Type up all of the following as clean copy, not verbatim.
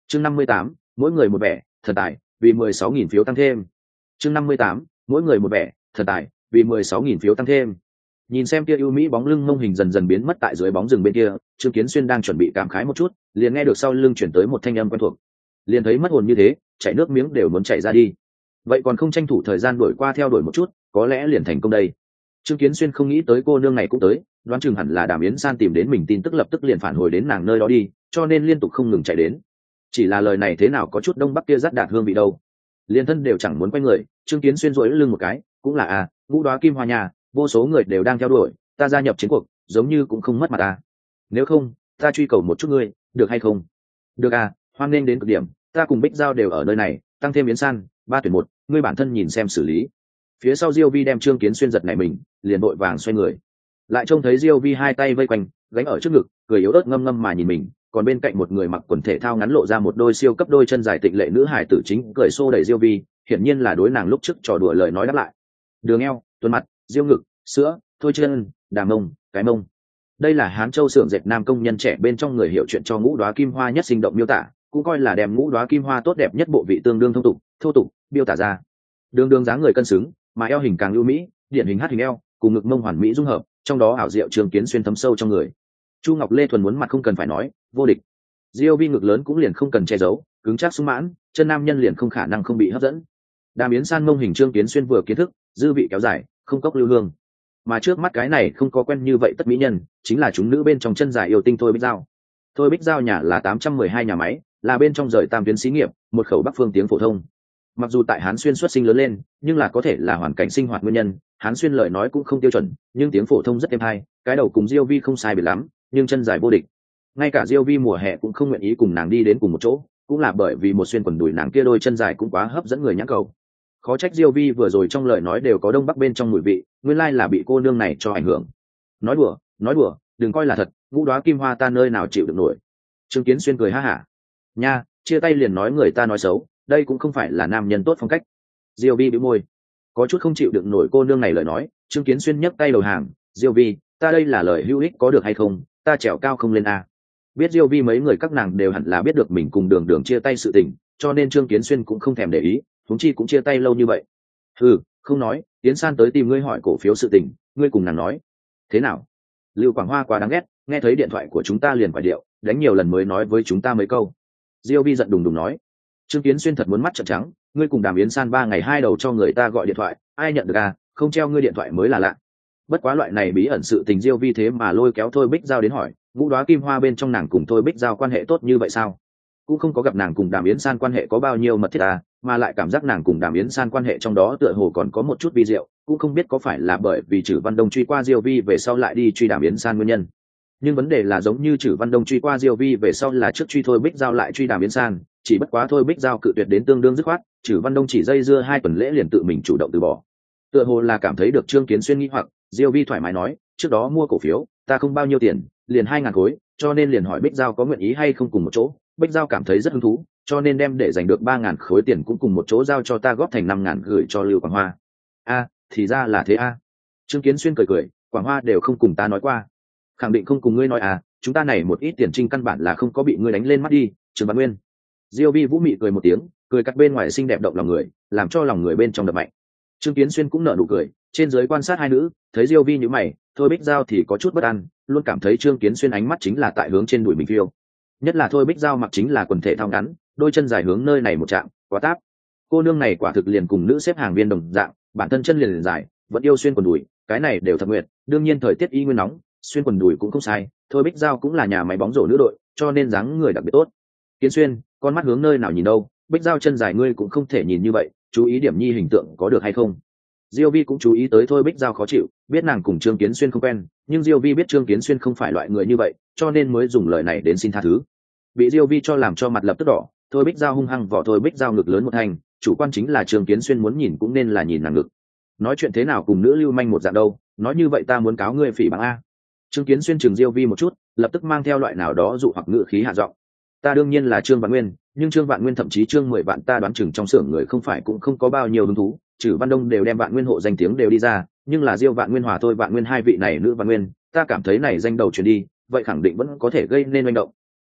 chương 58, mỗi người một vẻ thần tài vì 16.000 phiếu tăng thêm. chương 58, mỗi người một vẻ thần tài vì 16.000 phiếu tăng thêm. Nhìn xem kia ưu mỹ bóng lưng mông hình dần dần biến mất tại dưới bóng rừng bên kia, Trương Kiến Xuyên đang chuẩn bị cảm khái một chút, liền nghe được sau lưng chuyển tới một thanh âm quen thuộc. Liền thấy mất hồn như thế, chảy nước miếng đều muốn chảy ra đi. Vậy còn không tranh thủ thời gian đuổi qua theo đuổi một chút, có lẽ liền thành công đây. Trương Kiến Xuyên không nghĩ tới cô nương này cũng tới, đoán chừng hẳn là Đàm Yến San tìm đến mình tin tức lập tức liền phản hồi đến nàng nơi đó đi, cho nên liên tục không ngừng chạy đến. Chỉ là lời này thế nào có chút đông bắc kia rất đạt hương vị đâu. Liên thân đều chẳng muốn quay người, Trương Kiến Xuyên duỗi lưng một cái, cũng là ngũ đoá kim hoa nhà, vô số người đều đang theo đuổi, ta gia nhập chiến cuộc, giống như cũng không mất mặt ta. Nếu không, ta truy cầu một chút ngươi, được hay không? Được hoan nghênh đến cực điểm, ta cùng Bích Giao đều ở nơi này, tăng thêm Yến San, 3 tuyển 1, ngươi bản thân nhìn xem xử lý. Phía sau Diêu Vi đem Trương Kiến Xuyên giật nảy mình, liền vội vàng xoay người. Lại trông thấy Diêu Vi hai tay vây quanh, gánh ở trước ngực, cười yếu ớt ngâm ngâm mà nhìn mình, còn bên cạnh một người mặc quần thể thao ngắn lộ ra một đôi siêu cấp đôi chân dài tịnh lệ nữ hải tử chính cười xô đẩy Diêu Vi, hiển nhiên là đối nàng lúc trước trò đùa lời nói đáp lại. Đường eo, tuần mặt, diêu ngực, sữa, thôi chân, đà mông, cái mông. Đây là Hán Châu xưởng dệt nam công nhân trẻ bên trong người hiểu chuyện cho ngũ đoá kim hoa nhất sinh động miêu tả, cũng coi là đem ngũ đoá kim hoa tốt đẹp nhất bộ vị tương đương thô tục miêu tả ra. Đường dáng người cân xứng, mà eo hình càng ưu mỹ, điển hình hát hình eo, cùng ngực mông hoàn mỹ dung hợp, trong đó ảo diệu Trương Kiến Xuyên thấm sâu trong người. Chu Ngọc Lê thuần muốn mặt không cần phải nói, vô địch. Diêu Vi ngực lớn cũng liền không cần che giấu, cứng chắc sung mãn, chân nam nhân liền không khả năng không bị hấp dẫn. Đàm Yến San mông hình Trương Kiến Xuyên vừa kiến thức, dư vị kéo dài, không cốc lưu hương. Mà trước mắt cái này không có quen như vậy tất mỹ nhân, chính là chúng nữ bên trong chân dài yêu tinh Thôi Bích Giao. Thôi Bích Giao nhà là 812 nhà máy, là bên trong rời tam tuyến xí nghiệp, một khẩu Bắc phương tiếng phổ thông. Mặc dù tại Hán Xuyên xuất sinh lớn lên, nhưng là có thể là hoàn cảnh sinh hoạt nguyên nhân, Hán Xuyên lời nói cũng không tiêu chuẩn, nhưng tiếng phổ thông rất êm hay, cái đầu cùng Diêu Vi không sai biệt lắm, nhưng chân dài vô địch. Ngay cả Diêu Vi mùa hè cũng không nguyện ý cùng nàng đi đến cùng một chỗ, cũng là bởi vì một xuyên quần đùi nàng kia đôi chân dài cũng quá hấp dẫn người nhãn cầu. Khó trách Diêu Vi vừa rồi trong lời nói đều có đông bắc bên trong mùi vị, nguyên lai là bị cô nương này cho ảnh hưởng. Nói đùa, đừng coi là thật, ngũ đoá kim hoa ta nơi nào chịu được nổi. Trương Kiến Xuyên cười ha hả. Nha, chia tay liền nói người ta nói xấu, đây cũng không phải là nam nhân tốt phong cách. Diêu Vi bĩu môi, có chút không chịu được nổi cô nương này lời nói. Trương Kiến Xuyên nhấc tay đầu hàng, Diêu Vi, ta đây là lời hữu ích có được hay không, ta trèo cao không lên Biết Diêu Vi mấy người các nàng đều hẳn là biết được mình cùng đường chia tay sự tình, cho nên Trương Kiến Xuyên cũng không thèm để ý, huống chi cũng chia tay lâu như vậy. Không nói, Yến San tới tìm ngươi hỏi cổ phiếu sự tình, ngươi cùng nàng nói thế nào? Lưu Quảng Hoa quá đáng ghét, nghe thấy điện thoại của chúng ta liền phải điệu, đánh nhiều lần mới nói với chúng ta mấy câu. Diêu Vi giận đùng đùng nói. Trương Kiến Xuyên thật muốn mắt trợn trắng, ngươi cùng Đàm Yến San 3 ngày 2 đầu cho người ta gọi điện thoại, ai nhận được không treo ngươi điện thoại mới là lạ. Bất quá loại này bí ẩn sự tình Diêu Vi thế mà lôi kéo Thôi Bích Giao đến hỏi, ngũ đoá kim hoa bên trong nàng cùng Thôi Bích Giao quan hệ tốt như vậy sao? Cũng không có gặp nàng cùng Đàm Yến San quan hệ có bao nhiêu mật thiết mà lại cảm giác nàng cùng Đàm Yến San quan hệ trong đó tựa hồ còn có một chút vi diệu, cũng không biết có phải là bởi vì Trử Văn Đông truy qua Diêu Vi về sau lại đi truy Đàm Yến San nguyên nhân. Nhưng vấn đề là giống như Trử Văn Đông truy qua Diêu Vi về sau là trước truy Thôi Bích Giao lại truy Đàm Yến San, chỉ bất quá Thôi Bích Giao cự tuyệt đến tương đương dứt khoát, Trử Văn Đông chỉ dây dưa 2 tuần lễ liền tự mình chủ động từ bỏ. Tựa hồ là cảm thấy được Trương Kiến Xuyên nghi hoặc, Diêu Vi thoải mái nói, trước đó mua cổ phiếu, ta không bao nhiêu tiền, liền 2.000 khối, cho nên liền hỏi Bích Giao có nguyện ý hay không cùng một chỗ. Bích Giao cảm thấy rất hứng thú, cho nên đem để giành được 3.000 khối tiền cũng cùng một chỗ giao cho ta góp thành 5.000 gửi cho Lưu Quảng Hoa. Thì ra là thế Trương Kiến Xuyên cười, Quảng Hoa đều không cùng ta nói qua. Khẳng định không cùng ngươi nói chúng ta này một ít tiền trinh căn bản là không có bị ngươi đánh lên mắt đi, Trương Văn Nguyên. Diêu Vi vũ mị cười một tiếng, cười cắt bên ngoài xinh đẹp động lòng người, làm cho lòng người bên trong đập mạnh. Trương Kiến Xuyên cũng nở nụ cười, trên dưới quan sát hai nữ, thấy Diêu Vi nhíu mày, Thôi Bích Giao thì có chút bất an, luôn cảm thấy Trương Kiến Xuyên ánh mắt chính là tại hướng trên đùi mình phiêu. Nhất là Thôi Bích Giao mặc chính là quần thể thao ngắn, đôi chân dài hướng nơi này một chạm, quá táp. Cô nương này quả thực liền cùng nữ xếp hàng viên đồng dạng, bản thân chân liền dài, vẫn yêu xuyên quần đùi, cái này đều thật nguyện. Đương nhiên thời tiết y nguyên nóng, xuyên quần đùi cũng không sai. Thôi Bích Giao cũng là nhà máy bóng rổ nữ đội, cho nên dáng người đặc biệt tốt. Kiến Xuyên, con mắt hướng nơi nào nhìn đâu? Bích Giao chân dài ngươi cũng không thể nhìn như vậy, chú ý điểm nhi hình tượng có được hay không? Diêu Vi cũng chú ý tới Thôi Bích Giao khó chịu, biết nàng cùng Trương Kiến Xuyên không quen, nhưng Diêu Vi biết Trương Kiến Xuyên không phải loại người như vậy, cho nên mới dùng lời này đến xin tha thứ. Bị Diêu Vi cho làm cho mặt lập tức đỏ, Thôi Bích Giao hung hăng vỏ Thôi Bích Giao ngực lớn một thành, chủ quan chính là Trương Kiến Xuyên muốn nhìn cũng nên là nhìn nàng ngực. Nói chuyện thế nào cùng nữ lưu manh một dạng đâu, nói như vậy ta muốn cáo ngươi phỉ báng Trương Kiến Xuyên chừng Diêu Vi một chút, lập tức mang theo loại nào đó dụ hoặc ngữ khí hạ giọng. Ta đương nhiên là Trương Vạn Nguyên, nhưng Trương Vạn Nguyên thậm chí Trương 10 vạn ta đoán chừng trong xưởng người không phải cũng không có bao nhiêu hứng thú, Trử Văn Đông đều đem Vạn Nguyên hộ danh tiếng đều đi ra, nhưng là Diêu Vạn Nguyên hòa Thôi Vạn Nguyên hai vị này nữ Vạn Nguyên, ta cảm thấy này danh đầu truyền đi, vậy khẳng định vẫn có thể gây nên manh động.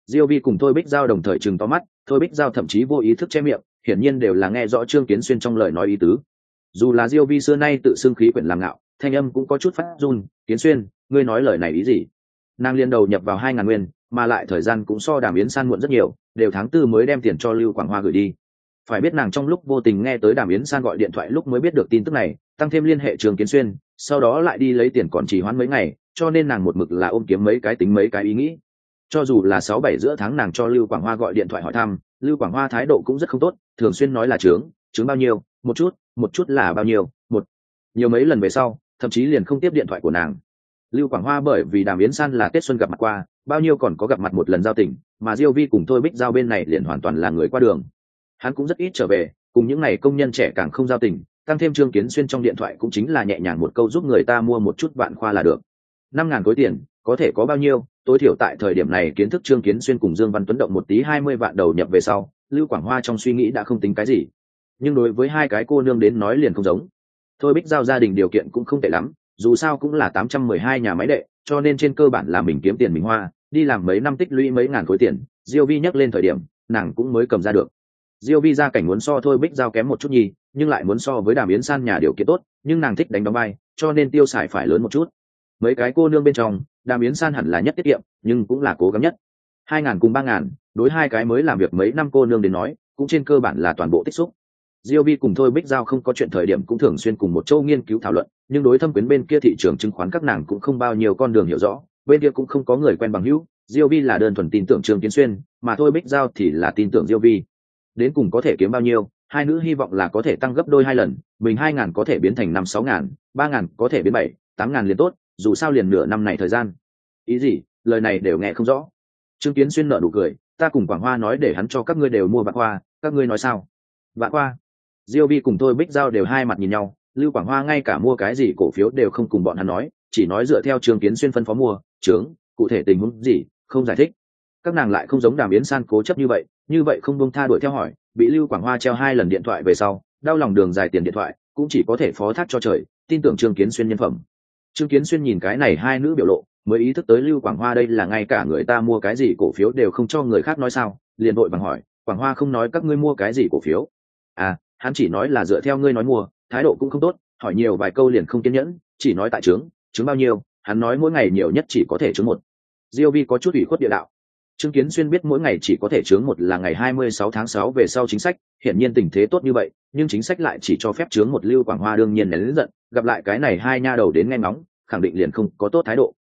Diêu Vi cùng Thôi Bích Giao đồng thời trừng to mắt, Thôi Bích Giao thậm chí vô ý thức che miệng, hiển nhiên đều là nghe rõ Trương Kiến Xuyên trong lời nói ý tứ. Dù là Diêu Vi xưa nay tự xưng khí quyển làm ngạo, thanh âm cũng có chút phát run. Kiến Xuyên, ngươi nói lời này ý gì? Nàng liên đầu nhập vào 2.000 nguyên, mà lại thời gian cũng so Đàm Yến San muộn rất nhiều, đều tháng 4 mới đem tiền cho Lưu Quảng Hoa gửi đi. Phải biết nàng trong lúc vô tình nghe tới Đàm Yến San gọi điện thoại lúc mới biết được tin tức này, tăng thêm liên hệ Trương Kiến Xuyên, sau đó lại đi lấy tiền còn trì hoãn mấy ngày, cho nên nàng một mực là ôm kiếm mấy cái tính mấy cái ý nghĩ. Cho dù là 6-7 giữa tháng nàng cho Lưu Quảng Hoa gọi điện thoại hỏi thăm, Lưu Quảng Hoa thái độ cũng rất không tốt, thường xuyên nói là trướng bao nhiêu, một chút là bao nhiêu, nhiều mấy lần về sau, thậm chí liền không tiếp điện thoại của nàng. Lưu Quảng Hoa bởi vì Đàm Yến San là Tết xuân gặp mặt qua, bao nhiêu còn có gặp mặt một lần giao tình, mà Diêu Vi cùng Thôi Bích Giao bên này liền hoàn toàn là người qua đường. Hắn cũng rất ít trở về, cùng những ngày công nhân trẻ càng không giao tình, tăng thêm Trương Kiến Xuyên trong điện thoại cũng chính là nhẹ nhàng một câu giúp người ta mua một chút vạn khoa là được. 5.000 khối tiền, có thể có bao nhiêu, tối thiểu tại thời điểm này kiến thức Trương Kiến Xuyên cùng Dương Văn Tuấn động một tí 20 vạn đầu nhập về sau, Lưu Quảng Hoa trong suy nghĩ đã không tính cái gì. Nhưng đối với hai cái cô nương đến nói liền không giống. Thôi Bích Giao gia đình điều kiện cũng không tệ lắm, dù sao cũng là 812 nhà máy đệ, cho nên trên cơ bản là mình kiếm tiền mình hoa, đi làm mấy năm tích lũy mấy ngàn khối tiền, Diêu Vi nhắc lên thời điểm, nàng cũng mới cầm ra được. Diêu Vi gia cảnh muốn so Thôi Bích Giao kém một chút nhì, nhưng lại muốn so với Đàm Yến San nhà điều kiện tốt, nhưng nàng thích đánh đóng vai, cho nên tiêu xài phải lớn một chút. Mấy cái cô nương bên trong, Đàm Yến San hẳn là nhất tiết kiệm, nhưng cũng là cố gắng nhất. 2.000 cùng 3.000, đối hai cái mới làm việc mấy năm cô nương đến nói, cũng trên cơ bản là toàn bộ tích xúc. Diêu Vi cùng Thôi Bích Giao không có chuyện thời điểm cũng thường xuyên cùng một châu nghiên cứu thảo luận, nhưng đối Thâm Quyến bên kia thị trường chứng khoán các nàng cũng không bao nhiêu con đường hiểu rõ, bên kia cũng không có người quen bằng hữu. Diêu Vi là đơn thuần tin tưởng Trương Kiến Xuyên, mà Thôi Bích Giao thì là tin tưởng Diêu Vi. Đến cùng có thể kiếm bao nhiêu, hai nữ hy vọng là có thể tăng gấp đôi 2 lần, mình 2.000 có thể biến thành 5-6.000, 3.000 có thể biến 7-8.000 liền tốt, dù sao liền nửa năm này thời gian. Ý gì? Lời này đều nghe không rõ. Trương Kiến Xuyên nở nụ cười, ta cùng Quảng Hoa nói để hắn cho các ngươi đều mua vạn hoa, các ngươi nói sao? Vạn hoa? Diêu Vi cùng Thôi Bích Giao đều hai mặt nhìn nhau, Lưu Quảng Hoa ngay cả mua cái gì cổ phiếu đều không cùng bọn hắn nói, chỉ nói dựa theo Trương Kiến Xuyên phân phó mua, chướng, cụ thể tình huống gì, không giải thích. Các nàng lại không giống Đàm Yến San cố chấp như vậy không buông tha đuổi theo hỏi, bị Lưu Quảng Hoa treo 2 lần điện thoại về sau, đau lòng đường dài tiền điện thoại, cũng chỉ có thể phó thác cho trời, tin tưởng Trương Kiến Xuyên nhân phẩm. Trương Kiến Xuyên nhìn cái này hai nữ biểu lộ, mới ý thức tới Lưu Quảng Hoa đây là ngay cả người ta mua cái gì cổ phiếu đều không cho người khác nói sao, liền vội vàng hỏi, Quảng Hoa không nói các ngươi mua cái gì cổ phiếu? À, hắn chỉ nói là dựa theo ngươi nói mua, thái độ cũng không tốt, hỏi nhiều vài câu liền không kiên nhẫn, chỉ nói tại trướng bao nhiêu, hắn nói mỗi ngày nhiều nhất chỉ có thể trướng 1. Diêu Vi có chút ủy khuất địa đạo. Trương Kiến Xuyên biết mỗi ngày chỉ có thể trướng 1 là ngày 26 tháng 6 về sau chính sách, hiển nhiên tình thế tốt như vậy, nhưng chính sách lại chỉ cho phép trướng 1. Lưu Quảng Hoa đương nhiên nén giận, gặp lại cái này hai nha đầu đến nghe ngóng, khẳng định liền không có tốt thái độ.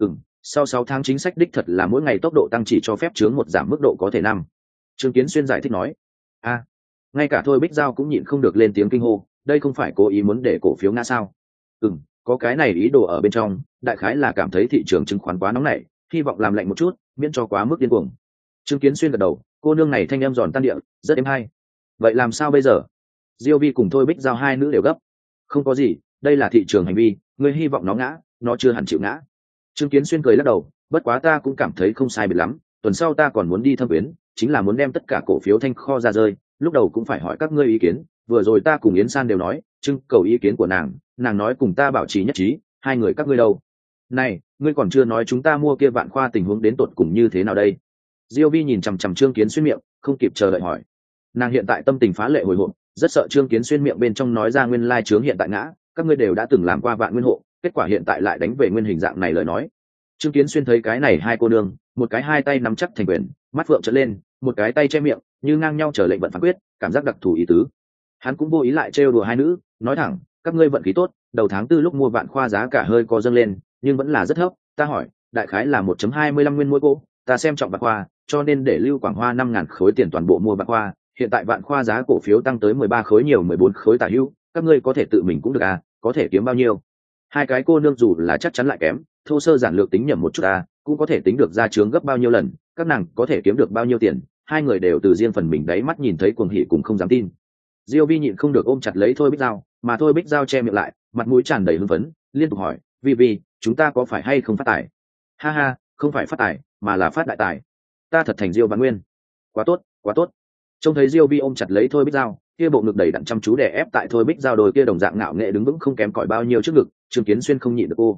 Sau 6 tháng chính sách đích thật là mỗi ngày tốc độ tăng chỉ cho phép trướng 1 giảm mức độ có thể 5. Trương Kiến Xuyên giải thích nói. Ngay cả Thôi Bích Giao cũng nhịn không được lên tiếng kinh hô, đây không phải cố ý muốn để cổ phiếu ngã sao? Có cái này ý đồ ở bên trong, đại khái là cảm thấy thị trường chứng khoán quá nóng nảy, hy vọng làm lạnh một chút, miễn cho quá mức điên cuồng. Trương Kiến Xuyên gật đầu, cô nương này thanh em giòn tan địa, rất êm hay. Vậy làm sao bây giờ? Diêu Vi cùng Thôi Bích Giao hai nữ đều gấp. Không có gì, đây là thị trường hành vi, ngươi hy vọng nó ngã, nó chưa hẳn chịu ngã. Trương Kiến Xuyên cười lắc đầu, bất quá ta cũng cảm thấy không sai biệt lắm, tuần sau ta còn muốn đi Thâm Quyến, chính là muốn đem tất cả cổ phiếu thanh kho ra rơi, lúc đầu cũng phải hỏi các ngươi ý kiến, vừa rồi ta cùng Yến San đều nói, trưng cầu ý kiến của nàng nói cùng ta bảo trì nhất trí, hai người các ngươi đâu? Này, ngươi còn chưa nói chúng ta mua kia vạn khoa tình huống đến tột cùng như thế nào đây? Diêu Vi nhìn chằm chằm Trương Kiến Xuyên miệng, không kịp chờ đợi hỏi. Nàng hiện tại tâm tình phá lệ hồi hộp, rất sợ Trương Kiến Xuyên miệng bên trong nói ra nguyên lai chướng hiện tại ngã, các ngươi đều đã từng làm qua vạn nguyên hộ, kết quả hiện tại lại đánh về nguyên hình dạng này lời nói. Trương Kiến Xuyên thấy cái này hai cô nương, một cái hai tay nắm chắc thành quyền, mắt vượng trợn lên, một cái tay che miệng, như ngang nhau chờ lệnh vận phán quyết, cảm giác đặc thù ý tứ. Hắn cũng vô ý lại trêu đùa hai nữ, nói thẳng, các ngươi vận khí tốt, đầu tháng 4 lúc mua vạn khoa giá cả hơi co dâng lên, nhưng vẫn là rất thấp, ta hỏi, đại khái là 1.25 nguyên mỗi cô, ta xem trọng vạn khoa, cho nên để Lưu Quảng Hoa 5.000 khối tiền toàn bộ mua vạn khoa, hiện tại vạn khoa giá cổ phiếu tăng tới 13 khối nhiều 14 khối tả hữu, các ngươi có thể tự mình cũng được à, có thể kiếm bao nhiêu? Hai cái cô nương dù là chắc chắn lại kém, thô sơ giản lược tính nhẩm một chút à, cũng có thể tính được ra chướng gấp bao nhiêu lần, các nàng có thể kiếm được bao nhiêu tiền, hai người đều từ riêng phần mình đáy mắt nhìn thấy cuồng hỉ cũng không dám tin. Diêu Vi nhịn không được ôm chặt lấy Thôi Bích Giao, mà Thôi Bích Giao che miệng lại, mặt mũi tràn đầy hưng phấn, liên tục hỏi, Vi, chúng ta có phải hay không phát tài? Ha ha, không phải phát tài, mà là phát đại tài. Ta thật thành Diêu Văn Nguyên. Quá tốt, quá tốt. Trông thấy Diêu Vi ôm chặt lấy Thôi Bích Giao, kia bộ ngực đầy đặn chăm chú đè ép tại Thôi Bích Giao đôi kia đồng dạng ngạo nghệ đứng vững không kém cỏi bao nhiêu trước ngực, Trương Kiến Xuyên không nhịn được cô.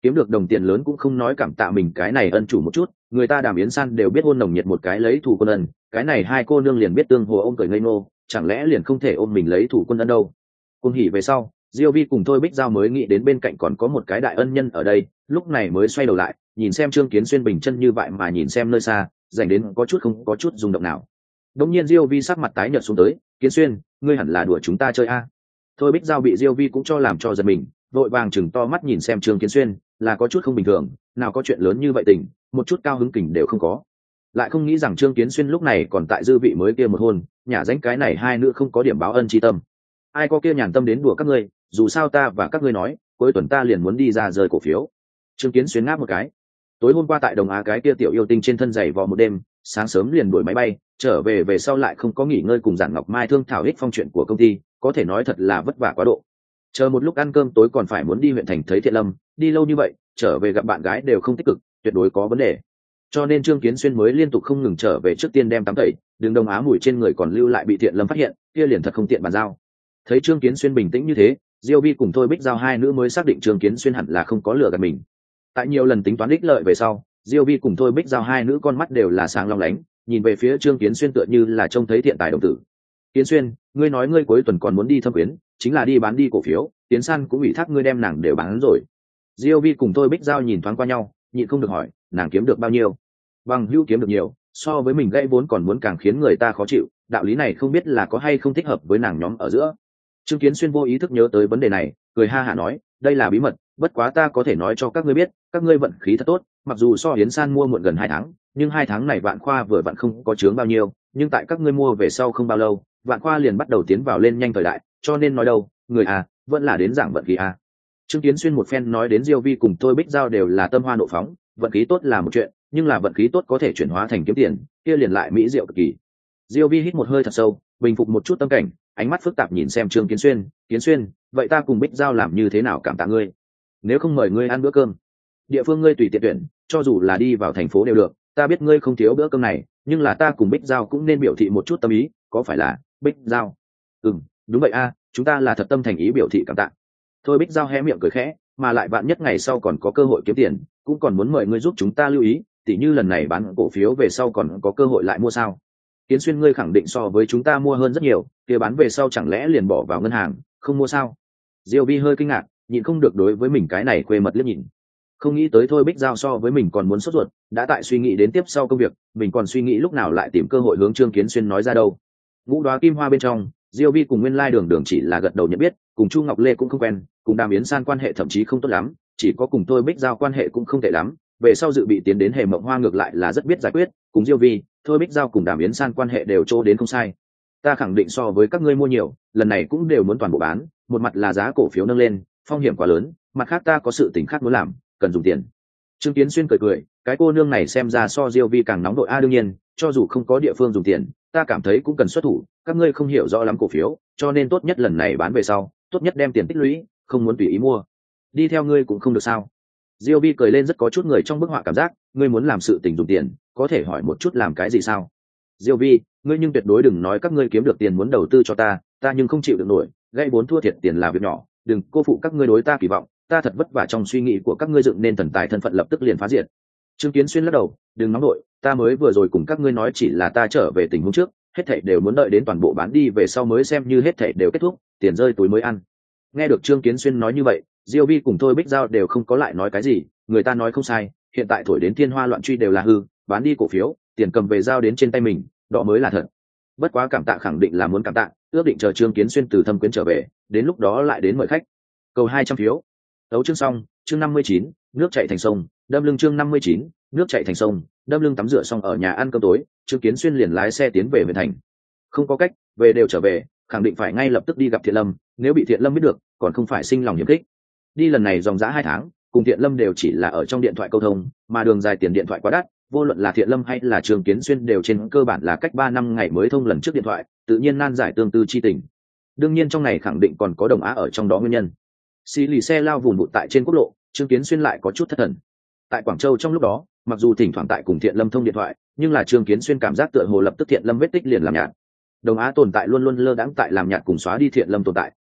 kiếm được đồng tiền lớn cũng không nói cảm tạ mình cái này ân chủ một chút, người ta Đàm Yến San đều biết hôn nồng nhiệt một cái lấy thủ quân ân, cái này hai cô nương liền biết tương hồ ôm cười ngây ngô, chẳng lẽ liền không thể ôm mình lấy thủ quân ân đâu. Cùng hỉ về sau, Diêu Vi cùng Thôi Bích Giao mới nghĩ đến bên cạnh còn có một cái đại ân nhân ở đây, lúc này mới xoay đầu lại, nhìn xem Trương Kiến Xuyên bình chân như vậy mà nhìn xem nơi xa, dành đến có chút không có chút rung động nào. Đống nhiên Diêu Vi sắc mặt tái nhợt xuống tới, "Kiến Xuyên, ngươi hẳn là đùa chúng ta chơi a?" Thôi Bích Giao bị Diêu Vi cũng cho làm cho giật mình, vội vàng chừng to mắt nhìn xem Trương Kiến Xuyên, là có chút không bình thường, nào có chuyện lớn như vậy tình, một chút cao hứng kình đều không có. Lại không nghĩ rằng Trương Kiến Xuyên lúc này còn tại dư vị mới kia một hôn, nhả danh cái này hai nữ không có điểm báo ân chi tâm. Ai có kia nhàn tâm đến đùa các ngươi, dù sao ta và các ngươi nói, cuối tuần ta liền muốn đi ra rời cổ phiếu. Trương Kiến Xuyên ngáp một cái. Tối hôm qua tại Đồng Á cái kia tiểu yêu tinh trên thân giày vò một đêm, sáng sớm liền đuổi máy bay, trở về về sau lại không có nghỉ ngơi cùng Giản Ngọc Mai thương thảo ích phong chuyện của công ty, có thể nói thật là vất vả quá độ. Chờ một lúc ăn cơm tối còn phải muốn đi huyện thành thấy Thiện Lâm, đi lâu như vậy, trở về gặp bạn gái đều không tích cực, tuyệt đối có vấn đề. Cho nên Trương Kiến Xuyên mới liên tục không ngừng trở về trước tiên đem tắm tẩy, đường Đông Á mùi trên người còn lưu lại bị Thiện Lâm phát hiện, kia liền thật không tiện bàn giao. Thấy Trương Kiến Xuyên bình tĩnh như thế, Diêu Vi cùng Thôi Bích Giao hai nữ mới xác định Trương Kiến Xuyên hẳn là không có lừa gạt mình. Tại nhiều lần tính toán ích lợi về sau, Diêu Vi cùng Thôi Bích Giao hai nữ con mắt đều là sáng long lánh, nhìn về phía Trương Kiến Xuyên tựa như là trông thấy thiện tài đồng tử. "Kiến Xuyên, ngươi nói ngươi cuối tuần còn muốn đi Thâm Quyến, chính là đi bán đi cổ phiếu, Tiến San cũng ủy thác ngươi đem nàng đều bán rồi." Diêu Vi cùng Thôi Bích Giao nhìn thoáng qua nhau, nhịn không được hỏi, nàng kiếm được bao nhiêu? Bằng hữu kiếm được nhiều, so với mình gãy vốn còn muốn càng khiến người ta khó chịu, đạo lý này không biết là có hay không thích hợp với nàng nhóm ở giữa. Trương Kiến Xuyên vô ý thức nhớ tới vấn đề này, cười ha hả nói, đây là bí mật, bất quá ta có thể nói cho các ngươi biết, các ngươi vận khí thật tốt, mặc dù so Yến San mua muộn gần 2 tháng, nhưng 2 tháng này Vạn Khoa vừa vặn không có chướng bao nhiêu, nhưng tại các ngươi mua về sau không bao lâu, Vạn Khoa liền bắt đầu tiến vào lên nhanh thời đại, cho nên nói đâu, người à, vẫn là đến dạng vận khí à. Trương Kiến Xuyên một phen nói đến Diêu Vi cùng Thôi Bích Giao đều là tâm hoa nộ phóng, vận khí tốt là một chuyện, nhưng là vận khí tốt có thể chuyển hóa thành kiếm tiền, kia liền lại mỹ diệu cực kỳ. Diêu Vi hít một hơi thật sâu, bình phục một chút tâm cảnh, ánh mắt phức tạp nhìn xem Trương Kiến Xuyên, "Kiến Xuyên, vậy ta cùng Bích Giao làm như thế nào cảm tạ ngươi? Nếu không mời ngươi ăn bữa cơm, địa phương ngươi tùy tiện tuyển, cho dù là đi vào thành phố đều được, ta biết ngươi không thiếu bữa cơm này, nhưng là ta cùng Bích Giao cũng nên biểu thị một chút tâm ý, có phải là, Bích Giao?" Đúng vậy a, chúng ta là thật tâm thành ý biểu thị cảm tạ." Thôi Bích Giao hé miệng cười khẽ, "Mà lại bạn nhất ngày sau còn có cơ hội kiếm tiền, cũng còn muốn mời ngươi giúp chúng ta lưu ý, tỉ như lần này bán cổ phiếu về sau còn có cơ hội lại mua sao? Kiến Xuyên ngươi khẳng định so với chúng ta mua hơn rất nhiều, kia bán về sau chẳng lẽ liền bỏ vào ngân hàng, không mua sao?" Diêu Vi hơi kinh ngạc, nhịn không được đối với mình cái này quê mật liếc nhìn. Không nghĩ tới Thôi Bích Giao so với mình còn muốn sốt ruột, đã tại suy nghĩ đến tiếp sau công việc, mình còn suy nghĩ lúc nào lại tìm cơ hội hướng Trương Kiến Xuyên nói ra đâu. Ngũ Đóa Kim Hoa bên trong, Diêu Vi cùng Nguyên Lai Đường chỉ là gật đầu nhận biết, cùng Chu Ngọc Lê cũng không quen, cùng Đàm Yến San quan hệ thậm chí không tốt lắm, chỉ có cùng Thôi Bích Giao quan hệ cũng không tệ lắm, về sau dự bị tiến đến Hề Mộng Hoa ngược lại là rất biết giải quyết, cùng Diêu Vi, Thôi Bích Giao cùng Đàm Yến San quan hệ đều chỗ đến không sai. "Ta khẳng định so với các ngươi mua nhiều, lần này cũng đều muốn toàn bộ bán, một mặt là giá cổ phiếu nâng lên, phong hiểm quá lớn, mặt khác ta có sự tình khác muốn làm, cần dùng tiền." Trương Kiến Xuyên cười cười, cái cô nương này xem ra so Diêu Vi càng nóng đội a, đương nhiên, cho dù không có địa phương dùng tiền, ta cảm thấy cũng cần xuất thủ, các ngươi không hiểu rõ lắm cổ phiếu, cho nên tốt nhất lần này bán về sau, tốt nhất đem tiền tích lũy, không muốn tùy ý mua. Đi theo ngươi cũng không được sao? Diêu Vi cười lên rất có chút người trong bức họa cảm giác, ngươi muốn làm sự tình dùng tiền, có thể hỏi một chút làm cái gì sao? Diêu Vi, ngươi nhưng tuyệt đối đừng nói các ngươi kiếm được tiền muốn đầu tư cho ta, ta nhưng không chịu được nổi, gây vốn thua thiệt tiền là việc nhỏ, đừng cô phụ các ngươi đối ta kỳ vọng, ta thật vất vả trong suy nghĩ của các ngươi dựng nên thần tài thân phận lập tức liền phá diệt. Trương Kiến Xuyên lắc đầu, đừng nóng nội, ta mới vừa rồi cùng các ngươi nói chỉ là ta trở về tình huống trước, hết thảy đều muốn đợi đến toàn bộ bán đi về sau mới xem như hết thảy đều kết thúc, tiền rơi túi mới ăn. Nghe được Trương Kiến Xuyên nói như vậy, Diêu Vi cùng Thôi Bích Giao đều không có lại nói cái gì, người ta nói không sai, hiện tại thổi đến thiên hoa loạn truy đều là hư, bán đi cổ phiếu, tiền cầm về giao đến trên tay mình, đó mới là thật. Bất quá cảm tạ khẳng định là muốn cảm tạ, ước định chờ Trương Kiến Xuyên từ Thâm Quyến trở về, đến lúc đó lại đến mời khách. Cầu 200 phiếu. Tấu chương xong, chương 59, nước chảy thành sông, đâm lưng chương 59, nước chảy thành sông, đâm lưng tắm rửa xong ở nhà ăn cơm tối, Trương Kiến Xuyên liền lái xe tiến về huyện thành. Không có cách, về đều trở về, khẳng định phải ngay lập tức đi gặp Thiện Lâm, nếu bị Thiện Lâm biết được, còn không phải sinh lòng hiểm khích. Đi lần này dòng dã 2 tháng, cùng Thiện Lâm đều chỉ là ở trong điện thoại câu thông, mà đường dài tiền điện thoại quá đắt, vô luận là Thiện Lâm hay là Trương Kiến Xuyên đều trên cơ bản là cách 3 năm ngày mới thông lần trước điện thoại, tự nhiên nan giải tương tư chi tình. Đương nhiên trong này khẳng định còn có Đồng Á ở trong đó nguyên nhân. Xì lì xe lao vùn vụt tại trên quốc lộ, Trương Kiến Xuyên lại có chút thất thần. Tại Quảng Châu trong lúc đó, mặc dù thỉnh thoảng tại cùng Thiện Lâm thông điện thoại, nhưng là Trương Kiến Xuyên cảm giác tựa hồ lập tức Thiện Lâm vết tích liền làm nhạt. Đồng Á tồn tại luôn luôn lơ đãng tại làm nhạt cùng xóa đi Thiện Lâm tồn tại,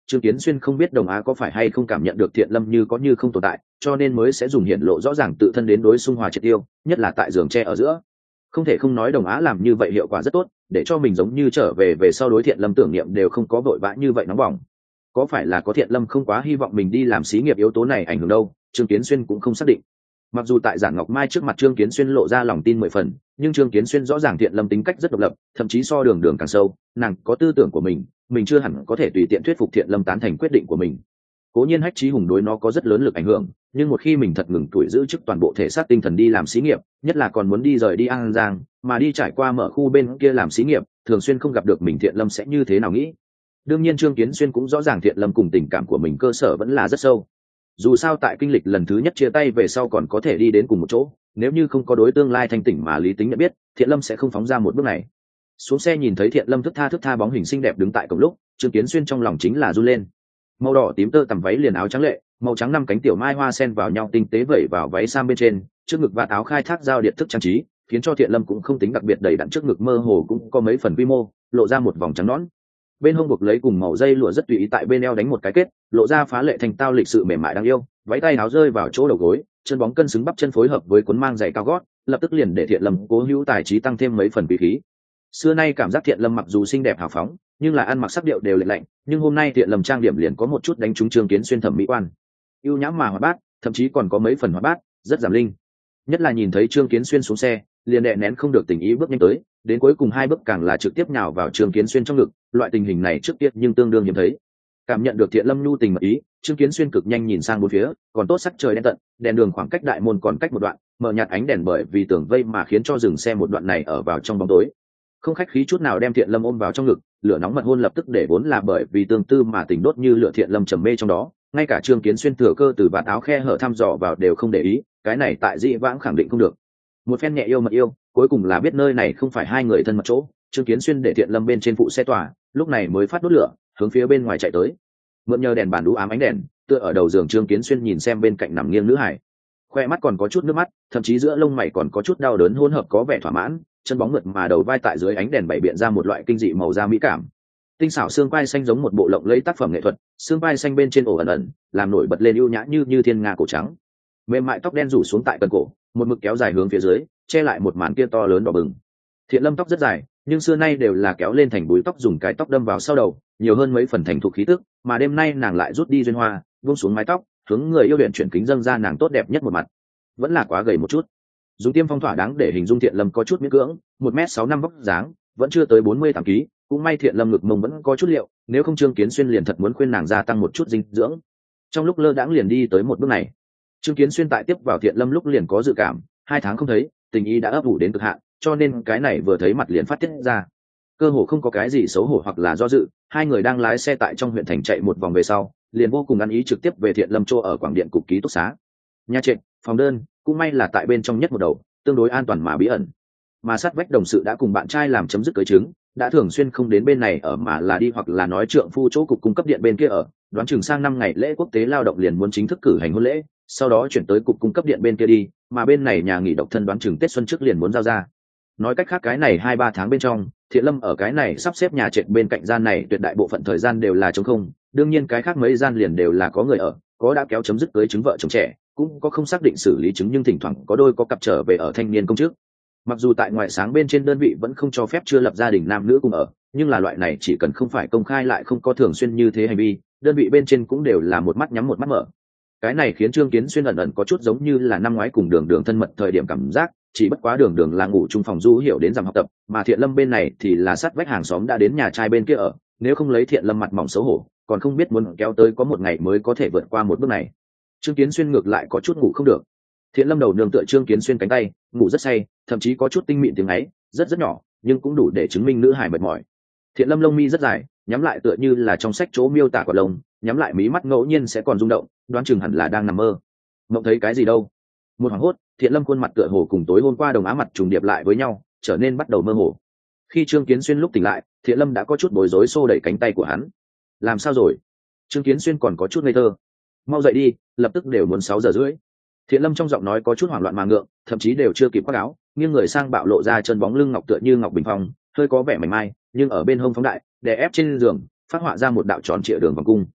Trương Kiến Xuyên không biết Đồng Á có phải hay không cảm nhận được Thiện Lâm như có như không tồn tại, cho nên mới sẽ dùng hiện lộ rõ ràng tự thân đến đối xung hòa triệt tiêu, nhất là tại giường tre ở giữa. Không thể không nói Đồng Á làm như vậy hiệu quả rất tốt, để cho mình giống như trở về sau đối Thiện Lâm tưởng niệm đều không có vội vã như vậy nóng bỏng. Có phải là có Thiện Lâm không quá hy vọng mình đi làm xí nghiệp yếu tố này ảnh hưởng đâu, Trương Kiến Xuyên cũng không xác định. Mặc dù tại Giản Ngọc Mai trước mặt Trương Kiến Xuyên lộ ra lòng tin 10 phần, nhưng Trương Kiến Xuyên rõ ràng Thiện Lâm tính cách rất độc lập, thậm chí so Đường Đường càng sâu, nàng có tư tưởng của mình chưa hẳn có thể tùy tiện thuyết phục Thiện Lâm tán thành quyết định của mình. Cố nhiên Hách Chí Hùng đối nó có rất lớn lực ảnh hưởng, nhưng một khi mình thật ngừng tuổi giữ chức toàn bộ thể xác tinh thần đi làm xí nghiệp, nhất là còn muốn đi rời đi An Giang, mà đi trải qua mở khu bên kia làm xí nghiệp, thường xuyên không gặp được mình Thiện Lâm sẽ như thế nào nghĩ. Đương nhiên Trương Kiến Xuyên cũng rõ ràng Thiện Lâm cùng tình cảm của mình cơ sở vẫn là rất sâu. Dù sao tại kinh lịch lần thứ nhất chia tay về sau còn có thể đi đến cùng một chỗ, nếu như không có đối tương lai thanh tỉnh mà lý tính nhận biết, Thiện Lâm sẽ không phóng ra một bước này. Xuống xe nhìn thấy Thiện Lâm thức tha bóng hình xinh đẹp đứng tại cổng lúc, Trương Kiến Xuyên trong lòng chính là run lên. Màu đỏ tím tơ tằm váy liền áo trắng lệ, màu trắng 5 cánh tiểu mai hoa sen vào nhau tinh tế vẩy vào váy sam bên trên, trước ngực và áo khai thác giao điện thức trang trí, khiến cho Thiện Lâm cũng không tính đặc biệt đầy đặn, trước ngực mơ hồ cũng có mấy phần quy mô, lộ ra một vòng trắng nõn. Bên hông buộc lấy cùng màu dây lụa rất tùy ý tại bên eo đánh một cái kết, lộ ra phá lệ thành tao lịch sự mềm mại đáng yêu, váy tay áo rơi vào chỗ đầu gối, chân bóng cân xứng bắp chân phối hợp với cuốn mang giày cao gót, lập tức liền để Thiện Lâm cố hữu tài trí tăng thêm mấy phần quý khí. Xưa nay cảm giác Thiện Lâm mặc dù xinh đẹp hào phóng, nhưng là ăn mặc sắc điệu đều lạnh lạnh, nhưng hôm nay Thiện Lâm trang điểm liền có một chút đánh trúng Trương Kiến Xuyên thẩm mỹ quan. Ưu nhã mà hoạt bát, thậm chí còn có mấy phần hoạt bát, rất giảm linh. Nhất là nhìn thấy Trương Kiến Xuyên xuống xe, liền đè nén không được tình ý bước nhanh tới, đến cuối cùng 2 bước càng là trực tiếp nhào vào Trương Kiến Xuyên trong ngực, loại tình hình này trước tiên nhưng tương đương hiếm thấy. Cảm nhận được Thiện Lâm nhu tình mật ý, Trương Kiến Xuyên cực nhanh nhìn sang bốn phía, còn tốt sắc trời đen tận, đèn đường khoảng cách đại môn còn cách một đoạn, mở nhạt ánh đèn bởi vì tường vây mà khiến cho dừng xe một đoạn này ở vào trong bóng tối. Không khách khí chút nào đem Thiện Lâm ôm vào trong ngực, lửa nóng mật hôn lập tức để vốn là bởi vì tương tư mà tình đốt như lửa Thiện Lâm trầm mê trong đó, ngay cả Trương Kiến Xuyên thừa cơ từ vạt áo khe hở thăm dò vào đều không để ý, cái này tại Dĩ Vãng khẳng định không được. Một phen nhẹ yêu mật yêu, cuối cùng là biết nơi này không phải hai người thân mật chỗ, Trương Kiến Xuyên để Thiện Lâm bên trên phụ xe tòa, lúc này mới phát đốt lửa, hướng phía bên ngoài chạy tới. Mượn nhờ đèn bàn đú ám ánh đèn, tựa ở đầu giường Trương Kiến Xuyên nhìn xem bên cạnh nằm nghiêng nữ hải, khoe mắt còn có chút nước mắt, thậm chí giữa lông mày còn có chút đau đớn hỗn hợp có vẻ thỏa mãn, chân bóng mượt mà đầu vai tại dưới ánh đèn bày biện ra một loại kinh dị màu da mỹ cảm. Tinh xảo xương vai xanh giống một bộ lộng lẫy tác phẩm nghệ thuật, xương vai xanh bên trên ổ ẩn ẩn, làm nổi bật lên ưu nhã như thiên nga cổ trắng. Mềm mại tóc đen rủ xuống tại cần cổ, một mực kéo dài hướng phía dưới, che lại một màn kia to lớn đỏ bừng. Thiện Lâm tóc rất dài, nhưng xưa nay đều là kéo lên thành búi tóc, dùng cái tóc đâm vào sau đầu, nhiều hơn mấy phần thành thục khí tức, mà đêm nay nàng lại rút đi duyên hoa, buông xuống mái tóc, hướng người yêu luyện chuyển kính dâng ra nàng tốt đẹp nhất một mặt. Vẫn là quá gầy một chút. Dùng tiêm phong thỏa đáng để hình dung Thiện Lâm có chút miễn cưỡng, 1m65 vóc dáng, vẫn chưa tới 48 kg, cũng may Thiện Lâm ngực mông vẫn có chút liệu, nếu không Trương Kiến Xuyên liền thật muốn khuyên nàng gia tăng một chút dinh dưỡng. Trong lúc lơ đãng liền đi tới một bước này, Trương Kiến Xuyên tại tiếp vào Thiện Lâm lúc liền có dự cảm, 2 tháng không thấy, tình ý đã ấp ủ đến cực hạn, cho nên cái này vừa thấy mặt liền phát tiết ra. Cơ hồ không có cái gì xấu hổ hoặc là do dự, hai người đang lái xe tại trong huyện thành chạy một vòng về sau, liền vô cùng ăn ý trực tiếp về Thiện Lâm chỗ ở Quảng Điện cục ký túc xá. Nhà trệt, phòng đơn, cũng may là tại bên trong nhất một đầu, tương đối an toàn mà bí ẩn. Mà sát vách đồng sự đã cùng bạn trai làm chấm dứt cưới chứng, đã thường xuyên không đến bên này ở mà là đi hoặc là nói trượng phu chỗ cục cung cấp điện bên kia ở, đoán chừng sang 5 ngày lễ quốc tế lao động liền muốn chính thức cử hành hôn lễ, sau đó chuyển tới cục cung cấp điện bên kia đi, mà bên này nhà nghỉ độc thân đoán chừng Tết xuân trước liền muốn giao ra. Nói cách khác cái này 2-3 tháng bên trong, Thiện Lâm ở cái này sắp xếp nhà trệt bên cạnh gian này tuyệt đại bộ phận thời gian đều là trống không, đương nhiên cái khác mấy gian liền đều là có người ở, có đã kéo chấm dứt cưới chứng vợ chồng trẻ, cũng có không xác định xử lý chứng nhưng thỉnh thoảng có đôi có cặp trở về ở thanh niên công chức. Mặc dù tại ngoại sáng bên trên đơn vị vẫn không cho phép chưa lập gia đình nam nữ cùng ở, nhưng là loại này chỉ cần không phải công khai lại không có thường xuyên như thế hành vi, đơn vị bên trên cũng đều là một mắt nhắm một mắt mở. Cái này khiến Trương Kiến Xuyên ẩn ẩn có chút giống như là năm ngoái cùng Đường Đường thân mật thời điểm cảm giác, chỉ bất quá Đường Đường là ngủ chung phòng du hiểu đến giảm học tập, mà Thiện Lâm bên này thì là sát vách hàng xóm đã đến nhà trai bên kia ở, nếu không lấy Thiện Lâm mặt mỏng xấu hổ, còn không biết muốn kéo tới có một ngày mới có thể vượt qua một bước này. Trương Kiến Xuyên ngược lại có chút ngủ không được. Thiện Lâm đầu nương tựa Trương Kiến Xuyên cánh tay, ngủ rất say, thậm chí có chút tinh mịn tiếng ấy, rất rất nhỏ, nhưng cũng đủ để chứng minh nữ hài mệt mỏi. Thiện Lâm lông mi rất dài, nhắm lại tựa như là trong sách chỗ miêu tả của lông, nhắm lại mí mắt ngẫu nhiên sẽ còn rung động, đoán chừng hẳn là đang nằm mơ. Mộng thấy cái gì đâu? Một hoảng hốt, Thiện Lâm khuôn mặt tựa hồ cùng tối hôm qua đồng á mặt trùng điệp lại với nhau, trở nên bắt đầu mơ hồ. Khi Trương Kiến Xuyên lúc tỉnh lại, Thiện Lâm đã có chút bối rối xô đẩy cánh tay của hắn. Làm sao rồi? Trương Kiến Xuyên còn có chút ngây thơ. Mau dậy đi, lập tức đều muốn 6:30. Thiện Lâm trong giọng nói có chút hoảng loạn mà ngượng, thậm chí đều chưa kịp khoác áo, nghiêng người sang bạo lộ ra chân bóng lưng ngọc tựa như ngọc bình phong, hơi có vẻ mảnh mai, nhưng ở bên hông phóng đại, đè ép trên giường, phát họa ra một đạo tròn trịa đường vòng cung.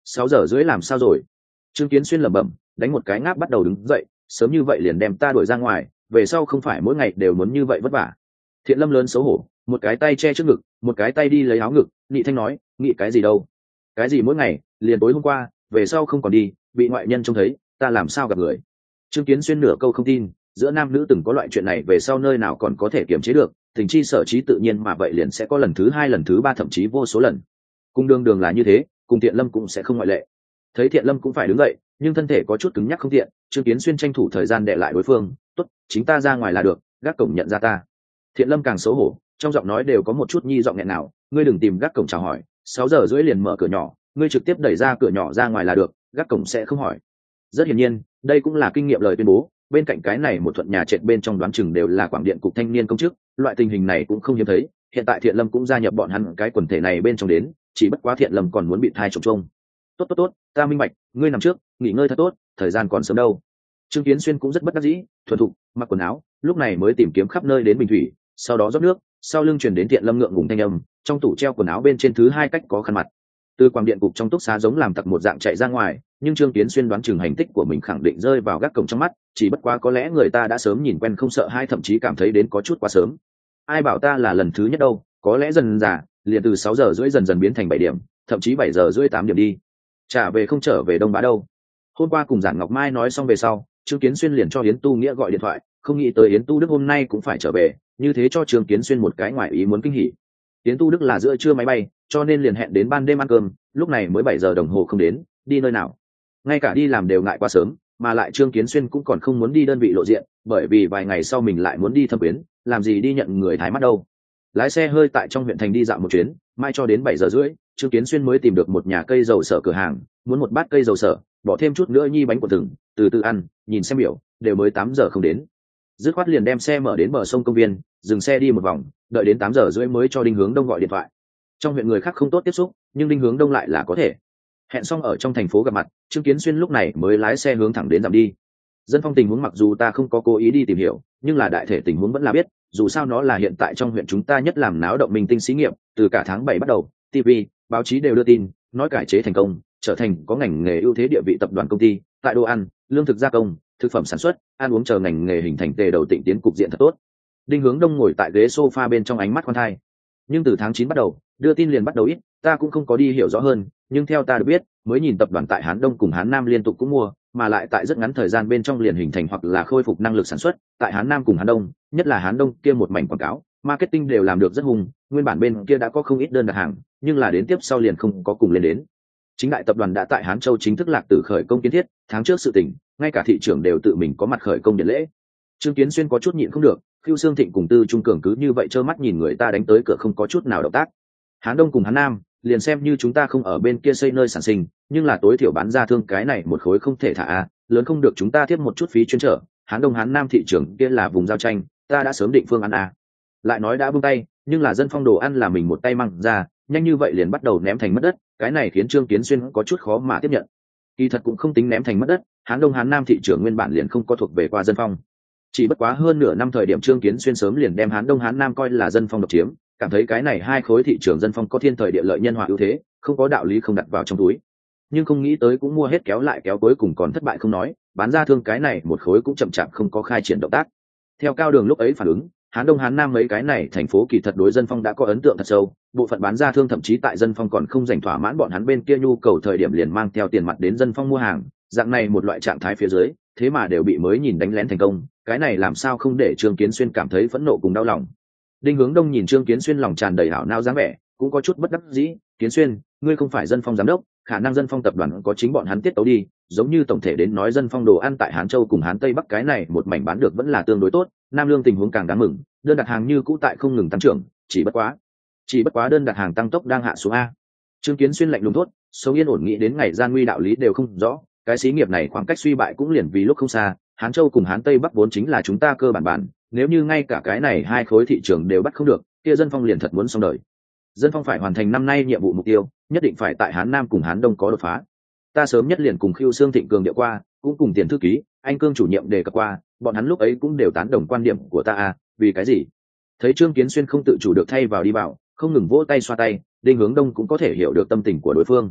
6 giờ rưỡi làm sao rồi? Trương Kiến Xuyên lẩm bẩm, đánh một cái ngáp bắt đầu đứng dậy, sớm như vậy liền đem ta đuổi ra ngoài, về sau không phải mỗi ngày đều muốn như vậy vất vả. Thiện Lâm lớn xấu hổ, một cái tay che trước ngực, một cái tay đi lấy áo ngực, Nghị Thanh nói, nghĩ cái gì đâu? Cái gì mỗi ngày, liền tối hôm qua, về sau không còn đi, bị ngoại nhân trông thấy, ta làm sao gặp người? Trương Kiến Xuyên nửa câu không tin, giữa nam nữ từng có loại chuyện này về sau nơi nào còn có thể kiềm chế được, tình chi sở trí tự nhiên mà vậy liền sẽ có lần thứ hai, lần thứ ba, thậm chí vô số lần. Cùng đường đường là như thế, cùng Thiện Lâm cũng sẽ không ngoại lệ. Thấy Thiện Lâm cũng phải đứng dậy, nhưng thân thể có chút cứng nhắc không tiện, Trương Kiến Xuyên tranh thủ thời gian để lại đối phương, tốt, chính ta ra ngoài là được, gác cổng nhận ra ta. Thiện Lâm càng xấu hổ, trong giọng nói đều có một chút nhi giọng nghẹn nào, ngươi đừng tìm gác cổng chào hỏi, 6 giờ rưỡi liền mở cửa nhỏ, ngươi trực tiếp đẩy ra cửa nhỏ ra ngoài là được, gác cổng sẽ không hỏi. Rất hiển nhiên, đây cũng là kinh nghiệm lời tuyên bố, bên cạnh cái này một thuận nhà trệt bên trong đoán chừng đều là quảng điện cục thanh niên công chức, loại tình hình này cũng không hiếm thấy, hiện tại Thiện Lâm cũng gia nhập bọn hắn cái quần thể này bên trong đến, chỉ bất quá Thiện Lâm còn muốn bị thai trộm trông. Tốt, ta minh bạch, ngươi nằm trước, nghỉ ngơi thật tốt, thời gian còn sớm đâu. Trương Kiến Xuyên cũng rất bất đắc dĩ, thuần thục mặc quần áo, lúc này mới tìm kiếm khắp nơi đến bình thủy, sau đó rót nước, sau lưng truyền đến Thiện Lâm ngượng ngùng thanh âm, trong tủ treo quần áo bên trên thứ hai cách có khăn mặt. Từ quảng điện cục trong túc xá giống làm tặc một dạng chạy ra ngoài, nhưng Trương Kiến Xuyên đoán chừng hành tích của mình khẳng định rơi vào gác cổng trong mắt, chỉ bất quá có lẽ người ta đã sớm nhìn quen không sợ hai, thậm chí cảm thấy đến có chút quá sớm. Ai bảo ta là lần thứ nhất đâu, có lẽ dần dà, liền từ 6 giờ rưỡi dần dần biến thành 7 điểm, thậm chí 7 giờ rưỡi 8 điểm đi. Trả về không trở về Đông Bá đâu. Hôm qua cùng Giản Ngọc Mai nói xong về sau, Trương Kiến Xuyên liền cho Yến Tu Nghĩa gọi điện thoại, không nghĩ tới Yến Tu Đức hôm nay cũng phải trở về, như thế cho Trương Kiến Xuyên một cái ngoài ý muốn kinh hỉ. Yến Tu Đức là giữa trưa máy bay, cho nên liền hẹn đến ban đêm ăn cơm, lúc này mới 7 giờ đồng hồ không đến, đi nơi nào? Ngay cả đi làm đều ngại quá sớm, mà lại Trương Kiến Xuyên cũng còn không muốn đi đơn vị lộ diện, bởi vì vài ngày sau mình lại muốn đi thâm quyến, làm gì đi nhận người thái mắt đâu. Lái xe hơi tại trong huyện thành đi dạo một chuyến, mai cho đến 7 giờ rưỡi, Trương Kiến Xuyên mới tìm được một nhà cây dầu sở cửa hàng, muốn một bát cây dầu sở, bỏ thêm chút nữa nhi bánh của từng, từ từ ăn, nhìn xem biểu, đều mới 8 giờ không đến. Dứt khoát liền đem xe mở đến bờ sông công viên, dừng xe đi một vòng, đợi đến 8 giờ rưỡi mới cho Đinh Hướng Đông gọi điện thoại. Trong huyện người khác không tốt tiếp xúc, nhưng Đinh Hướng Đông lại là có thể. Hẹn xong ở trong thành phố gặp mặt, Trương Kiến Xuyên lúc này mới lái xe hướng thẳng đến dặm đi. Dân phong tình huống mặc dù ta không có cố ý đi tìm hiểu, nhưng là đại thể tình huống vẫn là biết, dù sao nó là hiện tại trong huyện chúng ta nhất làm náo động minh tinh xí nghiệp, từ cả tháng 7 bắt đầu, TV, báo chí đều đưa tin, nói cải chế thành công, trở thành có ngành nghề ưu thế địa vị tập đoàn công ty, tại đồ ăn, lương thực gia công, thực phẩm sản xuất, ăn uống chờ ngành nghề hình thành tề đầu tịnh tiến cục diện thật tốt. Đinh Hướng Đông ngồi tại ghế sofa bên trong ánh mắt khoan thai. Nhưng từ tháng 9 bắt đầu, đưa tin liền bắt đầu ít, ta cũng không có đi hiểu rõ hơn, nhưng theo ta được biết, mới nhìn tập đoàn tại Hán Đông cùng Hán Nam liên tục cũng mua, mà lại tại rất ngắn thời gian bên trong liền hình thành hoặc là khôi phục năng lực sản xuất, tại Hán Nam cùng Hán Đông, nhất là Hán Đông kia một mảnh quảng cáo, marketing đều làm được rất hùng, nguyên bản bên kia đã có không ít đơn đặt hàng, nhưng là đến tiếp sau liền không có cùng lên đến. Chính đại tập đoàn đã tại Hán Châu chính thức lạc tử khởi công kiến thiết, tháng trước sự tình, ngay cả thị trưởng đều tự mình có mặt khởi công điện lễ. Trương Kiến Xuyên có chút nhịn không được, Khưu Sương Thịnh cùng Tư Trung Cường cứ như vậy trơ mắt nhìn người ta đánh tới cửa không có chút nào động tác. Hán Đông cùng Hán Nam, liền xem như chúng ta không ở bên kia xây nơi sản sinh, nhưng là tối thiểu bán ra thương cái này một khối không thể thả a, lớn không được chúng ta tiếp một chút phí chuyên trở. Hán Đông Hán Nam thị trường kia là vùng giao tranh, ta đã sớm định phương ăn a. Lại nói đã buông tay, nhưng là dân phong đồ ăn là mình một tay mang ra, nhanh như vậy liền bắt đầu ném thành mất đất, cái này khiến Trương Kiến Xuyên có chút khó mà tiếp nhận. Kỳ thật cũng không tính ném thành mất đất, Hán Đông Hán Nam thị trường nguyên bản liền không có thuộc về qua dân phong. Chỉ bất quá hơn nửa năm thời điểm Trương Kiến Xuyên sớm liền đem Hán Đông Hán Nam coi là dân phong độc chiếm, cảm thấy cái này hai khối thị trường dân phong có thiên thời địa lợi nhân hòa ưu thế, không có đạo lý không đặt vào trong túi. Nhưng không nghĩ tới cũng mua hết kéo lại kéo cuối cùng còn thất bại không nói, bán ra thương cái này một khối cũng chậm chạp không có khai triển động tác. Theo Cao Đường lúc ấy phản ứng, Hán Đông Hán Nam mấy cái này thành phố kỳ thật đối dân phong đã có ấn tượng thật sâu, bộ phận bán ra thương thậm chí tại dân phong còn không dành thỏa mãn bọn hắn bên kia nhu cầu thời điểm liền mang theo tiền mặt đến dân phong mua hàng, dạng này một loại trạng thái phía dưới, thế mà đều bị mới nhìn đánh lén thành công, cái này làm sao không để Trương Kiến Xuyên cảm thấy phẫn nộ cùng đau lòng. Đinh Hướng Đông nhìn Trương Kiến Xuyên lòng tràn đầy hảo nao dáng vẻ, cũng có chút bất đắc dĩ, Kiến Xuyên, ngươi không phải dân phong giám đốc, khả năng dân phong tập đoàn có chính bọn hắn tiết tấu đi, giống như tổng thể đến nói dân phong đồ ăn tại Hán Châu cùng Hán Tây Bắc cái này một mảnh bán được vẫn là tương đối tốt, Nam Lương tình huống càng đáng mừng, đơn đặt hàng như cũ tại không ngừng tăng trưởng, chỉ bất quá đơn đặt hàng tăng tốc đang hạ xuống a. Trương Kiến Xuyên lạnh lùng thốt, sống yên ổn nghĩ đến ngày gian nguy đạo lý đều không rõ, cái xí nghiệp này khoảng cách suy bại cũng liền vì lúc không xa, Hán Châu cùng Hán Tây Bắc vốn chính là chúng ta cơ bản, nếu như ngay cả cái này hai khối thị trường đều bắt không được, kia dân phong liền thật muốn xong đời. Dân phong phải hoàn thành năm nay nhiệm vụ mục tiêu, nhất định phải tại Hán Nam cùng Hán Đông có đột phá. Ta sớm nhất liền cùng Khưu Sương Thịnh cường điệu qua, cũng cùng Tiền thư ký, anh Cương chủ nhiệm đề cập qua, bọn hắn lúc ấy cũng đều tán đồng quan điểm của ta a, vì cái gì? Thấy Trương Kiến Xuyên không tự chủ được thay vào đi vào, không ngừng vỗ tay xoa tay, Đinh Hướng Đông cũng có thể hiểu được tâm tình của đối phương.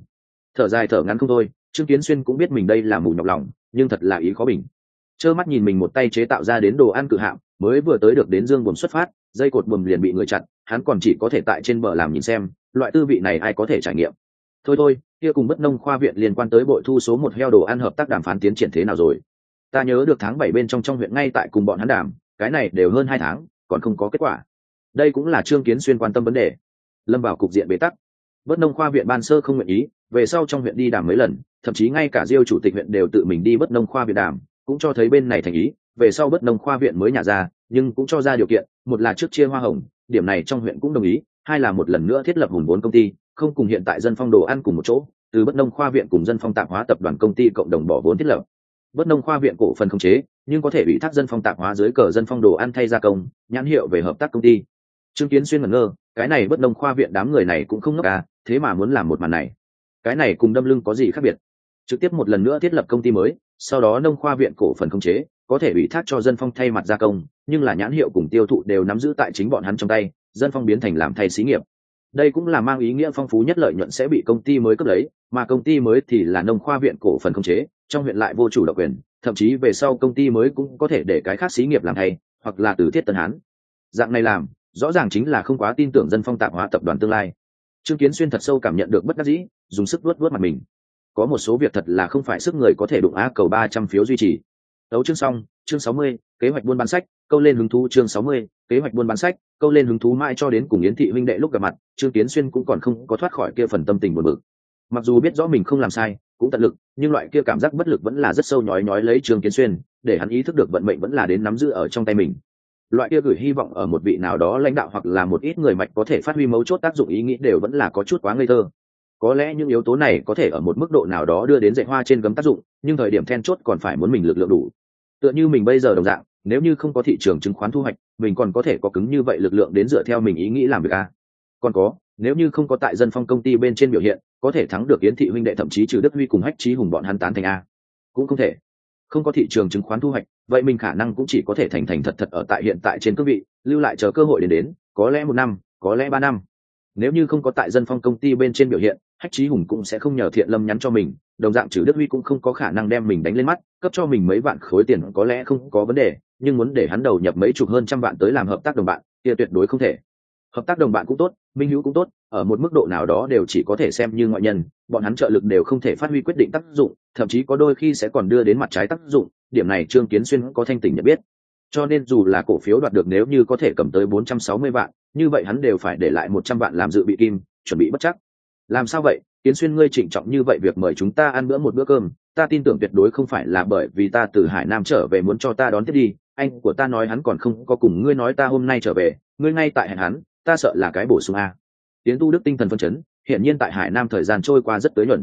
Thở dài thở ngắn không thôi, Trương Kiến Xuyên cũng biết mình đây là mù nhọc lòng, nhưng thật là ý khó bình. Trơ mắt nhìn mình một tay chế tạo ra đến đồ ăn cự hạm, mới vừa tới được đến dương buồm xuất phát, dây cột buồm liền bị người chặn, hắn còn chỉ có thể tại trên bờ làm nhìn xem, loại tư vị này ai có thể trải nghiệm. Thôi thôi, kia cùng Bất Nông khoa viện liên quan tới bội thu số 1 heo đồ ăn hợp tác đàm phán tiến triển thế nào rồi? Ta nhớ được tháng 7 bên trong huyện ngay tại cùng bọn hắn đàm, cái này đều hơn 2 tháng, còn không có kết quả. Đây cũng là Trương Kiến Xuyên quan tâm vấn đề. Lâm vào cục diện bế tắc. Bất Nông khoa viện ban sơ không nguyện ý, về sau trong huyện đi đàm mấy lần, thậm chí ngay cả Diêu chủ tịch huyện đều tự mình đi Bất Nông khoa viện đàm, cũng cho thấy bên này thành ý, về sau Bất Nông khoa viện mới nhả ra, nhưng cũng cho ra điều kiện, một là trước chia hoa hồng, điểm này trong huyện cũng đồng ý, hai là một lần nữa thiết lập hùn vốn công ty, không cùng hiện tại Dân Phong đồ ăn cùng một chỗ, từ Bất Nông khoa viện cùng Dân Phong tạp hóa tập đoàn công ty cộng đồng bỏ vốn thiết lập. Bất Nông khoa viện cổ phần khống chế, nhưng có thể ủy thác Dân Phong tạp hóa dưới cờ Dân Phong đồ ăn thay gia công, nhãn hiệu về hợp tác công ty. Trương Kiến Xuyên ngẩn ngơ, cái này Bất Nông khoa viện đám người này cũng không ngốc à, thế mà muốn làm một màn này. Cái này cùng đâm lưng có gì khác biệt? Trực tiếp một lần nữa thiết lập công ty mới, sau đó Nông khoa viện cổ phần khống chế, có thể ủy thác cho Dân Phong thay mặt gia công, nhưng là nhãn hiệu cùng tiêu thụ đều nắm giữ tại chính bọn hắn trong tay, Dân Phong biến thành làm thay xí nghiệp. Đây cũng là mang ý nghĩa phong phú nhất lợi nhuận sẽ bị công ty mới cướp lấy, mà công ty mới thì là Nông khoa viện cổ phần khống chế, trong huyện lại vô chủ độc quyền, thậm chí về sau công ty mới cũng có thể để cái khác xí nghiệp làm thay, hoặc là từ thiết Tân Hán. Dạng này làm, rõ ràng chính là không quá tin tưởng Dân Phong tạp hóa tập đoàn tương lai. Trương Kiến Xuyên thật sâu cảm nhận được bất đắc dĩ, dùng sức vuốt vuốt mặt mình. Có một số việc thật là không phải sức người có thể đụng á, cầu 300 phiếu duy trì. Đấu chương xong, chương 60, kế hoạch buôn bán sách, câu lên hứng thú chương 60, kế hoạch buôn bán sách, câu lên hứng thú mãi cho đến cùng Yến thị huynh đệ lúc gặp mặt, Trương Kiến Xuyên cũng còn không có thoát khỏi kia phần tâm tình buồn bực. Mặc dù biết rõ mình không làm sai, cũng tận lực, nhưng loại kia cảm giác bất lực vẫn là rất sâu nhói nhói lấy Trương Kiến Xuyên, để hắn ý thức được vận mệnh vẫn là đến nắm giữ ở trong tay mình. Loại kia gửi hy vọng ở một vị nào đó lãnh đạo hoặc là một ít người mạch có thể phát huy mấu chốt tác dụng ý nghĩ đều vẫn là có chút quá ngây thơ. Có lẽ những yếu tố này có thể ở một mức độ nào đó đưa đến dạy hoa trên gấm tác dụng, nhưng thời điểm then chốt còn phải muốn mình lực lượng đủ. Tựa như mình bây giờ đồng dạng, nếu như không có thị trường chứng khoán thu hoạch, mình còn có thể có cứng như vậy lực lượng đến dựa theo mình ý nghĩ làm việc à? Còn có, nếu như không có tại Dân Phong công ty bên trên biểu hiện, có thể thắng được Yến thị huynh đệ thậm chí trừ Đức Huy cùng Hách Chí Hùng bọn hắn tán thành a? Cũng không thể. Không có thị trường chứng khoán thu hoạch, vậy mình khả năng cũng chỉ có thể thành thành thật thật ở tại hiện tại trên cương vị, lưu lại chờ cơ hội đến, có lẽ 1 năm, có lẽ 3 năm. Nếu như không có tại Dân Phong công ty bên trên biểu hiện, Hách Chí Hùng cũng sẽ không nhờ Thiện Lâm nhắn cho mình, đồng dạng trừ Đức Huy cũng không có khả năng đem mình đánh lên mắt, cấp cho mình mấy vạn khối tiền có lẽ không có vấn đề, nhưng muốn để hắn đầu nhập mấy chục hơn trăm vạn tới làm hợp tác đồng bạn, kia tuyệt đối không thể. Hợp tác đồng bạn cũng tốt, minh hữu cũng tốt, ở một mức độ nào đó đều chỉ có thể xem như ngoại nhân, bọn hắn trợ lực đều không thể phát huy quyết định tác dụng, thậm chí có đôi khi sẽ còn đưa đến mặt trái tác dụng, điểm này Trương Kiến Xuyên có thanh tỉnh nhận biết. Cho nên dù là cổ phiếu đoạt được nếu như có thể cầm tới 460 vạn, như vậy hắn đều phải để lại 100 vạn làm dự bị kim, chuẩn bị bất chắc. Làm sao vậy? Kiến Xuyên ngươi trịnh trọng như vậy việc mời chúng ta ăn một bữa cơm, ta tin tưởng tuyệt đối không phải là bởi vì ta từ Hải Nam trở về muốn cho ta đón tiếp đi, anh của ta nói hắn còn không có cùng ngươi nói ta hôm nay trở về, ngươi ngay tại hẹn hắn, ta sợ là cái bổ sung a. Tiến Tu Đức tinh thần phấn chấn, hiện nhiên tại Hải Nam thời gian trôi qua rất tới nhuần.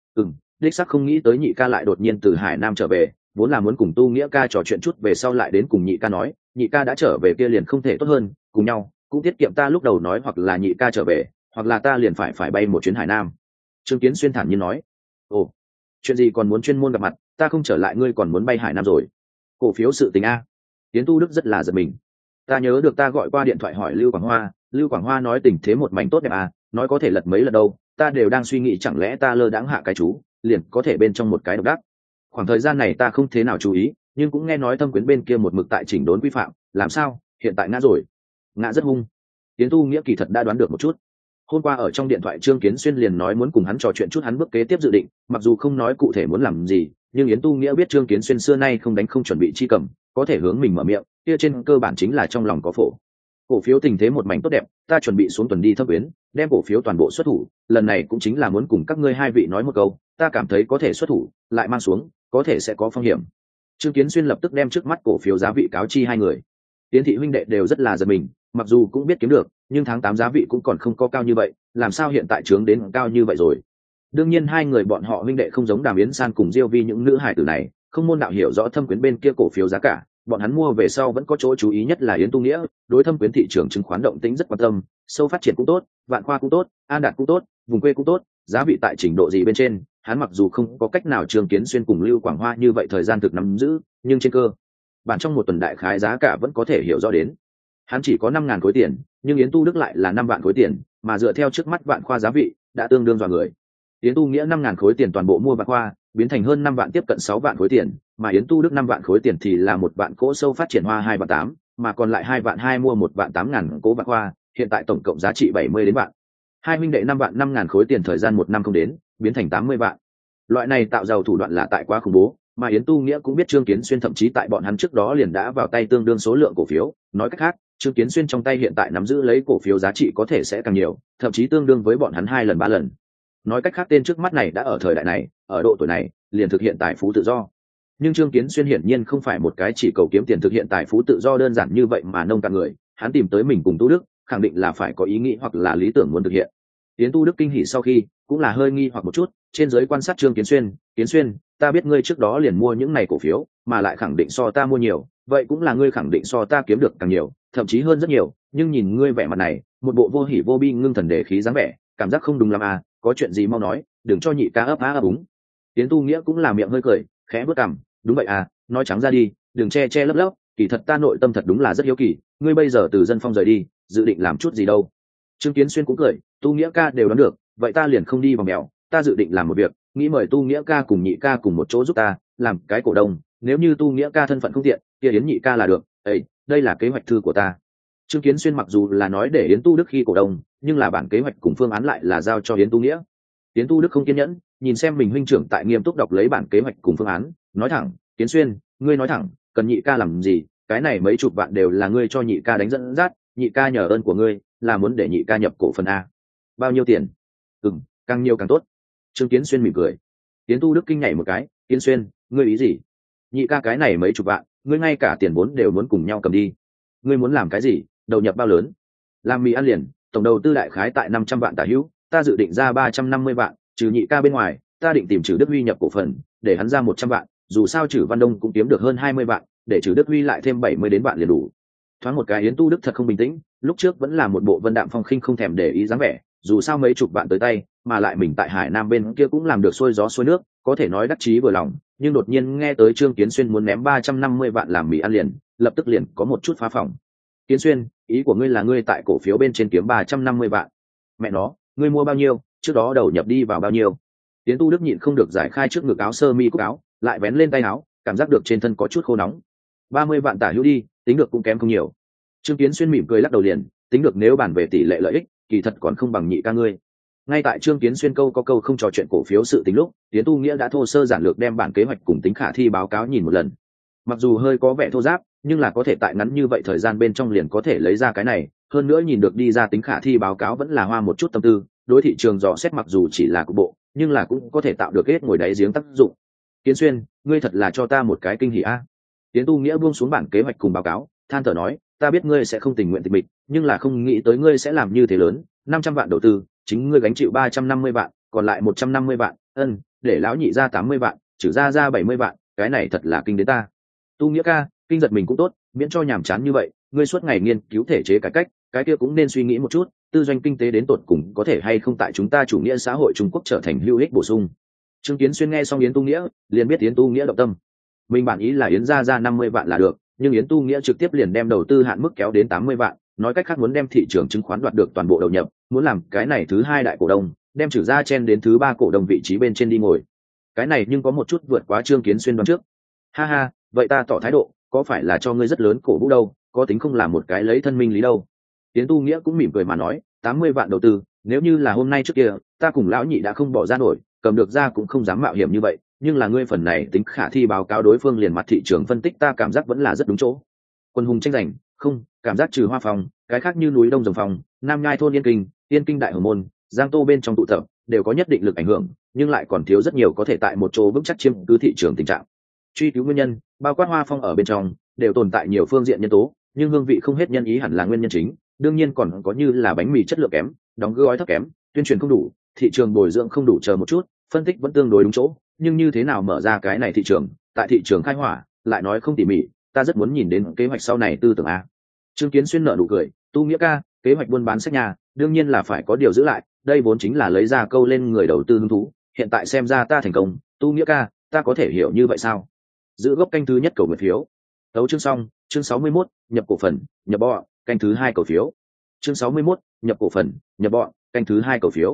Đích xác không nghĩ tới nhị ca lại đột nhiên từ Hải Nam trở về, vốn là muốn cùng Tu Nghĩa ca trò chuyện chút về sau lại đến cùng nhị ca nói, nhị ca đã trở về kia liền không thể tốt hơn, cùng nhau, cũng tiết kiệm ta lúc đầu nói hoặc là nhị ca trở về, hoặc là ta liền phải bay một chuyến Hải Nam. Trương Kiến Xuyên thản nhiên nói, ồ, chuyện gì còn muốn chuyên môn gặp mặt, ta không trở lại ngươi còn muốn bay Hải Nam rồi. Cổ phiếu sự tình a. Tiến Tu Đức rất là giật mình. Ta nhớ được ta gọi qua điện thoại hỏi Lưu Quảng Hoa nói tình thế một mảnh tốt đẹp à, nói có thể lật mấy lần đâu, ta đều đang suy nghĩ chẳng lẽ ta lơ đãng hạ cái chú, liền có thể bên trong một cái độc đắc. Khoảng thời gian này ta không thế nào chú ý, nhưng cũng nghe nói Thâm Quyến bên kia một mực tại chỉnh đốn quy phạm, làm sao, hiện tại ngã rồi. Ngã rất hung. Tiến Tu Nghĩa kỳ thật đã đoán được một chút. Hôm qua ở trong điện thoại Trương Kiến Xuyên liền nói muốn cùng hắn trò chuyện chút hắn bước kế tiếp dự định, mặc dù không nói cụ thể muốn làm gì, nhưng Yến Tu Nghĩa biết Trương Kiến Xuyên xưa nay không đánh không chuẩn bị chi cầm, có thể hướng mình mở miệng, kia trên cơ bản chính là trong lòng có phổ. Cổ phiếu tình thế một mảnh tốt đẹp, ta chuẩn bị xuống tuần đi Thâm Quyến, đem cổ phiếu toàn bộ xuất thủ, lần này cũng chính là muốn cùng các ngươi hai vị nói một câu, ta cảm thấy có thể xuất thủ, lại mang xuống, có thể sẽ có phong hiểm. Trương Kiến Xuyên lập tức đem trước mắt cổ phiếu giá vị cáo chi hai người. Tiến thị huynh đệ đều rất là giật mình, mặc dù cũng biết kiếm được, nhưng tháng 8 giá vị cũng còn không có cao như vậy, làm sao hiện tại trướng đến cao như vậy rồi. Đương nhiên hai người bọn họ huynh đệ không giống Đàm Yến San cùng Diêu Vi những nữ hài tử này, không môn đạo hiểu rõ Thâm Quyến bên kia cổ phiếu giá cả, bọn hắn mua về sau vẫn có chỗ chú ý nhất là Yến Tu Nghĩa, đối Thâm Quyến thị trường chứng khoán động tĩnh rất quan tâm, sâu phát triển cũng tốt, Vạn Khoa cũng tốt, An Đạt cũng tốt, vùng quê cũng tốt, giá vị tại trình độ gì bên trên, hắn mặc dù không có cách nào Trương Kiến Xuyên cùng Lưu Quảng Hoa như vậy thời gian thực nắm giữ, nhưng trên cơ bản trong một tuần đại khái giá cả vẫn có thể hiểu rõ đến. Hắn chỉ có 5.000 khối tiền, nhưng Yến Tu Đức lại là 5 vạn khối tiền, mà dựa theo trước mắt Vạn Khoa giá vị, đã tương đương dọa người. Yến Tu Nghĩa 5.000 khối tiền toàn bộ mua bạc hoa, biến thành hơn 5 vạn tiếp cận 6 vạn khối tiền, mà Yến Tu Đức 5 vạn khối tiền thì là 1 vạn cỗ sâu phát triển hoa 2 vạn 8, mà còn lại 2 vạn 2 mua 1 vạn 8.000 cỗ bạc hoa, hiện tại tổng cộng giá trị 70 đến vạn. Hai huynh đệ 5 vạn 5.000 khối tiền thời gian 1 năm không đến, biến thành 80 vạn. Loại này tạo giàu thủ đoạn là tại quá khủng bố, mà Yến Tu Nghĩa cũng biết Trương Kiến Xuyên thậm chí tại bọn hắn trước đó liền đã vào tay tương đương số lượng cổ phiếu, nói cách khác, Trương Kiến Xuyên trong tay hiện tại nắm giữ lấy cổ phiếu giá trị có thể sẽ càng nhiều, thậm chí tương đương với bọn hắn 2 lần 3 lần. Nói cách khác tên trước mắt này đã ở thời đại này, ở độ tuổi này, liền thực hiện tài phú tự do. Nhưng Trương Kiến Xuyên hiển nhiên không phải một cái chỉ cầu kiếm tiền thực hiện tài phú tự do đơn giản như vậy mà nông cạn người, hắn tìm tới mình cùng Tu Đức, khẳng định là phải có ý nghĩ hoặc là lý tưởng muốn thực hiện. Yến Tu Đức kinh hỉ sau khi, cũng là hơi nghi hoặc một chút, trên giới quan sát Trương Kiến Xuyên, ta biết ngươi trước đó liền mua những này cổ phiếu, mà lại khẳng định so ta mua nhiều, vậy cũng là ngươi khẳng định so ta kiếm được càng nhiều, thậm chí hơn rất nhiều, nhưng nhìn ngươi vẻ mặt này, một bộ vô hỉ vô bi ngưng thần đề khí dáng vẻ, cảm giác không đúng lắm à, có chuyện gì mau nói, đừng cho nhị ca ấp á ấp úng. Yến Tu Nghĩa cũng là miệng hơi cười, khẽ bước cằm, đúng vậy à, nói trắng ra đi, đừng che che lấp lấp, kỳ thật ta nội tâm thật đúng là rất hiếu kỳ, ngươi bây giờ từ Dân Phong rời đi, dự định làm chút gì đâu? Trương Kiến Xuyên cũng cười, Tu Nghĩa ca đều đoán được, vậy ta liền không đi vào mèo, ta dự định làm một việc, nghĩ mời Tu Nghĩa ca cùng nhị ca cùng một chỗ giúp ta làm cái cổ đông, nếu như Tu Nghĩa ca thân phận không tiện, kia Yến nhị ca là được. Ấy, đây là kế hoạch thư của ta. Trương Kiến Xuyên mặc dù là nói để Yến Tu Đức khi cổ đông, nhưng là bản kế hoạch cùng phương án lại là giao cho Yến Tu Nghĩa. Yến Tu Đức không kiên nhẫn, nhìn xem mình huynh trưởng tại nghiêm túc đọc lấy bản kế hoạch cùng phương án, nói thẳng, Kiến Xuyên, ngươi nói thẳng, cần nhị ca làm gì, cái này mấy chục vạn đều là ngươi cho nhị ca đánh dẫn dắt, nhị ca nhờ ơn của ngươi, là muốn để nhị ca nhập cổ phần a. Bao nhiêu tiền? Càng nhiều càng tốt. Trương Kiến Xuyên mỉm cười. Yến Tu Đức kinh nhảy một cái, Kiến Xuyên, ngươi ý gì? Nhị ca cái này mấy chục vạn, ngươi ngay cả tiền vốn đều muốn cùng nhau cầm đi. Ngươi muốn làm cái gì, đầu nhập bao lớn? Làm mì ăn liền, tổng đầu tư đại khái tại 500 vạn tả hữu, ta dự định ra 350 vạn, trừ nhị ca bên ngoài, ta định tìm Trử Đức Huy nhập cổ phần, để hắn ra 100 vạn, dù sao Trử Văn Đông cũng kiếm được hơn 20 vạn, để Trử Đức Huy lại thêm 70 đến vạn liền đủ. Thoáng một cái Yến Tu Đức thật không bình tĩnh, lúc trước vẫn là một bộ vân đạm phong khinh không thèm để ý dáng vẻ, dù sao mấy chục vạn tới tay, mà lại mình tại Hải Nam bên kia cũng làm được xuôi gió xuôi nước, có thể nói đắc chí vừa lòng, nhưng đột nhiên nghe tới Trương Kiến Xuyên muốn ném 350 vạn làm mì ăn liền, lập tức liền có một chút phá phỏng. Kiến Xuyên, ý của ngươi là ngươi tại cổ phiếu bên trên kiếm 350 vạn? Mẹ nó, ngươi mua bao nhiêu, trước đó đầu nhập đi vào bao nhiêu? Yến Tu Đức nhịn không được giải khai trước ngực áo sơ mi cúc áo, lại vén lên tay áo, cảm giác được trên thân có chút khô nóng. 30 vạn tả hữu đi, tính được cũng kém không nhiều. Trương Kiến Xuyên mỉm cười lắc đầu liền, tính được nếu bàn về tỷ lệ lợi ích, kỳ thật còn không bằng nhị ca ngươi. Ngay tại Trương Kiến Xuyên câu có câu không trò chuyện cổ phiếu sự tính lúc, Yến Tu Nghĩa đã thô sơ giản lược đem bản kế hoạch cùng tính khả thi báo cáo nhìn một lần. Mặc dù hơi có vẻ thô ráp, nhưng là có thể tại ngắn như vậy thời gian bên trong liền có thể lấy ra cái này, hơn nữa nhìn được đi ra tính khả thi báo cáo vẫn là hoa một chút tâm tư, đối thị trường dò xét mặc dù chỉ là cục bộ, nhưng là cũng có thể tạo được kết ngồi đáy giếng tác dụng. Kiến Xuyên, ngươi thật là cho ta một cái kinh hỉ a. Yến Tu Nghĩa buông xuống bản kế hoạch cùng báo cáo, than thở nói, ta biết ngươi sẽ không tình nguyện tịch mịch, nhưng là không nghĩ tới ngươi sẽ làm như thế lớn, 500 vạn đầu tư, chính ngươi gánh chịu 350 vạn, còn lại 150 vạn, để lão nhị ra 80 vạn, trừ ra 70 vạn, cái này thật là kinh đến ta. Tu Nghĩa ca, kinh giật mình cũng tốt, miễn cho nhàm chán như vậy, ngươi suốt ngày nghiên cứu thể chế cải cách, cái kia cũng nên suy nghĩ một chút, tư doanh kinh tế đến tột cùng có thể hay không tại chúng ta chủ nghĩa xã hội Trung Quốc trở thành hữu ích bổ sung. Trương Kiến Xuyên nghe xong Yến Tu Nghĩa, liền biết Yến Tu Nghĩa động tâm. Mình bản ý là Yến ra 50 vạn là được, nhưng Yến Tu Nghĩa trực tiếp liền đem đầu tư hạn mức kéo đến 80 vạn, nói cách khác muốn đem thị trường chứng khoán đoạt được toàn bộ đầu nhập, muốn làm cái này thứ hai đại cổ đông, đem Trử ra chen đến thứ ba cổ đông vị trí bên trên đi ngồi. Cái này nhưng có một chút vượt quá Trương Kiến Xuyên đoán trước. Ha ha, vậy ta tỏ thái độ, có phải là cho ngươi rất lớn cổ vũ đâu, có tính không làm một cái lấy thân minh lý đâu. Yến Tu Nghĩa cũng mỉm cười mà nói, 80 vạn đầu tư, nếu như là hôm nay trước kia, ta cùng lão nhị đã không bỏ ra nổi, cầm được ra cũng không dám mạo hiểm như vậy, nhưng là ngươi phần này tính khả thi báo cáo đối phương liền mặt thị trường phân tích, ta cảm giác vẫn là rất đúng chỗ. Quân hùng tranh giành, không, cảm giác trừ Hoa Phòng, cái khác như núi Đông Rồng Phòng, Nam Nhai thôn Yên Kinh Đại Hồng Môn, Giang Tô bên trong tụ tập, đều có nhất định lực ảnh hưởng, nhưng lại còn thiếu rất nhiều có thể tại một chỗ vững chắc chiếm cứ thị trường tình trạng. Truy cứu nguyên nhân, bao quát Hoa Phong ở bên trong, đều tồn tại nhiều phương diện nhân tố, nhưng hương vị không hết nhân ý hẳn là nguyên nhân chính, đương nhiên còn có như là bánh mì chất lượng kém, đóng gói thấp kém, tuyên truyền không đủ, thị trường bồi dưỡng không đủ, chờ một chút, phân tích vẫn tương đối đúng chỗ, nhưng như thế nào mở ra cái này thị trường, tại thị trường khai hỏa, lại nói không tỉ mỉ, ta rất muốn nhìn đến kế hoạch sau này tư tưởng a. Trương Kiến Xuyên nở nụ cười, Tu Nghĩa ca, kế hoạch buôn bán sách nhà, đương nhiên là phải có điều giữ lại, đây vốn chính là lấy ra câu lên người đầu tư hứng thú, hiện tại xem ra ta thành công, Tu Nghĩa ca, ta có thể hiểu như vậy sao? Giữ gốc canh thứ nhất cầu nguyện phiếu. Tấu chương xong, chương 61, nhập cổ phần, nhập bọ, canh thứ hai cầu phiếu. Chương 61, nhập cổ phần, nhập bọ, canh thứ hai cầu phiếu.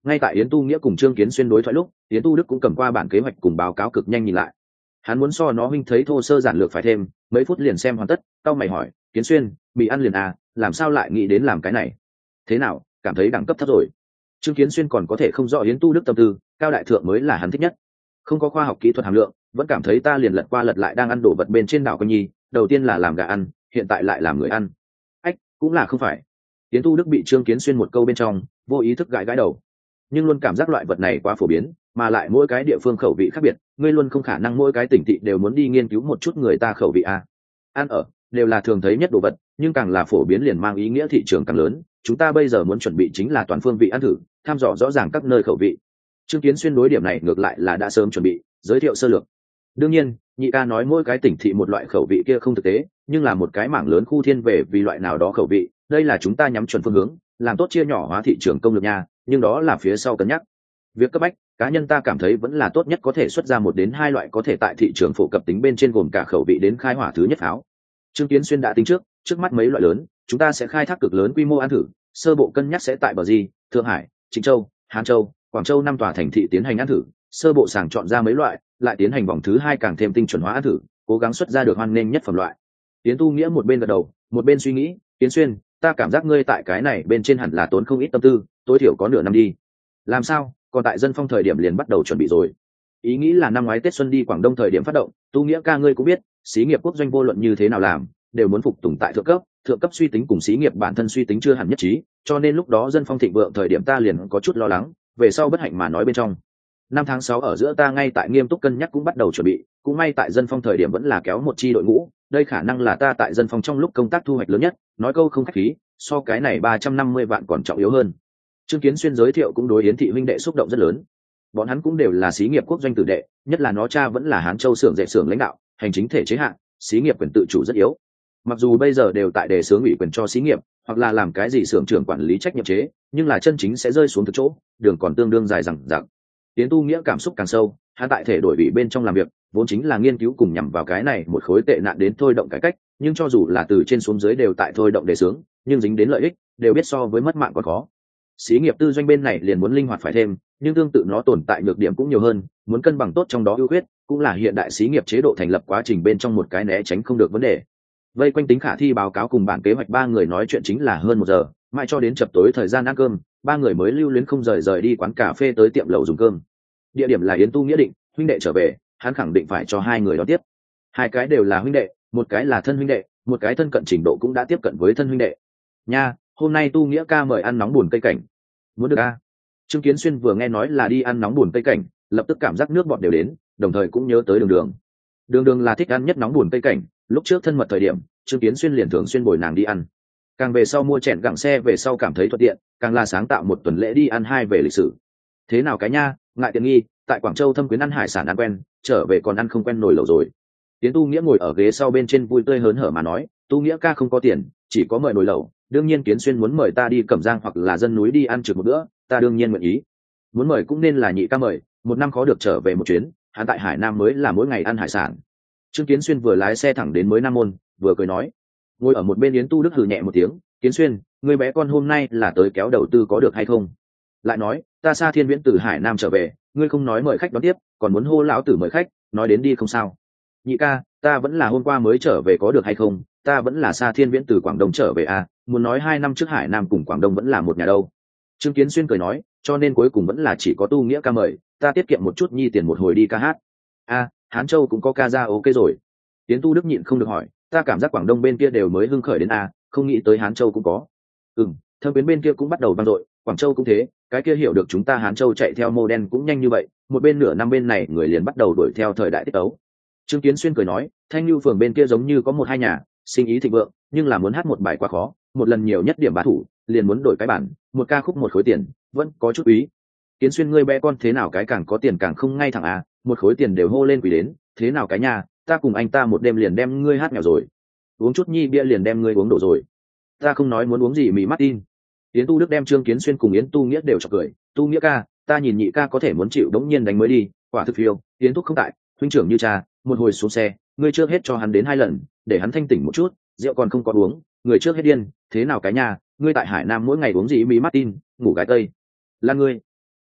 Ngay tại Yến Tu Nghĩa cùng Trương Kiến Xuyên đối thoại lúc, Yến Tu Đức cũng cầm qua bản kế hoạch cùng báo cáo cực nhanh nhìn lại. Hắn muốn so nó huynh thấy thô sơ giản lược phải thêm mấy phút liền xem hoàn tất. Tao mày hỏi, Kiến Xuyên, mì ăn liền à, làm sao lại nghĩ đến làm cái này? Thế nào, cảm thấy đẳng cấp thấp rồi? Trương Kiến Xuyên còn có thể không rõ Yến Tu Đức tâm tư, cao đại thượng mới là hắn thích nhất. Không có khoa học kỹ thuật hàm lượng, vẫn cảm thấy ta liền lật qua lật lại đang ăn đồ vật bên trên đảo con nhi, đầu tiên là làm gà ăn, hiện tại lại làm người ăn. Ách, cũng là không phải. Yến Tu Đức bị Trương Kiến Xuyên một câu bên trong, vô ý thức gãi gãi đầu. Nhưng luôn cảm giác loại vật này quá phổ biến, mà lại mỗi cái địa phương khẩu vị khác biệt, ngươi luôn không khả năng mỗi cái tỉnh thị đều muốn đi nghiên cứu một chút người ta khẩu vị à. Ăn ở đều là thường thấy nhất đồ vật, nhưng càng là phổ biến liền mang ý nghĩa thị trường càng lớn. Chúng ta bây giờ muốn chuẩn bị chính là toàn phương vị ăn thử, thăm dò rõ ràng các nơi khẩu vị. Trương Kiến Xuyên đối điểm này ngược lại là đã sớm chuẩn bị, giới thiệu sơ lược. Đương nhiên, nhị ca nói mỗi cái tỉnh thị một loại khẩu vị kia không thực tế, nhưng là một cái mảng lớn khu thiên về vì loại nào đó khẩu vị, đây là chúng ta nhắm chuẩn phương hướng, làm tốt chia nhỏ hóa thị trường công nghiệp nha, nhưng đó là phía sau cân nhắc. Việc cấp bách, cá nhân ta cảm thấy vẫn là tốt nhất có thể xuất ra 1 đến 2 loại có thể tại thị trường phổ cập tính bên trên gồm cả khẩu vị đến khai hỏa thứ nhất pháo. Trương Kiến Xuyên đã tính trước mắt mấy loại lớn, chúng ta sẽ khai thác cực lớn quy mô ăn thử, sơ bộ cân nhắc sẽ tại Bờ Di, Thượng Hải, Trịnh Châu, Hán Châu, Quảng Châu 5 tòa thành thị tiến hành ăn thử, sơ bộ sàng chọn ra mấy loại, lại tiến hành vòng thứ 2 càng thêm tinh chuẩn hóa ăn thử, cố gắng xuất ra được hoan nghênh nhất phẩm loại. Tiến Tu Nghĩa một bên gật đầu, một bên suy nghĩ, Tiến Xuyên, ta cảm giác ngươi tại cái này bên trên hẳn là tốn không ít tâm tư, tối thiểu có nửa năm đi. Làm sao? Còn tại Dân Phong thời điểm liền bắt đầu chuẩn bị rồi. Ý nghĩ là năm ngoái Tết xuân đi Quảng Đông thời điểm phát động, Tu Nghĩa ca ngươi cũng biết, xí nghiệp quốc doanh vô luận như thế nào làm, đều muốn phục tùng tại thượng cấp suy tính cùng xí nghiệp bản thân suy tính chưa hẳn nhất trí, cho nên lúc đó Dân Phong thịnh vượng thời điểm ta liền có chút lo lắng, về sau bất hạnh mà nói bên trong. 5 tháng 6 ở giữa ta ngay tại nghiêm túc cân nhắc cũng bắt đầu chuẩn bị, cũng may tại Dân Phong thời điểm vẫn là kéo một chi đội ngũ, đây khả năng là ta tại Dân Phong trong lúc công tác thu hoạch lớn nhất, nói câu không khách khí, so cái này 350 vạn còn trọng yếu hơn. Trương Kiến Xuyên giới thiệu cũng đối Yến thị huynh đệ xúc động rất lớn. Bọn hắn cũng đều là xí nghiệp quốc doanh tử đệ, nhất là nó cha vẫn là Hán Châu xưởng dệt xưởng lãnh đạo, hành chính thể chế hạn, xí nghiệp quyền tự chủ rất yếu. Mặc dù bây giờ đều tại đề xướng ủy quyền cho xí nghiệp, hoặc là làm cái gì xưởng trưởng quản lý trách nhiệm chế, nhưng là chân chính sẽ rơi xuống thực chỗ, đường còn tương đương dài dằng dặc. Tiến Tu Nghĩa cảm xúc càng sâu, hắn tại thể đổi ủy bên trong làm việc, vốn chính là nghiên cứu cùng nhằm vào cái này một khối tệ nạn đến thôi động cải cách, nhưng cho dù là từ trên xuống dưới đều tại thôi động đề xướng, nhưng dính đến lợi ích, đều biết so với mất mạng còn khó. Xí nghiệp tư doanh bên này liền muốn linh hoạt phải thêm, nhưng tương tự nó tồn tại nhược điểm cũng nhiều hơn, muốn cân bằng tốt trong đó ưu khuyết, cũng là hiện đại xí nghiệp chế độ thành lập quá trình bên trong một cái né tránh không được vấn đề. Vây quanh tính khả thi báo cáo cùng bản kế hoạch 3 người nói chuyện chính là hơn 1 giờ, mãi cho đến chập tối thời gian ăn cơm, 3 người mới lưu luyến không rời đi quán cà phê tới tiệm lẩu dùng cơm. Địa điểm là Yến Tu Nghĩa định, huynh đệ trở về, hắn khẳng định phải cho 2 người đón tiếp. 2 cái đều là huynh đệ, một cái là thân huynh đệ, một cái thân cận trình độ cũng đã tiếp cận với thân huynh đệ. Nha, hôm nay Tu Nghĩa ca mời ăn nóng buồn cây cảnh. Muốn được a? Trương Kiến Xuyên vừa nghe nói là đi ăn nóng buồn cây cảnh, lập tức cảm giác nước bọt đều đến, đồng thời cũng nhớ tới Đường Đường. Đường Đường là thích ăn nhất nóng buồn cây cảnh, lúc trước thân mật thời điểm, Trương Kiến Xuyên liền thường xuyên bồi nàng đi ăn. Càng về sau mua chèn gặng xe về sau cảm thấy thuận tiện, càng là sáng tạo một tuần lễ đi ăn 2 về lịch sử. Thế nào cái nha, ngại tiện nghi, tại Quảng Châu thâm quyến ăn hải sản ăn quen, trở về còn ăn không quen nồi lẩu rồi. Tiến Tu Nghĩa ngồi ở ghế sau bên trên vui tươi hớn hở mà nói, Tu Nghĩa ca không có tiền, chỉ có mời nồi lẩu, đương nhiên Kiến Xuyên muốn mời ta đi Cẩm Giang hoặc là dân núi đi ăn trực một bữa, ta đương nhiên nguyện ý. Muốn mời cũng nên là nhị ca mời, 1 năm khó được trở về một chuyến, hắn tại Hải Nam mới là mỗi ngày ăn hải sản. Trương Kiến Xuyên vừa lái xe thẳng đến mới Nam Môn, vừa cười nói. Ngồi ở một bên Yến Tu Đức hừ nhẹ một tiếng, Kiến Xuyên, người bé con hôm nay là tới kéo đầu tư có được hay không? Lại nói, ta Sa Thiên Viễn từ Hải Nam trở về, ngươi không nói mời khách đón tiếp, còn muốn hô lão tử mời khách, nói đến đi không sao. Nhị ca, ta vẫn là hôm qua mới trở về có được hay không? Ta vẫn là Sa Thiên Viễn từ Quảng Đông trở về à, muốn nói 2 năm trước Hải Nam cùng Quảng Đông vẫn là một nhà đâu. Trương Kiến Xuyên cười nói, cho nên cuối cùng vẫn là chỉ có Tu Nghĩa ca mời, ta tiết kiệm một chút nhi tiền một hồi đi ca hát. A, Hán Châu cũng có ca ra ok rồi. Tiến Tu Đức nhịn không được hỏi, ta cảm giác Quảng Đông bên kia đều mới hưng khởi đến a, không nghĩ tới Hán Châu cũng có. Thâm Quyến bên kia cũng bắt đầu vang dội, Quảng Châu cũng thế, cái kia hiểu được chúng ta Hán Châu chạy theo mô đen cũng nhanh như vậy, một bên nửa năm bên này người liền bắt đầu đuổi theo thời đại tiết tấu. Trương Kiến Xuyên cười nói, Thanh Nhu phường bên kia giống như có 1-2 nhà, sinh ý thịnh vượng, nhưng là muốn hát một bài quá khó, một lần nhiều nhất điểm bá thủ, liền muốn đổi cái bản, một ca khúc 1 khối tiền, vẫn có chút ý. Kiến Xuyên ngươi bé con thế nào cái càng có tiền càng không ngay thẳng à, 1 khối tiền đều hô lên quỷ đến, thế nào cái nhà, ta cùng anh ta một đêm liền đem ngươi hát nghèo rồi, uống chút nhi bia liền đem ngươi uống đổ rồi. Ta không nói muốn uống gì mì Martin. Yến Tu Đức đem Trương Kiến Xuyên cùng Yến Tu Nghĩa đều chọc cười, Tu Nghĩa ca, ta nhìn nhị ca có thể muốn chịu đống nhiên đánh mới đi, quả thực phiêu, Yến Thúc không tại, huynh trưởng như cha, một hồi xuống xe, ngươi trước hết cho hắn đến 2 lần, để hắn thanh tỉnh một chút, rượu còn không có uống, người trước hết điên, thế nào cái nhà, ngươi tại Hải Nam mỗi ngày uống gì mì Martin, ngủ gái tây. Là ngươi.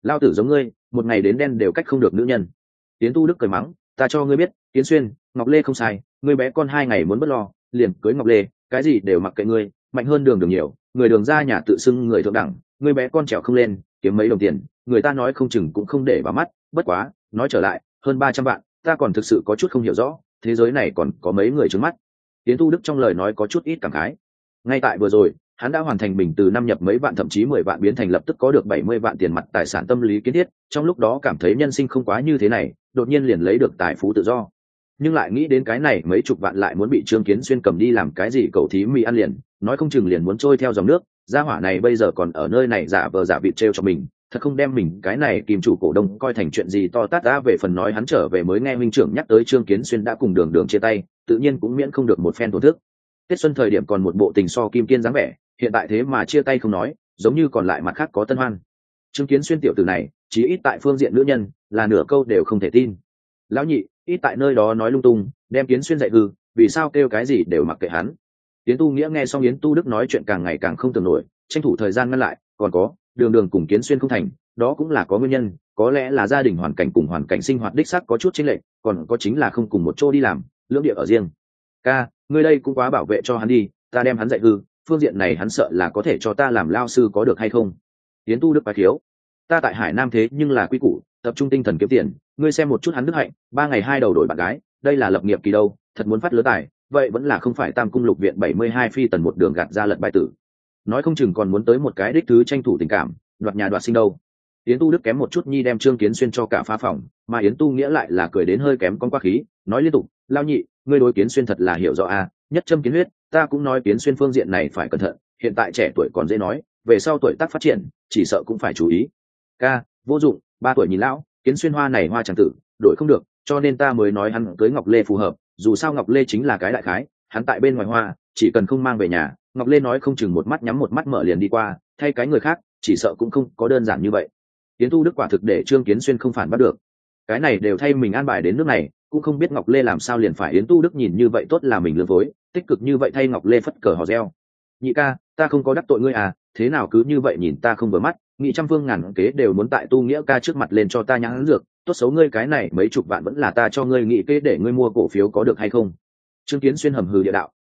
Lao tử giống ngươi, một ngày đến đen đều cách không được nữ nhân. Tiến Tu Đức cười mắng, ta cho ngươi biết, Tiến Xuyên, Ngọc Lê không sai, ngươi bé con 2 ngày muốn bất lo, liền cưới Ngọc Lê, cái gì đều mặc kệ ngươi, mạnh hơn Đường Đường nhiều, người Đường ra nhà tự xưng người thượng đẳng, ngươi bé con trèo không lên, kiếm mấy đồng tiền, người ta nói không chừng cũng không để vào mắt. Bất quá, nói trở lại, hơn 300 vạn, ta còn thực sự có chút không hiểu rõ, thế giới này còn có mấy người trướng mắt. Tiến Tu Đức trong lời nói có chút ít cảm khái. Ngay tại vừa rồi, hắn đã hoàn thành mình từ năm nhập mấy vạn thậm chí 10 vạn biến thành lập tức có được 70 vạn tiền mặt tài sản tâm lý kiến thiết, trong lúc đó cảm thấy nhân sinh không quá như thế này, đột nhiên liền lấy được tài phú tự do. Nhưng lại nghĩ đến cái này mấy chục vạn lại muốn bị Trương Kiến Xuyên cầm đi làm cái gì cậu thí mì ăn liền, nói không chừng liền muốn trôi theo dòng nước, gia hỏa này bây giờ còn ở nơi này giả vờ giả vịt trêu cho mình, thật không đem mình cái này kìm chủ cổ đông coi thành chuyện gì to tát. Đã về phần nói hắn trở về mới nghe huynh trưởng nhắc tới Trương Kiến Xuyên đã cùng Đường Đường chia tay, tự nhiên cũng miễn không được một phen tổn thức. Tết xuân thời điểm còn một bộ tình so kim kiên dáng vẻ, hiện tại thế mà chia tay không nói, giống như còn lại mặt khác có tân hoan. Trương Kiến Xuyên tiểu tử này, chí ít tại phương diện nữ nhân, là nửa câu đều không thể tin. Lão nhị, ít tại nơi đó nói lung tung, đem Kiến Xuyên dạy hư, vì sao kêu cái gì đều mặc kệ hắn. Yến Tu Nghĩa nghe xong Yến Tu Đức nói chuyện càng ngày càng không tưởng nổi, tranh thủ thời gian ngăn lại, còn có, Đường Đường cùng Kiến Xuyên không thành, đó cũng là có nguyên nhân, có lẽ là gia đình hoàn cảnh cùng hoàn cảnh sinh hoạt đích xác có chút chênh lệch, còn có chính là không cùng một chỗ đi làm, lưỡng địa ở riêng. Ca, ngươi đây cũng quá bảo vệ cho hắn đi, ta đem hắn dạy hư, phương diện này hắn sợ là có thể cho ta làm lao sư có được hay không? Yến Tu Đức bái thiếu, ta tại Hải Nam thế nhưng là quy củ, tập trung tinh thần kiếm tiền, ngươi xem một chút hắn đức hạnh, 3 ngày 2 đầu đổi bạn gái, đây là lập nghiệp kỳ đâu, thật muốn phát lứa tài, vậy vẫn là không phải Tam Cung Lục Viện 72 phi tần một đường gạt ra lật bài tử, nói không chừng còn muốn tới một cái đích thứ tranh thủ tình cảm, đoạt nhà đoạt sinh đâu. Yến Tu Đức kém một chút nhi đem Trương Kiến Xuyên cho cả phá phòng, mà Yến Tu Nghĩa lại là cười đến hơi kém con quá khí, nói liên tục, lao nhị, ngươi đối Kiến Xuyên thật là hiểu rõ a, nhất châm kiến huyết, ta cũng nói Kiến Xuyên phương diện này phải cẩn thận, hiện tại trẻ tuổi còn dễ nói, về sau tuổi tác phát triển, chỉ sợ cũng phải chú ý. Ca, vô dụng, 3 tuổi nhìn lão, Kiến Xuyên hoa này hoa chẳng tử, đổi không được, cho nên ta mới nói hắn cưới Ngọc Lê phù hợp, dù sao Ngọc Lê chính là cái đại khái, hắn tại bên ngoài hoa, chỉ cần không mang về nhà, Ngọc Lê nói không chừng một mắt nhắm một mắt mở liền đi qua, thay cái người khác, chỉ sợ cũng không có đơn giản như vậy. Tiến Tu Đức quả thực để Trương Kiến Xuyên không phản bắt được, cái này đều thay mình an bài đến nước này, cũng không biết Ngọc Lê làm sao liền phải Yến Tu Đức nhìn như vậy tốt là mình lương phối, tích cực như vậy thay Ngọc Lê phất cờ hò reo. Nhị ca, ta không có đắc tội ngươi à, thế nào cứ như vậy nhìn ta không vừa mắt, nghị trăm phương ngàn kế đều muốn tại Tu Nghĩa ca trước mặt lên cho ta nhãn dược, tốt xấu ngươi cái này mấy chục vạn vẫn là ta cho ngươi nghị kế để ngươi mua cổ phiếu có được hay không? Trương Kiến Xuyên hầm hừ địa đạo,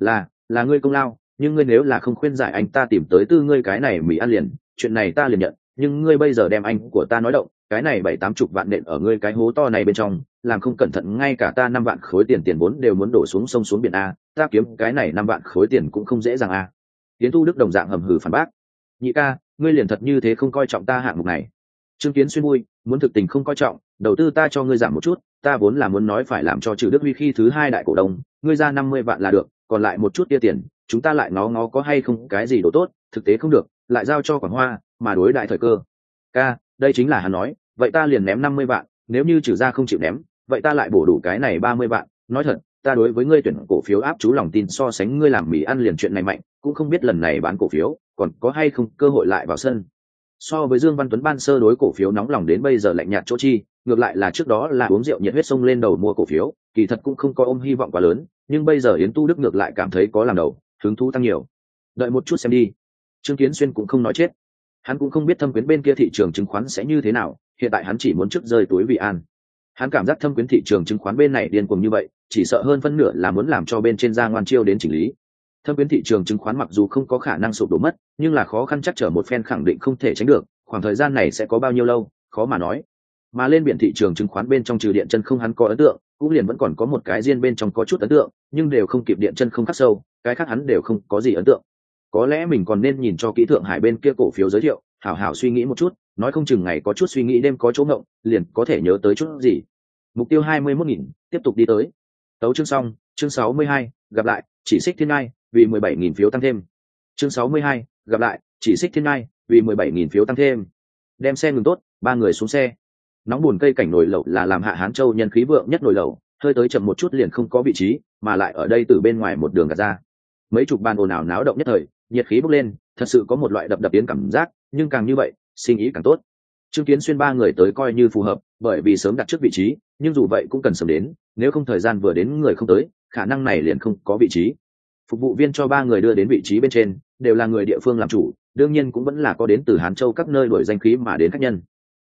là ngươi công lao, nhưng ngươi nếu là không khuyên giải anh ta tìm tới tư ngươi cái này mỹ ăn liền, chuyện này ta liền nhận, nhưng ngươi bây giờ đem anh của ta nói động, cái này 7-80 vạn nện ở ngươi cái hố to này bên trong, làm không cẩn thận ngay cả ta 5 vạn khối tiền vốn đều muốn đổ xuống sông xuống biển a, ta kiếm cái này 5 vạn khối tiền cũng không dễ dàng a. Tiến Tu Đức đồng dạng hầm hừ phản bác, nhị ca, ngươi liền thật như thế không coi trọng ta hạng mục này? Trương Kiến Xuyên vui, muốn thực tình không coi trọng, đầu tư ta cho ngươi giảm một chút, ta vốn là muốn nói phải làm cho Trừ Đức Huy khi thứ 2 đại cổ đông, ngươi ra 50 vạn là được, còn lại một chút tia tiền, chúng ta lại ngó có hay không cái gì đồ tốt, thực tế không được, lại giao cho Quảng Hoa, mà đối đại thời cơ. Ca, đây chính là hắn nói, vậy ta liền ném 50 vạn, nếu như Trừ gia không chịu ném, vậy ta lại bổ đủ cái này 30 vạn, nói thật, ta đối với ngươi tuyển cổ phiếu áp chú lòng tin so sánh ngươi làm mì ăn liền chuyện này mạnh, cũng không biết lần này bán cổ phiếu, còn có hay không cơ hội lại vào sân. So với Dương Văn Tuấn ban sơ đối cổ phiếu nóng lòng đến bây giờ lạnh nhạt chỗ chi, ngược lại là trước đó là uống rượu nhiệt huyết sông lên đầu mua cổ phiếu, kỳ thật cũng không có ôm hy vọng quá lớn, nhưng bây giờ Yến Tu Đức ngược lại cảm thấy có làm đầu, hứng thú tăng nhiều. Đợi một chút xem đi. Trương Kiến Xuyên cũng không nói chết, hắn cũng không biết Thâm Quyến bên kia thị trường chứng khoán sẽ như thế nào, hiện tại hắn chỉ muốn trước rơi túi vì an. Hắn cảm giác Thâm Quyến thị trường chứng khoán bên này điên cuồng như vậy, chỉ sợ hơn phân nửa là muốn làm cho bên trên ra ngoan chiêu đến chỉnh lý. Thâm Quyến thị trường chứng khoán mặc dù không có khả năng sụp đổ mất, nhưng là khó khăn chắc trở một phen khẳng định không thể tránh được, khoảng thời gian này sẽ có bao nhiêu lâu, khó mà nói. Mà lên biển thị trường chứng khoán bên trong trừ Điện Chân không hắn có ấn tượng, cũng liền vẫn còn có một cái riêng bên trong có chút ấn tượng, nhưng đều không kịp Điện Chân không khắc sâu, cái khác hắn đều không có gì ấn tượng. Có lẽ mình còn nên nhìn cho kỹ Thượng Hải bên kia cổ phiếu giới thiệu, hảo hảo suy nghĩ một chút, nói không chừng ngày có chút suy nghĩ đêm có chỗ ngộng, liền có thể nhớ tới chút gì. Mục tiêu 21.000, tiếp tục đi tới. Tấu chương xong, chương 62, gặp lại, chỉ xích thiên ngai, vì 17.000 phiếu tăng thêm. Chương 62, gặp lại, chỉ xích thiên ngai, vì 17.000 phiếu tăng thêm. Đem xe ngừng tốt, 3 người xuống xe. Nóng buồn cây cảnh nồi lẩu là làm Hạ Hán Châu nhân khí vượng nhất nồi lẩu, hơi tới chậm một chút liền không có vị trí, mà lại ở đây từ bên ngoài một đường gạt ra. Mấy chục bàn ồn ào náo động nhất thời, nhiệt khí bốc lên, thật sự có một loại đập tiến cảm giác, nhưng càng như vậy, sinh ý càng tốt. Trương Kiến Xuyên 3 người tới coi như phù hợp, bởi vì sớm đặt trước vị trí, nhưng dù vậy cũng cần sớm đến, nếu không thời gian vừa đến người không tới, khả năng này liền không có vị trí. Phục vụ viên cho 3 người đưa đến vị trí bên trên, đều là người địa phương làm chủ, đương nhiên cũng vẫn là có đến từ Hán Châu các nơi đổi danh khí mà đến khách nhân.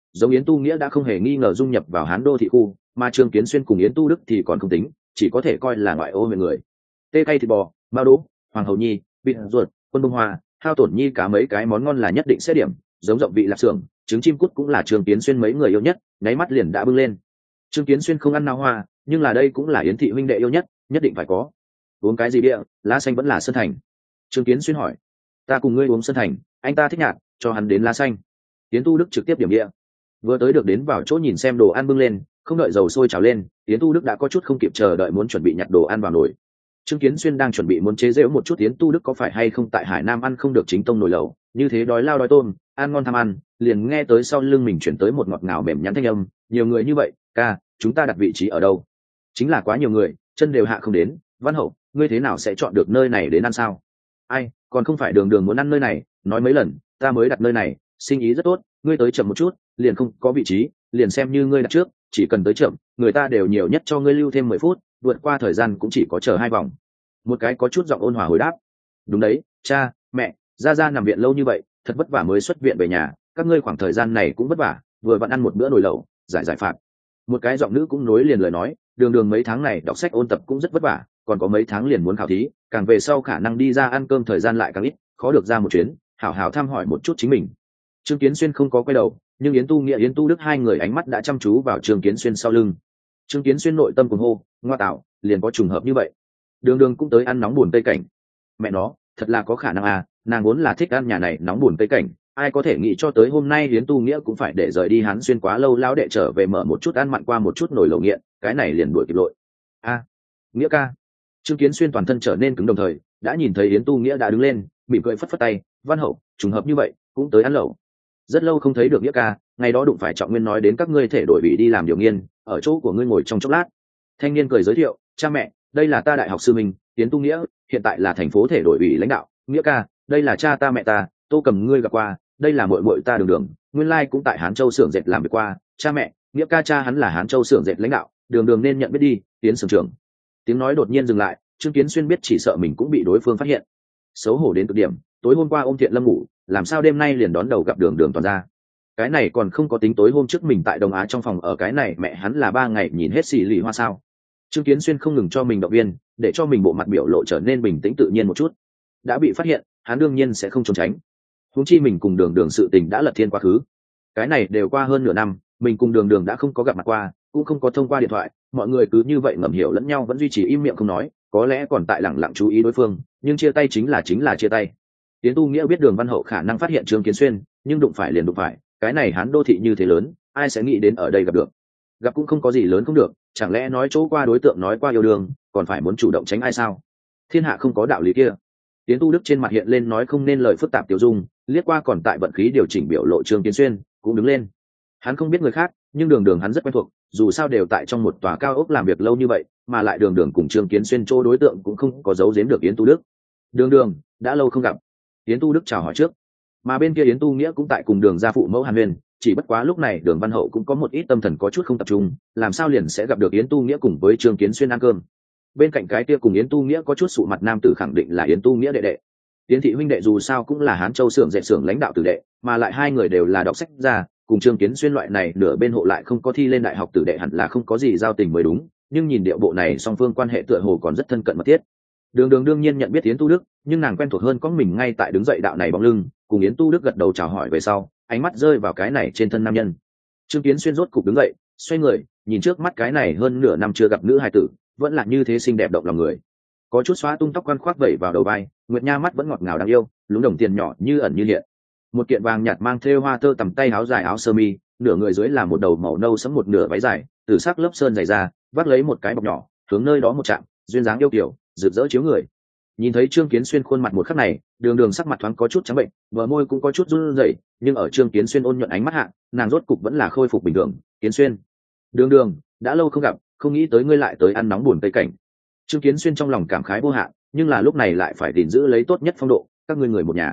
giống Yến Tu Nghĩa đã không hề nghi ngờ dung nhập vào Hán đô thị khu, mà Trương Kiến Xuyên cùng Yến Tu Đức thì còn không tính, chỉ có thể coi là ngoại ô huyện người. Tê cay thịt bò, mao đỗ, hoàng hầu nhi, vịt ruột, quân bông hoa, hao tổn nhi cả mấy cái món ngon là nhất định sẽ điểm, giống rộng vị lạp xưởng, trứng chim cút cũng là Trương Kiến Xuyên mấy người yêu nhất, nháy mắt liền đã bưng lên. Trương Kiến Xuyên không ăn nào hoa, nhưng là đây cũng là Yến thị huynh đệ yêu nhất, nhất định phải có. Uống cái gì bia, lá xanh vẫn là sơn thành? Trương Kiến Xuyên hỏi. Ta cùng ngươi uống sơn thành, anh ta thích nhạt, cho hắn đến lá xanh. Yến Tu Đức trực tiếp điểm bia. Vừa tới được đến vào chỗ nhìn xem đồ ăn bưng lên, không đợi dầu sôi trào lên, Yến Tu Đức đã có chút không kịp chờ đợi muốn chuẩn bị nhặt đồ ăn vào nồi. Trương Kiến Xuyên đang chuẩn bị muốn chế giễu một chút Yến Tu Đức có phải hay không tại Hải Nam ăn không được chính tông nồi lẩu, như thế đói lao đói tôm, ăn ngon tham ăn, liền nghe tới sau lưng mình chuyển tới một ngọt ngào mềm nhắn thanh âm, nhiều người như vậy, ca, chúng ta đặt vị trí ở đâu? Chính là quá nhiều người, chân đều hạ không đến, Văn Hậu, ngươi thế nào sẽ chọn được nơi này đến ăn sao? Ai, còn không phải đường đường muốn ăn nơi này, nói mấy lần, ta mới đặt nơi này, sinh ý rất tốt, ngươi tới chậm một chút, liền không có vị trí, liền xem như ngươi đặt trước, chỉ cần tới chậm, người ta đều nhiều nhất cho ngươi lưu thêm 10 phút, vượt qua thời gian cũng chỉ có chờ 2 vòng. Một cái có chút giọng ôn hòa hồi đáp. Đúng đấy, cha, mẹ, gia nằm viện lâu như vậy, thật vất vả mới xuất viện về nhà, các ngươi khoảng thời gian này cũng vất vả, vừa vặn ăn một bữa nồi lẩu, giải phạt. Một cái giọng nữ cũng nối liền lời nói, đường đường mấy tháng này đọc sách ôn tập cũng rất vất vả, còn có mấy tháng liền muốn khảo thí, càng về sau khả năng đi ra ăn cơm thời gian lại càng ít, khó được ra một chuyến, hảo hảo thăm hỏi một chút chính mình. Trương Kiến Xuyên không có quay đầu, nhưng Yến Tu Nghĩa Yến Tu Đức hai người ánh mắt đã chăm chú vào Trương Kiến Xuyên sau lưng. Trương Kiến Xuyên nội tâm cuồng hô, ngoa tạo, liền có trùng hợp như vậy. Đường đường cũng tới ăn nóng buồn tây cảnh. Mẹ nó, thật là có khả năng à, nàng vốn là thích ăn nhà này nóng buồn tây cảnh, ai có thể nghĩ cho tới hôm nay Yến Tu Nghĩa cũng phải để rời đi Hán Xuyên quá lâu lão đệ trở về mở một chút ăn mặn qua một chút nồi lẩu nghiện, cái này liền đuổi kịp lội. A, Nghĩa ca. Trương Kiến Xuyên toàn thân trở nên cứng đồng thời, đã nhìn thấy Yến Tu Nghĩa đã đứng lên, mỉm cười phất phất tay, Văn Hậu, trùng hợp như vậy, cũng tới ăn lẩu. Rất lâu không thấy được Nghĩa ca, ngày đó đụng phải Trọng Nguyên nói đến các ngươi thể đổi vị đi làm điều nghiên, ở chỗ của ngươi ngồi trong chốc lát. Thanh niên cười giới thiệu, cha mẹ, đây là ta đại học sư minh, Yến Tu Nghĩa, hiện tại là thành phố thể đổi vị lãnh đạo, Nghĩa ca, đây là cha ta mẹ ta, Tô Cầm ngươi gặp qua, đây là muội muội ta Đường Đường, nguyên lai cũng tại Hán Châu xưởng dệt làm việc qua, cha mẹ, Nghĩa ca cha hắn là Hán Châu xưởng dệt lãnh đạo, Đường Đường nên nhận biết đi, Tiến xưởng trưởng. Tiếng nói đột nhiên dừng lại, Trương Kiến Xuyên biết chỉ sợ mình cũng bị đối phương phát hiện, xấu hổ đến cực điểm, tối hôm qua ôm Thiện Lâm ngủ, làm sao đêm nay liền đón đầu gặp Đường Đường toàn ra. Cái này còn không có tính tối hôm trước mình tại Đông Á trong phòng ở cái này mẹ hắn là 3 ngày nhìn hết xì lì hoa sao. Trương Kiến Xuyên không ngừng cho mình động viên, để cho mình bộ mặt biểu lộ trở nên bình tĩnh tự nhiên một chút. Đã bị phát hiện, hắn đương nhiên sẽ không trốn tránh. Huống chi mình cùng Đường Đường sự tình đã lật thiên quá khứ. Cái này đều qua hơn nửa năm, mình cùng Đường Đường đã không có gặp mặt qua, cũng không có thông qua điện thoại, mọi người cứ như vậy ngầm hiểu lẫn nhau vẫn duy trì im miệng không nói, có lẽ còn tại lẳng lặng chú ý đối phương, nhưng chia tay chính là chia tay. Tiến Tu Nghĩa biết Đường Văn Hậu khả năng phát hiện Trương Kiến Xuyên, nhưng đụng phải liền đụng phải, cái này Hán đô thị như thế lớn, ai sẽ nghĩ đến ở đây gặp được. Gặp cũng không có gì lớn không được, chẳng lẽ nói chỗ qua đối tượng nói qua yêu đương, còn phải muốn chủ động tránh ai sao? Thiên hạ không có đạo lý kia. Tiến Tu Đức trên mặt hiện lên nói không nên lời phức tạp tiểu dung, liếc qua còn tại vận khí điều chỉnh biểu lộ Trương Kiến Xuyên, cũng đứng lên. Hắn không biết người khác, nhưng Đường Đường hắn rất quen thuộc, dù sao đều tại trong một tòa cao ốc làm việc lâu như vậy, mà lại Đường Đường cùng Trương Kiến Xuyên chỗ đối tượng cũng không có giấu giếm được Yến Tu Đức. Đường Đường, đã lâu không gặp. Yến Tu Đức chào hỏi trước, mà bên kia Yến Tu Nghĩa cũng tại cùng Đường gia phụ mẫu Hàn Huyền, chỉ bất quá lúc này Đường Văn Hậu cũng có một ít tâm thần có chút không tập trung, làm sao liền sẽ gặp được Yến Tu Nghĩa cùng với Trương Kiến Xuyên ăn cơm. Bên cạnh cái kia cùng Yến Tu Nghĩa có chút sụ mặt nam tử khẳng định là Yến Tu Nghĩa đệ đệ. Yến thị huynh đệ dù sao cũng là Hán Châu xưởng dệt xưởng lãnh đạo tử đệ, mà lại hai người đều là đọc sách ra, cùng Trương Kiến Xuyên loại này nửa bên hộ lại không có thi lên đại học tử đệ hẳn là không có gì giao tình mới đúng, nhưng nhìn điệu bộ này song phương quan hệ tựa hồ còn rất thân cận mật thiết. Đường Đường đương nhiên nhận biết Yến Tu Đức, nhưng nàng quen thuộc hơn có mình ngay tại đứng dậy đạo này bóng lưng, cùng Yến Tu Đức gật đầu chào hỏi về sau, ánh mắt rơi vào cái này trên thân nam nhân. Trương Kiến Xuyên rốt cục đứng dậy, xoay người, nhìn trước mắt cái này hơn nửa năm chưa gặp nữ hài tử, vẫn là như thế xinh đẹp động lòng người. Có chút xóa tung tóc quan khoác vẩy vào đầu vai, nguyệt nha mắt vẫn ngọt ngào đáng yêu, lúng đồng tiền nhỏ như ẩn như hiện. Một kiện vàng nhạt mang thêu hoa tơ tầm tay áo dài áo sơ mi, nửa người dưới là một đầu màu nâu sẫm một nửa váy dài, từ sắc lớp sơn dày ra, vác lấy một cái bọc nhỏ, hướng nơi đó một chạm, duyên dáng yêu kiều, rực rỡ chiếu người. Nhìn thấy Trương Kiến Xuyên khuôn mặt một khắc này, Đường Đường sắc mặt thoáng có chút trắng bệnh, bờ môi cũng có chút run rẩy, nhưng ở Trương Kiến Xuyên ôn nhuận ánh mắt hạ, nàng rốt cục vẫn là khôi phục bình thường. Kiến Xuyên, Đường Đường, đã lâu không gặp, không nghĩ tới ngươi lại tới ăn nóng buồn tây cảnh. Trương Kiến Xuyên trong lòng cảm khái vô hạn, nhưng là lúc này lại phải gìn giữ lấy tốt nhất phong độ, các ngươi người một nhà.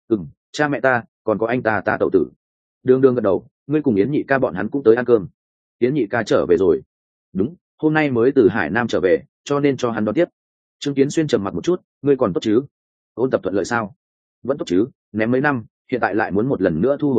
Cha mẹ ta, còn có anh ta tẩu tử. Đường Đường gật đầu, ngươi cùng Yến nhị ca bọn hắn cũng tới ăn cơm. Yến nhị ca trở về rồi. Đúng, hôm nay mới từ Hải Nam trở về, cho nên cho hắn đón tiếp. Trương Kiến Xuyên trầm mặc một chút, ngươi còn tốt chứ? Ôn tập thuận lợi sao? Vẫn tốt chứ, ném mấy năm, hiện tại lại muốn một lần nữa thu hồi đến,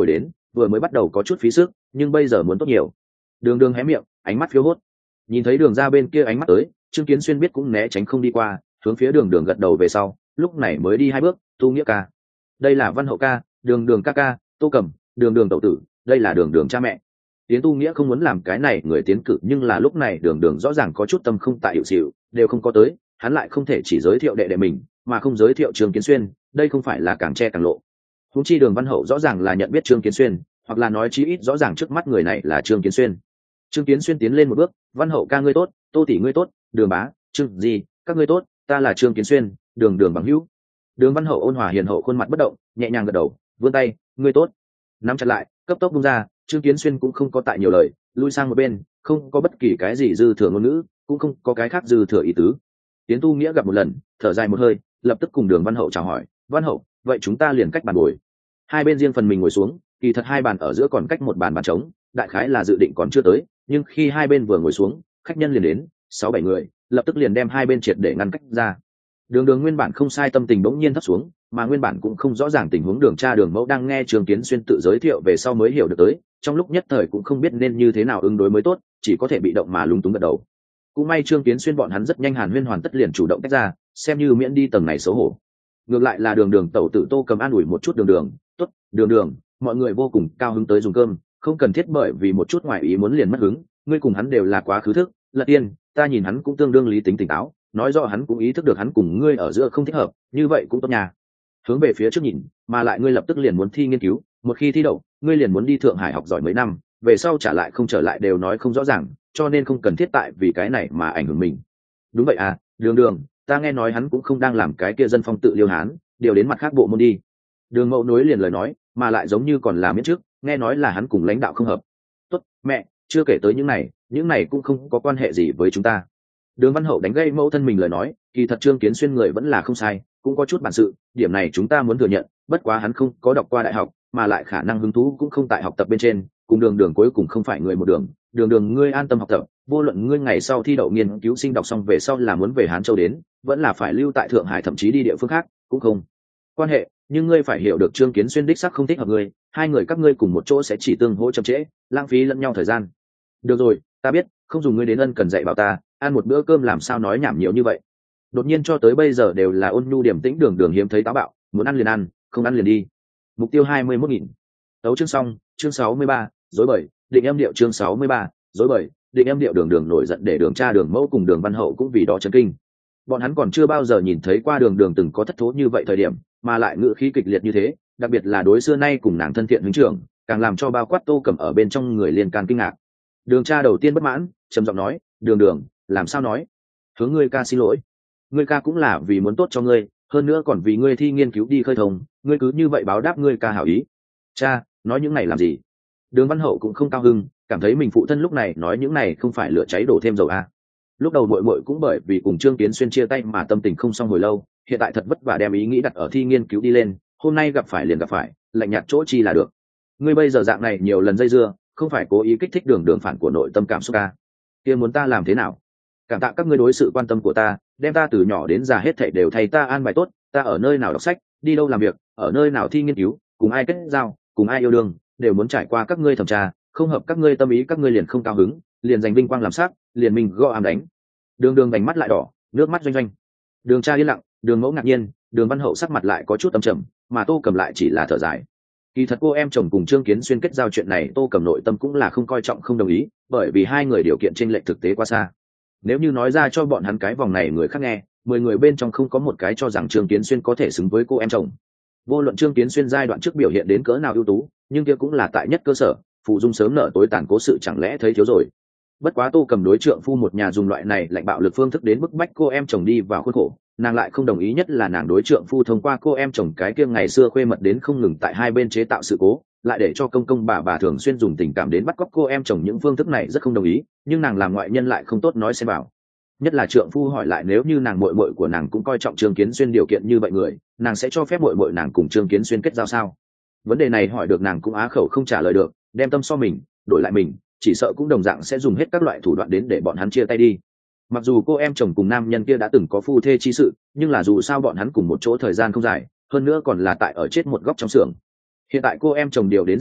vừa mới bắt đầu có chút phí sức nhưng bây giờ muốn tốt nhiều. Đường Đường hé miệng, ánh mắt phiếu hốt. Nhìn thấy Đường ra bên kia ánh mắt tới, Trương Kiến Xuyên biết cũng né tránh không đi qua, hướng phía Đường Đường gật đầu về sau, lúc này mới đi 2 bước. Tu Nghĩa ca, đây là Văn Hậu ca, Đường Đường ca ca, Tô Cầm, Đường Đường tẩu tử, đây là Đường Đường cha mẹ. Tiến Tu Nghĩa không muốn làm cái này người tiến cử, nhưng là lúc này Đường Đường rõ ràng có chút tâm không tại hiệu xịu, đều không có tới, hắn lại không thể chỉ giới thiệu đệ đệ mình mà không giới thiệu Trương Kiến Xuyên, đây không phải là càng che càng lộ. Huống chi Đường Văn Hậu rõ ràng là nhận biết Trương Kiến Xuyên, hoặc là nói chí ít rõ ràng trước mắt người này là Trương Kiến Xuyên. Trương Kiến Xuyên tiến lên một bước, Văn Hậu ca ngươi tốt, Tô tỷ ngươi tốt, Đường bá, Trương gì, các ngươi tốt, ta là Trương Kiến Xuyên, Đường Đường bằng hữu. Đường Văn Hậu ôn hòa hiền hậu khuôn mặt bất động, nhẹ nhàng gật đầu, vươn tay, ngươi tốt. Nắm chặt lại, cấp tốc buông ra, Trương Kiến Xuyên cũng không có tại nhiều lời, lui sang một bên, không có bất kỳ cái gì dư thừa ngôn ngữ, cũng không có cái khác dư thừa ý tứ. Tiến Tu Nghĩa gặp một lần, thở dài một hơi, lập tức cùng Đường Văn Hậu chào hỏi, Văn Hậu, vậy chúng ta liền cách bàn ngồi. Hai bên riêng phần mình ngồi xuống, kỳ thật hai bàn ở giữa còn cách một bàn trống, đại khái là dự định còn chưa tới, nhưng khi hai bên vừa ngồi xuống, khách nhân liền đến, 6-7 người, lập tức liền đem hai bên triệt để ngăn cách ra. Đường Đường nguyên bản không sai tâm tình bỗng nhiên thấp xuống, mà nguyên bản cũng không rõ ràng tình huống Đường cha Đường mẫu đang nghe Trương Kiến Xuyên tự giới thiệu về sau mới hiểu được tới, trong lúc nhất thời cũng không biết nên như thế nào ứng đối mới tốt, chỉ có thể bị động mà lúng túng gật đầu. Cũng may Trương Kiến Xuyên bọn hắn rất nhanh hàn huyên hoàn tất liền chủ động tách ra, xem như miễn đi tầng này xấu hổ. Ngược lại là Đường Đường tẩu tử Tô Cầm an ủi một chút Đường Đường, tốt, Đường Đường, mọi người vô cùng cao hứng tới dùng cơm, không cần thiết bởi vì một chút ngoài ý muốn liền mất hứng, ngươi cùng hắn đều là quá khứ thức, Lật Tiên, ta nhìn hắn cũng tương đương lý tính tỉnh táo, nói rõ hắn cũng ý thức được hắn cùng ngươi ở giữa không thích hợp, như vậy cũng tốt nhà. Hướng về phía trước nhìn, mà lại ngươi lập tức liền muốn thi nghiên cứu, một khi thi đậu, ngươi liền muốn đi Thượng Hải học giỏi mấy năm, về sau trả lại không trở lại đều nói không rõ ràng, cho nên không cần thiết tại vì cái này mà ảnh hưởng mình. Đúng vậy à, Đường Đường, ta nghe nói hắn cũng không đang làm cái kia dân phong tự liêu hán, điều đến mặt khác bộ môn đi. Đường Mậu nối liền lời nói, mà lại giống như còn là miễn trước, nghe nói là hắn cùng lãnh đạo không hợp. Tốt, mẹ, chưa kể tới những này cũng không có quan hệ gì với chúng ta. Đường Văn Hậu đánh gây mẫu thân mình lời nói, kỳ thật Trương Kiến Xuyên người vẫn là không sai, cũng có chút bản sự, điểm này chúng ta muốn thừa nhận, bất quá hắn không có đọc qua đại học, mà lại khả năng hứng thú cũng không tại học tập bên trên, cùng Đường Đường cuối cùng không phải người một đường. Đường Đường ngươi an tâm học tập, vô luận ngươi ngày sau thi đậu nghiên cứu sinh đọc xong về sau là muốn về Hán Châu đến, vẫn là phải lưu tại Thượng Hải thậm chí đi địa phương khác, cũng không quan hệ, nhưng ngươi phải hiểu được Trương Kiến Xuyên đích xác không thích hợp ngươi, hai người các ngươi cùng một chỗ sẽ chỉ tương hỗ chậm trễ, lãng phí lẫn nhau thời gian. Được rồi, ta biết, không dùng ngươi đến ân cần dạy bảo ta, ăn một bữa cơm làm sao nói nhảm nhiều như vậy. Đột nhiên cho tới bây giờ đều là ôn nhu điềm tĩnh Đường Đường hiếm thấy táo bạo, muốn ăn liền ăn, không ăn liền đi. Mục tiêu 21.000. Tấu chương xong, chương 63, dối bời, định âm điệu chương 63, dối bời, định âm điệu. Đường Đường nổi giận để Đường cha Đường mẫu cùng Đường Văn Hậu cũng vì đó chấn kinh. Bọn hắn còn chưa bao giờ nhìn thấy qua Đường Đường từng có thất thố như vậy thời điểm, mà lại ngữ khí kịch liệt như thế, đặc biệt là đối xưa nay cùng nàng thân thiện huynh trưởng, càng làm cho bao quát Tô Cầm ở bên trong người liên can kinh ngạc. Đường cha đầu tiên bất mãn, trầm giọng nói, Đường Đường, làm sao nói? Hướng ngươi ca xin lỗi, ngươi ca cũng là vì muốn tốt cho ngươi, hơn nữa còn vì ngươi thi nghiên cứu đi khơi thông, ngươi cứ như vậy báo đáp ngươi ca hảo ý. Cha, nói những này làm gì? Đường Văn Hậu cũng không cao hưng, cảm thấy mình phụ thân lúc này nói những này không phải lửa cháy đổ thêm dầu à. Lúc đầu muội muội cũng bởi vì cùng Trương Kiến Xuyên chia tay mà tâm tình không xong hồi lâu, hiện tại thật vất vả đem ý nghĩ đặt ở thi nghiên cứu đi lên, hôm nay gặp phải liền gặp phải, lạnh nhạt chỗ chi là được. Ngươi bây giờ dạng này nhiều lần dây dưa, không phải cố ý kích thích Đường Đường phản của nội tâm cảm xúc ca. Kia muốn ta làm thế nào? Cảm tạ các ngươi đối sự quan tâm của ta, đem ta từ nhỏ đến già hết thảy đều thay ta an bài tốt, ta ở nơi nào đọc sách, đi đâu làm việc, ở nơi nào thi nghiên cứu, cùng ai kết giao, cùng ai yêu đương, đều muốn trải qua các ngươi thẩm tra, không hợp các ngươi tâm ý các ngươi liền không cao hứng, liền giành vinh quang làm sắc, liền mình gõ ám đánh. Đường Đường vành mắt lại đỏ, nước mắt doanh doanh. Đường cha yên lặng, Đường mẫu ngạc nhiên, Đường Văn Hậu sắc mặt lại có chút âm trầm, mà Tô Cầm lại chỉ là thở dài. Kỳ thật cô em chồng cùng Trương Kiến Xuyên kết giao chuyện này Tô Cầm nội tâm cũng là không coi trọng không đồng ý, bởi vì hai người điều kiện chênh lệch thực tế quá xa. Nếu như nói ra cho bọn hắn cái vòng này người khác nghe, 10 người bên trong không có một cái cho rằng Trương Kiến Xuyên có thể xứng với cô em chồng. Vô luận Trương Kiến Xuyên giai đoạn trước biểu hiện đến cỡ nào ưu tú, nhưng kia cũng là tại nhất cơ sở, phụ dung sớm nợ tối tàn cố sự chẳng lẽ thấy thiếu rồi. Bất quá Tô Cầm đối trượng phu một nhà dùng loại này lạnh bạo lực phương thức đến bức bách cô em chồng đi vào khuôn khổ, nàng lại không đồng ý, nhất là nàng đối trượng phu thông qua cô em chồng cái kia ngày xưa khuê mật đến không ngừng tại hai bên chế tạo sự cố, lại để cho công công bà thường xuyên dùng tình cảm đến bắt cóc cô em chồng, những phương thức này rất không đồng ý, nhưng nàng làm ngoại nhân lại không tốt nói xem bảo. Nhất là trượng phu hỏi lại nếu như nàng muội muội của nàng cũng coi trọng Trương Kiến Xuyên điều kiện như vậy người, nàng sẽ cho phép muội muội nàng cùng Trương Kiến Xuyên kết giao sao? Vấn đề này hỏi được nàng cũng á khẩu không trả lời được, đem tâm so mình, đổi lại mình, chỉ sợ cũng đồng dạng sẽ dùng hết các loại thủ đoạn đến để bọn hắn chia tay đi. Mặc dù cô em chồng cùng nam nhân kia đã từng có phu thê chi sự, nhưng là dù sao bọn hắn cùng một chỗ thời gian không dài, hơn nữa còn là tại ở chết một góc trong xưởng. Hiện tại cô em chồng điều đến giảm đến,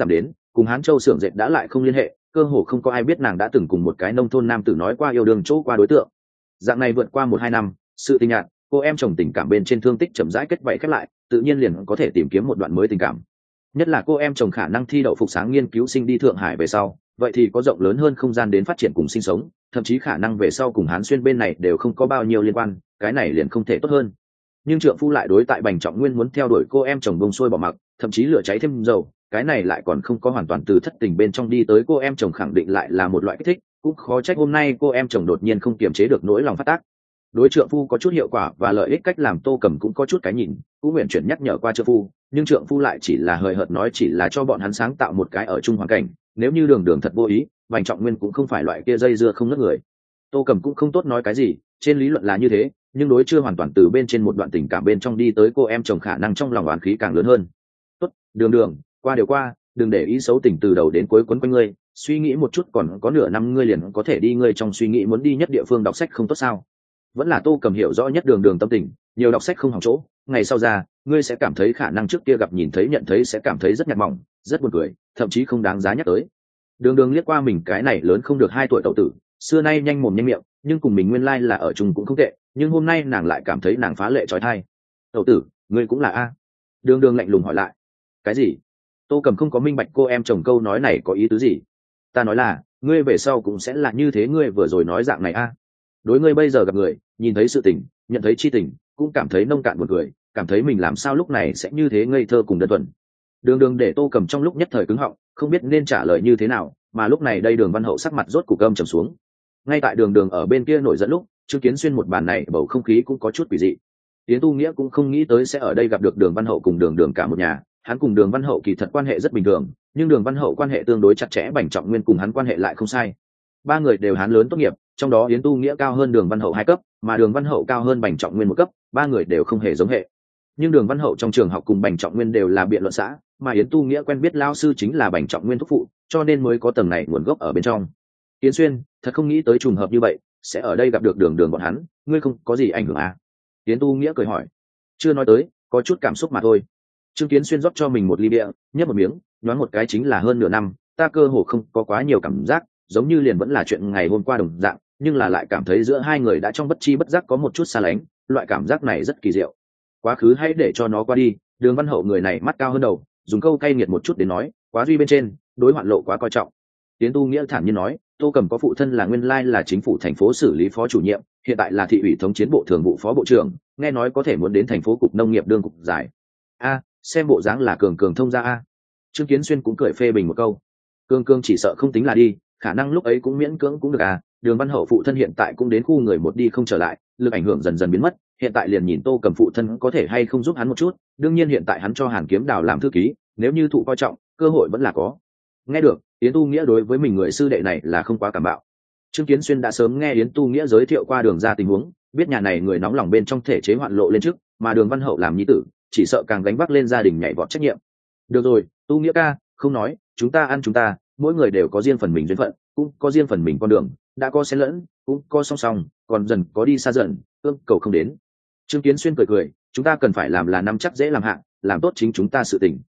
cùng Hán Châu xưởng dệt đã lại không liên hệ, cơ hồ không có ai biết nàng đã từng cùng một cái nông thôn nam tử nói qua yêu đương chỗ qua đối tượng. Dạng này vượt qua 1-2 năm, sự tình nhạt, cô em chồng tình cảm bên trên thương tích chậm rãi kết vảy khép lại, tự nhiên liền có thể tìm kiếm một đoạn mới tình cảm. Nhất là cô em chồng khả năng thi đậu phục sáng nghiên cứu sinh đi Thượng Hải về sau, vậy thì có rộng lớn hơn không gian đến phát triển cùng sinh sống, thậm chí khả năng về sau cùng Hán Xuyên bên này đều không có bao nhiêu liên quan, cái này liền không thể tốt hơn. Nhưng trượng phu lại đối tại Bành Trọng Nguyên muốn theo đuổi cô em chồng bông xuôi bỏ mặc, thậm chí lửa cháy thêm dầu, cái này lại còn không có hoàn toàn từ thất tình bên trong đi tới cô em chồng khẳng định lại là một loại kích thích, cũng khó trách hôm nay cô em chồng đột nhiên không kiềm chế được nỗi lòng phát tác. Đối trượng phu có chút hiệu quả và lợi ích cách làm Tô Cầm cũng có chút cái nhìn, cũng nguyện chuyển nhắc nhở qua trượng phu, nhưng trượng phu lại chỉ là hời hợt nói chỉ là cho bọn hắn sáng tạo một cái ở chung hoàn cảnh, nếu như đường đường thật vô ý, Bành Trọng Nguyên cũng không phải loại kia dây dưa không ngớt người. Tô Cầm cũng không tốt nói cái gì, trên lý luận là như thế, nhưng đối chưa hoàn toàn từ bên trên một đoạn tình cảm bên trong đi tới cô em chồng khả năng trong lòng oán khí càng lớn hơn. Tốt, đường đường, qua đều qua, đừng để ý xấu tình từ đầu đến cuối quấn quanh ngươi, suy nghĩ một chút còn có nửa năm ngươi liền có thể đi, ngươi trong suy nghĩ muốn đi nhất địa phương đọc sách không tốt sao? Vẫn là Tô Cầm hiểu rõ nhất đường đường tâm tình, nhiều đọc sách không hỏng chỗ, ngày sau ra ngươi sẽ cảm thấy khả năng trước kia gặp nhìn thấy nhận thấy sẽ cảm thấy rất nhạt mỏng, rất buồn cười, thậm chí không đáng giá nhắc tới. Đường đường liếc qua mình cái này lớn không được 2 tuổi tẩu tử, xưa nay nhanh mồm nhanh miệng, nhưng cùng mình nguyên lai là ở chung cũng không tệ, nhưng hôm nay nàng lại cảm thấy nàng phá lệ trói thai. Tẩu tử, ngươi cũng là a? Đường đường lạnh lùng hỏi lại. Cái gì? Tô Cầm không có minh bạch cô em chồng câu nói này có ý tứ gì. Ta nói là ngươi về sau cũng sẽ là như thế, ngươi vừa rồi nói dạng này a. Đối ngươi bây giờ gặp người, nhìn thấy sự tình, nhận thấy chi tình, cũng cảm thấy nông cạn buồn cười, cảm thấy mình làm sao lúc này sẽ như thế ngây thơ cùng đơn thuần. Đường đường để Tô Cầm trong lúc nhất thời cứng họng, không biết nên trả lời như thế nào, mà lúc này đây Đường Văn Hậu sắc mặt rốt cục âm trầm xuống. Ngay tại đường đường ở bên kia nổi giận lúc, Trương Kiến Xuyên một bàn này bầu không khí cũng có chút quỷ dị. Tiến Tu Nghĩa cũng không nghĩ tới sẽ ở đây gặp được Đường Văn Hậu cùng đường đường cả một nhà, hắn cùng Đường Văn Hậu kỳ thật quan hệ rất bình thường, nhưng Đường Văn Hậu quan hệ tương đối chặt chẽ, Bành Trọng Nguyên cùng hắn quan hệ lại không sai. 3 người đều Hán lớn tốt nghiệp, trong đó Yến Tu Nghĩa cao hơn Đường Văn Hậu 2 cấp, mà Đường Văn Hậu cao hơn Bành Trọng Nguyên 1 cấp, 3 người đều không hề giống hệ. Nhưng Đường Văn Hậu trong trường học cùng Bành Trọng Nguyên đều là biện luận xã, mà Yến Tu Nghĩa quen biết lao sư chính là Bành Trọng Nguyên thúc phụ, cho nên mới có tầng này nguồn gốc ở bên trong. Yến Xuyên, thật không nghĩ tới trùng hợp như vậy, sẽ ở đây gặp được đường đường bọn hắn, ngươi không có gì ảnh hưởng à? Yến Tu Nghĩa cười hỏi. Chưa nói tới, có chút cảm xúc mà thôi. Trương Kiến Xuyên rót cho mình một ly bia, nhấp một miếng, nhoáng một cái chính là hơn nửa năm, ta cơ hồ không có quá nhiều cảm giác, giống như liền vẫn là chuyện ngày hôm qua đồng dạng, nhưng là lại cảm thấy giữa hai người đã trong bất chi bất giác có một chút xa lánh, loại cảm giác này rất kỳ diệu. Quá khứ hãy để cho nó qua đi, Đường Văn Hậu người này mắt cao hơn đầu, dùng câu cay nghiệt một chút để nói, quá duy bên trên, đối hoạn lộ quá coi trọng. Tiến Tu Nghĩa thản nhiên nói, Tô Cầm có phụ thân là nguyên lai là chính phủ thành phố xử lý phó chủ nhiệm, hiện tại là thị ủy thống chiến bộ thường vụ phó bộ trưởng, nghe nói có thể muốn đến thành phố cục nông nghiệp đương cục giải. A, xem bộ dáng là cường cường thông gia a. Trương Kiến Xuyên cũng cười phê bình một câu. Cường cường chỉ sợ không tính là đi, khả năng lúc ấy cũng miễn cưỡng cũng được à. Đường Văn Hậu phụ thân hiện tại cũng đến khu người một đi không trở lại, lực ảnh hưởng dần dần biến mất, hiện tại liền nhìn Tô Cầm phụ thân có thể hay không giúp hắn một chút, đương nhiên hiện tại hắn cho Hàn Kiếm Đào làm thư ký, nếu như thụ coi trọng, cơ hội vẫn là có. Nghe được, Yến Tu Nghĩa đối với mình người sư đệ này là không quá cảm bạo. Trương Kiến Xuyên đã sớm nghe Yến Tu Nghĩa giới thiệu qua Đường ra tình huống, biết nhà này người nóng lòng bên trong thể chế hoạn lộ lên trước, mà Đường Văn Hậu làm nhi tử, chỉ sợ càng gánh vác lên gia đình nhảy vọt trách nhiệm. Được rồi, Tu Nghĩa ca, không nói, chúng ta ăn chúng ta, mỗi người đều có riêng phần mình duyên phận, cũng có riêng phần mình con đường, đã có xen lẫn, cũng có song song, còn dần có đi xa dần, ương cầu không đến. Trương Kiến Xuyên cười cười, chúng ta cần phải làm là nắm chắc dễ làm hạng, làm tốt chính chúng ta sự tình.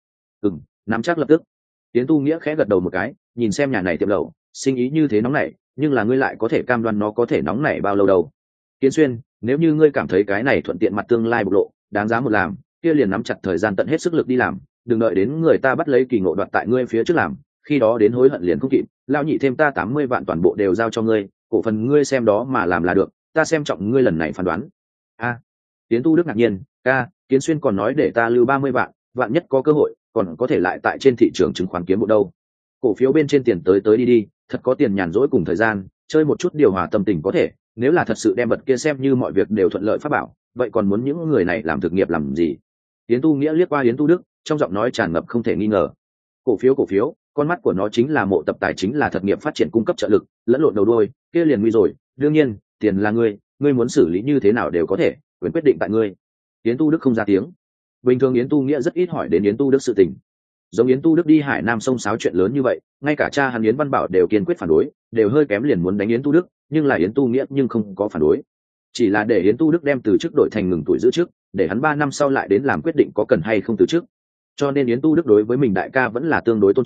Nắm chắc lập tức. Tiến Tu Nghĩa khẽ gật đầu một cái, nhìn xem nhà này tiệm lẩu, sinh ý như thế nóng nảy, nhưng là ngươi lại có thể cam đoan nó có thể nóng nảy bao lâu đâu? Kiến Xuyên, nếu như ngươi cảm thấy cái này thuận tiện mặt tương lai bộc lộ, đáng giá một làm, kia liền nắm chặt thời gian tận hết sức lực đi làm, đừng đợi đến người ta bắt lấy kỳ ngộ đoạt tại ngươi phía trước làm, khi đó đến hối hận liền không kịp. Lão nhị thêm ta 80 vạn toàn bộ đều giao cho ngươi, cổ phần ngươi xem đó mà làm là được, ta xem trọng ngươi lần này phán đoán. Tiến Tu Đức ngạc nhiên, ca, Kiến Xuyên còn nói để ta lưu 30 vạn, vạn nhất có cơ hội, còn có thể lại tại trên thị trường chứng khoán kiếm bộ đâu. Cổ phiếu bên trên tiền tới đi đi, thật có tiền nhàn rỗi cùng thời gian, chơi một chút điều hòa tâm tình có thể, nếu là thật sự đem vật kia xem như mọi việc đều thuận lợi pháp bảo, vậy còn muốn những người này làm thực nghiệp làm gì? Yến Tu Nghĩa liếc qua Yến Tu Đức, trong giọng nói tràn ngập không thể nghi ngờ. Cổ phiếu, con mắt của nó chính là mộ tập tài chính là thật nghiệp phát triển cung cấp trợ lực, lẫn lộn đầu đuôi, kia liền nguy rồi, đương nhiên, tiền là ngươi muốn xử lý như thế nào đều có thể, quyền quyết định tại ngươi. Yến Tu Đức không ra tiếng. Bình thường Yến Tu Nghĩa rất ít hỏi đến Yến Tu Đức sự tình. Giống Yến Tu Đức đi Hải Nam sông sáo chuyện lớn như vậy, ngay cả cha hắn Yến Văn Bảo đều kiên quyết phản đối, đều hơi kém liền muốn đánh Yến Tu Đức, nhưng là Yến Tu Nghĩa nhưng không có phản đối, chỉ là để Yến Tu Đức đem từ chức đổi thành ngừng tuổi giữ chức, để hắn 3 năm sau lại đến làm quyết định có cần hay không từ chức. Cho nên Yến Tu Đức đối với mình đại ca vẫn là tương đối tôn trọng,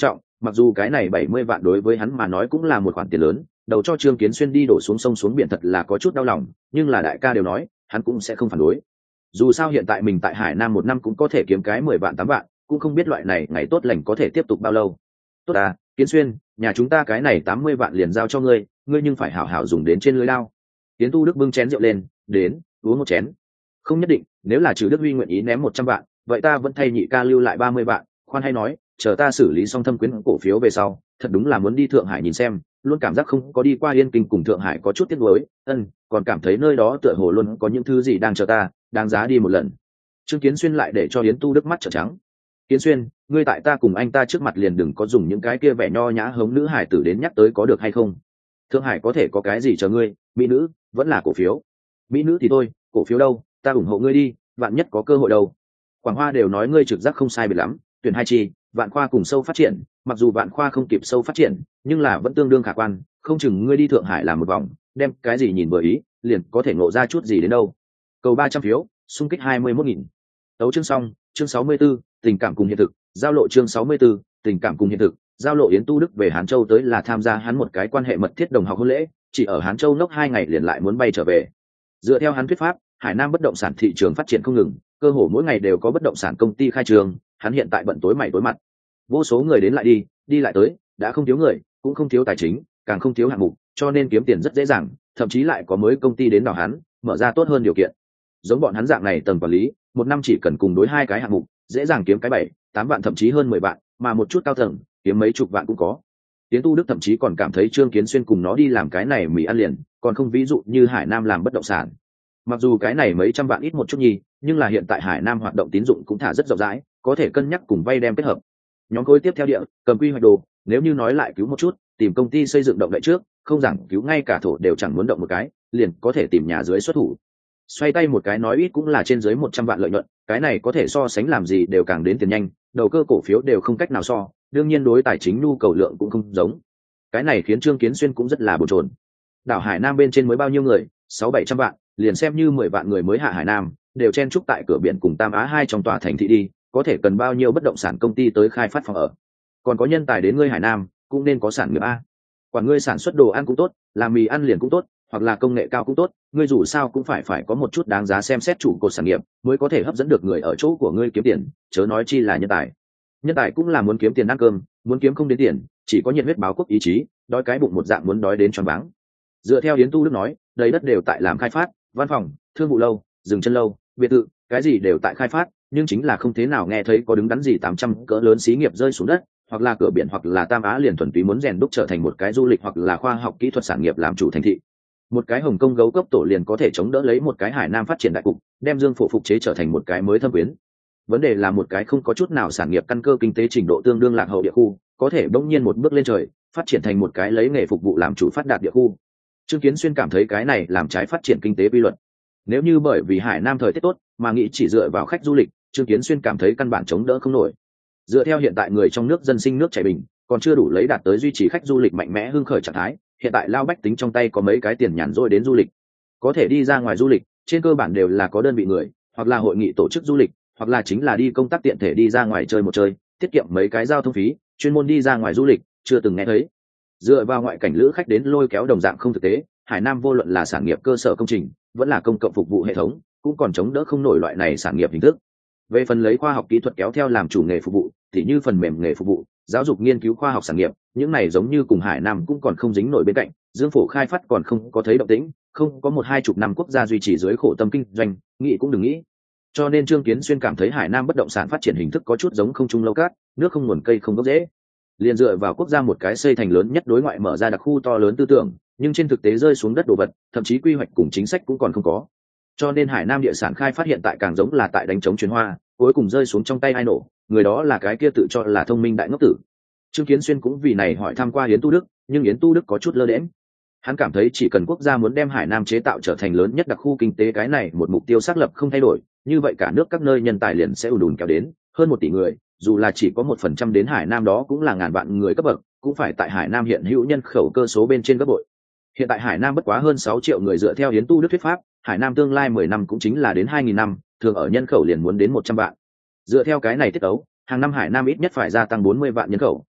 Mặc dù cái này 70 vạn đối với hắn mà nói cũng là một khoản tiền lớn, đầu cho Trương Kiến Xuyên đi đổ xuống sông xuống biển thật là có chút đau lòng, nhưng là đại ca đều nói hắn cũng sẽ không phản đối. Dù sao hiện tại mình tại Hải Nam một năm cũng có thể kiếm cái 10 vạn 8 vạn, cũng không biết loại này ngày tốt lành có thể tiếp tục bao lâu. Tốt à, Kiến Xuyên, nhà chúng ta cái này 80 vạn liền giao cho ngươi, ngươi nhưng phải hảo hảo dùng đến trên lưới lao. Tiến Tu Đức bưng chén rượu lên, đến, uống một chén. Không nhất định, nếu là Trừ Đức Huy nguyện ý ném 100 vạn, vậy ta vẫn thay nhị ca lưu lại 30 vạn, khoan hay nói, chờ ta xử lý xong thâm quyến cổ phiếu về sau, thật đúng là muốn đi Thượng Hải nhìn xem, luôn cảm giác không có đi qua Yên Kinh cùng Thượng Hải có chút tiếc nuối, còn cảm thấy nơi đó tựa hồ luôn có những thứ gì đang chờ ta, đáng giá đi một lần. Trương Kiến Xuyên lại để cho Yến Tu Đức mắt trợn trắng. Kiến Xuyên, ngươi tại ta cùng anh ta trước mặt liền đừng có dùng những cái kia vẻ nho nhã hống nữ hải tử đến nhắc tới có được hay không? Thượng Hải có thể có cái gì chờ ngươi, mỹ nữ, vẫn là cổ phiếu. Mỹ nữ thì thôi, cổ phiếu đâu, ta ủng hộ ngươi đi, vạn nhất có cơ hội đâu. Quảng Hoa đều nói ngươi trực giác không sai biệt lắm, tuyển hai chi, Vạn Khoa cùng sâu phát triển, mặc dù Vạn Khoa không kịp sâu phát triển, nhưng là vẫn tương đương khả quan, không chừng ngươi đi Thượng Hải làm một vòng, đem cái gì nhìn vừa ý, liền có thể ngộ ra chút gì đến đâu. Cầu 300 phiếu, xung kích 21.000. Tấu chương xong, chương 64, tình cảm cùng hiện thực, giao lộ chương 64, tình cảm cùng hiện thực, giao lộ. Yến Tu Đức về Hán Châu tới là tham gia hắn một cái quan hệ mật thiết đồng học hôn lễ, chỉ ở Hán Châu ngốc 2 ngày liền lại muốn bay trở về. Dựa theo hắn thuyết pháp, Hải Nam bất động sản thị trường phát triển không ngừng, cơ hồ mỗi ngày đều có bất động sản công ty khai trường, hắn hiện tại bận tối mày tối mặt. Vô số người đến lại đi lại tới, đã không thiếu người, cũng không thiếu tài chính, càng không thiếu hạng mục, cho nên kiếm tiền rất dễ dàng, thậm chí lại có mới công ty đến đào hắn, mở ra tốt hơn điều kiện. Giống bọn hắn dạng này tầng quản lý, một năm chỉ cần cùng đối 2 cái hạng mục, dễ dàng kiếm cái 7-8 vạn thậm chí hơn 10 vạn, mà một chút cao tầng, kiếm mấy chục vạn cũng có. Tiến Tu Đức thậm chí còn cảm thấy Trương Kiến Xuyên cùng nó đi làm cái này mì ăn liền, còn không ví dụ như Hải Nam làm bất động sản. Mặc dù cái này mấy trăm vạn ít một chút nhì, nhưng là hiện tại Hải Nam hoạt động tín dụng cũng thả rất rộng rãi, có thể cân nhắc cùng vay đem kết hợp. Nhóm khối tiếp theo địa, cầm quy hoạch đồ, nếu như nói lại cứu một chút, tìm công ty xây dựng động đậy trước, không rằng cứu ngay cả thổ đều chẳng muốn động một cái, liền có thể tìm nhà dưới xuất thủ. Xoay tay một cái nói ít cũng là trên dưới 100 vạn lợi nhuận, cái này có thể so sánh làm gì đều càng đến tiền nhanh, đầu cơ cổ phiếu đều không cách nào so, đương nhiên đối tài chính nhu cầu lượng cũng không giống. Cái này khiến Trương Kiến Xuyên cũng rất là bồn chồn. Đảo Hải Nam bên trên mới bao nhiêu người, 600-700 vạn, liền xem như 10 vạn người mới hạ Hải Nam, đều chen chúc tại cửa biển cùng Tam Á 2 trong tòa thành thị đi, có thể cần bao nhiêu bất động sản công ty tới khai phát phòng ở. Còn có nhân tài đến ngươi Hải Nam, cũng nên có sản nghiệp a. Quản ngươi sản xuất đồ ăn cũng tốt, làm mì ăn liền cũng tốt, hoặc là công nghệ cao cũng tốt, ngươi dù sao cũng phải có một chút đáng giá xem xét trụ cột sản nghiệp, mới có thể hấp dẫn được người ở chỗ của ngươi kiếm tiền, chớ nói chi là nhân tài. Nhân tài cũng là muốn kiếm tiền ăn cơm, muốn kiếm không đến tiền, chỉ có nhiệt huyết báo quốc ý chí, đói cái bụng một dạng muốn đói đến choáng váng. Dựa theo Yến Tu Đức nói, đầy đất đều tại làm khai phát, văn phòng, thương vụ lâu, dừng chân lâu, biệt thự, cái gì đều tại khai phát, nhưng chính là không thế nào nghe thấy có đứng đắn gì 800 cỡ lớn xí nghiệp rơi xuống đất, hoặc là cửa biển hoặc là Tam Á liền thuần túy muốn rèn đúc trở thành một cái du lịch hoặc là khoa học kỹ thuật sản nghiệp làm chủ thành thị. Một cái Hồng Kông gấu cấp tổ liền có thể chống đỡ lấy một cái Hải Nam phát triển đại cục, đem Dương Phổ phục chế trở thành một cái mới thâm quyến. Vấn đề là một cái không có chút nào sản nghiệp căn cơ kinh tế trình độ tương đương lạc hậu địa khu, có thể bỗng nhiên một bước lên trời, phát triển thành một cái lấy nghề phục vụ làm chủ phát đạt địa khu. Trương Kiến Xuyên cảm thấy cái này làm trái phát triển kinh tế quy luật. Nếu như bởi vì Hải Nam thời tiết tốt mà nghĩ chỉ dựa vào khách du lịch, Trương Kiến Xuyên cảm thấy căn bản chống đỡ không nổi. Dựa theo hiện tại người trong nước dân sinh nước chảy bình, còn chưa đủ lấy đạt tới duy trì khách du lịch mạnh mẽ hưng khởi trạng thái. Hiện tại lao bách tính trong tay có mấy cái tiền nhàn rỗi đến du lịch, có thể đi ra ngoài du lịch, trên cơ bản đều là có đơn vị người, hoặc là hội nghị tổ chức du lịch, hoặc là chính là đi công tác tiện thể đi ra ngoài chơi một chơi, tiết kiệm mấy cái giao thông phí, chuyên môn đi ra ngoài du lịch, chưa từng nghe thấy. Dựa vào ngoại cảnh lữ khách đến lôi kéo đồng dạng không thực tế, Hải Nam vô luận là sản nghiệp cơ sở công trình, vẫn là công cộng phục vụ hệ thống, cũng còn chống đỡ không nổi loại này sản nghiệp hình thức. Về phần lấy khoa học kỹ thuật kéo theo làm chủ nghề phục vụ, thì như phần mềm nghề phục vụ, giáo dục nghiên cứu khoa học sản nghiệp, những này giống như cùng Hải Nam cũng còn không dính nổi bên cạnh, Dương Phổ khai phát còn không có thấy động tĩnh, không có 1-20 năm quốc gia duy trì dưới khổ tâm kinh doanh, nghĩ cũng đừng nghĩ. Cho nên Trương Kiến Xuyên cảm thấy Hải Nam bất động sản phát triển hình thức có chút giống không trung lâu cát, nước không nguồn cây không gốc rễ. Liên dựa vào quốc gia một cái xây thành lớn nhất đối ngoại mở ra đặc khu to lớn tư tưởng, nhưng trên thực tế rơi xuống đất đồ vật, thậm chí quy hoạch cùng chính sách cũng còn không có. Cho nên Hải Nam địa sản khai phát hiện tại càng giống là tại đánh trống chuyến hoa, cuối cùng rơi xuống trong tay ai nổ, người đó là cái kia tự cho là thông minh đại ngốc tử. Trương Kiến Xuyên cũng vì này hỏi thăm qua Yến Tu Đức, nhưng Yến Tu Đức có chút lơ đễnh. Hắn cảm thấy chỉ cần quốc gia muốn đem Hải Nam chế tạo trở thành lớn nhất đặc khu kinh tế cái này một mục tiêu xác lập không thay đổi, như vậy cả nước các nơi nhân tài liền sẽ ùn ùn kéo đến, hơn 1 tỷ người, dù là chỉ có 1% đến Hải Nam đó cũng là ngàn vạn người cấp bậc, cũng phải tại Hải Nam hiện hữu nhân khẩu cơ số bên trên gấp bội. Hiện tại Hải Nam bất quá hơn 6 triệu người, dựa theo Yến Tu Đức thuyết pháp, Hải Nam tương lai 10 năm cũng chính là đến 2000 năm, thường ở nhân khẩu liền muốn đến 100 vạn. Dựa theo cái này tiết tấu, hàng năm Hải Nam ít nhất phải gia tăng 40 vạn nhân khẩu,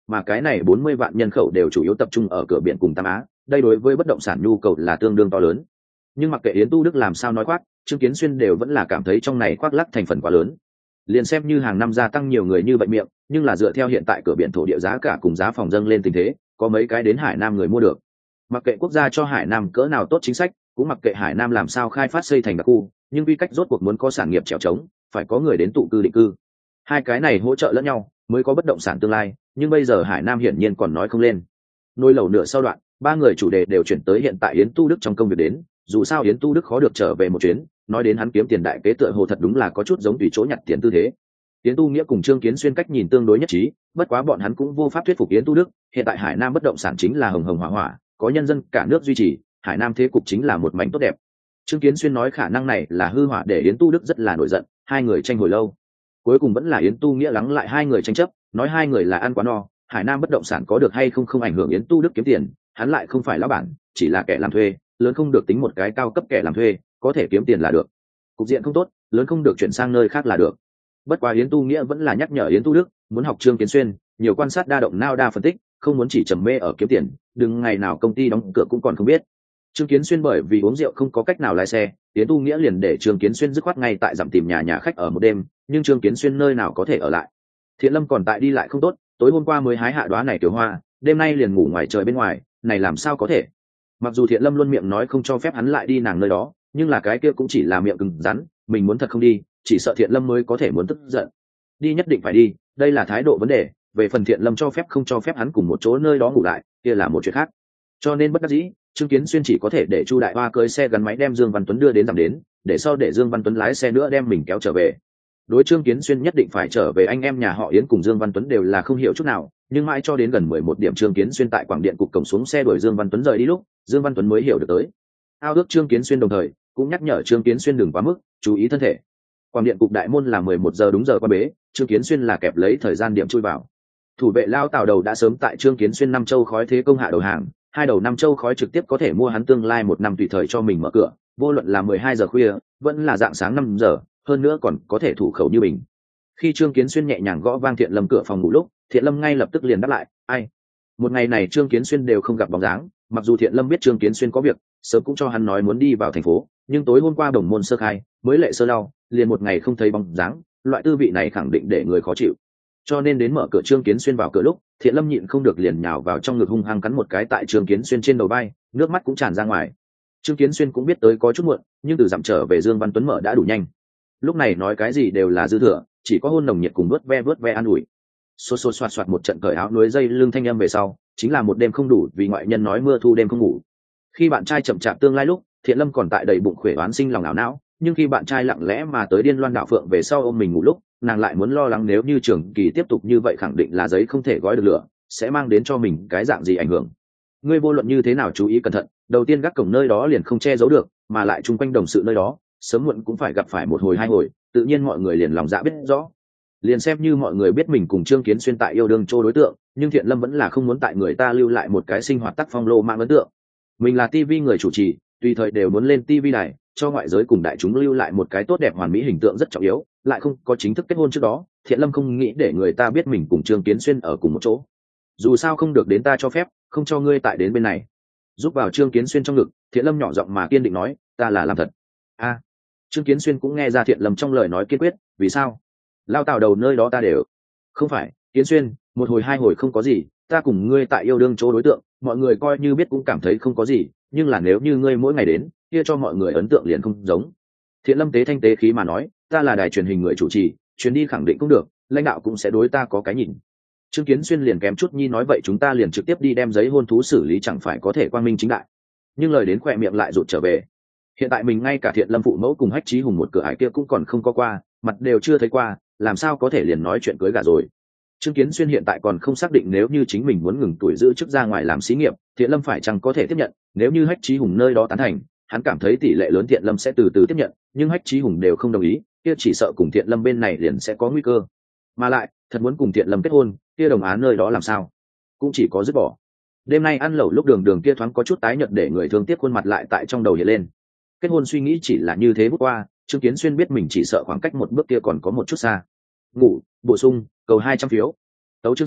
mà cái này 40 vạn nhân khẩu đều chủ yếu tập trung ở cửa biển cùng Tam Á, đây đối với bất động sản nhu cầu là tương đương to lớn. Nhưng mặc kệ Yến Tu Đức làm sao nói khoác, Trương Kiến Xuyên đều vẫn là cảm thấy trong này khoác lác thành phần quá lớn. Liền xem như hàng năm gia tăng nhiều người như vậy miệng, nhưng là dựa theo hiện tại cửa biển thổ địa giá cả cùng giá phòng dâng lên tình thế, có mấy cái đến Hải Nam người mua được. Mặc kệ quốc gia cho Hải Nam cỡ nào tốt chính sách, cũng mặc kệ Hải Nam làm sao khai phát xây thành đặc khu, nhưng quy cách rốt cuộc muốn có sản nghiệp trèo trống, phải có người đến tụ cư định cư. Hai cái này hỗ trợ lẫn nhau, mới có bất động sản tương lai, nhưng bây giờ Hải Nam hiển nhiên còn nói không lên. Nôi lẩu nửa sau đoạn, ba người chủ đề đều chuyển tới hiện tại Yến Tu Đức trong công việc đến, dù sao Yến Tu Đức khó được trở về một chuyến, nói đến hắn kiếm tiền đại kế tựa hồ thật đúng là có chút giống tùy chỗ nhặt tiền tư thế. Yến Tu Nghĩa cùng Trương Kiến Xuyên cách nhìn tương đối nhất trí, bất quá bọn hắn cũng vô pháp thuyết phục Yến Tu Đức, hiện tại Hải Nam bất động sản chính là hồng hồng hỏa hỏa, có nhân dân cả nước duy trì, Hải Nam thế cục chính là một mảnh tốt đẹp. Trương Kiến Xuyên nói khả năng này là hư hỏa để Yến Tu Đức rất là nổi giận, hai người tranh hồi lâu. Cuối cùng vẫn là Yến Tu Nghĩa lắng lại hai người tranh chấp, nói hai người là ăn quá no, Hải Nam bất động sản có được hay không không ảnh hưởng Yến Tu Đức kiếm tiền, hắn lại không phải lão bản, chỉ là kẻ làm thuê, lớn không được tính một cái cao cấp kẻ làm thuê, có thể kiếm tiền là được. Cục diện không tốt, lớn không được chuyển sang nơi khác là được. Bất quá Yến Tu Nghĩa vẫn là nhắc nhở Yến Tu Đức, muốn học Trương Kiến Xuyên, nhiều quan sát đa động nao đa phân tích, không muốn chỉ trầm mê ở kiếm tiền, đừng ngày nào công ty đóng cửa cũng còn không biết. Trương Kiến Xuyên bởi vì uống rượu không có cách nào lái xe, Yến Tu Nghĩa liền để Trương Kiến Xuyên dứt khoát ngay tại dặm tìm nhà khách ở một đêm, nhưng Trương Kiến Xuyên nơi nào có thể ở lại. Thiện Lâm còn tại đi lại không tốt, tối hôm qua mới hái hạ đóa này tiểu hoa, đêm nay liền ngủ ngoài trời bên ngoài, này làm sao có thể? Mặc dù Thiện Lâm luôn miệng nói không cho phép hắn lại đi nàng nơi đó, nhưng là cái kia cũng chỉ là miệng cứng rắn, mình muốn thật không đi, chỉ sợ Thiện Lâm mới có thể muốn tức giận. Đi nhất định phải đi, đây là thái độ vấn đề, về phần Thiện Lâm cho phép không cho phép hắn cùng một chỗ nơi đó ngủ lại, kia là một chuyện khác. Cho nên bất đắc dĩ, Trương Kiến Xuyên chỉ có thể để Chu Đại Hoa cưỡi xe gắn máy đem Dương Văn Tuấn đưa đến giảm đến, để sau để Dương Văn Tuấn lái xe nữa đem mình kéo trở về. Đối Trương Kiến Xuyên nhất định phải trở về, anh em nhà họ Yến cùng Dương Văn Tuấn đều là không hiểu chút nào, nhưng mãi cho đến gần 11 điểm Trương Kiến Xuyên tại quảng điện cục cổng xuống xe đuổi Dương Văn Tuấn rời đi lúc, Dương Văn Tuấn mới hiểu được tới. Ao ước Trương Kiến Xuyên đồng thời cũng nhắc nhở Trương Kiến Xuyên đừng quá mức chú ý thân thể. Quảng điện cục đại môn là 11 giờ đúng giờ qua bế, Trương Kiến Xuyên là kẹp lấy thời gian điểm chui vào. Thủ vệ lao Tào đầu đã sớm tại Trương Kiến Xuyên năm châu khói thế công hạ đầu hàng, hai đầu năm châu khói trực tiếp có thể mua hắn tương lai một năm tùy thời cho mình mở cửa, vô luận là 12 giờ khuya, vẫn là dạng sáng 5 giờ, hơn nữa còn có thể thủ khẩu như mình. Khi Trương Kiến Xuyên nhẹ nhàng gõ vang Thiện Lâm cửa phòng ngủ lúc, Thiện Lâm ngay lập tức liền đáp lại, ai? Một ngày này Trương Kiến Xuyên đều không gặp bóng dáng, mặc dù Thiện Lâm biết Trương Kiến Xuyên có việc, sớm cũng cho hắn nói muốn đi vào thành phố, nhưng tối hôm qua đồng môn sơ khai, mới lệ sơ lau, liền một ngày không thấy bóng dáng, loại tư vị này khẳng định để người khó chịu. Cho nên đến mở cửa Trương Kiến Xuyên vào cửa lúc, Thiện Lâm nhịn không được liền nhào vào trong ngực hung hăng cắn một cái tại Trương Kiến Xuyên trên đầu vai, nước mắt cũng tràn ra ngoài. Trương Kiến Xuyên cũng biết tới có chút muộn, nhưng từ dặm trở về Dương Văn Tuấn mở đã đủ nhanh. Lúc này nói cái gì đều là dư thừa, chỉ có hôn nồng nhiệt cùng vớt ve an ủi. Xô xô xoạt xoạt một trận cởi áo núi dây lưng thanh âm về sau, chính là một đêm không đủ, vì ngoại nhân nói mưa thu đêm không ngủ. Khi bạn trai chậm chạp tương lai lúc, Thiện Lâm còn tại đầy bụng khuể oán sinh lòng ảo não, nhưng khi bạn trai lặng lẽ mà tới Điên Loan Đạo Phượng về sau ôm mình ngủ lúc, nàng lại muốn lo lắng nếu như Trường Kỳ tiếp tục như vậy khẳng định là giấy không thể gói được lửa, sẽ mang đến cho mình cái dạng gì ảnh hưởng. Ngươi vô luận như thế nào chú ý cẩn thận, đầu tiên gác cổng nơi đó liền không che giấu được, mà lại chung quanh đồng sự nơi đó, sớm muộn cũng phải gặp phải một hồi hai hồi, tự nhiên mọi người liền lòng dạ biết rõ. Liền xem như mọi người biết mình cùng Trương Kiến Xuyên tại yêu đương trô đối tượng, nhưng Thiện Lâm vẫn là không muốn tại người ta lưu lại một cái sinh hoạt tác phong lô mạng ấn tượng. Mình là TV người chủ trì, tùy thời đều muốn lên TV này, cho ngoại giới cùng đại chúng lưu lại một cái tốt đẹp hoàn mỹ hình tượng rất trọng yếu, lại không có chính thức kết hôn trước đó, Thiện Lâm không nghĩ để người ta biết mình cùng Trương Kiến Xuyên ở cùng một chỗ. Dù sao không được đến ta cho phép, không cho ngươi tại đến bên này. Giúp vào Trương Kiến Xuyên trong ngực, Thiện Lâm nhỏ giọng mà kiên định nói, ta là làm thật. A. Trương Kiến Xuyên cũng nghe ra Thiện Lâm trong lời nói kiên quyết, vì sao? Lao Tào đầu nơi đó ta đều. Không phải, Kiến Xuyên, một hồi hai hồi không có gì, ta cùng ngươi tại yêu đương chỗ đối tượng, mọi người coi như biết cũng cảm thấy không có gì, nhưng là nếu như ngươi mỗi ngày đến, kia cho mọi người ấn tượng liền không giống. Thiện Lâm tế thanh tế khí mà nói, ta là đài truyền hình người chủ trì, chuyến đi khẳng định cũng được, lãnh đạo cũng sẽ đối ta có cái nhìn. Trương Kiến Xuyên liền kém chút nhi nói vậy chúng ta liền trực tiếp đi đem giấy hôn thú xử lý, chẳng phải có thể quang minh chính đại. Nhưng lời đến khỏe miệng lại rụt trở về. Hiện tại mình ngay cả Thiện Lâm phụ mẫu cùng Hách Chí Hùng một cửa ải kia cũng còn không có qua, mặt đều chưa thấy qua, làm sao có thể liền nói chuyện cưới gả rồi. Trương Kiến Xuyên hiện tại còn không xác định nếu như chính mình muốn ngừng tuổi giữ chức ra ngoài làm xí nghiệp, Thiện Lâm phải chăng có thể tiếp nhận, nếu như Hách Chí Hùng nơi đó tán thành, hắn cảm thấy tỷ lệ lớn Thiện Lâm sẽ từ từ tiếp nhận, nhưng Hách Chí Hùng đều không đồng ý, kia chỉ sợ cùng Thiện Lâm bên này liền sẽ có nguy cơ. Mà lại, thật muốn cùng Thiện Lâm kết hôn, kia đồng án nơi đó làm sao? Cũng chỉ có dứt bỏ. Đêm nay ăn lẩu lúc Đường kia thoáng có chút tái nhợt để người thương tiếc khuôn mặt lại tại trong đầu hiện lên. Kết hôn suy nghĩ chỉ là như thế bước qua, Trương Kiến Xuyên biết mình chỉ sợ khoảng cách một bước kia còn có một chút xa. Ngủ, bổ sung, cầu 200 phiếu. Tấu chương xong,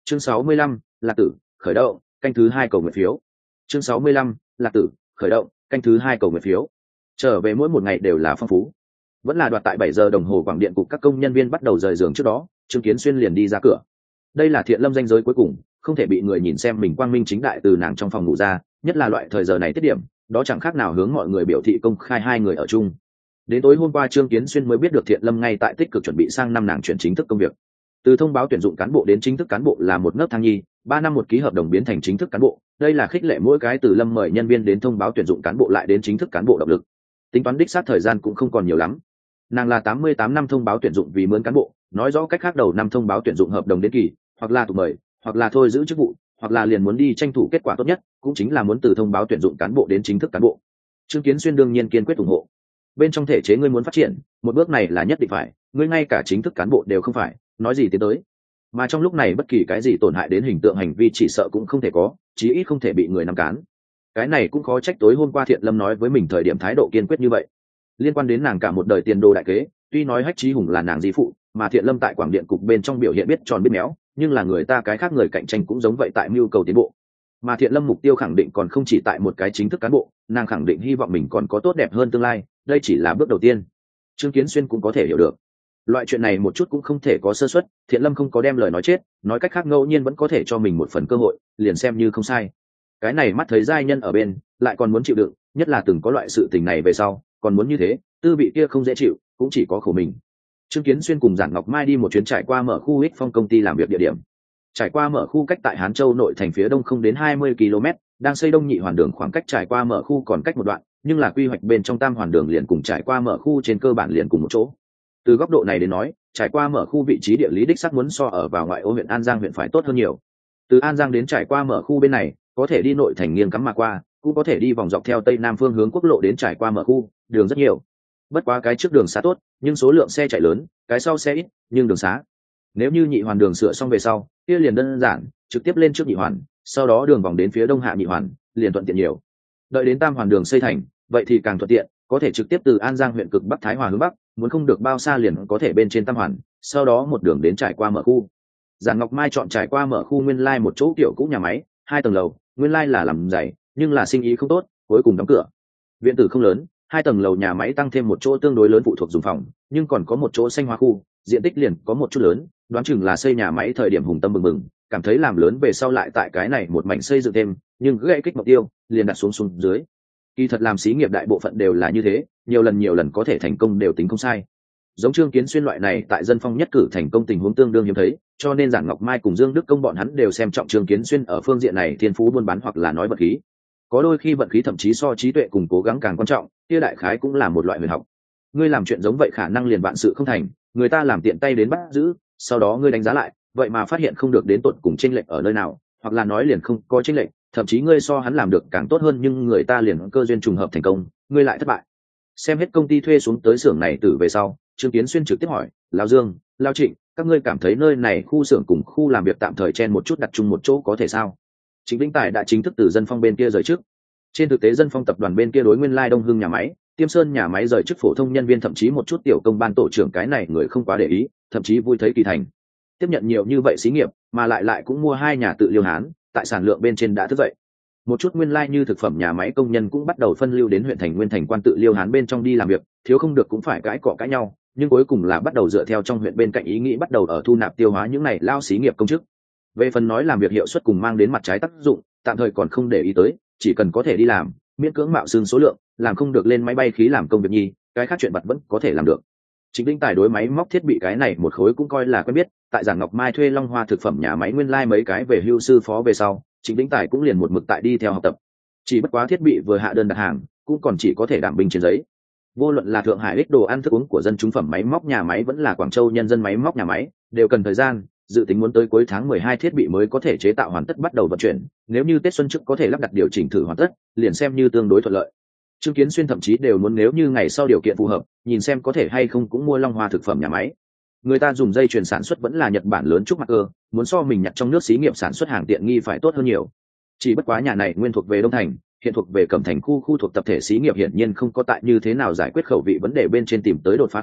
Chương 65, Lạc Tử, khởi động, canh thứ 2 cầu nguyện phiếu. Chương 65, Lạc Tử, khởi động, canh thứ 2 cầu nguyện phiếu. Trở về mỗi một ngày đều là phong phú. Vẫn là đoạt tại 7 giờ đồng hồ quảng điện cục các công nhân viên bắt đầu rời giường trước đó, Trương Kiến Xuyên liền đi ra cửa. Đây là Thiện Lâm danh giới cuối cùng, không thể bị người nhìn xem mình quang minh chính đại từ nàng trong phòng ngủ ra, nhất là loại thời giờ này tiết điểm, đó chẳng khác nào hướng mọi người biểu thị công khai hai người ở chung. Đến tối hôm qua Trương Kiến Xuyên mới biết được Thiện Lâm ngay tại tích cực chuẩn bị sang năm nàng chuyển chính thức công việc. Từ thông báo tuyển dụng cán bộ đến chính thức cán bộ là một nấc thang nhi, 3 năm một ký hợp đồng biến thành chính thức cán bộ, đây là khích lệ mỗi cái từ Lâm mời nhân viên đến thông báo tuyển dụng cán bộ lại đến chính thức cán bộ động lực. Tính toán đích xác thời gian cũng không còn nhiều lắm. Nàng là 88 năm thông báo tuyển dụng vì mướn cán bộ, nói rõ cách khác đầu năm thông báo tuyển dụng hợp đồng đến kỳ, hoặc là tụ mời, hoặc là thôi giữ chức vụ, hoặc là liền muốn đi tranh thủ kết quả tốt nhất, cũng chính là muốn từ thông báo tuyển dụng cán bộ đến chính thức cán bộ. Trương Kiến Xuyên đương nhiên kiên quyết ủng hộ. Bên trong thể chế ngươi muốn phát triển, một bước này là nhất định phải, ngươi ngay cả chính thức cán bộ đều không phải, nói gì tiến tới. Mà trong lúc này bất kỳ cái gì tổn hại đến hình tượng hành vi chỉ sợ cũng không thể có, chí ít không thể bị người nắm cán. Cái này cũng khó trách tối hôm qua Thiện Lâm nói với mình thời điểm thái độ kiên quyết như vậy. Liên quan đến nàng cả một đời tiền đồ đại kế, tuy nói Hách Chí Hùng là nàng di phụ, mà Thiện Lâm tại quảng điện cục bên trong biểu hiện biết tròn biết méo, nhưng là người ta cái khác người cạnh tranh cũng giống vậy tại mưu cầu tiến bộ. Mà Thiện Lâm mục tiêu khẳng định còn không chỉ tại một cái chính thức cán bộ, nàng khẳng định hy vọng mình còn có tốt đẹp hơn tương lai, đây chỉ là bước đầu tiên. Trương Kiến Xuyên cũng có thể hiểu được. Loại chuyện này một chút cũng không thể có sơ suất, Thiện Lâm không có đem lời nói chết, nói cách khác ngẫu nhiên vẫn có thể cho mình một phần cơ hội, liền xem như không sai. Cái này mắt thấy giai nhân ở bên, lại còn muốn chịu đựng, nhất là từng có loại sự tình này về sau, còn muốn như thế, tư vị kia không dễ chịu, cũng chỉ có khổ mình. Trương Kiến Xuyên cùng Giản Ngọc Mai đi một chuyến trải qua mở khu Ích Phong công ty làm việc địa điểm. Trải qua mở khu cách tại Hán Châu nội thành phía đông không đến 20 km, đang xây Đông Nhị Hoàn đường khoảng cách trải qua mở khu còn cách một đoạn, nhưng là quy hoạch bên trong Tam Hoàn đường liền cùng trải qua mở khu trên cơ bản liền cùng một chỗ. Từ góc độ này đến nói, trải qua mở khu vị trí địa lý đích xác muốn so ở vào ngoại ô huyện An Giang huyện phải tốt hơn nhiều. Từ An Giang đến trải qua mở khu bên này, có thể đi nội thành nghiêng cắm mà qua, cũng có thể đi vòng dọc theo tây nam phương hướng quốc lộ đến trải qua mở khu, đường rất nhiều. Bất quá cái trước đường xá tốt, nhưng số lượng xe chạy lớn, cái sau xe ít, nhưng đường xá. Nếu như Nhị Hoàn đường sửa xong về sau, kia liền đơn giản, trực tiếp lên trước Nhị Hoàn, sau đó đường vòng đến phía đông hạ Nhị Hoàn, liền thuận tiện nhiều. Đợi đến Tam Hoàn đường xây thành, vậy thì càng thuận tiện, có thể trực tiếp từ An Giang huyện cực Bắc Thái Hòa hướng bắc, muốn không được bao xa liền có thể bên trên Tam Hoàn, sau đó một đường đến trải qua mở khu. Giản Ngọc Mai chọn trải qua mở khu nguyên lai một chỗ tiểu cũ nhà máy, 2 tầng lầu, nguyên lai là làm dày, nhưng là sinh ý không tốt, cuối cùng đóng cửa. Viện tử không lớn, 2 tầng lầu nhà máy tăng thêm một chỗ tương đối lớn phụ thuộc dùng phòng, nhưng còn có một chỗ xanh hóa khu, diện tích liền có một chút lớn, đoán chừng là xây nhà máy thời điểm hùng tâm mừng mừng, cảm thấy làm lớn về sau lại tại cái này một mảnh xây dựng thêm, nhưng gãy kích mục tiêu, liền đặt xuống dưới. Kỳ thật làm xí nghiệp đại bộ phận đều là như thế, nhiều lần có thể thành công đều tính không sai. Giống Trương Kiến Xuyên loại này tại dân phong nhất cử thành công tình huống tương đương hiếm thấy, cho nên Giản Ngọc Mai cùng Dương Đức Công bọn hắn đều xem trọng Trương Kiến Xuyên ở phương diện này thiên phú buôn bán hoặc là nói vận khí. Có đôi khi vận khí thậm chí so trí tuệ cùng cố gắng càng quan trọng, kia đại khái cũng là một loại huyền học. Ngươi làm chuyện giống vậy khả năng liền vạn sự không thành, người ta làm tiện tay đến bắt giữ, sau đó ngươi đánh giá lại, vậy mà phát hiện không được đến tột cùng chênh lệch ở nơi nào, hoặc là nói liền không có chênh lệch, thậm chí ngươi so hắn làm được càng tốt hơn nhưng người ta liền cơ duyên trùng hợp thành công, ngươi lại thất bại. Xem hết công ty thuê xuống tới xưởng này từ về sau, Trương Kiến Xuyên trực tiếp hỏi, Lão Dương, Lão Trịnh, các ngươi cảm thấy nơi này khu xưởng cùng khu làm việc tạm thời chen một chút đặt chung một chỗ có thể sao? Trịnh Vĩnh Tài đã chính thức từ Dân Phong bên kia rời chức. Trên thực tế Dân Phong tập đoàn bên kia đối nguyên lai Đông Hưng nhà máy, Tiêm Sơn nhà máy rời chức phổ thông nhân viên thậm chí một chút tiểu công ban tổ trưởng cái này người không quá để ý, thậm chí vui thấy kỳ thành. Tiếp nhận nhiều như vậy xí nghiệp, mà lại cũng mua 2 nhà tự liêu hán, tại sản lượng bên trên đã thức dậy. Một chút nguyên lai như thực phẩm nhà máy công nhân cũng bắt đầu phân lưu đến huyện thành Nguyên Thành quan tự liêu hán bên trong đi làm việc, thiếu không được cũng phải cãi cọ cãi nhau, nhưng cuối cùng là bắt đầu dựa theo trong huyện bên cạnh ý nghĩ bắt đầu ở thu nạp tiêu hóa những này lao xí nghiệp công chức. Về phần nói làm việc hiệu suất cùng mang đến mặt trái tác dụng, tạm thời còn không để ý tới, chỉ cần có thể đi làm, miễn cưỡng mạo xương số lượng, làm không được lên máy bay khí làm công việc nhi, cái khác chuyện vặt vẫn có thể làm được. Trịnh Vĩnh Tài đối máy móc thiết bị cái này một khối cũng coi là quen biết, tại Giản Ngọc Mai thuê Long Hoa thực phẩm nhà máy nguyên lai mấy cái về hưu sư phó về sau, Trịnh Vĩnh Tài cũng liền một mực tại đi theo học tập. Chỉ bất quá thiết bị vừa hạ đơn đặt hàng, cũng còn chỉ có thể đảm binh trên giấy. Vô luận là Thượng Hải ích đồ ăn thức uống của dân chúng phẩm máy móc nhà máy vẫn là Quảng Châu nhân dân máy móc nhà máy, đều cần thời gian, dự tính muốn tới cuối tháng 12 thiết bị mới có thể chế tạo hoàn tất bắt đầu vận chuyển, nếu như Tết xuân trước có thể lắp đặt điều chỉnh thử hoàn tất, liền xem như tương đối thuận lợi. Trương Kiến Xuyên thậm chí đều muốn nếu như ngày sau điều kiện phù hợp, nhìn xem có thể hay không cũng mua Long Hoa thực phẩm nhà máy. Người ta dùng dây chuyền sản xuất vẫn là Nhật Bản lớn trúc mặc cơ, muốn so mình nhặt trong nước xí nghiệp sản xuất hàng tiện nghi phải tốt hơn nhiều. Chỉ bất quá nhà này nguyên thuộc về Đông Thành, hiện thuộc về Cẩm Thành khu thuộc tập thể xí nghiệp hiển nhiên không có tại như thế nào giải quyết khẩu vị vấn đề bên trên tìm tới đột phá khẩu,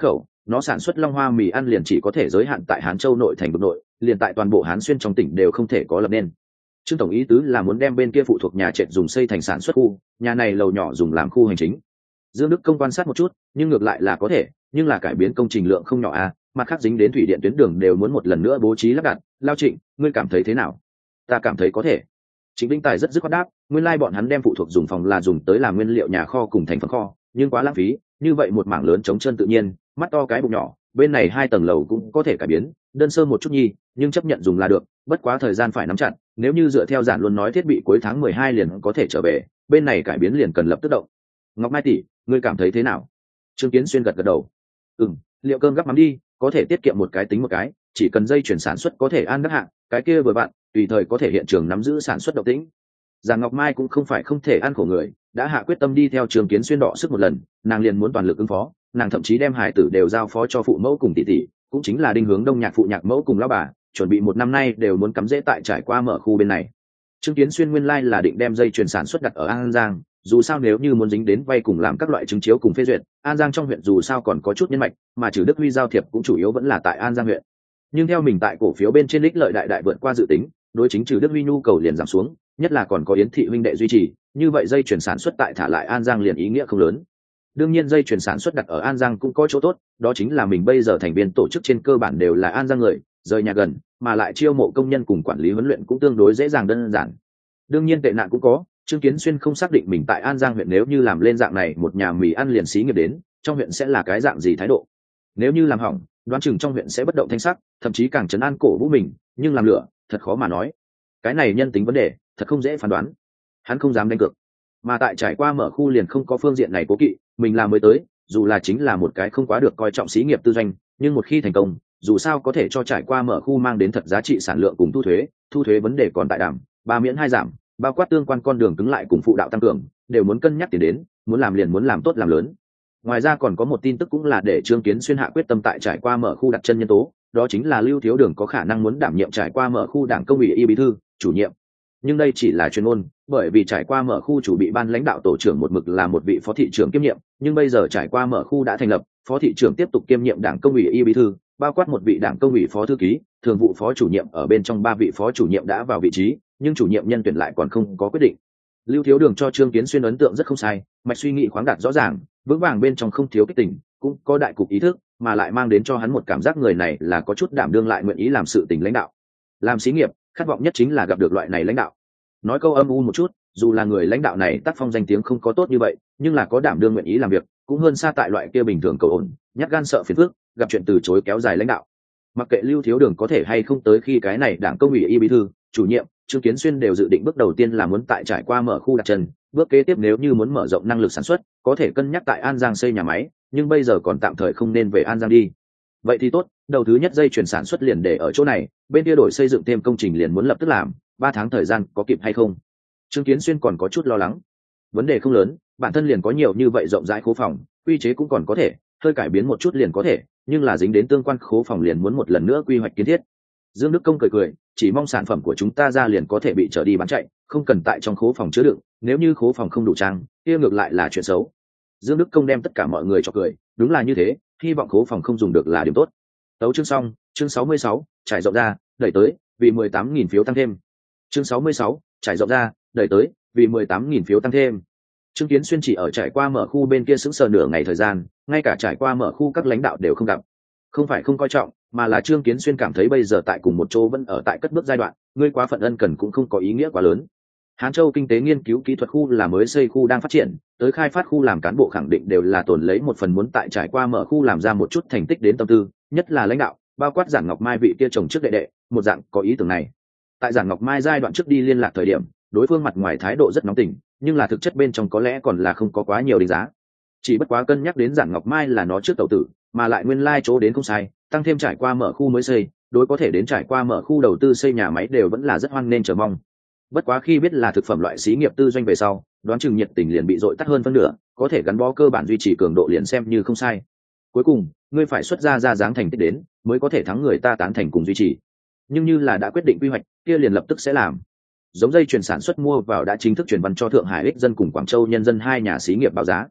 nó sản xuất long hoa mì ăn liền chỉ có thể giới hạn tại Hán Châu nội thành vực nội, liền tại toàn bộ Hán Xuyên trong tỉnh đều không thể có lập nên. Trương tổng ý tứ là muốn đem bên kia phụ thuộc nhà trệt dùng xây thành sản xuất khu, nhà này lầu nhỏ dùng làm khu hành chính. Dương Đức Công quan sát một chút, nhưng ngược lại là có thể, nhưng là cải biến công trình lượng không nhỏ à, mặt khác dính đến thủy điện tuyến đường đều muốn một lần nữa bố trí lắp đặt. Lao Trịnh, ngươi cảm thấy thế nào? Ta cảm thấy có thể. Trịnh Vĩnh Tài rất dứt khoát đáp, nguyên lai bọn hắn đem phụ thuộc dùng phòng là dùng tới làm nguyên liệu nhà kho cùng thành phần kho, nhưng quá lãng phí, như vậy một mảng lớn trống trơn tự nhiên, mắt to cái bụng nhỏ, bên này 2 tầng lầu cũng có thể cải biến, đơn sơ một chút nhi, nhưng chấp nhận dùng là được, bất quá thời gian phải nắm chặt, nếu như dựa theo giản luôn nói thiết bị cuối tháng 12 liền có thể trở về, bên này cải biến liền cần lập tức động. Ngọc Mai tỷ, ngươi cảm thấy thế nào? Trương Kiến Xuyên gật gật đầu. Liệu cơm gắp mắm đi, có thể tiết kiệm một cái tính một cái, chỉ cần dây chuyển sản xuất có thể an đắc hạng, cái kia vừa bạn, tùy thời có thể hiện trường nắm giữ sản xuất động tĩnh. Giản Ngọc Mai cũng không phải không thể ăn khổ người, đã hạ quyết tâm đi theo Trương Kiến Xuyên đọ sức một lần, nàng liền muốn toàn lực ứng phó, nàng thậm chí đem hải tử đều giao phó cho phụ mẫu cùng tỷ tỷ, cũng chính là Đinh Hướng Đông nhạc phụ nhạc mẫu cùng lão bà, chuẩn bị 1 năm nay đều muốn cắm rễ tại trải qua mở khu bên này. Trương Kiến Xuyên nguyên lai là định đem dây chuyền sản xuất đặt ở An Giang, dù sao nếu như muốn dính đến vay cùng làm các loại chứng chiếu cùng phê duyệt, An Giang trong huyện dù sao còn có chút nhân mạch, mà Trừ Đức Huy giao thiệp cũng chủ yếu vẫn là tại An Giang huyện. Nhưng theo mình tại cổ phiếu bên trên ích lợi đại đại vượt qua dự tính, đối chính Trừ Đức Huy nhu cầu liền giảm xuống, nhất là còn có Yến thị huynh đệ duy trì, như vậy dây chuyển sản xuất tại thả lại An Giang liền ý nghĩa không lớn. Đương nhiên dây chuyển sản xuất đặt ở An Giang cũng có chỗ tốt, đó chính là mình bây giờ thành viên tổ chức trên cơ bản đều là An Giang người, rời nhà gần, mà lại chiêu mộ công nhân cùng quản lý huấn luyện cũng tương đối dễ dàng đơn giản. Đương nhiên tệ nạn cũng có, Trương Kiến Xuyên không xác định mình tại An Giang huyện nếu như làm lên dạng này một nhà mì ăn liền xí nghiệp đến, trong huyện sẽ là cái dạng gì thái độ. Nếu như làm hỏng, đoán chừng trong huyện sẽ bất động thanh sắc, thậm chí càng trấn an cổ vũ mình, nhưng làm lửa, thật khó mà nói. Cái này nhân tính vấn đề, thật không dễ phán đoán. Hắn không dám đánh cược. Mà tại trải qua mở khu liền không có phương diện này cố kỵ, mình làm mới tới, dù là chính là một cái không quá được coi trọng xí nghiệp tư doanh, nhưng một khi thành công, dù sao có thể cho trải qua mở khu mang đến thật giá trị sản lượng cùng thu thuế vấn đề còn tại đảm, 3 miễn 2 giảm, bao quát tương quan con đường cứng lại cùng phụ đạo tăng cường, đều muốn cân nhắc tiền đến, muốn làm liền muốn làm tốt làm lớn. Ngoài ra còn có một tin tức cũng là để Trương Kiến Xuyên hạ quyết tâm tại trải qua mở khu đặt chân nhân tố, đó chính là Lưu Thiếu Đường có khả năng muốn đảm nhiệm trải qua mở khu đảng công ủy y bí thư, chủ nhiệm. Nhưng đây chỉ là chuyên môn, bởi vì trải qua mở khu chủ bị ban lãnh đạo tổ trưởng một mực là một vị phó thị trưởng kiêm nhiệm, nhưng bây giờ trải qua mở khu đã thành lập, phó thị trưởng tiếp tục kiêm nhiệm đảng công ủy y bí thư, bao quát một vị đảng công ủy phó thư ký, thường vụ phó chủ nhiệm ở bên trong 3 vị phó chủ nhiệm đã vào vị trí, nhưng chủ nhiệm nhân tuyển lại còn không có quyết định. Lưu Thiếu Đường cho Trương Kiến Xuyên ấn tượng rất không sai, mạch suy nghĩ khoáng đạt rõ ràng, vững vàng bên trong không thiếu kích tỉnh, cũng có đại cục ý thức, mà lại mang đến cho hắn một cảm giác người này là có chút đảm đương lại nguyện ý làm sự tình lãnh đạo. Làm xí nghiệp, khát vọng nhất chính là gặp được loại này lãnh đạo. Nói câu âm u một chút, dù là người lãnh đạo này tác phong danh tiếng không có tốt như vậy, nhưng là có đảm đương nguyện ý làm việc, cũng hơn xa tại loại kia bình thường cầu ổn, nhát gan sợ phiền phức, gặp chuyện từ chối kéo dài lãnh đạo. Mặc kệ Lưu Thiếu Đường có thể hay không tới khi cái này đảng công ủy y bí thư, chủ nhiệm, Trương Kiến Xuyên đều dự định bước đầu tiên là muốn tại trải qua mở khu đặt chân, bước kế tiếp nếu như muốn mở rộng năng lực sản xuất, có thể cân nhắc tại An Giang xây nhà máy, nhưng bây giờ còn tạm thời không nên về An Giang đi. Vậy thì tốt, đầu thứ nhất dây chuyển sản xuất liền để ở chỗ này, bên kia đổi xây dựng thêm công trình liền muốn lập tức làm, 3 tháng thời gian có kịp hay không? Trương Kiến Xuyên còn có chút lo lắng. Vấn đề không lớn, bản thân liền có nhiều như vậy rộng rãi khố phòng, quy chế cũng còn có thể, hơi cải biến một chút liền có thể, nhưng là dính đến tương quan khố phòng liền muốn một lần nữa quy hoạch kiến thiết. Dương Đức Công cười cười, chỉ mong sản phẩm của chúng ta ra liền có thể bị trở đi bán chạy, không cần tại trong khố phòng chứa đựng, nếu như khố phòng không đủ trang, kia ngược lại là chuyện xấu. Dương Đức Công đem tất cả mọi người cho cười, đúng là như thế, hy vọng khố phòng không dùng được là điểm tốt. Tấu chương xong, chương 66, trải rộng ra, đẩy tới, vì 18.000 phiếu tăng thêm. Chương 66, trải rộng ra, đẩy tới, vì 18.000 phiếu tăng thêm. Trương Kiến Xuyên chỉ ở trải qua mở khu bên kia sững sờ nửa ngày thời gian, ngay cả trải qua mở khu các lãnh đạo đều không gặp. Không phải không coi trọng, mà là Trương Kiến Xuyên cảm thấy bây giờ tại cùng một chỗ vẫn ở tại cất bước giai đoạn, ngươi quá phận ân cần cũng không có ý nghĩa quá lớn. Hán Châu kinh tế nghiên cứu kỹ thuật khu là mới xây khu đang phát triển, tới khai phát khu làm cán bộ khẳng định đều là tồn lấy một phần muốn tại trải qua mở khu làm ra một chút thành tích đến tâm tư, nhất là lãnh đạo, bao quát Giản Ngọc Mai vị kia chồng trước đệ đệ, một dạng có ý tưởng này. Tại Giản Ngọc Mai giai đoạn trước đi liên lạc thời điểm, đối phương mặt ngoài thái độ rất nóng tình, nhưng là thực chất bên trong có lẽ còn là không có quá nhiều đánh giá. Chỉ bất quá cân nhắc đến Giản Ngọc Mai là nó trước tẩu tử, mà lại nguyên lai chỗ đến không sai, tăng thêm trải qua mở khu mới xây, đối có thể đến trải qua mở khu đầu tư xây nhà máy đều vẫn là rất hoan nên chờ mong. Bất quá khi biết là thực phẩm loại xí nghiệp tư doanh về sau, đoán chừng nhiệt tình liền bị dội tắt hơn phân nửa, có thể gắn bó cơ bản duy trì cường độ liền xem như không sai. Cuối cùng, ngươi phải xuất ra dáng thành tích đến, mới có thể thắng người ta tán thành cùng duy trì. Nhưng như là đã quyết định quy hoạch, kia liền lập tức sẽ làm. Giống dây chuyển sản xuất mua vào đã chính thức chuyển văn cho Thượng Hải ích dân cùng Quảng Châu nhân dân 2 nhà xí nghiệp báo giá.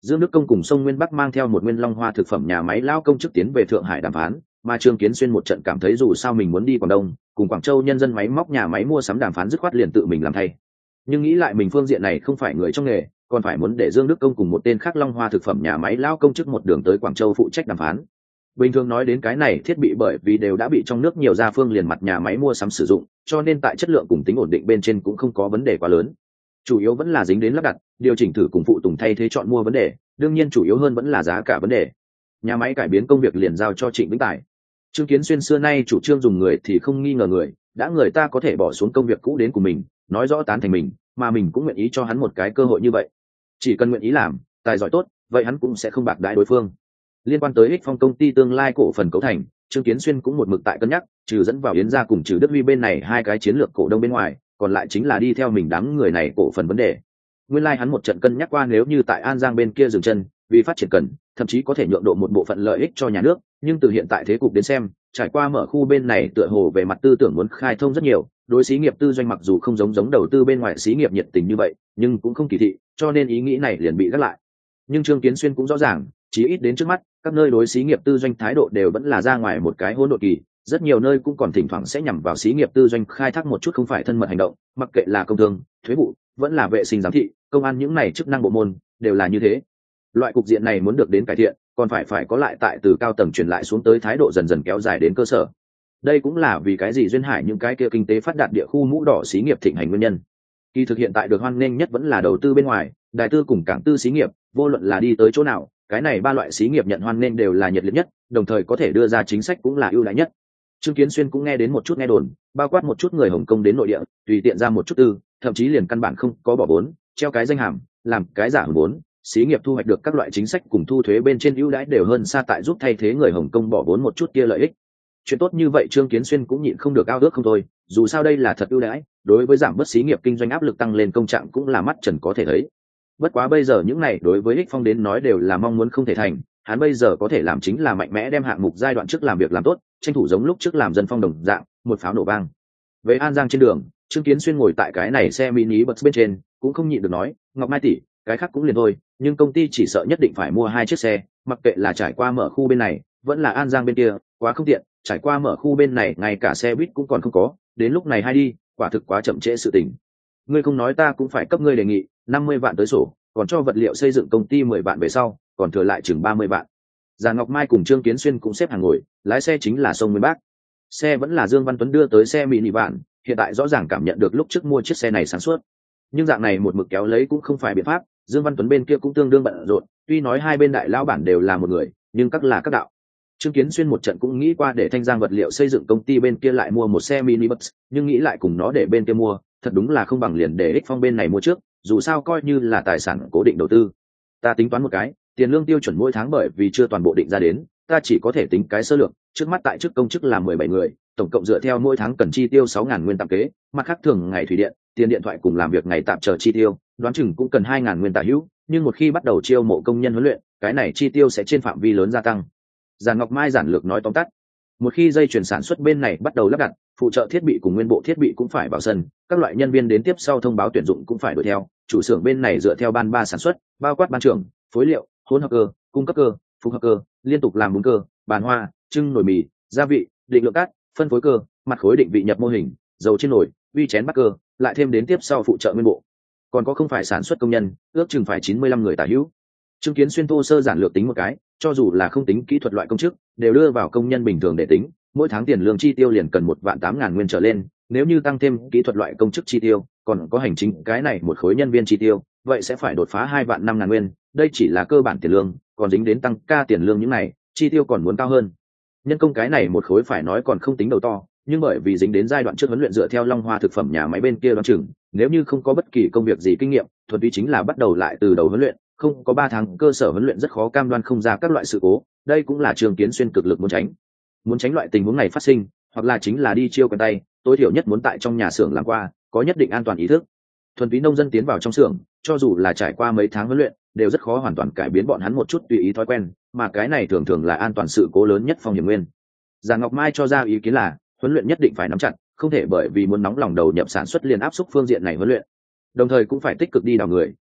Dương Đức Công cùng Sông Nguyên Bắc mang theo một Nguyên Long Hoa thực phẩm nhà máy lao công chức tiến về Thượng Hải đàm phán, mà Trương Kiến Xuyên một trận cảm thấy dù sao mình muốn đi Quảng Đông, cùng Quảng Châu nhân dân máy móc nhà máy mua sắm đàm phán dứt khoát liền tự mình làm thay. Nhưng nghĩ lại mình phương diện này không phải người trong nghề, còn phải muốn để Dương Đức Công cùng một tên khác Long Hoa thực phẩm nhà máy lao công chức một đường tới Quảng Châu phụ trách đàm phán. Bình thường nói đến cái này thiết bị bởi vì đều đã bị trong nước nhiều gia phương liền mặt nhà máy mua sắm sử dụng, cho nên tại chất lượng cùng tính ổn định bên trên cũng không có vấn đề quá lớn. Chủ yếu vẫn là dính đến lắp đặt, điều chỉnh thử cùng phụ tùng thay thế chọn mua vấn đề, đương nhiên chủ yếu hơn vẫn là giá cả vấn đề. Nhà máy cải biến công việc liền giao cho Trịnh Vĩnh Tài. Trương Kiến Xuyên xưa nay chủ trương dùng người thì không nghi ngờ người, đã người ta có thể bỏ xuống công việc cũ đến của mình, nói rõ tán thành mình, mà mình cũng nguyện ý cho hắn một cái cơ hội như vậy. Chỉ cần nguyện ý làm, tài giỏi tốt, vậy hắn cũng sẽ không bạc đãi đối phương. Liên quan tới Ích Phong công ty tương lai cổ phần cấu thành, Trương Kiến Xuyên cũng một mực tại cân nhắc, trừ dẫn vào Yến gia cùng trừ Đức Huy bên này hai cái chiến lược cổ đông bên ngoài, còn lại chính là đi theo mình đám người này cổ phần vấn đề. Nguyên lai hắn một trận cân nhắc qua nếu như tại An Giang bên kia dừng chân, vì phát triển cần, thậm chí có thể nhượng độ một bộ phận lợi ích cho nhà nước, nhưng từ hiện tại thế cục đến xem, trải qua mở khu bên này tựa hồ về mặt tư tưởng muốn khai thông rất nhiều, đối xí nghiệp tư doanh mặc dù không giống đầu tư bên ngoài xí nghiệp nhiệt tình như vậy, nhưng cũng không kỳ thị, cho nên ý nghĩ này liền bị gác lại. Nhưng Trương Kiến Xuyên cũng rõ ràng, chí ít đến trước mắt, các nơi đối xí nghiệp tư doanh thái độ đều vẫn là ra ngoài một cái hỗn độn kỳ, rất nhiều nơi cũng còn thỉnh thoảng sẽ nhằm vào xí nghiệp tư doanh khai thác một chút không phải thân mật hành động, mặc kệ là công thương, thuế vụ, vẫn là vệ sinh giám thị, công an những này chức năng bộ môn đều là như thế. Loại cục diện này muốn được đến cải thiện, còn phải có lại tại từ cao tầng truyền lại xuống tới thái độ dần dần kéo dài đến cơ sở. Đây cũng là vì cái gì duyên hải những cái kia kinh tế phát đạt địa khu mũ đỏ xí nghiệp thịnh hành nguyên nhân. Kỳ thực hiện tại được hoan nghênh nhất vẫn là đầu tư bên ngoài, đại tư cùng cảng tư xí nghiệp, vô luận là đi tới chỗ nào, cái này ba loại xí nghiệp nhận hoan nghênh đều là nhiệt liệt nhất, đồng thời có thể đưa ra chính sách cũng là ưu đãi nhất. Trương Kiến Xuyên cũng nghe đến một chút nghe đồn, bao quát một chút người Hồng Kông đến nội địa, tùy tiện ra một chút tư, thậm chí liền căn bản không có bỏ vốn, treo cái danh hàm, làm cái giả hưởng vốn, xí nghiệp thu hoạch được các loại chính sách cùng thu thuế bên trên ưu đãi đều hơn xa tại giúp thay thế người Hồng Kông bỏ vốn một chút kia lợi ích. Chuyện tốt như vậy Trương Kiến Xuyên cũng nhịn không được ao ước không thôi, dù sao đây là thật ưu đãi, đối với giảm bớt xí nghiệp kinh doanh áp lực tăng lên công trạng cũng là mắt trần có thể thấy. Bất quá bây giờ những này đối với Ích Phong đến nói đều là mong muốn không thể thành, hắn bây giờ có thể làm chính là mạnh mẽ đem hạng mục giai đoạn trước làm việc làm tốt, tranh thủ giống lúc trước làm dân phong đồng dạng, một pháo nổ vang. Về An Giang trên đường, Trương Kiến Xuyên ngồi tại cái này xe mini bus bên trên, cũng không nhịn được nói, Ngọc Mai tỷ, cái khác cũng liền thôi, nhưng công ty chỉ sợ nhất định phải mua 2 chiếc xe, mặc kệ là trải qua mở khu bên này, vẫn là An Giang bên kia, quá không tiện, trải qua mở khu bên này ngay cả xe buýt cũng còn không có, đến lúc này hay đi, quả thực quá chậm trễ sự tình. Ngươi không nói ta cũng phải cấp ngươi đề nghị, 50 vạn tới sổ, còn cho vật liệu xây dựng công ty 10 vạn về sau, còn thừa lại chừng 30 vạn. Già Ngọc Mai cùng Trương Kiến Xuyên cũng xếp hàng ngồi, lái xe chính là Sông Nguyên Bắc. Xe vẫn là Dương Văn Tuấn đưa tới xe mini vạn, hiện tại rõ ràng cảm nhận được lúc trước mua chiếc xe này sáng suốt. Nhưng dạng này một mực kéo lấy cũng không phải biện pháp, Dương Văn Tuấn bên kia cũng tương đương bận rộn, tuy nói hai bên đại lão bản đều là một người, nhưng các là các đạo. Trương Kiến Xuyên một trận cũng nghĩ qua để Thanh Giang vật liệu xây dựng công ty bên kia lại mua một xe mini bus, nhưng nghĩ lại cùng nó để bên kia mua, thật đúng là không bằng liền để Ích Phong bên này mua trước, dù sao coi như là tài sản cố định đầu tư. Ta tính toán một cái, tiền lương tiêu chuẩn mỗi tháng bởi vì chưa toàn bộ định ra đến, ta chỉ có thể tính cái sơ lược, trước mắt tại chức công chức là 17 người, tổng cộng dựa theo mỗi tháng cần chi tiêu 6.000 nguyên tạm kế, mặt khác thường ngày thủy điện, tiền điện thoại cùng làm việc ngày tạm chờ chi tiêu, đoán chừng cũng cần 2.000 nguyên tả hữu, nhưng một khi bắt đầu chiêu mộ công nhân huấn luyện, cái này chi tiêu sẽ trên phạm vi lớn gia tăng. Giàn Ngọc Mai giản lược nói tóm tắt, một khi dây chuyển sản xuất bên này bắt đầu lắp đặt, phụ trợ thiết bị cùng nguyên bộ thiết bị cũng phải vào sân, các loại nhân viên đến tiếp sau thông báo tuyển dụng cũng phải đuổi theo, chủ xưởng bên này dựa theo ban 3 sản xuất, bao quát ban trưởng, phối liệu, hỗn hợp cơ, cung cấp cơ, phục hợp cơ, liên tục làm bún cơ, bàn hoa, trưng nồi mì, gia vị, định lượng cát, phân phối cơ, mặt khối định vị nhập mô hình, dầu trên nồi, uy chén bắt cơ, lại thêm đến tiếp sau phụ trợ nguyên bộ. Còn có không phải sản xuất công nhân, ước chừng phải 95 người tả hữu. Trương Kiến Xuyên thô sơ giản lược tính một cái, cho dù là không tính kỹ thuật loại công chức, đều đưa vào công nhân bình thường để tính, mỗi tháng tiền lương chi tiêu liền cần 1.800.000 nguyên trở lên, nếu như tăng thêm kỹ thuật loại công chức chi tiêu, còn có hành chính cái này một khối nhân viên chi tiêu, vậy sẽ phải đột phá 2.500.000 nguyên, đây chỉ là cơ bản tiền lương, còn dính đến tăng ca tiền lương những này, chi tiêu còn muốn cao hơn. Nhân công cái này một khối phải nói còn không tính đầu to, nhưng bởi vì dính đến giai đoạn trước huấn luyện dựa theo Long Hoa thực phẩm nhà máy bên kia đoán chừng, nếu như không có bất kỳ công việc gì kinh nghiệm, thuần túy chính là bắt đầu lại từ đầu huấn luyện, không có 3 tháng cơ sở huấn luyện rất khó cam đoan không ra các loại sự cố, đây cũng là Trương Kiến Xuyên cực lực muốn tránh loại tình huống này phát sinh, hoặc là chính là đi chiêu quen tay, tối thiểu nhất muốn tại trong nhà xưởng làm qua, có nhất định an toàn ý thức. Thuần túy nông dân tiến vào trong xưởng, cho dù là trải qua mấy tháng huấn luyện, đều rất khó hoàn toàn cải biến bọn hắn một chút tùy ý thói quen, mà cái này thường thường là an toàn sự cố lớn nhất phong hiểm nguyên. Già Ngọc Mai cho ra ý kiến là, huấn luyện nhất định phải nắm chặt, không thể bởi vì muốn nóng lòng đầu nhập sản xuất liền áp suất phương diện này huấn luyện. Đồng thời cũng phải tích cực đi đào người,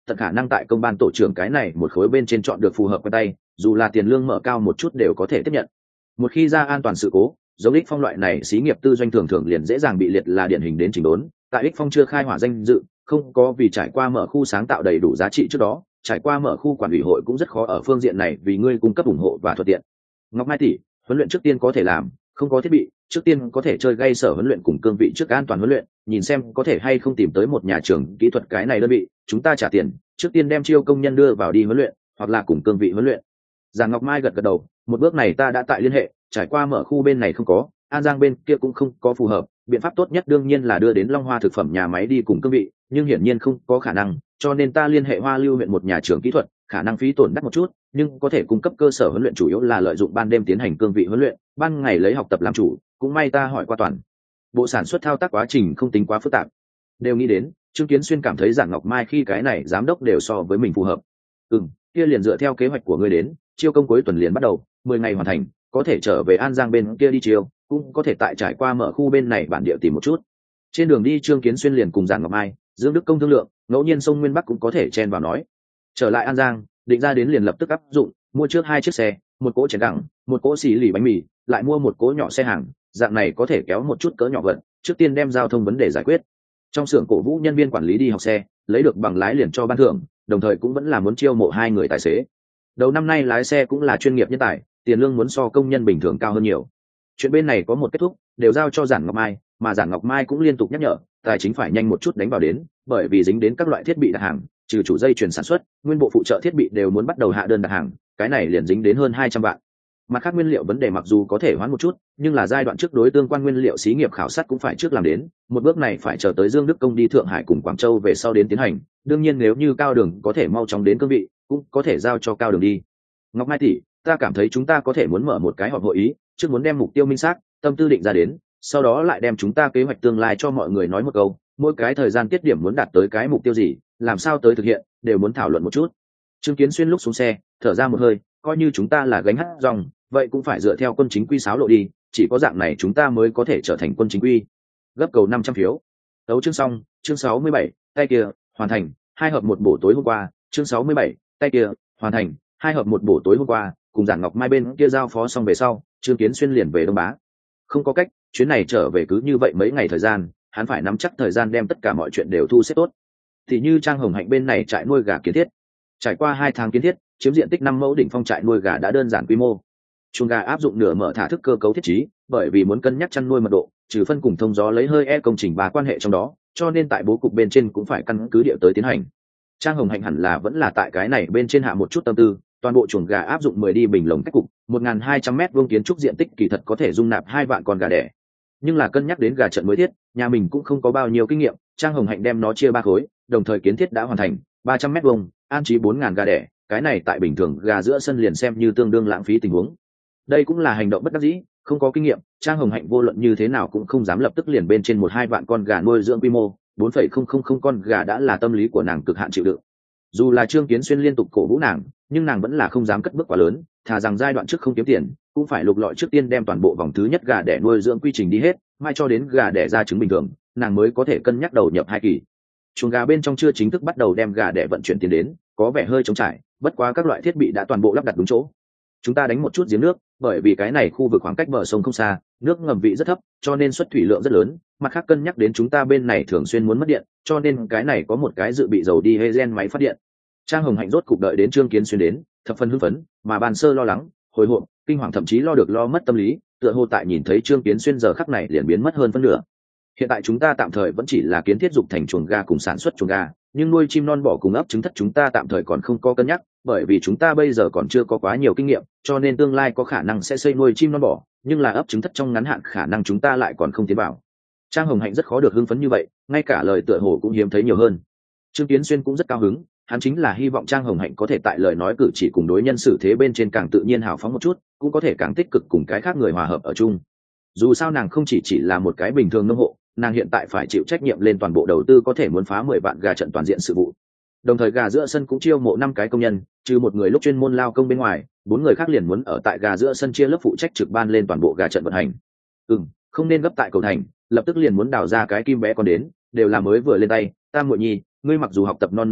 tận khả năng tại công ban tổ trưởng cái này một khối bên trên chọn được phù hợp quen tay, dù là tiền lương mở cao một chút đều có thể tiếp nhận. Một khi ra an toàn sự cố, giống ích phong loại này xí nghiệp tư doanh thường thường liền dễ dàng bị liệt là điển hình đến chỉnh đốn. Tại ích phong chưa khai hỏa danh dự, không có vì trải qua mở khu sáng tạo đầy đủ giá trị trước đó, trải qua mở khu quản ủy hội cũng rất khó ở phương diện này vì ngươi cung cấp ủng hộ và thuận tiện. Ngọc Mai tỷ, huấn luyện trước tiên có thể làm, không có thiết bị, trước tiên có thể chơi gây sở huấn luyện cùng cương vị trước an toàn huấn luyện, nhìn xem có thể hay không tìm tới một nhà trường kỹ thuật cái này đơn vị, chúng ta trả tiền, trước tiên đem chiêu công nhân đưa vào đi huấn luyện, hoặc là cùng cương vị huấn luyện. Giang Ngọc Mai gật gật đầu, một bước này ta đã tại liên hệ, trải qua mở khu bên này không có, An Giang bên kia cũng không có phù hợp, biện pháp tốt nhất đương nhiên là đưa đến Long Hoa thực phẩm nhà máy đi cùng cương vị, nhưng hiển nhiên không có khả năng, cho nên ta liên hệ Hoa Lưu huyện một nhà trường kỹ thuật, khả năng phí tổn đắt một chút, nhưng có thể cung cấp cơ sở huấn luyện chủ yếu là lợi dụng ban đêm tiến hành cương vị huấn luyện, ban ngày lấy học tập làm chủ, cũng may ta hỏi qua toàn bộ sản xuất thao tác quá trình không tính quá phức tạp. Đều nghĩ đến, Trương Kiến Xuyên cảm thấy Giản Ngọc Mai khi cái này giám đốc đều so với mình phù hợp. Kia liền dựa theo kế hoạch của ngươi đến, chiêu công cuối tuần liền bắt đầu, 10 ngày hoàn thành, có thể trở về An Giang bên kia đi chiêu, cũng có thể tại trải qua mở khu bên này bản địa tìm một chút. Trên đường đi Trương Kiến Xuyên liền cùng Giản Ngọc Mai, Dương Đức Công thương lượng, ngẫu nhiên sông Nguyên Bắc cũng có thể chen vào nói. Trở lại An Giang, định ra đến liền lập tức áp dụng, mua trước 2 chiếc xe, một cỗ chén gẳng, một cỗ xì lì bánh mì, lại mua một cỗ nhỏ xe hàng, dạng này có thể kéo một chút cỡ nhỏ vận, trước tiên đem giao thông vấn đề giải quyết. Trong xưởng cổ vũ nhân viên quản lý đi học xe, lấy được bằng lái liền cho ban thưởng, đồng thời cũng vẫn là muốn chiêu mộ 2 người tài xế. Đầu năm nay lái xe cũng là chuyên nghiệp nhân tài, tiền lương muốn so công nhân bình thường cao hơn nhiều. Chuyện bên này có một kết thúc, đều giao cho Giản Ngọc Mai, mà Giản Ngọc Mai cũng liên tục nhắc nhở, tài chính phải nhanh một chút đánh vào đến, bởi vì dính đến các loại thiết bị đặt hàng, trừ chủ dây chuyền sản xuất, nguyên bộ phụ trợ thiết bị đều muốn bắt đầu hạ đơn đặt hàng, cái này liền dính đến hơn 200 vạn. Mặt khác nguyên liệu vấn đề mặc dù có thể hoãn một chút, nhưng là giai đoạn trước đối tương quan nguyên liệu xí nghiệp khảo sát cũng phải trước làm đến, một bước này phải chờ tới Dương Đức Công đi Thượng Hải cùng Quảng Châu về sau đến tiến hành, đương nhiên nếu như Cao Đường có thể mau chóng đến cương vị, cũng có thể giao cho Cao Đường đi. Ngọc Mai tỷ, ta cảm thấy chúng ta có thể muốn mở một cái họp hội ý, trước muốn đem mục tiêu minh xác, tâm tư định ra đến, sau đó lại đem chúng ta kế hoạch tương lai cho mọi người nói một câu, mỗi cái thời gian tiết điểm muốn đạt tới cái mục tiêu gì, làm sao tới thực hiện, đều muốn thảo luận một chút. Trương Kiến Xuyên lúc xuống xe, thở ra một hơi, coi như chúng ta là gánh hát dòng, vậy cũng phải dựa theo quân chính quy sáo lộ đi, chỉ có dạng này chúng ta mới có thể trở thành quân chính quy. Gấp cầu 500 phiếu. Đấu chương xong, chương 67, tay kia, hoàn thành, 2 hợp 1 bổ tối hôm qua, chương 67, tay kia, hoàn thành, 2 hợp 1 bổ tối hôm qua, cùng Giản Ngọc Mai bên kia giao phó xong về sau, Trương Kiến Xuyên liền về Đông Bá. Không có cách, chuyến này trở về cứ như vậy mấy ngày thời gian, hắn phải nắm chắc thời gian đem tất cả mọi chuyện đều thu xếp tốt. Thì như Trang Hồng Hạnh bên này trại nuôi gà kiến thiết, trải qua 2 tháng kiến thiết, chiếm diện tích 5 mẫu đỉnh phong trại nuôi gà đã đơn giản quy mô. Chuồng gà áp dụng nửa mở thả thức cơ cấu thiết trí, bởi vì muốn cân nhắc chăn nuôi mật độ, trừ phân cùng thông gió lấy hơi công trình và quan hệ trong đó, cho nên tại bố cục bên trên cũng phải căn cứ địa tới tiến hành. Trang Hồng Hạnh hẳn là vẫn là tại cái này bên trên hạ một chút tâm tư, toàn bộ chuồng gà áp dụng 10 đi bình lồng cách cục, 1200 mét vuông kiến trúc diện tích kỳ thật có thể dung nạp 2 vạn con gà đẻ. Nhưng là cân nhắc đến gà trận mới thiết, nhà mình cũng không có bao nhiêu kinh nghiệm, Trang Hồng Hạnh đem nó chia 3 khối, đồng thời kiến thiết đã hoàn thành, 300 mét vuông, an trí 4000 gà đẻ, cái này tại bình thường gà giữa sân liền xem như tương đương lãng phí tình huống. Đây cũng là hành động bất đắc dĩ, không có kinh nghiệm, Trang Hồng Hạnh vô luận như thế nào cũng không dám lập tức liền bên trên 1-2 vạn con gà nuôi dưỡng quy mô, 4,000 con gà đã là tâm lý của nàng cực hạn chịu đựng. Dù là Trương Kiến Xuyên liên tục cổ vũ nàng, nhưng nàng vẫn là không dám cất bước quá lớn, thà rằng giai đoạn trước không kiếm tiền, cũng phải lục lọi trước tiên đem toàn bộ vòng thứ nhất gà đẻ nuôi dưỡng quy trình đi hết, mai cho đến gà đẻ ra trứng bình thường, nàng mới có thể cân nhắc đầu nhập 2 kỳ. Chuồng gà bên trong chưa chính thức bắt đầu đem gà đẻ vận chuyển tiền đến, có vẻ hơi trống trải, bất quá các loại thiết bị đã toàn bộ lắp đặt đúng chỗ. Chúng ta đánh một chút giếng nước, bởi vì cái này khu vực khoảng cách bờ sông không xa, nước ngầm vị rất thấp, cho nên xuất thủy lượng rất lớn, mặt khác cân nhắc đến chúng ta bên này thường xuyên muốn mất điện, cho nên cái này có một cái dự bị dầu diesel máy phát điện. Trang Hồng Hạnh rốt cục đợi đến Trương Kiến Xuyên đến, thập phần hưng phấn, mà bàn sơ lo lắng, hồi hộp, kinh hoàng thậm chí lo được lo mất tâm lý, tựa hồ tại nhìn thấy Trương Kiến Xuyên giờ khắc này liền biến mất hơn phân nửa. Hiện tại chúng ta tạm thời vẫn chỉ là kiến thiết dục thành chuồng gà cùng sản xuất chuồng gà, nhưng nuôi chim non bò cùng ấp trứng thất chúng ta tạm thời còn không có cân nhắc, bởi vì chúng ta bây giờ còn chưa có quá nhiều kinh nghiệm, cho nên tương lai có khả năng sẽ xây nuôi chim non bò, nhưng là ấp trứng thất trong ngắn hạn khả năng chúng ta lại còn không tiến vào. Trang Hồng Hạnh rất khó được hưng phấn như vậy, ngay cả lời tựa hồ cũng hiếm thấy nhiều hơn. Trương Kiến Xuyên cũng rất cao hứng, hắn chính là hy vọng Trang Hồng Hạnh có thể tại lời nói cử chỉ cùng đối nhân xử thế bên trên càng tự nhiên hào phóng một chút, cũng có thể càng tích cực cùng cái khác người hòa hợp ở chung. Dù sao nàng không chỉ là một cái bình thường nông hộ, nàng hiện tại phải chịu trách nhiệm lên toàn bộ đầu tư có thể muốn phá 10 vạn gà trận toàn diện sự vụ. Đồng thời gà giữa sân cũng chiêu mộ 5 cái công nhân, trừ một người lúc chuyên môn lao công bên ngoài, 4 người khác liền muốn ở tại gà giữa sân chia lớp phụ trách trực ban lên toàn bộ gà trận vận hành. Không nên gấp tại cầu thành, lập tức liền muốn đào ra cái kim bé còn đến, đều là mới vừa lên tay. Ta muội nhi, ngươi mặc dù học tập non nửa năm,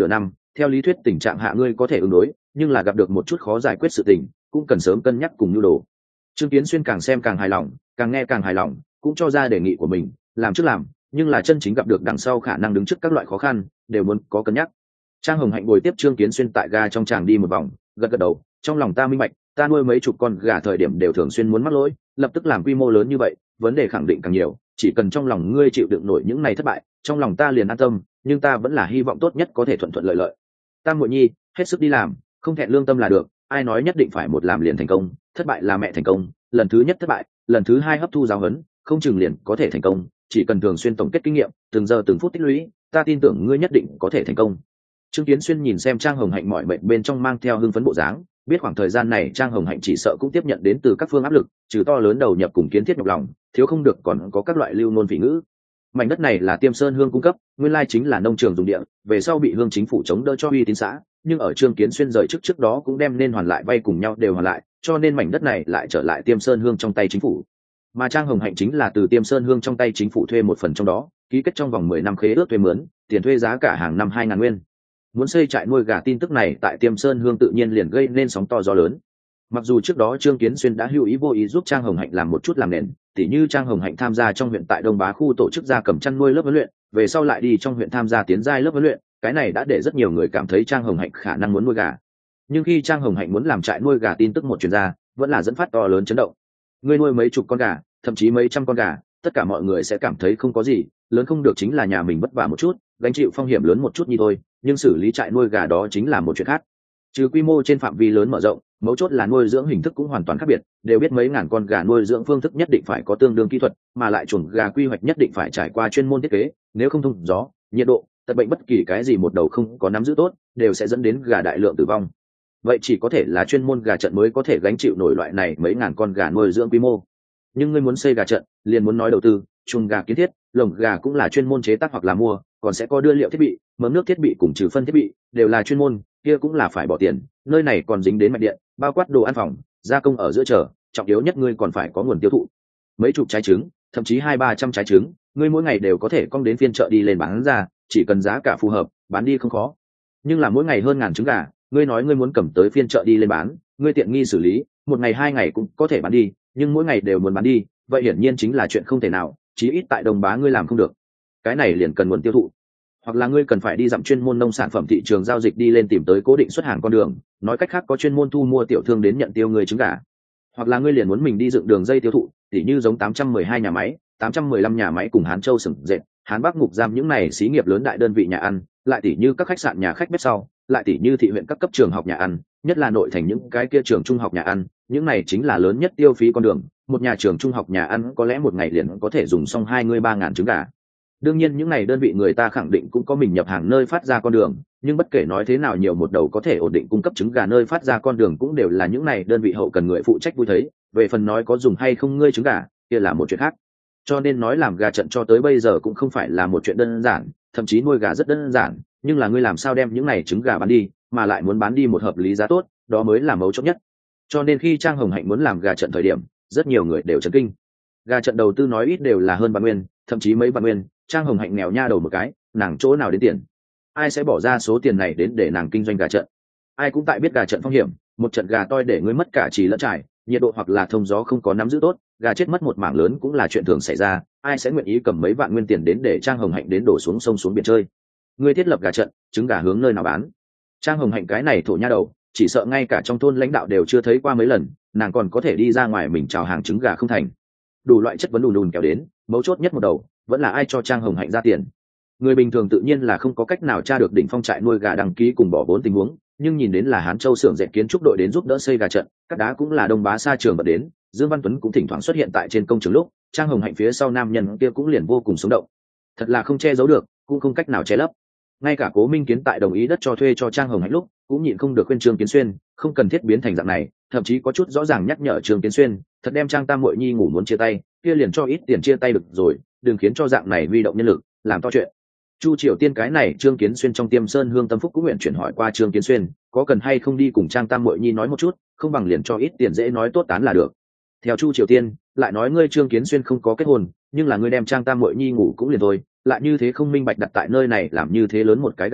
theo lý thuyết tình trạng hạ ngươi có thể ứng đối, nhưng là gặp được một chút khó giải quyết sự tình cũng cần sớm cân nhắc cùng nhu đồ. Trương Kiến Xuyên càng xem càng hài lòng, càng nghe càng hài lòng, cũng cho ra đề nghị của mình, làm trước làm, nhưng là chân chính gặp được đằng sau khả năng đứng trước các loại khó khăn đều muốn có cân nhắc. Trang Hồng Hạnh bồi tiếp Trương Kiến Xuyên tại ga trong tràng đi một vòng, gật gật đầu, trong lòng ta minh bạch, ta nuôi mấy chục con gà thời điểm đều thường xuyên muốn mắc lỗi, lập tức làm quy mô lớn như vậy, vấn đề khẳng định càng nhiều, chỉ cần trong lòng ngươi chịu đựng nổi những này thất bại, trong lòng ta liền an tâm, nhưng ta vẫn là hy vọng tốt nhất có thể thuận thuận lợi lợi. Tam muội nhi, hết sức đi làm, không thẹn lương tâm là được, ai nói nhất định phải một làm liền thành công, thất bại là mẹ thành công, lần thứ nhất thất bại, lần thứ hai hấp thu giáo huấn, không chừng liền có thể thành công, chỉ cần thường xuyên tổng kết kinh nghiệm, từng giờ từng phút tích lũy, ta tin tưởng ngươi nhất định có thể thành công. Trương Kiến Xuyên nhìn xem Trang Hồng Hạnh mọi mệnh bên trong mang theo hưng phấn bộ dáng, biết khoảng thời gian này Trang Hồng Hạnh chỉ sợ cũng tiếp nhận đến từ các phương áp lực, trừ to lớn đầu nhập cùng kiến thiết nhọc lòng, thiếu không được còn có các loại lưu ngôn phỉ ngữ. Mảnh đất này là Tiêm Sơn Hương cung cấp, nguyên lai chính là nông trường dùng địa, về sau bị Hương chính phủ chống đỡ cho uy tín xã, nhưng ở Trương Kiến Xuyên rời trước đó cũng đem nên hoàn lại vay cùng nhau đều hoàn lại, cho nên mảnh đất này lại trở lại Tiêm Sơn Hương trong tay chính phủ. Mà Trang Hồng Hạnh chính là từ Tiêm Sơn Hương trong tay chính phủ thuê một phần trong đó, ký kết trong vòng 10 năm khế ước thuê mướn, tiền thuê giá cả hàng năm 2.000 nguyên. Muốn xây trại nuôi gà tin tức này tại Tiêm Sơn Hương tự nhiên liền gây nên sóng to gió lớn. Mặc dù trước đó Trương Kiến Xuyên đã hữu ý vô ý giúp Trang Hồng Hạnh làm một chút làm nền, tỉ như Trang Hồng Hạnh tham gia trong huyện tại Đông Bá khu tổ chức gia cầm chăn nuôi lớp huấn luyện, về sau lại đi trong huyện tham gia tiến giai lớp huấn luyện, cái này đã để rất nhiều người cảm thấy Trang Hồng Hạnh khả năng muốn nuôi gà. Nhưng khi Trang Hồng Hạnh muốn làm trại nuôi gà tin tức một chuyên gia, vẫn là dẫn phát to lớn chấn động. Ngươi nuôi mấy chục con gà, thậm chí mấy trăm con gà, tất cả mọi người sẽ cảm thấy không có gì, lớn không được chính là nhà mình vất vả một chút, gánh chịu phong hiểm lớn một chút như thôi, nhưng xử lý trại nuôi gà đó chính là một chuyện khác. Trừ quy mô trên phạm vi lớn mở rộng, mấu chốt là nuôi dưỡng hình thức cũng hoàn toàn khác biệt, đều biết mấy ngàn con gà nuôi dưỡng phương thức nhất định phải có tương đương kỹ thuật, mà lại chuồng gà quy hoạch nhất định phải trải qua chuyên môn thiết kế, nếu không thông gió, nhiệt độ, tật bệnh bất kỳ cái gì một đầu không có nắm giữ tốt, đều sẽ dẫn đến gà đại lượng tử vong. Vậy chỉ có thể là chuyên môn gà trận mới có thể gánh chịu nổi loại này mấy ngàn con gà nuôi dưỡng quy mô. Nhưng ngươi muốn xây gà trận, liền muốn nói đầu tư, chuồng gà kiến thiết, lồng gà cũng là chuyên môn chế tác hoặc là mua, còn sẽ có đưa liệu thiết bị, mớm nước thiết bị cùng trừ phân thiết bị, đều là chuyên môn, kia cũng là phải bỏ tiền, nơi này còn dính đến mạch điện, bao quát đồ ăn phòng, gia công ở giữa chợ, trọng yếu nhất ngươi còn phải có nguồn tiêu thụ. Mấy chục trái trứng, thậm chí 200-300 trái trứng, ngươi mỗi ngày đều có thể cong đến phiên chợ đi lên bán ra, chỉ cần giá cả phù hợp, bán đi không khó. Nhưng là mỗi ngày hơn ngàn trứng gà, ngươi nói ngươi muốn cầm tới phiên chợ đi lên bán, ngươi tiện nghi xử lý, một ngày 2 ngày cũng có thể bán đi, nhưng mỗi ngày đều muốn bán đi, vậy hiển nhiên chính là chuyện không thể nào, chí ít tại Đông Bá ngươi làm không được. Cái này liền cần nguồn tiêu thụ, hoặc là ngươi cần phải đi dặm chuyên môn nông sản phẩm thị trường giao dịch đi lên tìm tới cố định xuất hàng con đường, nói cách khác có chuyên môn thu mua tiểu thương đến nhận tiêu người trứng gà, hoặc là ngươi liền muốn mình đi dựng đường dây tiêu thụ, tỉ như giống 812 nhà máy, 815 nhà máy cùng Hán Châu sừng dệt, Hán Bắc Ngục Giam những này xí nghiệp lớn đại đơn vị nhà ăn, lại tỉ như các khách sạn nhà khách bếp sau, lại tỉ như thị huyện các cấp trường học nhà ăn, nhất là nội thành những cái kia trường trung học nhà ăn, những này chính là lớn nhất tiêu phí con đường, một nhà trường trung học nhà ăn có lẽ một ngày liền có thể dùng xong 2-3 ngàn trứng gà. Đương nhiên những này đơn vị người ta khẳng định cũng có mình nhập hàng nơi phát ra con đường, nhưng bất kể nói thế nào nhiều một đầu có thể ổn định cung cấp trứng gà nơi phát ra con đường cũng đều là những này đơn vị hậu cần người phụ trách vui thấy, về phần nói có dùng hay không ngươi trứng gà, kia là một chuyện khác. Cho nên nói làm gà trận cho tới bây giờ cũng không phải là một chuyện đơn giản, thậm chí nuôi gà rất đơn giản, nhưng là ngươi làm sao đem những này trứng gà bán đi, mà lại muốn bán đi một hợp lý giá tốt, đó mới là mấu chốt nhất. Cho nên khi Trang Hồng Hạnh muốn làm gà trận thời điểm, rất nhiều người đều chấn kinh. Gà trận đầu tư nói ít đều là hơn 3 nguyên, thậm chí mấy vạn nguyên, Trang Hồng Hạnh nghèo nha đầu một cái, nàng chỗ nào đến tiền? Ai sẽ bỏ ra số tiền này đến để nàng kinh doanh gà trận? Ai cũng tại biết gà trận phong hiểm, một trận gà toi để ngươi mất cả trì lẫn trải, nhiệt độ hoặc là thông gió không có nắm giữ tốt, gà chết mất một mảng lớn cũng là chuyện thường xảy ra, ai sẽ nguyện ý cầm mấy vạn nguyên tiền đến để Trang Hồng Hạnh đến đổ xuống sông xuống biển chơi? Ngươi thiết lập gà trận, trứng gà hướng nơi nào bán? Trang Hồng Hạnh cái này thổ nha đầu, chỉ sợ ngay cả trong thôn lãnh đạo đều chưa thấy qua mấy lần, nàng còn có thể đi ra ngoài mình chào hàng trứng gà không thành. Đủ loại chất vấn đùn đùn kéo đến, mấu chốt nhất một đầu vẫn là ai cho Trang Hồng Hạnh ra tiền. Người bình thường tự nhiên là không có cách nào tra được đỉnh phong trại nuôi gà đăng ký cùng bỏ vốn tình huống, nhưng nhìn đến là Hán Châu xưởng dệt kiến trúc đội đến giúp đỡ xây gà trận, các đá cũng là Đông Bá Sa Trường bật đến, Dương Văn Tuấn cũng thỉnh thoảng xuất hiện tại trên công trường lúc, Trang Hồng Hạnh phía sau nam nhân kia cũng liền vô cùng sống động. Thật là không che giấu được, cũng không cách nào che lấp. Ngay cả Cố Minh Kiến tại đồng ý đất cho thuê cho Trang Hồng Hạnh lúc, cũng nhịn không được khuyên Trương Kiến Xuyên, không cần thiết biến thành dạng này, thậm chí có chút rõ ràng nhắc nhở Trương Kiến Xuyên, thật đem Trang Tam muội nhi ngủ muốn chia tay, kia liền cho ít tiền chia tay được rồi, đừng khiến cho dạng này huy động nhân lực, làm to chuyện. Chu Triều Tiên cái này Trương Kiến Xuyên trong Tiêm Sơn Hương tâm phúc cũng nguyện chuyển hỏi qua Trương Kiến Xuyên, có cần hay không đi cùng Trang Tam muội nhi nói một chút, không bằng liền cho ít tiền dễ nói tốt tán là được. Theo Chu Triều Tiên, lại nói ngươi Trương Kiến Xuyên không có kết hôn, nhưng là ngươi đem Trang Tam muội nhi ngủ cũng liền thôi, lại như thế không minh bạch đặt tại nơi này làm như thế lớn một cái gà trận,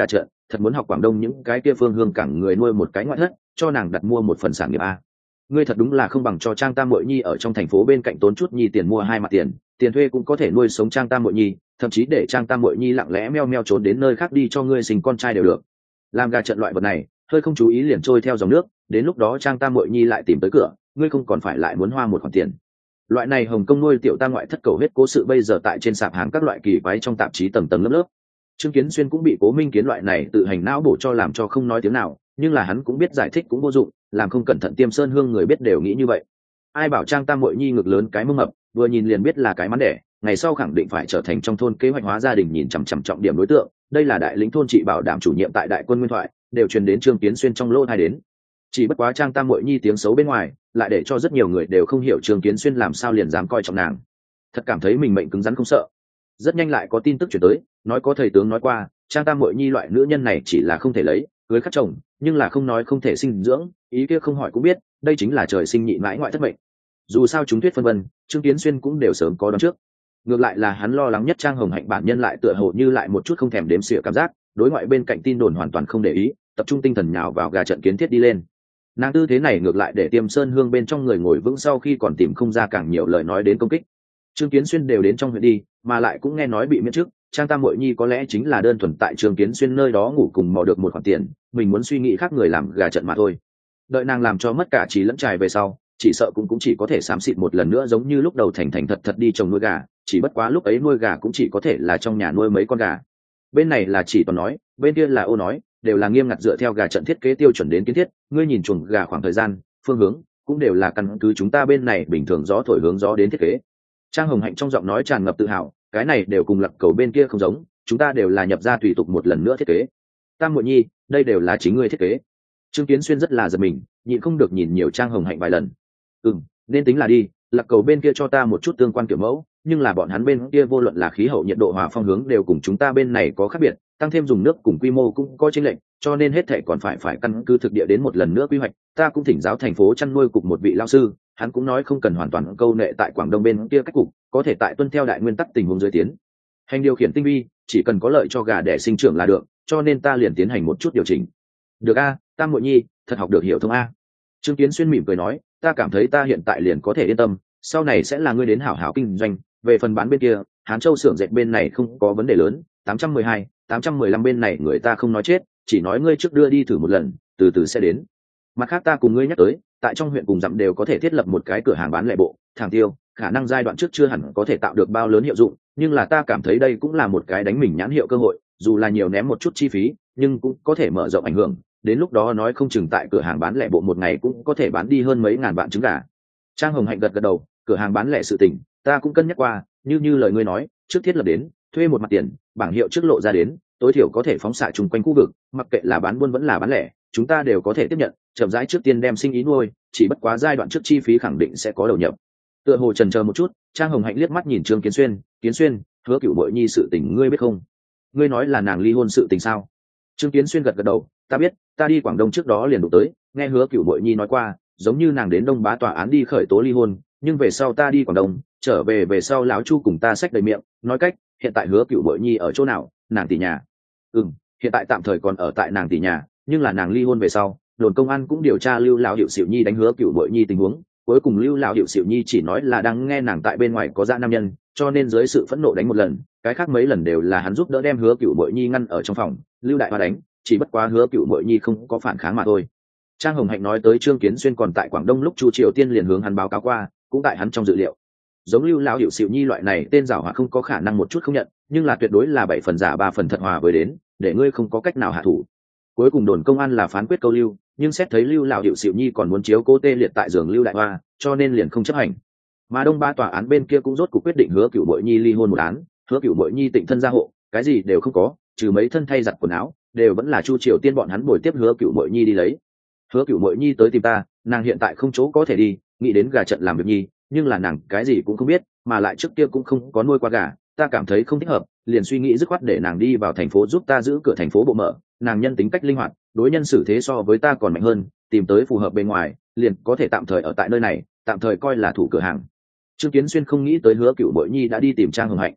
thật muốn học Quảng Đông những cái kia phương hương cảng người nuôi một cái ngoại thất, cho nàng đặt mua một phần sản nghiệp a. Ngươi thật đúng là không bằng cho Trang Tam Muội Nhi ở trong thành phố bên cạnh tốn chút nhi tiền mua hai mặt tiền, tiền thuê cũng có thể nuôi sống Trang Tam Muội Nhi, thậm chí để Trang Tam Muội Nhi lặng lẽ meo meo trốn đến nơi khác đi cho ngươi sinh con trai đều được. Làm gà trận loại vật này, hơi không chú ý liền trôi theo dòng nước, đến lúc đó Trang Tam Muội Nhi lại tìm tới cửa, ngươi không còn phải lại muốn hoa một khoản tiền. Loại này Hồng Kông nuôi tiểu tam ngoại thất cầu huyết cố sự bây giờ tại trên sạp hàng các loại kỳ quái trong tạp chí tầng tầng lớp lớp. Trương Kiến Xuyên cũng bị Cố Minh Kiến loại này tự hành não bổ cho làm cho không nói tiếng nào, nhưng là hắn cũng biết giải thích cũng vô dụng, làm không cẩn thận Tiêm Sơn Hương người biết đều nghĩ như vậy. Ai bảo Trang Tam Muội Nhi ngực lớn cái mông mập, vừa nhìn liền biết là cái mắn đẻ, ngày sau khẳng định phải trở thành trong thôn kế hoạch hóa gia đình nhìn chằm chằm trọng điểm đối tượng. Đây là đại lĩnh thôn trị bảo đảm chủ nhiệm tại Đại Quân Nguyên thoại, đều truyền đến Trương Kiến Xuyên trong lỗ tai đến. Chỉ bất quá Trang Tam Muội Nhi tiếng xấu bên ngoài, lại để cho rất nhiều người đều không hiểu Trương Kiến Xuyên làm sao liền dám coi trọng nàng. Thật cảm thấy mình mệnh cứng rắn không sợ. Rất nhanh lại có tin tức chuyển tới, nói có thầy tướng nói qua, Trang Tam Muội Nhi loại nữ nhân này chỉ là không thể lấy, cưới khắc chồng, nhưng là không nói không thể sinh dưỡng, ý kia không hỏi cũng biết, đây chính là trời sinh nhị mãi ngoại thất mệnh. Dù sao chúng thuyết phân vân, Trương Kiến Xuyên cũng đều sớm có đoán trước. Ngược lại là hắn lo lắng nhất Trang Hồng Hạnh bản nhân lại tựa hồ như lại một chút không thèm đếm xỉa cảm giác, đối ngoại bên cạnh tin đồn hoàn toàn không để ý, tập trung tinh thần nhào vào gà trận kiến thiết đi lên. Nàng tư thế này ngược lại để Tiêm Sơn Hương bên trong người ngồi vững sau khi còn tìm không ra càng nhiều lời nói đến công kích. Trương Kiến Xuyên đều đến trong huyện đi, mà lại cũng nghe nói bị miễn chức, Trang Tam Muội Nhi có lẽ chính là đơn thuần tại Trương Kiến Xuyên nơi đó ngủ cùng mò được một khoản tiền, mình muốn suy nghĩ khác người làm gà trận mà thôi. Đợi nàng làm cho mất cả trí lẫn trài về sau, chỉ sợ cũng chỉ có thể xám xịt một lần nữa giống như lúc đầu thành thành thật thật đi trồng nuôi gà, chỉ bất quá lúc ấy nuôi gà cũng chỉ có thể là trong nhà nuôi mấy con gà. Bên này là chỉ toàn nói, bên kia là ô nói, đều là nghiêm ngặt dựa theo gà trận thiết kế tiêu chuẩn đến kiến thiết, ngươi nhìn chuồng gà khoảng thời gian, phương hướng cũng đều là căn cứ chúng ta bên này bình thường gió thổi hướng gió đến thiết kế. Trang Hồng Hạnh trong giọng nói tràn ngập tự hào, cái này đều cùng Lạc Cầu bên kia không giống, chúng ta đều là nhập ra tùy tục một lần nữa thiết kế. Tam Muội Nhi, đây đều là chính ngươi thiết kế. Trương Kiến Xuyên rất là giật mình, nhịn không được nhìn nhiều Trang Hồng Hạnh vài lần. Nên tính là đi, Lạc Cầu bên kia cho ta một chút tương quan kiểu mẫu, nhưng là bọn hắn bên kia vô luận là khí hậu nhiệt độ hòa phong hướng đều cùng chúng ta bên này có khác biệt, tăng thêm dùng nước cùng quy mô cũng có chênh lệch, cho nên hết thảy còn phải căn cứ thực địa đến một lần nữa quy hoạch. Ta cũng thỉnh giáo thành phố chăn nuôi cục một vị lao sư, hắn cũng nói không cần hoàn toàn câu nệ tại Quảng Đông bên kia cách cục, có thể tại tuân theo đại nguyên tắc tình huống dưới tiến hành điều khiển tinh vi, chỉ cần có lợi cho gà đẻ sinh trưởng là được, cho nên ta liền tiến hành một chút điều chỉnh. Được a, Tam Muội Nhi, thật học được hiểu thông a. Trương Kiến Xuyên mỉm cười nói, ta cảm thấy ta hiện tại liền có thể yên tâm, sau này sẽ là ngươi đến hảo hảo kinh doanh, về phần bán bên kia, Hán Châu xưởng dệt bên này không có vấn đề lớn, 812, 815 bên này người ta không nói chết, chỉ nói ngươi trước đưa đi thử một lần, từ từ sẽ đến. Mặt khác ta cùng ngươi nhắc tới, tại trong huyện cùng dặm đều có thể thiết lập một cái cửa hàng bán lẻ bộ, thẳng tiêu, khả năng giai đoạn trước chưa hẳn có thể tạo được bao lớn hiệu dụng, nhưng là ta cảm thấy đây cũng là một cái đánh mình nhãn hiệu cơ hội, dù là nhiều ném một chút chi phí, nhưng cũng có thể mở rộng ảnh hưởng, đến lúc đó nói không chừng tại cửa hàng bán lẻ bộ một ngày cũng có thể bán đi hơn mấy ngàn vạn trứng gà. Trang Hồng Hạnh gật gật đầu, cửa hàng bán lẻ sự tình, ta cũng cân nhắc qua, như lời ngươi nói, trước thiết lập đến, thuê một mặt tiền, bảng hiệu trước lộ ra đến, tối thiểu có thể phóng xạ chung quanh khu vực, mặc kệ là bán buôn vẫn là bán lẻ, chúng ta đều có thể tiếp nhận, chậm rãi trước tiên đem sinh ý nuôi, chỉ bất quá giai đoạn trước chi phí khẳng định sẽ có đầu nhập. Tựa hồ chần chờ một chút, Trang Hồng Hạnh liếc mắt nhìn Trương Kiến Xuyên, Hứa Cửu Muội Nhi sự tình ngươi biết không? Ngươi nói là nàng ly hôn sự tình sao? Trương Kiến Xuyên gật gật đầu, ta biết, ta đi Quảng Đông trước đó liền đụng tới, nghe Hứa Cửu Muội Nhi nói qua, giống như nàng đến Đông Bá tòa án đi khởi tố ly hôn, nhưng về sau ta đi Quảng Đông, trở về sau lão Chu cùng ta xách đầy miệng, nói cách, hiện tại Hứa Cửu Muội Nhi ở chỗ nào? Nàng tỷ nhà. Hiện tại tạm thời còn ở tại nàng tỷ nhà, nhưng là nàng ly hôn về sau, đồn công an cũng điều tra Lưu lão Hiệu Sửu Nhi đánh Hứa Cửu Muội Nhi tình huống, cuối cùng Lưu lão Hiệu Sửu Nhi chỉ nói là đang nghe nàng tại bên ngoài có dã nam nhân, cho nên dưới sự phẫn nộ đánh một lần, cái khác mấy lần đều là hắn giúp đỡ đem Hứa Cửu Muội Nhi ngăn ở trong phòng, Lưu đại hoa đánh, chỉ bất quá Hứa Cửu Muội Nhi không có phản kháng mà thôi. Trang Hồng Hạnh nói tới Trương Kiến Xuyên còn tại Quảng Đông lúc Chu Triều Tiên liền hướng hắn báo cáo qua, cũng tại hắn trong dự liệu. Giống Lưu lão Hiệu Sửu Nhi loại này tên giảo hoạt không có khả năng một chút không nhận, nhưng là tuyệt đối là 7 phần giả 3 phần thật hòa với đến, để ngươi không có cách nào hạ thủ. Cuối cùng đồn công an là phán quyết câu lưu, nhưng xét thấy Lưu lão Hiệu Sửu Nhi còn muốn chiếu cố tê liệt tại giường Lưu đại hoa, cho nên liền không chấp hành. Mà Đông Ba tòa án bên kia cũng rốt cuộc quyết định Hứa Cửu Muội Nhi ly hôn một án, Hứa Cửu Muội Nhi tịnh thân gia hộ, cái gì đều không có, trừ mấy thân thay giặt quần áo, đều vẫn là Chu Triều Tiên bọn hắn bồi tiếp Hứa Cửu Muội Nhi đi lấy. Hứa Cửu Muội Nhi tới tìm ta, nàng hiện tại không chỗ có thể đi, nghĩ đến gà trận làm việc nhi, nhưng là nàng cái gì cũng không biết, mà lại trước kia cũng không có nuôi qua gà, ta cảm thấy không thích hợp, liền suy nghĩ dứt khoát để nàng đi vào thành phố giúp ta giữ cửa thành phố bộ mở, nàng nhân tính cách linh hoạt, đối nhân xử thế so với ta còn mạnh hơn, tìm tới phù hợp bên ngoài, liền có thể tạm thời ở tại nơi này, tạm thời coi là thủ cửa hàng. Trương Kiến Xuyên không nghĩ tới Hứa Cửu Muội Nhi đã đi tìm Trang Hồng Hạnh.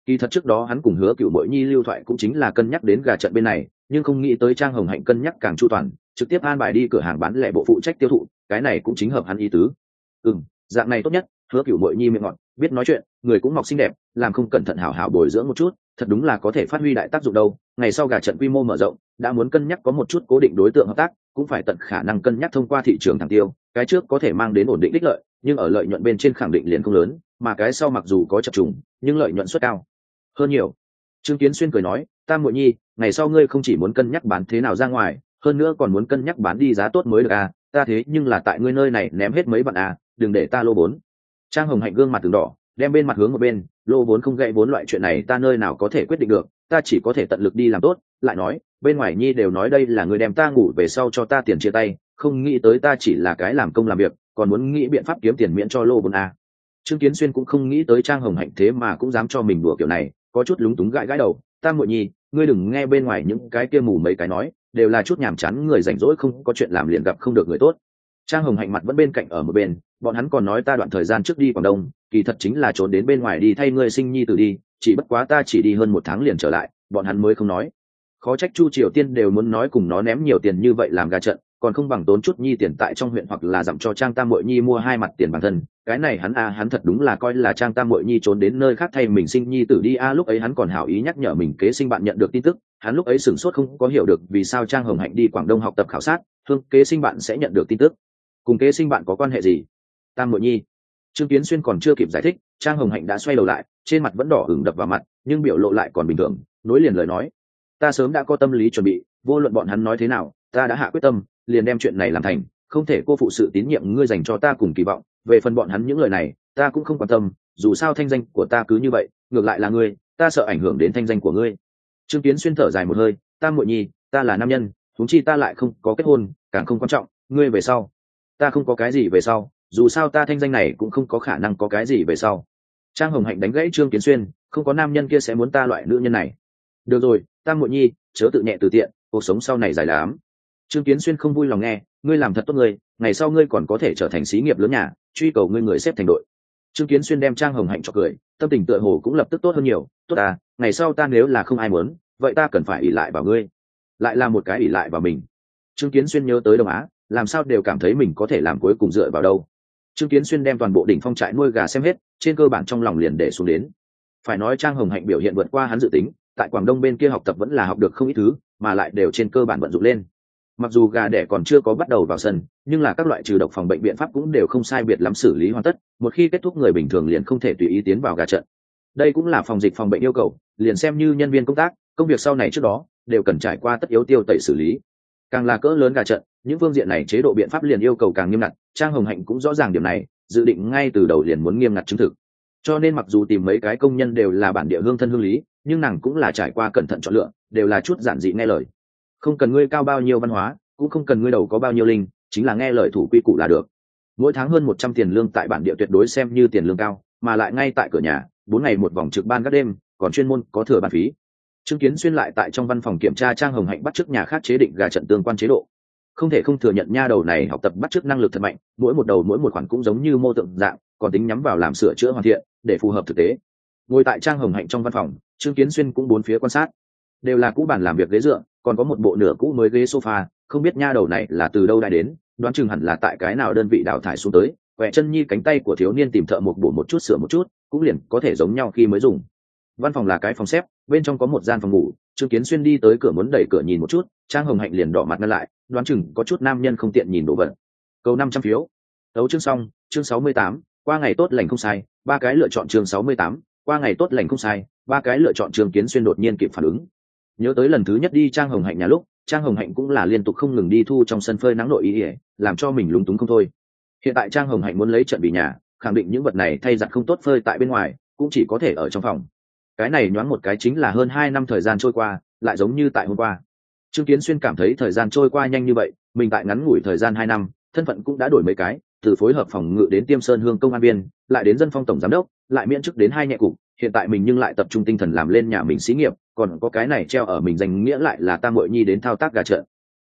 Kỳ thật trước đó hắn cùng Hứa Cựu Bội Nhi lưu thoại cũng chính là cân nhắc đến gà trận bên này, nhưng không nghĩ tới Trang Hồng Hạnh cân nhắc càng chu toàn, trực tiếp an bài đi cửa hàng bán lẻ bộ phụ trách tiêu thụ, cái này cũng chính hợp hắn ý tứ. Dạng này tốt nhất. Hứa Cựu Bội Nhi miệng ngọt, biết nói chuyện, người cũng mọc xinh đẹp, làm không cẩn thận hảo hảo bồi dưỡng một chút, thật đúng là có thể phát huy đại tác dụng đâu. Ngày sau gà trận quy mô mở rộng, đã muốn cân nhắc có một chút cố định đối tượng hợp tác, cũng phải tận khả năng cân nhắc thông qua thị trường thẳng tiêu, cái trước có thể mang đến ổn định đích lợi, nhưng ở lợi nhuận bên trên khẳng định liền không lớn, mà cái sau mặc dù có chập trùng, nhưng lợi nhuận suất cao hơn nhiều. Trương Kiến Xuyên cười nói, Tam Muội Nhi, ngày sau ngươi không chỉ muốn cân nhắc bán thế nào ra ngoài, hơn nữa còn muốn cân nhắc bán đi giá tốt mới được à, ta thế nhưng là tại ngươi nơi này ném hết mấy vạn à, đừng để ta lô vốn. Trang Hồng Hạnh gương mặt từng đỏ, đem bên mặt hướng một bên, lô vốn không gãy vốn loại chuyện này ta nơi nào có thể quyết định được, ta chỉ có thể tận lực đi làm tốt. Lại nói, bên ngoài Nhi đều nói đây là người đem ta ngủ về sau cho ta tiền chia tay, không nghĩ tới ta chỉ là cái làm công làm việc, còn muốn nghĩ biện pháp kiếm tiền miễn cho lô vốn à. Trương Kiến Xuyên cũng không nghĩ tới Trang Hồng Hạnh thế mà cũng dám cho mình đùa kiểu này, có chút lúng túng gãi đầu. Tam Muội Nhi, ngươi đừng nghe bên ngoài những cái kia mù mấy cái nói, đều là chút nhàm chán người rảnh rỗi không có chuyện làm liền gặp không được người tốt. Trang Hồng Hạnh mặt vẫn bên cạnh ở một bên, bọn hắn còn nói ta đoạn thời gian trước đi Quảng Đông, kỳ thật chính là trốn đến bên ngoài đi thay ngươi sinh nhi tử đi, chỉ bất quá ta chỉ đi hơn 1 tháng liền trở lại, bọn hắn mới không nói. Khó trách Chu Triều Tiên đều muốn nói cùng nó ném nhiều tiền như vậy làm gà trận, còn không bằng tốn chút nhi tiền tại trong huyện hoặc là dặm cho Trang Tam Muội Nhi mua 2 mặt tiền bản thân. Cái này hắn thật đúng là coi là Trang Tam Muội Nhi trốn đến nơi khác thay mình sinh nhi tử đi lúc ấy hắn còn hảo ý nhắc nhở mình kế sinh bạn nhận được tin tức, hắn lúc ấy sửng sốt không có hiểu được vì sao Trang Hồng Hạnh đi Quảng Đông học tập khảo sát, thương kế sinh bạn sẽ nhận được tin tức. Cùng kế sinh bạn có quan hệ gì? Tam Muội Nhi. Trương Kiến Xuyên còn chưa kịp giải thích, Trang Hồng Hạnh đã xoay đầu lại, trên mặt vẫn đỏ ửng đập vào mặt, nhưng biểu lộ lại còn bình thường, nối liền lời nói, ta sớm đã có tâm lý chuẩn bị, vô luận bọn hắn nói thế nào, ta đã hạ quyết tâm, liền đem chuyện này làm thành, không thể cô phụ sự tín nhiệm ngươi dành cho ta cùng kỳ vọng. Về phần bọn hắn những lời này, ta cũng không quan tâm, dù sao thanh danh của ta cứ như vậy, ngược lại là ngươi, ta sợ ảnh hưởng đến thanh danh của ngươi. Trương Kiến Xuyên thở dài một hơi, Tam Muội Nhi, ta là nam nhân, huống chi ta lại không có kết hôn, càng không quan trọng, ngươi về sau, ta không có cái gì về sau, dù sao ta thanh danh này cũng không có khả năng có cái gì về sau. Trang Hồng Hạnh đánh gãy Trương Kiến Xuyên, không có nam nhân kia sẽ muốn ta loại nữ nhân này. Được rồi, Tam Muội Nhi, chớ tự nhẹ từ tiện, cuộc sống sau này dài lắm. Trương Kiến Xuyên không vui lòng nghe, ngươi làm thật tốt ngươi, ngày sau ngươi còn có thể trở thành xí nghiệp lớn nhà, truy cầu ngươi người xếp thành đội. Trương Kiến Xuyên đem Trang Hồng Hạnh cho cười, tâm tình tựa hồ cũng lập tức tốt hơn nhiều. Tốt à, ngày sau ta nếu là không ai muốn, vậy ta cần phải ỷ lại vào ngươi. Lại là một cái ỷ lại vào mình. Trương Kiến Xuyên nhớ tới Đông Á, làm sao đều cảm thấy mình có thể làm cuối cùng dựa vào đâu. Trương Kiến Xuyên đem toàn bộ đỉnh phong trại nuôi gà xem hết, trên cơ bản trong lòng liền để xuống đến. Phải nói Trang Hồng Hạnh biểu hiện vượt qua hắn dự tính, tại Quảng Đông bên kia học tập vẫn là học được không ít thứ, mà lại đều trên cơ bản vận dụng lên. Mặc dù gà đẻ còn chưa có bắt đầu vào sân, nhưng là các loại trừ độc phòng bệnh biện pháp cũng đều không sai biệt lắm xử lý hoàn tất, một khi kết thúc người bình thường liền không thể tùy ý tiến vào gà trận. Đây cũng là phòng dịch phòng bệnh yêu cầu, liền xem như nhân viên công tác, công việc sau này trước đó đều cần trải qua tất yếu tiêu tẩy xử lý. Càng là cỡ lớn gà trận, những phương diện này chế độ biện pháp liền yêu cầu càng nghiêm ngặt, Trang Hồng Hạnh cũng rõ ràng điểm này, dự định ngay từ đầu liền muốn nghiêm ngặt chứng thực. Cho nên mặc dù tìm mấy cái công nhân đều là bản địa hương thân hương lý, nhưng nàng cũng là trải qua cẩn thận chọn lựa, đều là chút giản dị nghe lời. Không cần ngươi cao bao nhiêu văn hóa, cũng không cần ngươi đầu có bao nhiêu linh, chính là nghe lời thủ quy củ là được. Mỗi tháng hơn 100 tiền lương tại bản địa tuyệt đối xem như tiền lương cao, mà lại ngay tại cửa nhà, 4 ngày một vòng trực ban các đêm, còn chuyên môn có thừa bàn phí. Trương Kiến Xuyên lại tại trong văn phòng kiểm tra Trang Hồng Hạnh bắt chước nhà khác chế định gà trận tương quan chế độ. Không thể không thừa nhận nha đầu này học tập bắt chước năng lực thật mạnh, mỗi một đầu mỗi một khoản cũng giống như mô tượng dạng, còn tính nhắm vào làm sửa chữa hoàn thiện, để phù hợp thực tế. Ngồi tại Trang Hồng Hạnh trong văn phòng, Trương Kiến Xuyên cũng bốn phía quan sát, đều là cũ bàn làm việc ghế dựa, còn có một bộ nửa cũ mới ghế sofa, không biết nha đầu này là từ đâu đã đến, đoán chừng hẳn là tại cái nào đơn vị đào thải xuống tới. Quẹ chân nhi cánh tay của thiếu niên tìm thợ một bổ một chút sửa một chút, cũng liền có thể giống nhau khi mới dùng. Văn phòng là cái phòng xếp, bên trong có một gian phòng ngủ. Trương Kiến Xuyên đi tới cửa muốn đẩy cửa nhìn một chút, Trang Hồng Hạnh liền đỏ mặt ngăn lại, đoán chừng có chút nam nhân không tiện nhìn đồ vật. Cầu 500 phiếu. Đấu chương xong, chương 68, qua ngày tốt lành không sai, ba cái lựa chọn chương 68, qua ngày tốt lành không sai, ba cái lựa chọn. Trương Kiến Xuyên đột nhiên kịp phản ứng, nhớ tới lần thứ nhất đi Trang Hồng Hạnh nhà lúc, Trang Hồng Hạnh cũng là liên tục không ngừng đi thu trong sân phơi nắng nội ý ỉa, làm cho mình lúng túng không thôi. Hiện tại Trang Hồng Hạnh muốn lấy trận bị nhà, khẳng định những vật này thay giặt không tốt phơi tại bên ngoài, cũng chỉ có thể ở trong phòng. Cái này nhoáng một cái chính là hơn 2 năm thời gian trôi qua, lại giống như tại hôm qua. Trương Kiến Xuyên cảm thấy thời gian trôi qua nhanh như vậy, mình tại ngắn ngủi thời gian 2 năm, thân phận cũng đã đổi mấy cái, từ phối hợp phòng ngự đến Tiêm Sơn Hương công an viên, lại đến dân phong tổng giám đốc, lại miễn chức đến 2 nhẹ cục, hiện tại mình nhưng lại tập trung tinh thần làm lên nhà mình xí nghiệp, còn có cái này treo ở mình danh nghĩa lại là Tam Muội Nhi đến thao tác gà trận.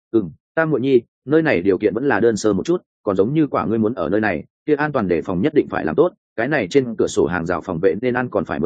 Tam Muội Nhi, nơi này điều kiện vẫn là đơn sơ một chút, còn giống như quả ngươi muốn ở nơi này, kia an toàn đề phòng nhất định phải làm tốt, cái này trên cửa sổ hàng rào phòng vệ nên ăn còn phải muốn ăn,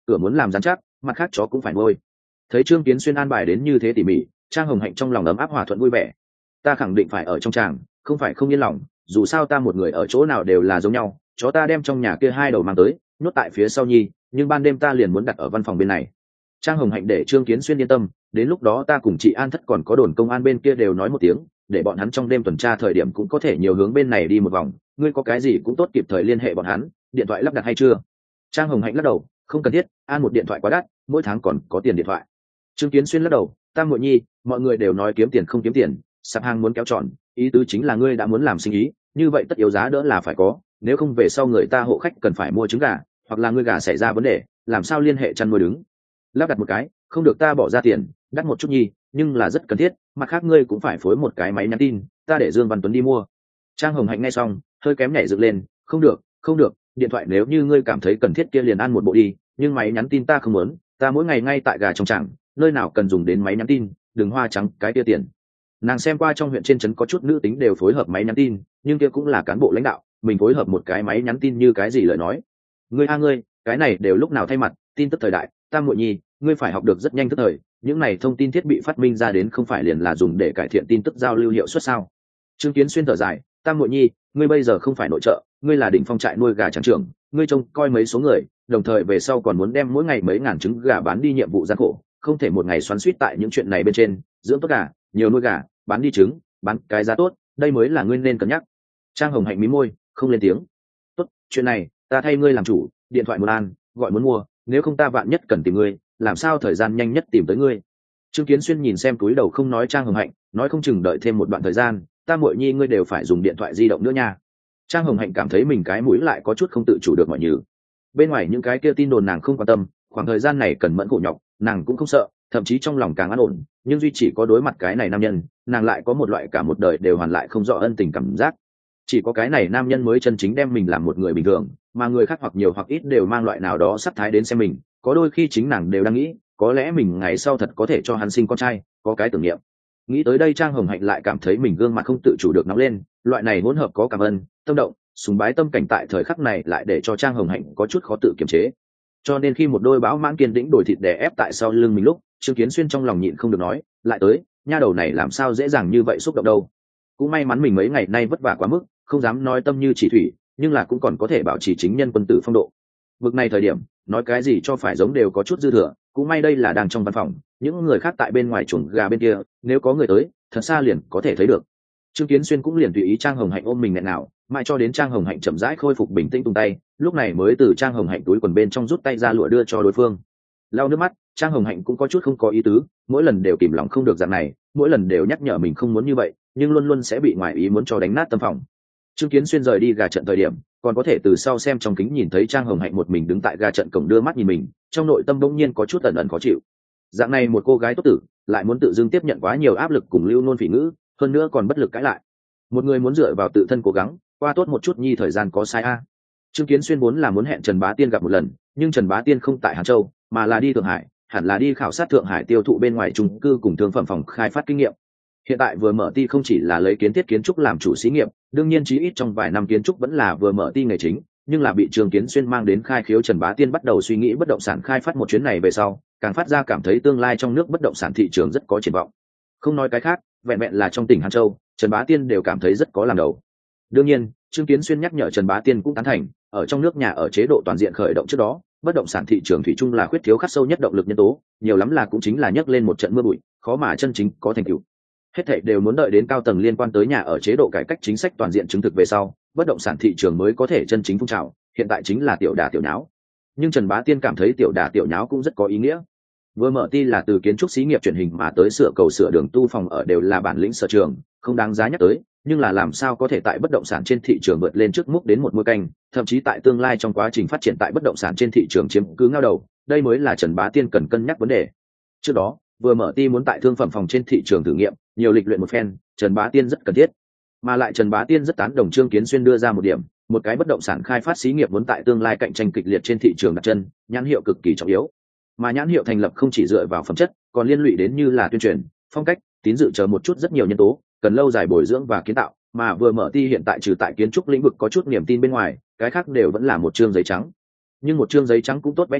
cửa muốn làm dán chắc, mặt khác chó cũng phải nuôi. Thấy Trương Kiến Xuyên an bài đến như thế tỉ mỉ, Trang Hồng Hạnh trong lòng ấm áp hòa thuận vui vẻ. Ta khẳng định phải ở trong tràng, không phải không yên lòng, dù sao ta một người ở chỗ nào đều là giống nhau, chó ta đem trong nhà kia hai đầu mang tới, nhốt tại phía sau nhi, nhưng ban đêm ta liền muốn đặt ở văn phòng bên này. Trang Hồng Hạnh để Trương Kiến Xuyên yên tâm, đến lúc đó ta cùng chị An Thất còn có đồn công an bên kia đều nói một tiếng, để bọn hắn trong đêm tuần tra thời điểm cũng có thể nhiều hướng bên này đi một vòng, ngươi có cái gì cũng tốt kịp thời liên hệ bọn hắn. Điện thoại lắp đặt hay chưa? Trang Hồng Hạnh lắc đầu, không cần thiết, An một điện thoại quá đắt, mỗi tháng còn có tiền điện thoại. Trương Kiến Xuyên lắc đầu, Tam muội nhi, mọi người đều nói kiếm tiền không kiếm tiền, sạp hàng muốn kéo tròn, ý tứ chính là ngươi đã muốn làm sinh ý, như vậy tất yếu giá đỡ là phải có, nếu không về sau người ta hộ khách cần phải mua trứng gà, hoặc là ngươi gà xảy ra vấn đề, làm sao liên hệ chăn nuôi đứng. Lắp đặt một cái, không được ta bỏ ra tiền, đắt một chút nhi, nhưng là rất cần thiết, mặt khác ngươi cũng phải phối một cái máy nhắn tin, ta để Dương Văn Tuấn đi mua. Trang Hồng Hạnh nghe xong, hơi kém nhảy dựng lên, không được, không được, điện thoại nếu như ngươi cảm thấy cần thiết kia liền ăn một bộ đi, nhưng máy nhắn tin ta không muốn, ta mỗi ngày ngay tại gà trong trảng, nơi nào cần dùng đến máy nhắn tin, đừng hoa trắng cái kia tiền. Nàng xem qua trong huyện trên trấn có chút nữ tính đều phối hợp máy nhắn tin, nhưng kia cũng là cán bộ lãnh đạo, mình phối hợp một cái máy nhắn tin như cái gì lời nói. Ngươi ngươi, cái này đều lúc nào thay mặt, tin tức thời đại, Tam muội nhi, ngươi phải học được rất nhanh tức thời, những này thông tin thiết bị phát minh ra đến không phải liền là dùng để cải thiện tin tức giao lưu hiệu suất sao? Trương Kiến Xuyên thở dài, Tam muội nhi, ngươi bây giờ không phải nội trợ, ngươi là đỉnh phong trại nuôi gà trắng trưởng, ngươi trông coi mấy số người, đồng thời về sau còn muốn đem mỗi ngày mấy ngàn trứng gà bán đi nhiệm vụ gian khổ, không thể một ngày xoắn xuýt tại những chuyện này bên trên, dưỡng tốt gà, nhiều nuôi gà, bán đi trứng, bán cái giá tốt, đây mới là ngươi nên cân nhắc. Trang Hồng Hạnh mí môi, không lên tiếng. Tốt, chuyện này ta thay ngươi làm chủ, điện thoại muốn ăn, gọi muốn mua, nếu không ta vạn nhất cần tìm ngươi, làm sao thời gian nhanh nhất tìm tới ngươi. Trương Kiến Xuyên nhìn xem túi đầu không nói Trang Hồng Hạnh, nói không chừng đợi thêm một đoạn thời gian, Tam muội nhi ngươi đều phải dùng điện thoại di động nữa nha. Trang Hồng Hạnh cảm thấy mình cái mũi lại có chút không tự chủ được mọi nhừ. Bên ngoài những cái kia tin đồn nàng không quan tâm, khoảng thời gian này cần mẫn khổ nhọc, nàng cũng không sợ, thậm chí trong lòng càng an ổn, nhưng duy chỉ có đối mặt cái này nam nhân, nàng lại có một loại cả một đời đều hoàn lại không rõ ân tình cảm giác. Chỉ có cái này nam nhân mới chân chính đem mình làm một người bình thường, mà người khác hoặc nhiều hoặc ít đều mang loại nào đó sắc thái đến xem mình, có đôi khi chính nàng đều đang nghĩ, có lẽ mình ngày sau thật có thể cho hắn sinh con trai, có cái tưởng niệm. Nghĩ tới đây Trang Hồng Hạnh lại cảm thấy mình gương mặt không tự chủ được nóng lên, loại này hỗn hợp có cảm ơn, tâm động, sùng bái tâm cảnh tại thời khắc này lại để cho Trang Hồng Hạnh có chút khó tự kiềm chế. Cho nên khi một đôi bão mãn kiên đĩnh đổi thịt đè ép tại sau lưng mình lúc, Trương Kiến Xuyên trong lòng nhịn không được nói, lại tới, nha đầu này làm sao dễ dàng như vậy xúc động đâu. Cũng may mắn mình mấy ngày nay vất vả quá mức, không dám nói tâm như chỉ thủy, nhưng là cũng còn có thể bảo trì chính nhân quân tử phong độ. Vực này thời điểm, nói cái gì cho phải giống đều có chút dư thừa, cũng may đây là đang trong văn phòng, những người khác tại bên ngoài chuồng gà bên kia, nếu có người tới, thật xa liền có thể thấy được. Trương Kiến Xuyên cũng liền tùy ý Trang Hồng Hạnh ôm mình nghẹn nào, mãi cho đến Trang Hồng Hạnh chậm rãi khôi phục bình tĩnh tung tay, lúc này mới từ Trang Hồng Hạnh túi quần bên trong rút tay ra lụa đưa cho đối phương. Lau nước mắt, Trang Hồng Hạnh cũng có chút không có ý tứ, mỗi lần đều kìm lòng không được dạng này, mỗi lần đều nhắc nhở mình không muốn như vậy, nhưng luôn luôn sẽ bị ngoài ý muốn cho đánh nát tâm phòng. Trương Kiến Xuyên rời đi gà trận thời điểm, còn có thể từ sau xem trong kính nhìn thấy Trang Hồng Hạnh một mình đứng tại gà trận cổng đưa mắt nhìn mình, trong nội tâm bỗng nhiên có chút ẩn ẩn khó chịu. Dạng này một cô gái tốt tử, lại muốn tự dưng tiếp nhận quá nhiều áp lực cùng lưu nôn phỉ ngữ, hơn nữa còn bất lực cãi lại. Một người muốn dựa vào tự thân cố gắng, qua tốt một chút nhi thời gian có sai a. Trương Kiến Xuyên vốn là muốn hẹn Trần Bá Tiên gặp một lần, nhưng Trần Bá Tiên không tại Hàn Châu, mà là đi Thượng Hải, hẳn là đi khảo sát Thượng Hải tiêu thụ bên ngoài chung cư cùng thương phẩm phòng khai phát kinh nghiệm. Hiện tại vừa mở ty không chỉ là lấy kiến thiết kiến trúc làm chủ xí nghiệp, đương nhiên chí ít trong vài năm kiến trúc vẫn là vừa mở ty nghề chính, nhưng là bị Trương Kiến Xuyên mang đến khai khiếu Trần Bá Tiên bắt đầu suy nghĩ bất động sản khai phát một chuyến này về sau, càng phát ra cảm thấy tương lai trong nước bất động sản thị trường rất có triển vọng. Không nói cái khác, vẹn vẹn là trong tỉnh Hàn Châu, Trần Bá Tiên đều cảm thấy rất có làm đầu. Đương nhiên, Trương Kiến Xuyên nhắc nhở Trần Bá Tiên cũng tán thành, ở trong nước nhà ở chế độ toàn diện khởi động trước đó, bất động sản thị trường thủy chung là khuyết thiếu khắc sâu nhất động lực nhân tố, nhiều lắm là cũng chính là nhấc lên một trận mưa bụi, khó mà chân chính có thành tựu. Hết thảy đều muốn đợi đến cao tầng liên quan tới nhà ở chế độ cải cách chính sách toàn diện chứng thực về sau, bất động sản thị trường mới có thể chân chính phun trào, hiện tại chính là tiểu đà tiểu nháo. Nhưng Trần Bá Tiên cảm thấy tiểu đà tiểu nháo cũng rất có ý nghĩa. Vừa mở ty là từ kiến trúc xí nghiệp truyền hình mà tới sửa cầu sửa đường tu phòng ở đều là bản lĩnh sở trường, không đáng giá nhắc tới, nhưng là làm sao có thể tại bất động sản trên thị trường vượt lên trước mức đến một mũi canh, thậm chí tại tương lai trong quá trình phát triển tại bất động sản trên thị trường chiếm cứ ngao đầu, đây mới là Trần Bá Tiên cần cân nhắc vấn đề. Trước đó, vừa mở ty muốn tại thương phẩm phòng trên thị trường thử nghiệm, nhiều lịch luyện một phen, Trần Bá Tiên rất cần thiết. Mà lại Trần Bá Tiên rất tán đồng Trương Kiến Xuyên đưa ra một điểm, một cái bất động sản khai phát xí nghiệp muốn tại tương lai cạnh tranh kịch liệt trên thị trường đặt chân, nhãn hiệu cực kỳ trọng yếu. Mà nhãn hiệu thành lập không chỉ dựa vào phẩm chất, còn liên lụy đến như là tuyên truyền, phong cách, tín dự chờ một chút rất nhiều nhân tố, cần lâu dài bồi dưỡng và kiến tạo, mà vừa mở ty hiện tại trừ tại kiến trúc lĩnh vực có chút niềm tin bên ngoài, cái khác đều vẫn là một chương giấy trắng. Nhưng một chương giấy trắng cũng tốt vẽ tranh,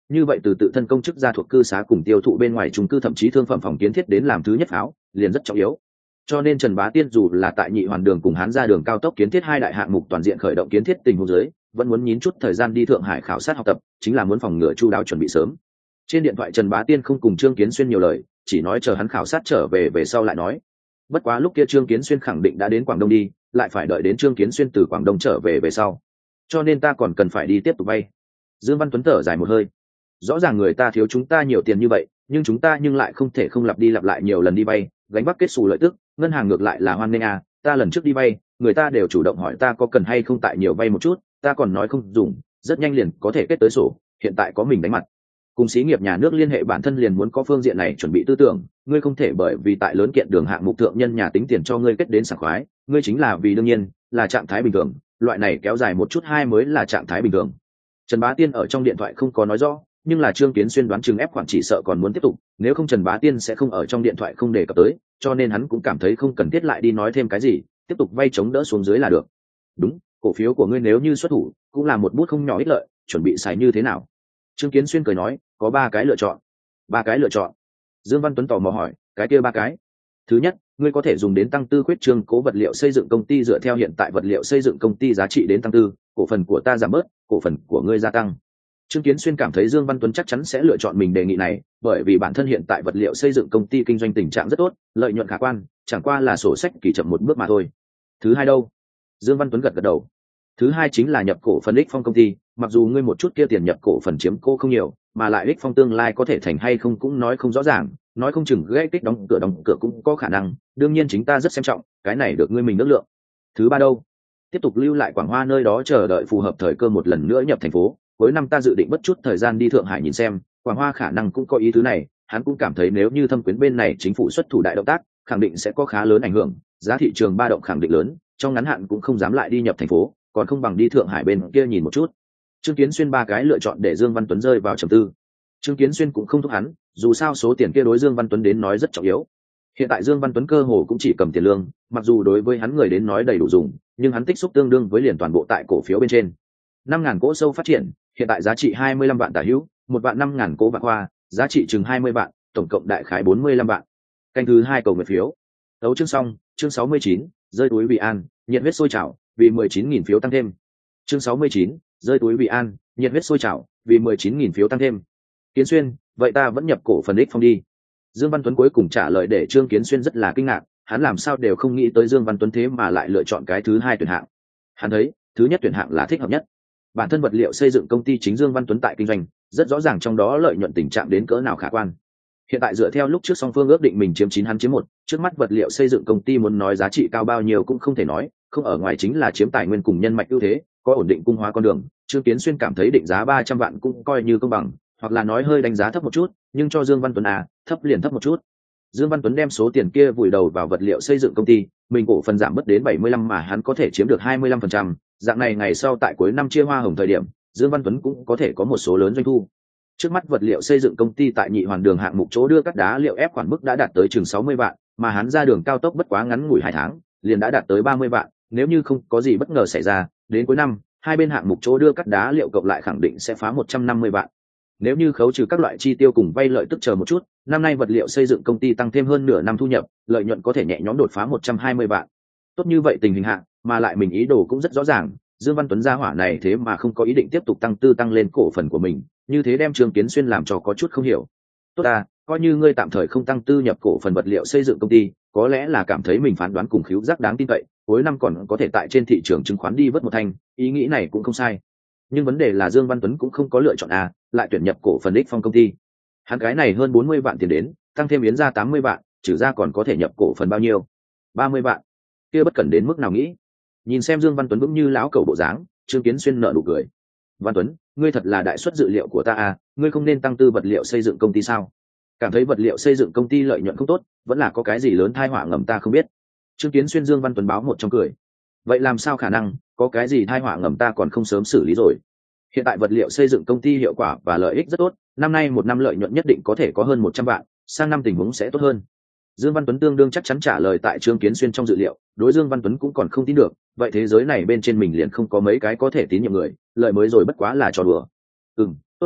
như vậy từ tự thân công chức ra thuộc cư xá cùng tiêu thụ bên ngoài chung cư thậm chí thương phẩm phòng kiến thiết đến làm thứ nhất pháo liền rất trọng yếu. Cho nên Trần Bá Tiên dù là tại Nhị Hoàn đường cùng Hán Gia đường cao tốc kiến thiết hai đại hạng mục toàn diện khởi động kiến thiết tình huống dưới, vẫn muốn nhín chút thời gian đi Thượng Hải khảo sát học tập, chính là muốn phòng ngừa chu đáo chuẩn bị sớm. Trên điện thoại Trần Bá Tiên không cùng Trương Kiến Xuyên nhiều lời, chỉ nói chờ hắn khảo sát trở về sau lại nói. Bất quá lúc kia Trương Kiến Xuyên khẳng định đã đến Quảng Đông đi, lại phải đợi đến Trương Kiến Xuyên từ Quảng Đông trở về sau. Cho nên ta còn cần phải đi tiếp tục vay. Dương Văn Tuấn thở dài một hơi. Rõ ràng người ta thiếu chúng ta nhiều tiền như vậy, nhưng chúng ta lại không thể không lặp đi lặp lại nhiều lần đi vay, gánh vác kết xù lợi tức, ngân hàng ngược lại là hoan nghênh à, ta lần trước đi vay, người ta đều chủ động hỏi ta có cần hay không tại nhiều vay một chút, ta còn nói không dùng, rất nhanh liền có thể kết tới sổ, hiện tại có mình đánh mặt. Cùng xí nghiệp nhà nước liên hệ bản thân liền muốn có phương diện này chuẩn bị tư tưởng, ngươi không thể bởi vì tại lớn kiện đường hạng mục thượng nhân nhà tính tiền cho ngươi kết đến sảng khoái, ngươi chính là vì đương nhiên, là trạng thái bình thường, loại này kéo dài một chút hai mới là trạng thái bình thường. Trần Bá Tiên ở trong điện thoại không có nói rõ, nhưng là Trương Kiến Xuyên đoán chừng ép khoản chỉ sợ còn muốn tiếp tục, nếu không Trần Bá Tiên sẽ không ở trong điện thoại không đề cập tới, cho nên hắn cũng cảm thấy không cần thiết lại đi nói thêm cái gì, tiếp tục vay chống đỡ xuống dưới là được. Đúng, cổ phiếu của ngươi nếu như xuất thủ, cũng là một bút không nhỏ ích lợi, chuẩn bị xài như thế nào? Trương Kiến Xuyên cười nói, có 3 cái lựa chọn. 3 cái lựa chọn? Dương Văn Tuấn tò mò hỏi, cái kia 3 cái? Thứ nhất, ngươi có thể dùng đến tăng tư khuyết trương cố vật liệu xây dựng công ty dựa theo hiện tại vật liệu xây dựng công ty giá trị đến tăng tư, cổ phần của ta giảm bớt, cổ phần của ngươi gia tăng. Trương Kiến Xuyên cảm thấy Dương Văn Tuấn chắc chắn sẽ lựa chọn mình đề nghị này, bởi vì bản thân hiện tại vật liệu xây dựng công ty kinh doanh tình trạng rất tốt, lợi nhuận khả quan, chẳng qua là sổ sách kỳ chậm một bước mà thôi. Thứ hai đâu? Dương Văn Tuấn gật gật đầu. Thứ hai chính là nhập cổ phần Ích Phong công ty, mặc dù ngươi một chút kia tiền nhập cổ phần chiếm cô không nhiều, mà lại Ích Phong tương lai có thể thành hay không cũng nói không rõ ràng, nói không chừng gãy kích đóng cửa cũng có khả năng, đương nhiên chính ta rất xem trọng, cái này được ngươi mình ước lượng. Thứ ba đâu? Tiếp tục lưu lại Quảng Hoa nơi đó chờ đợi phù hợp thời cơ một lần nữa nhập thành phố, cuối năm ta dự định bất chút thời gian đi Thượng Hải nhìn xem, Quảng Hoa khả năng cũng có ý thứ này, hắn cũng cảm thấy nếu như Thâm Quyến bên này chính phủ xuất thủ đại động tác, khẳng định sẽ có khá lớn ảnh hưởng, giá thị trường ba động khẳng định lớn, trong ngắn hạn cũng không dám lại đi nhập thành phố, còn không bằng đi Thượng Hải bên kia nhìn một chút. Trương Kiến Xuyên 3 cái lựa chọn để Dương Văn Tuấn rơi vào trầm tư. Trương Kiến Xuyên cũng không thúc hắn, dù sao số tiền kia đối Dương Văn Tuấn đến nói rất trọng yếu. Hiện tại Dương Văn Tuấn cơ hồ cũng chỉ cầm tiền lương, mặc dù đối với hắn người đến nói đầy đủ dùng, nhưng hắn tích xúc tương đương với liền toàn bộ tại cổ phiếu bên trên. 5.000 cỗ sâu phát triển, hiện tại giá trị 25 vạn tả hữu, 1 vạn 5.000 cỗ bạc hoa, giá trị chừng 20 vạn, tổng cộng đại khái 45 vạn. Canh thứ 2 cầu nguyện phiếu. Đấu chương xong, chương 69, rơi túi vì an, nhiệt huyết sôi trào, vì 19.000 phiếu tăng thêm. Chương 69, rơi túi vì an, nhiệt huyết sôi trào, vì 19.000 phiếu tăng thêm. Kiến Xuyên, vậy ta vẫn nhập cổ phần Ích Phong đi. Dương Văn Tuấn cuối cùng trả lời để Trương Kiến Xuyên rất là kinh ngạc, hắn làm sao đều không nghĩ tới Dương Văn Tuấn thế mà lại lựa chọn cái thứ hai tuyển hạng. Hắn thấy, thứ nhất tuyển hạng là thích hợp nhất. Bản thân vật liệu xây dựng công ty chính Dương Văn Tuấn tại kinh doanh, rất rõ ràng trong đó lợi nhuận tình trạng đến cỡ nào khả quan. Hiện tại dựa theo lúc trước song phương ước định mình chiếm 9 hắn chiếm 1, trước mắt vật liệu xây dựng công ty muốn nói giá trị cao bao nhiêu cũng không thể nói, không ở ngoài chính là chiếm tài nguyên cùng nhân mạch ưu thế, có ổn định cung hóa con đường. Trương Kiến Xuyên cảm thấy định giá 300 vạn cũng coi như công bằng, hoặc là nói hơi đánh giá thấp một chút, nhưng cho Dương Văn Tuấn thấp liền thấp một chút. Dương Văn Tuấn đem số tiền kia vùi đầu vào vật liệu xây dựng công ty, mình cổ phần giảm mất đến 75 mà hắn có thể chiếm được 25%, dạng này ngày sau tại cuối năm chia hoa hồng thời điểm, Dương Văn Tuấn cũng có thể có một số lớn doanh thu. Trước mắt vật liệu xây dựng công ty tại Nhị Hoàn đường hạng mục chỗ đưa cắt đá liệu ép khoản mức đã đạt tới chừng 60 vạn, mà hắn ra đường cao tốc bất quá ngắn ngủi 2 tháng, liền đã đạt tới 30 vạn, nếu như không có gì bất ngờ xảy ra, đến cuối năm, hai bên hạng mục chỗ đưa cắt đá liệu cộng lại khẳng định sẽ phá 150 vạn. Nếu như khấu trừ các loại chi tiêu cùng vay lợi tức chờ một chút, năm nay vật liệu xây dựng công ty tăng thêm hơn nửa năm thu nhập, lợi nhuận có thể nhẹ nhõm đột phá 120 vạn. Tốt như vậy tình hình hạ, mà lại mình ý đồ cũng rất rõ ràng, Dương Văn Tuấn gia hỏa này thế mà không có ý định tiếp tục tăng lên cổ phần của mình, như thế đem Trương Kiến Xuyên làm cho có chút không hiểu. Tốt coi như ngươi tạm thời không tăng tư nhập cổ phần vật liệu xây dựng công ty, có lẽ là cảm thấy mình phán đoán cùng khíu giác đáng tin cậy, cuối năm còn có thể tại trên thị trường chứng khoán đi vớt một thanh, ý nghĩ này cũng không sai. Nhưng vấn đề là Dương Văn Tuấn cũng không có lựa chọn lại tuyển nhập cổ phần Ích Phong công ty. Hắn cái này hơn 40 vạn tiền đến, tăng thêm yến ra 80 vạn, trừ ra còn có thể nhập cổ phần bao nhiêu? 30 vạn. Kia bất cần đến mức nào nghĩ. Nhìn xem Dương Văn Tuấn vững như lão cẩu bộ dáng, Trương Kiến Xuyên nở nụ cười. Văn Tuấn, ngươi thật là đại suất dự liệu của ta ngươi không nên tăng tư vật liệu xây dựng công ty sao? Cảm thấy vật liệu xây dựng công ty lợi nhuận không tốt, vẫn là có cái gì lớn tai họa ngầm ta không biết. Trương Kiến Xuyên Dương Văn Tuấn báo một trong cười. Vậy làm sao khả năng, có cái gì tai họa ngầm ta còn không sớm xử lý rồi. Hiện tại vật liệu xây dựng công ty hiệu quả và lợi ích rất tốt, năm nay một năm lợi nhuận nhất định có thể có hơn 100 vạn, sang năm tình huống sẽ tốt hơn. Dương Văn Tuấn tương đương chắc chắn trả lời tại Trương Kiến Xuyên trong dự liệu, đối Dương Văn Tuấn cũng còn không tin được, vậy thế giới này bên trên mình liền không có mấy cái có thể tín nhiệm người, lợi mới rồi bất quá là trò đùa. Tốt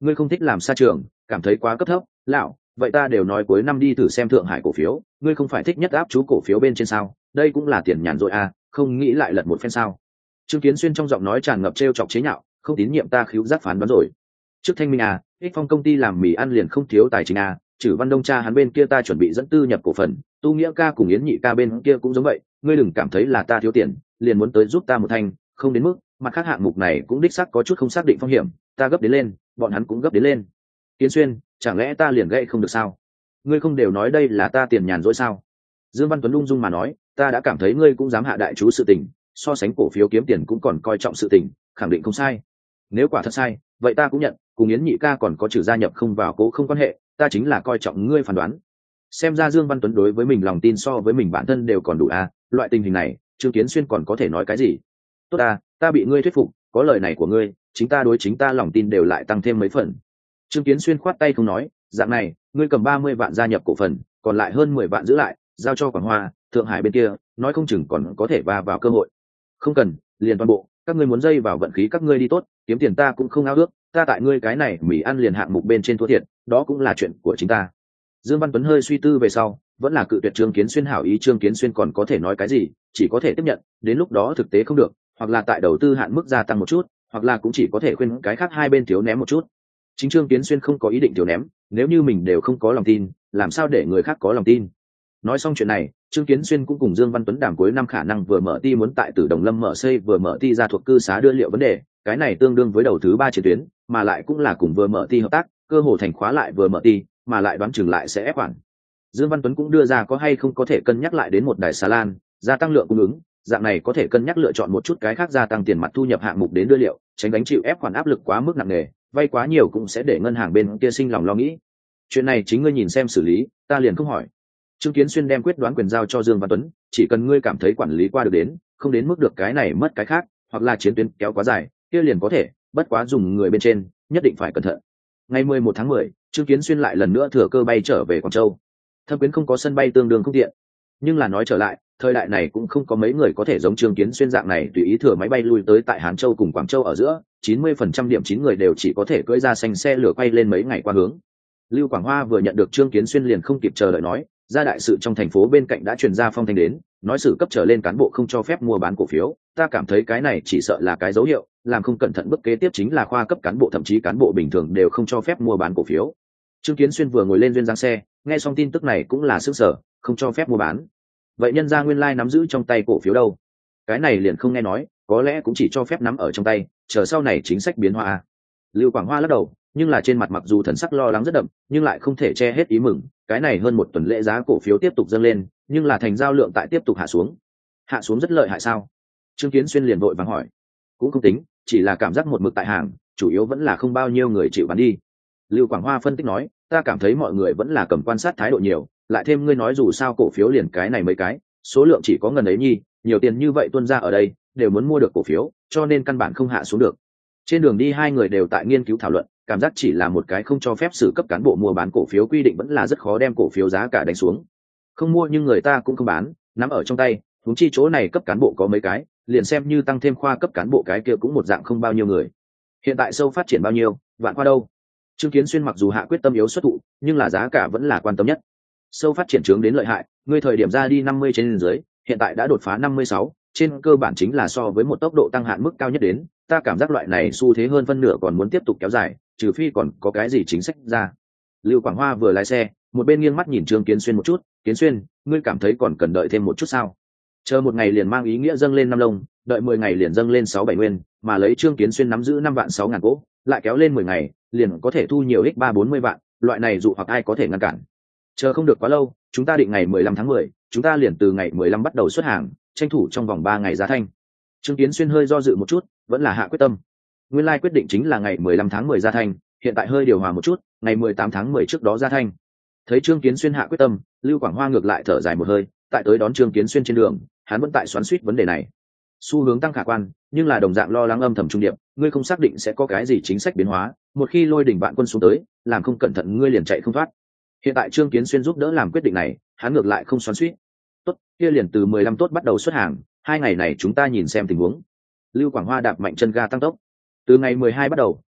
Ngươi không thích làm xa trường, cảm thấy quá cấp thấp, lão, vậy ta đều nói cuối năm đi thử xem Thượng Hải cổ phiếu, ngươi không phải thích nhất áp chú cổ phiếu bên trên sao? Đây cũng là tiền nhàn rỗi à, không nghĩ lại lật một phen sao? Trương Kiến Xuyên trong giọng nói tràn ngập trêu chọc chế nhạo, không tín nhiệm ta khíu giác phán đoán rồi. Trước thanh minh à, Ích Phong công ty làm mì ăn liền không thiếu tài chính à, Trử Văn Đông cha hắn bên kia ta chuẩn bị dẫn tư nhập cổ phần, Tu Nghĩa ca cùng Yến Nhị ca bên kia cũng giống vậy, ngươi đừng cảm thấy là ta thiếu tiền, liền muốn tới giúp ta một thanh, không đến mức, mặt khác hạng mục này cũng đích xác có chút không xác định phong hiểm, ta gấp đến lên, bọn hắn cũng gấp đến lên. Kiến Xuyên, chẳng lẽ ta liền gãy không được sao? Ngươi không đều nói đây là ta tiền nhàn rỗi sao? Dương Văn Tuấn ung dung mà nói, ta đã cảm thấy ngươi cũng dám hạ đại chú sự tình, so sánh cổ phiếu kiếm tiền cũng còn coi trọng sự tình, khẳng định không sai. Nếu quả thật sai, vậy ta cũng nhận, cùng Yến Nhị ca còn có Trử gia nhập không vào cố không quan hệ, ta chính là coi trọng ngươi phán đoán. Xem ra Dương Văn Tuấn đối với mình lòng tin so với mình bản thân đều còn đủ à, loại tình hình này, Trương Kiến Xuyên còn có thể nói cái gì? Tốt à, ta bị ngươi thuyết phục, có lời này của ngươi, chính ta đối chính ta lòng tin đều lại tăng thêm mấy phần. Trương Kiến Xuyên khoát tay không nói, dạng này, ngươi cầm 30 vạn gia nhập cổ phần, còn lại hơn 10 vạn giữ lại, giao cho Quảng Hoa, Thượng Hải bên kia, nói không chừng còn có thể va vào cơ hội. Không cần, liền toàn bộ, các ngươi muốn dây vào vận khí các ngươi đi tốt, kiếm tiền ta cũng không ao ước, ta tại ngươi cái này mì ăn liền hạng mục bên trên thua thiệt, đó cũng là chuyện của chính ta. Dương Văn Tuấn hơi suy tư về sau, vẫn là cự tuyệt Trương Kiến Xuyên hảo ý. Trương Kiến Xuyên còn có thể nói cái gì, chỉ có thể tiếp nhận, đến lúc đó thực tế không được, hoặc là tại đầu tư hạn mức gia tăng một chút, hoặc là cũng chỉ có thể khuyên cái khác hai bên thiếu ném một chút. Chính Trương Kiến Xuyên không có ý định thiếu ném, nếu như mình đều không có lòng tin, làm sao để người khác có lòng tin. Nói xong chuyện này, Trương Kiến Xuyên cũng cùng Dương Văn Tuấn đàm cuối năm khả năng vừa mở ty muốn tại Tử Đồng Lâm mở xây vừa mở ty ra thuộc cư xá đưa liệu vấn đề, cái này tương đương với đầu thứ 3 chiến tuyến, mà lại cũng là cùng vừa mở ty hợp tác, cơ hồ thành khóa lại vừa mở ty, mà lại đoán chừng lại sẽ ép khoản. Dương Văn Tuấn cũng đưa ra có hay không có thể cân nhắc lại đến một đài xà lan, gia tăng lượng cung ứng, dạng này có thể cân nhắc lựa chọn một chút cái khác gia tăng tiền mặt thu nhập hạng mục đến đưa liệu, tránh gánh chịu ép khoản áp lực quá mức nặng nề, vay quá nhiều cũng sẽ để ngân hàng bên kia sinh lòng lo nghĩ. Chuyện này chính ngươi nhìn xem xử lý, ta liền không hỏi. Trương Kiến Xuyên đem quyết đoán quyền giao cho Dương Văn Tuấn, chỉ cần ngươi cảm thấy quản lý qua được đến, không đến mức được cái này mất cái khác, hoặc là chiến tuyến kéo quá dài, kia liền có thể, bất quá dùng người bên trên, nhất định phải cẩn thận. Ngày 11 tháng 10, Trương Kiến Xuyên lại lần nữa thừa cơ bay trở về Quảng Châu. Thâm Quyến không có sân bay tương đương không tiện, nhưng là nói trở lại, thời đại này cũng không có mấy người có thể giống Trương Kiến Xuyên dạng này tùy ý thừa máy bay lui tới tại Hán Châu cùng Quảng Châu ở giữa, 90% điểm 9 người đều chỉ có thể cưỡi ra xanh xe lửa quay lên mấy ngày qua hướng. Lưu Quảng Hoa vừa nhận được Trương Kiến Xuyên liền không kịp chờ đợi nói, ra đại sự trong thành phố bên cạnh đã truyền ra phong thanh đến, nói sự cấp trở lên cán bộ không cho phép mua bán cổ phiếu, ta cảm thấy cái này chỉ sợ là cái dấu hiệu, làm không cẩn thận bước kế tiếp chính là khoa cấp cán bộ thậm chí cán bộ bình thường đều không cho phép mua bán cổ phiếu. Trương Kiến Xuyên vừa ngồi lên duyên dáng xe, nghe xong tin tức này cũng là sửng sở, không cho phép mua bán. Vậy nhân gia nguyên lai nắm giữ trong tay cổ phiếu đâu? Cái này liền không nghe nói, có lẽ cũng chỉ cho phép nắm ở trong tay, chờ sau này chính sách biến hóa. Lưu Quảng Hoa lắc đầu, nhưng là trên mặt mặc dù thần sắc lo lắng rất đậm, nhưng lại không thể che hết ý mừng. Cái này hơn một tuần lễ giá cổ phiếu tiếp tục dâng lên, nhưng là thành giao lượng tại tiếp tục hạ xuống. Hạ xuống rất lợi hại sao? Trương Kiến Xuyên liền vội vàng hỏi. Cũng không tính, chỉ là cảm giác một mực tại hàng, chủ yếu vẫn là không bao nhiêu người chịu bán đi. Lưu Quảng Hoa phân tích nói, ta cảm thấy mọi người vẫn là cầm quan sát thái độ nhiều, lại thêm ngươi nói dù sao cổ phiếu liền cái này mấy cái, số lượng chỉ có ngần ấy nhi, nhiều tiền như vậy tuôn ra ở đây, đều muốn mua được cổ phiếu, cho nên căn bản không hạ xuống được. Trên đường đi hai người đều tại nghiên cứu thảo luận, cảm giác chỉ là một cái không cho phép xử cấp cán bộ mua bán cổ phiếu quy định vẫn là rất khó đem cổ phiếu giá cả đánh xuống. Không mua nhưng người ta cũng không bán, nắm ở trong tay, huống chi chỗ này cấp cán bộ có mấy cái, liền xem như tăng thêm khoa cấp cán bộ cái kia cũng một dạng không bao nhiêu người. Hiện tại sâu phát triển bao nhiêu, vạn khoa đâu? Trương Kiến Xuyên mặc dù hạ quyết tâm yếu xuất thụ, nhưng là giá cả vẫn là quan tâm nhất. Sâu phát triển trướng đến lợi hại, ngươi thời điểm ra đi 50 trên dưới, hiện tại đã đột phá 56, trên cơ bản chính là so với một tốc độ tăng hạn mức cao nhất đến, ta cảm giác loại này xu thế hơn phân nửa còn muốn tiếp tục kéo dài, trừ phi còn có cái gì chính sách ra. Lưu Quảng Hoa vừa lái xe, một bên nghiêng mắt nhìn Trương Kiến Xuyên một chút, Kiến Xuyên, ngươi cảm thấy còn cần đợi thêm một chút sao? Chờ một ngày liền mang ý nghĩa dâng lên 5 lông, đợi 10 ngày liền dâng lên 6-7 nguyên, mà lấy Trương Kiến Xuyên nắm giữ 5 vạn 6 ngàn gỗ, lại kéo lên 10 ngày, liền có thể thu nhiều ích 3-40 vạn, loại này dụ hoặc ai có thể ngăn cản. Chờ không được quá lâu, chúng ta định ngày 15 tháng 10, chúng ta liền từ ngày 15 bắt đầu xuất hàng, tranh thủ trong vòng 3 ngày giá thanh. Trương Kiến Xuyên hơi do dự một chút, vẫn là hạ quyết tâm. Nguyên lai quyết định chính là ngày 15 tháng 10 giá thanh, hiện tại hơi điều hòa một chút, ngày 18 tháng 10 trước đó giá thanh. Thấy Trương Kiến Xuyên hạ quyết tâm, Lưu Quảng Hoa ngược lại thở dài một hơi, tại tới đón Trương Kiến Xuyên trên đường, hắn vẫn tại xoắn xuýt vấn đề này. Xu hướng tăng khả quan, nhưng là đồng dạng lo lắng âm thầm trung điệp, ngươi không xác định sẽ có cái gì chính sách biến hóa, một khi lôi đỉnh vạn quân xuống tới, làm không cẩn thận ngươi liền chạy không thoát. Hiện tại Trương Kiến Xuyên giúp đỡ làm quyết định này, hắn ngược lại không xoắn xuýt. Tốt, kia liền từ 15 tốt bắt đầu xuất hàng, 2 ngày này chúng ta nhìn xem tình huống. Lưu Quảng Hoa đạp mạnh chân ga tăng tốc. Từ ngày 12 bắt đầu,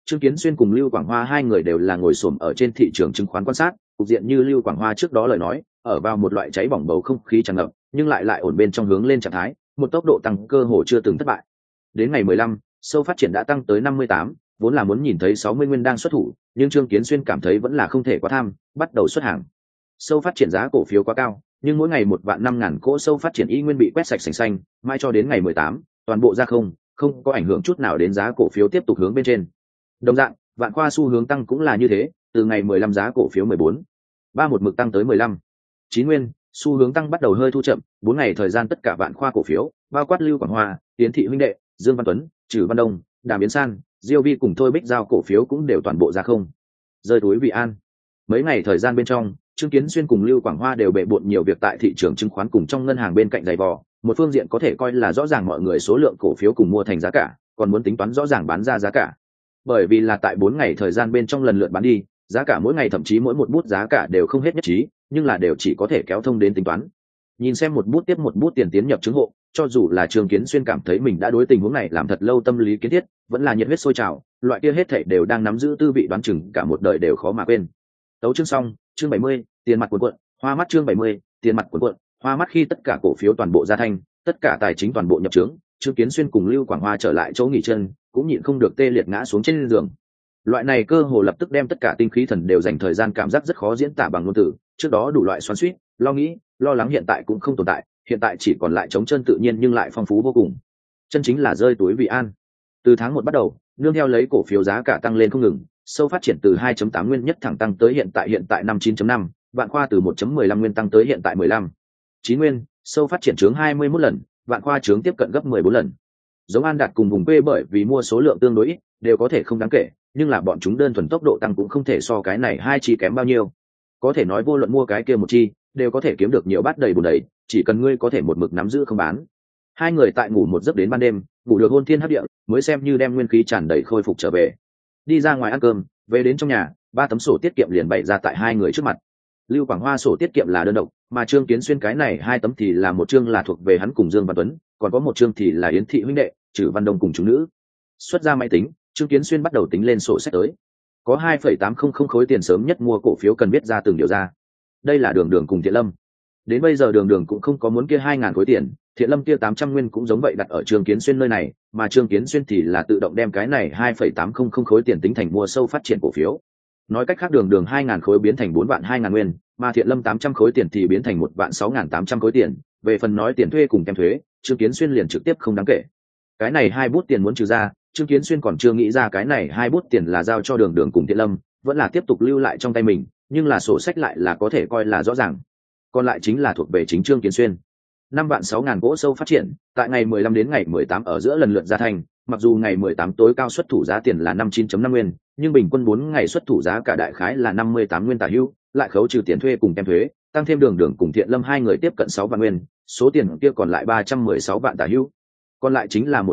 Trương Kiến Xuyên cùng Lưu Quảng Hoa hai người đều là ngồi xổm ở trên thị trường chứng khoán quan sát, cục diện như Lưu Quảng Hoa trước đó lời nói, ở vào một loại cháy bỏng bầu không khí tràn ngập, nhưng lại ổn bên trong hướng lên trạng thái, một tốc độ tăng cơ hồ chưa từng thất bại. Đến ngày 15, sâu phát triển đã tăng tới 58, vốn là muốn nhìn thấy 60 nguyên đang xuất thủ, nhưng Trương Kiến Xuyên cảm thấy vẫn là không thể quá tham, bắt đầu xuất hàng. Sâu phát triển giá cổ phiếu quá cao, nhưng mỗi ngày 1.500.000 cỗ sâu phát triển y nguyên bị quét sạch sành xanh, mai cho đến ngày 18, toàn bộ ra không có ảnh hưởng chút nào đến giá cổ phiếu tiếp tục hướng bên trên. Đồng dạng, Vạn Khoa xu hướng tăng cũng là như thế, từ ngày 15 giá cổ phiếu 14.3 một mực tăng tới 15.9 nguyên, xu hướng tăng bắt đầu hơi thu chậm, 4 ngày thời gian tất cả Vạn Khoa cổ phiếu, bao quát Lưu Quảng Hoa, Tiến Thị huynh đệ, Dương Văn Tuấn, Trử Văn Đông, Đàm Biến San, Diêu Vi cùng Thôi Bích Giao cổ phiếu cũng đều toàn bộ ra không. Rơi túi vị an. Mấy ngày thời gian bên trong, Trương Kiến Xuyên cùng Lưu Quảng Hoa đều bệ bội nhiều việc tại thị trường chứng khoán cùng trong ngân hàng bên cạnh giày vò, một phương diện có thể coi là rõ ràng mọi người số lượng cổ phiếu cùng mua thành giá cả, còn muốn tính toán rõ ràng bán ra giá cả. Bởi vì là tại 4 ngày thời gian bên trong lần lượt bán đi, giá cả mỗi ngày thậm chí mỗi một bút giá cả đều không hết nhất trí, nhưng là đều chỉ có thể kéo thông đến tính toán. Nhìn xem một bút tiếp một bút tiền tiến nhập chứng hộ, cho dù là Trương Kiến Xuyên cảm thấy mình đã đối tình huống này làm thật lâu tâm lý kiến thiết, vẫn là nhiệt huyết sôi trào, loại kia hết thảy đều đang nắm giữ tư vị đoán chừng cả một đời đều khó mà quên. Tấu chương xong, chương 70, tiền mặt cuộn cuộn, hoa mắt chương 70, tiền mặt cuộn cuộn, hoa mắt khi tất cả cổ phiếu toàn bộ ra thanh, tất cả tài chính toàn bộ nhập trướng, Trương Kiến Xuyên cùng Lưu Quảng Hoa trở lại chỗ nghỉ chân, cũng nhịn không được tê liệt ngã xuống trên giường. Loại này cơ hồ lập tức đem tất cả tinh khí thần đều dành thời gian cảm giác rất khó diễn tả bằng ngôn từ, trước đó đủ loại xoắn xuýt, lo nghĩ, lo lắng hiện tại cũng không tồn tại, hiện tại chỉ còn lại trống chân tự nhiên nhưng lại phong phú vô cùng. Chân chính là rơi túi vị an. Từ tháng 1 bắt đầu, nương theo lấy cổ phiếu giá cả tăng lên không ngừng, sâu phát triển từ 2.8 nguyên nhất thẳng tăng tới hiện tại 59.5, Vạn Khoa từ 1.15 nguyên tăng tới hiện tại 15.9 nguyên, sâu phát triển chướng 21 lần, Vạn Khoa chướng tiếp cận gấp 14 lần. Giống An Đạt cùng vùng quê bởi vì mua số lượng tương đối ít, đều có thể không đáng kể, nhưng là bọn chúng đơn thuần tốc độ tăng cũng không thể so cái này hai chi kém bao nhiêu. Có thể nói vô luận mua cái kia một chi, đều có thể kiếm được nhiều bát đầy bùn đầy, chỉ cần ngươi có thể một mực nắm giữ không bán. Hai người tại ngủ một giấc đến ban đêm, ngủ được hôn thiên hấp địa, mới xem như đem nguyên khí tràn đầy khôi phục trở về. Đi ra ngoài ăn cơm, về đến trong nhà, 3 tấm sổ tiết kiệm liền bày ra tại hai người trước mặt. Lưu Quảng Hoa sổ tiết kiệm là đơn độc, mà Trương Kiến Xuyên cái này 2 tấm thì là một chương là thuộc về hắn cùng Dương Văn Tuấn, còn có một chương thì là Yến Thị huynh đệ, Trử Văn Đông cùng chúng nữ. Xuất ra máy tính, Trương Kiến Xuyên bắt đầu tính lên sổ sách tới. Có 2,800 khối tiền sớm nhất mua cổ phiếu cần biết ra từng điều ra. Đây là Đường Đường cùng Thiện Lâm. Đến bây giờ Đường Đường cũng không có muốn kia 2.000 khối tiền, Thiện Lâm kia 800 nguyên cũng giống vậy đặt ở Trương Kiến Xuyên nơi này, mà Trương Kiến Xuyên thì là tự động đem cái này 2,800 khối tiền tính thành mua sâu phát triển cổ phiếu. Nói cách khác Đường Đường 2.000 khối biến thành 4.200.000 nguyên, mà Thiện Lâm 800 khối tiền thì biến thành 1.6.800 khối tiền. Về phần nói tiền thuê cùng kèm thuế, Trương Kiến Xuyên liền trực tiếp không đáng kể. Cái này 2 bút tiền muốn trừ ra, Trương Kiến Xuyên còn chưa nghĩ ra cái này 2 bút tiền là giao cho Đường Đường cùng Thiện Lâm, vẫn là tiếp tục lưu lại trong tay mình, nhưng là sổ sách lại là có thể coi là rõ ràng. Còn lại chính là thuộc về chính Trương Kiến Xuyên. 5.600.000 gỗ sâu phát triển, tại ngày 15 đến ngày 18 ở giữa lần lượt ra thành, mặc dù ngày 18 tối cao xuất thủ giá tiền là 59.5 nguyên, nhưng bình quân 4 ngày xuất thủ giá cả đại khái là 58 nguyên tả hữu, lại khấu trừ tiền thuê cùng kèm thuế, tăng thêm Đường Đường cùng Thiện Lâm hai người tiếp cận 6 vạn nguyên, số tiền kia còn lại 316 vạn tả hữu. Còn lại chính là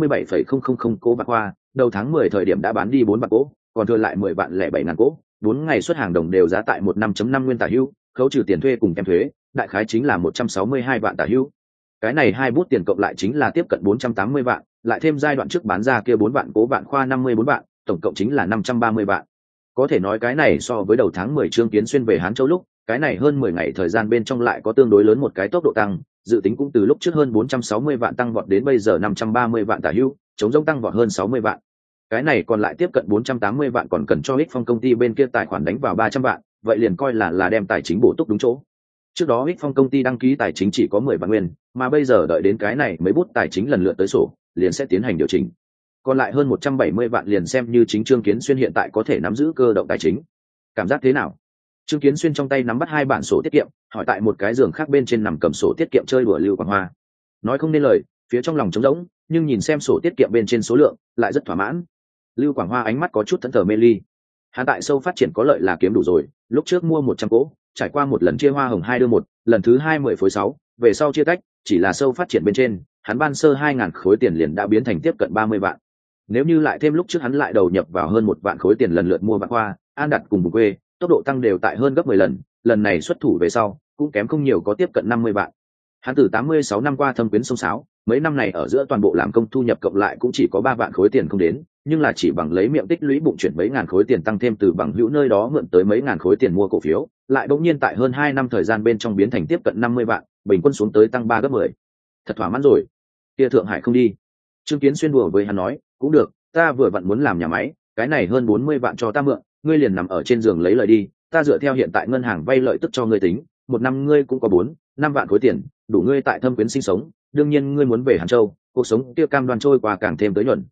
147,000 cố bạc hoa, đầu tháng 10 thời điểm đã bán đi 4 vạn cố, còn thừa lại 10 vạn lẻ 7.000 cố, 4 ngày xuất hàng đồng đều giá tại 15.5 nguyên tả hữu, khấu trừ tiền thuê cùng kèm thuế, đại khái chính là 162 vạn tả hữu. Cái này 2 bút tiền cộng lại chính là tiếp cận 480 vạn, lại thêm giai đoạn trước bán ra kia 4 vạn cố Vạn Khoa 54 vạn, tổng cộng chính là 530 vạn. Có thể nói cái này so với đầu tháng 10 Trương Kiến Xuyên về Hán Châu lúc, cái này hơn 10 ngày thời gian bên trong lại có tương đối lớn một cái tốc độ tăng, dự tính cũng từ lúc trước hơn 460 vạn tăng vọt đến bây giờ 530 vạn tả hữu, chống rỗng tăng vọt hơn 60 vạn. Cái này còn lại tiếp cận 480 vạn còn cần cho Ích Phong công ty bên kia tài khoản đánh vào 300 vạn, vậy liền coi là đem tài chính bổ túc đúng chỗ. Trước đó Ích Phong công ty đăng ký tài chính chỉ có 10 vạn nguyên, mà bây giờ đợi đến cái này mấy bút tài chính lần lượt tới sổ, liền sẽ tiến hành điều chỉnh. Còn lại hơn 170 vạn liền xem như chính Trương Kiến Xuyên hiện tại có thể nắm giữ cơ động tài chính. Cảm giác thế nào? Trương Kiến Xuyên trong tay nắm bắt 2 bản sổ tiết kiệm, hỏi tại một cái giường khác bên trên nằm cầm sổ tiết kiệm chơi đùa Lưu Quảng Hoa. Nói không nên lời, phía trong lòng trống rỗng, nhưng nhìn xem sổ tiết kiệm bên trên số lượng, lại rất thỏa mãn. Lưu Quảng Hoa ánh mắt có chút thẫn thờ mê ly. Hắn tại sâu phát triển có lợi là kiếm đủ rồi, lúc trước mua 100 cỗ, trải qua một lần chia hoa hồng 2 đưa 1, lần thứ 2 10 phối 6, về sau chia tách, chỉ là sâu phát triển bên trên, hắn ban sơ 2.000 khối tiền liền đã biến thành tiếp cận 30 vạn. Nếu như lại thêm lúc trước hắn lại đầu nhập vào hơn 1 vạn khối tiền lần lượt mua Vạn Khoa, An Đạt cùng vùng quê, tốc độ tăng đều tại hơn gấp 10 lần, lần này xuất thủ về sau, cũng kém không nhiều có tiếp cận 50 vạn. Hắn từ 86 năm qua thâm quyến sông sáo, mấy năm này ở giữa toàn bộ làm công thu nhập cộng lại cũng chỉ có 3 vạn khối tiền không đến, nhưng là chỉ bằng lấy miệng tích lũy bụng chuyển mấy ngàn khối tiền tăng thêm từ bằng hữu nơi đó mượn tới mấy ngàn khối tiền mua cổ phiếu, lại bỗng nhiên tại hơn 2 năm thời gian bên trong biến thành tiếp cận 50 vạn, bình quân xuống tới tăng 3 gấp 10. Thật thỏa mãn rồi. Kia Thượng Hải không đi. Trương Kiến xuyên đùa với hắn nói, cũng được, ta vừa vặn muốn làm nhà máy, cái này hơn 40 vạn cho ta mượn, ngươi liền nằm ở trên giường lấy lời đi, ta dựa theo hiện tại ngân hàng vay lợi tức cho ngươi tính, một năm ngươi cũng có 4-5 vạn khối tiền, đủ ngươi tại Thâm Quyến sinh sống, đương nhiên ngươi muốn về Hàn Châu, cuộc sống kia cam đoan trôi qua càng thêm tới nhuận.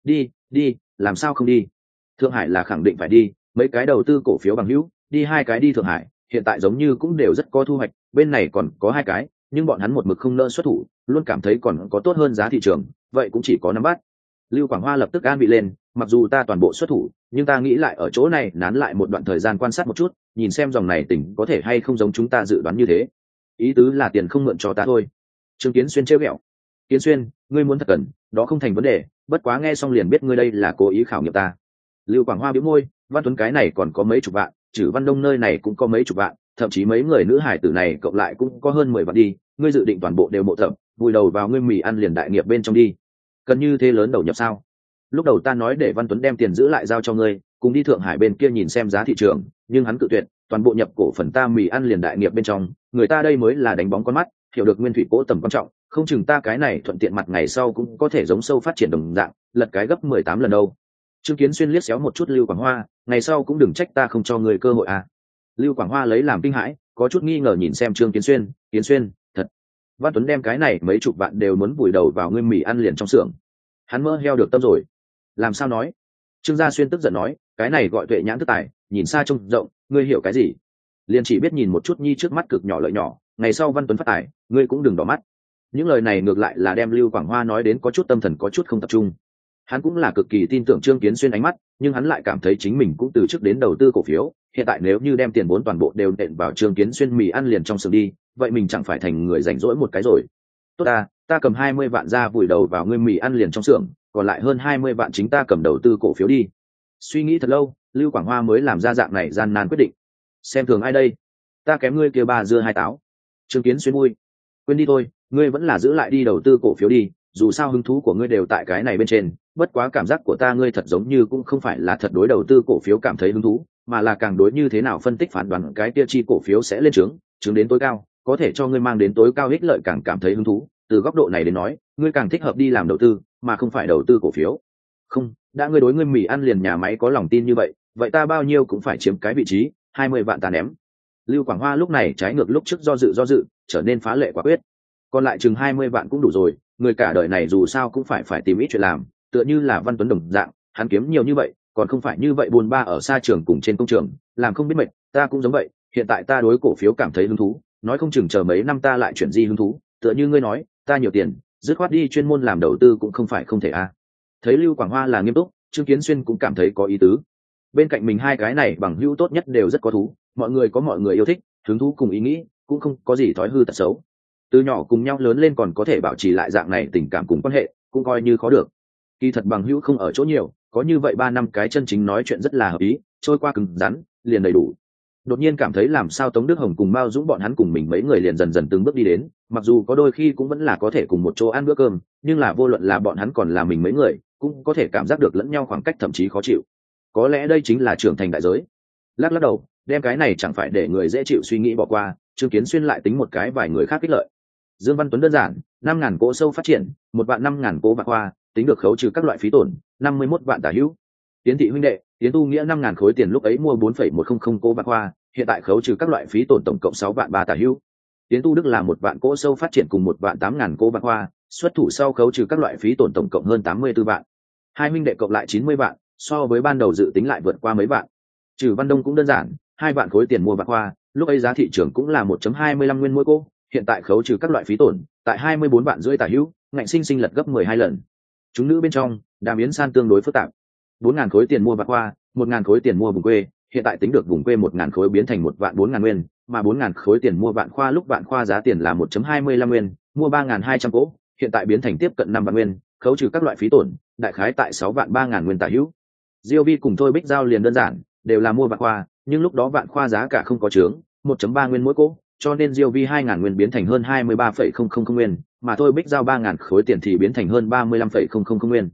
Đi, làm sao không đi? Thượng Hải là khẳng định phải đi, mấy cái đầu tư cổ phiếu bằng hữu, đi 2 cái đi Thượng Hải, hiện tại giống như cũng đều rất có thu hoạch, bên này còn có 2 cái, nhưng bọn hắn một mực không nỡ xuất thủ, luôn cảm thấy còn có tốt hơn giá thị trường, vậy cũng chỉ có nắm bắt. Lưu Quảng Hoa lập tức an vị lên, mặc dù ta toàn bộ xuất thủ, nhưng ta nghĩ lại ở chỗ này nán lại một đoạn thời gian quan sát một chút, nhìn xem dòng này tỉnh có thể hay không giống chúng ta dự đoán như thế. Ý tứ là tiền không mượn cho ta thôi. Trương Kiến Xuyên trêu ghẹo. Kiến Xuyên, ngươi muốn thật cần, đó không thành vấn đề, bất quá nghe xong liền biết ngươi đây là cố ý khảo nghiệm ta. Lưu Quảng Hoa bĩu môi, Văn Tuấn cái này còn có mấy chục vạn, Trử Văn Đông nơi này cũng có mấy chục vạn, thậm chí mấy người nữ hải tử này cộng lại cũng có hơn 10 vạn đi, ngươi dự định toàn bộ đều mộ tập, vùi đầu vào ngươi mì ăn liền đại nghiệp bên trong đi. Cần như thế lớn đầu nhập sao? Lúc đầu ta nói để Văn Tuấn đem tiền giữ lại giao cho ngươi, cùng đi Thượng Hải bên kia nhìn xem giá thị trường, nhưng hắn cự tuyệt, toàn bộ nhập cổ phần ta mì ăn liền đại nghiệp bên trong, người ta đây mới là đánh bóng con mắt, hiểu được nguyên thủy cố tầm quan trọng, không chừng ta cái này thuận tiện mặt ngày sau cũng có thể giống sâu phát triển đồng dạng, lật cái gấp 18 lần đâu. Trương Kiến Xuyên liếc xéo một chút Lưu Quảng Hoa, ngày sau cũng đừng trách ta không cho người cơ hội à. Lưu Quảng Hoa lấy làm kinh hãi, có chút nghi ngờ nhìn xem Trương Kiến Xuyên, thật. Văn Tuấn đem cái này mấy chục vạn đều muốn vùi đầu vào ngươi mì ăn liền trong xưởng. Hắn mơ heo được tâm rồi. Làm sao nói? Trương Gia Xuyên tức giận nói, cái này gọi tuệ nhãn thức tài, nhìn xa trông rộng, ngươi hiểu cái gì? Liền chỉ biết nhìn một chút nhi trước mắt cực nhỏ lợi nhỏ, ngày sau Văn Tuấn phát tài, ngươi cũng đừng đỏ mắt. Những lời này ngược lại là đem Lưu Quảng Hoa nói đến có chút tâm thần có chút không tập trung. Hắn cũng là cực kỳ tin tưởng Trương Kiến Xuyên ánh mắt, nhưng hắn lại cảm thấy chính mình cũng từ trước đến đầu tư cổ phiếu, hiện tại nếu như đem tiền vốn toàn bộ đều nện vào Trương Kiến Xuyên mì ăn liền trong xưởng đi, vậy mình chẳng phải thành người rảnh rỗi một cái rồi. Tốt ta cầm 20 vạn ra vùi đầu vào ngươi mì ăn liền trong xưởng, còn lại hơn 20 vạn chính ta cầm đầu tư cổ phiếu đi. Suy nghĩ thật lâu, Lưu Quảng Hoa mới làm ra dạng này gian nan quyết định. Xem thường ai đây? Ta kém ngươi kia 3 dưa 2 táo. Trương Kiến Xuyên vui. Quên đi thôi, ngươi vẫn là giữ lại đi đầu tư cổ phiếu đi, dù sao hứng thú của ngươi đều tại cái này bên trên, bất quá cảm giác của ta ngươi thật giống như cũng không phải là thật đối đầu tư cổ phiếu cảm thấy hứng thú, mà là càng đối như thế nào phân tích phán đoán cái kia chi cổ phiếu sẽ lên trướng đến tối cao, có thể cho ngươi mang đến tối cao ích lợi càng cảm thấy hứng thú. Từ góc độ này đến nói, ngươi càng thích hợp đi làm đầu tư, mà không phải đầu tư cổ phiếu. Không, đã ngươi đối ngươi mì ăn liền nhà máy có lòng tin như vậy ta bao nhiêu cũng phải chiếm cái vị trí, 20 vạn ta ném. Lưu Quảng Hoa lúc này trái ngược lúc trước do dự, trở nên phá lệ quả quyết. Còn lại chừng 20 vạn cũng đủ rồi, người cả đời này dù sao cũng phải tìm ít chuyện làm, tựa như là Văn Tuấn đồng dạng, hắn kiếm nhiều như vậy, còn không phải như vậy buồn ba ở xa trường cùng trên công trường, làm không biết mệt, ta cũng giống vậy, hiện tại ta đối cổ phiếu cảm thấy hứng thú, nói không chừng chờ mấy năm ta lại chuyển di hứng thú, tựa như ngươi nói, ta nhiều tiền, dứt khoát đi chuyên môn làm đầu tư cũng không phải không thể a. Thấy Lưu Quảng Hoa là nghiêm túc, Trương Kiến Xuyên cũng cảm thấy có ý tứ. Bên cạnh mình 2 cái này bằng hữu tốt nhất đều rất có thú, mọi người có mọi người yêu thích, hứng thú cùng ý nghĩ, cũng không có gì thói hư tật xấu. Từ nhỏ cùng nhau lớn lên còn có thể bảo trì lại dạng này tình cảm cùng quan hệ, cũng coi như khó được. Kỳ thật bằng hữu không ở chỗ nhiều, có như vậy 3 năm cái chân chính nói chuyện rất là hợp ý, trôi qua cứng rắn, liền đầy đủ. Đột nhiên cảm thấy làm sao Tống Đức Hồng cùng Mao Dũng bọn hắn cùng mình mấy người liền dần dần từng bước đi đến, mặc dù có đôi khi cũng vẫn là có thể cùng một chỗ ăn bữa cơm, nhưng là vô luận là bọn hắn còn là mình mấy người, cũng có thể cảm giác được lẫn nhau khoảng cách thậm chí khó chịu. Có lẽ đây chính là trưởng thành đại giới. Lắc đầu, đem cái này chẳng phải để người dễ chịu suy nghĩ bỏ qua, Trương Kiến Xuyên lại tính một cái vài người khác ích lợi. Dương Văn Tuấn đơn giản, 5.000 cỗ sâu phát triển, 1 vạn 5.000 cỗ bạc hoa, tính được khấu trừ các loại phí tổn, 51 vạn tả hữu. Tiến Thị huynh đệ, Tiến Tu Nghĩa 5.000 khối tiền lúc ấy mua 4,100 cỗ bạc hoa, hiện tại khấu trừ các loại phí tổn tổng cộng 6 vạn 3 tả hữu. Tiến Tu Đức là 1 vạn cỗ sâu phát triển cùng 1 vạn 8.000 cỗ bạc hoa, xuất thủ sau khấu trừ các loại phí tổn tổng cộng hơn 84 vạn. 2 huynh đệ cộng lại 90 vạn, so với ban đầu dự tính lại vượt qua mấy vạn. Trừ Văn Đông cũng đơn giản, 2 vạn khối tiền mua bạc hoa, lúc ấy giá thị trường cũng là 1.25 nguyên mỗi cô, hiện tại khấu trừ các loại phí tổn, tại 24 vạn rưỡi tả hữu, ngạnh sinh lật gấp 12 lần. Chúng nữ bên trong, Đàm Yến San tương đối phức tạp. 4.000 khối tiền mua bạc hoa, 1.000 khối tiền mua vùng quê, hiện tại tính được vùng quê 1.000 khối biến thành 1 vạn 4.000 nguyên, mà 4.000 khối tiền mua vạn khoa lúc vạn khoa giá tiền là 1.25 nguyên, mua 3.200 cỗ, hiện tại biến thành tiếp cận 5 vạn nguyên, khấu trừ các loại phí tổn, đại khái tại 6 vạn 3.000 nguyên tả hữu. Diêu Vi cùng Thôi Bích Giao liền đơn giản, đều là mua vạn khoa, nhưng lúc đó vạn khoa giá cả không có chướng, 1.3 nguyên mỗi cỗ, cho nên Diêu Vi 2.000 nguyên biến thành hơn 23,000 nguyên, mà Thôi Bích Giao 3.000 khối tiền thì biến thành hơn 35,000 nguyên.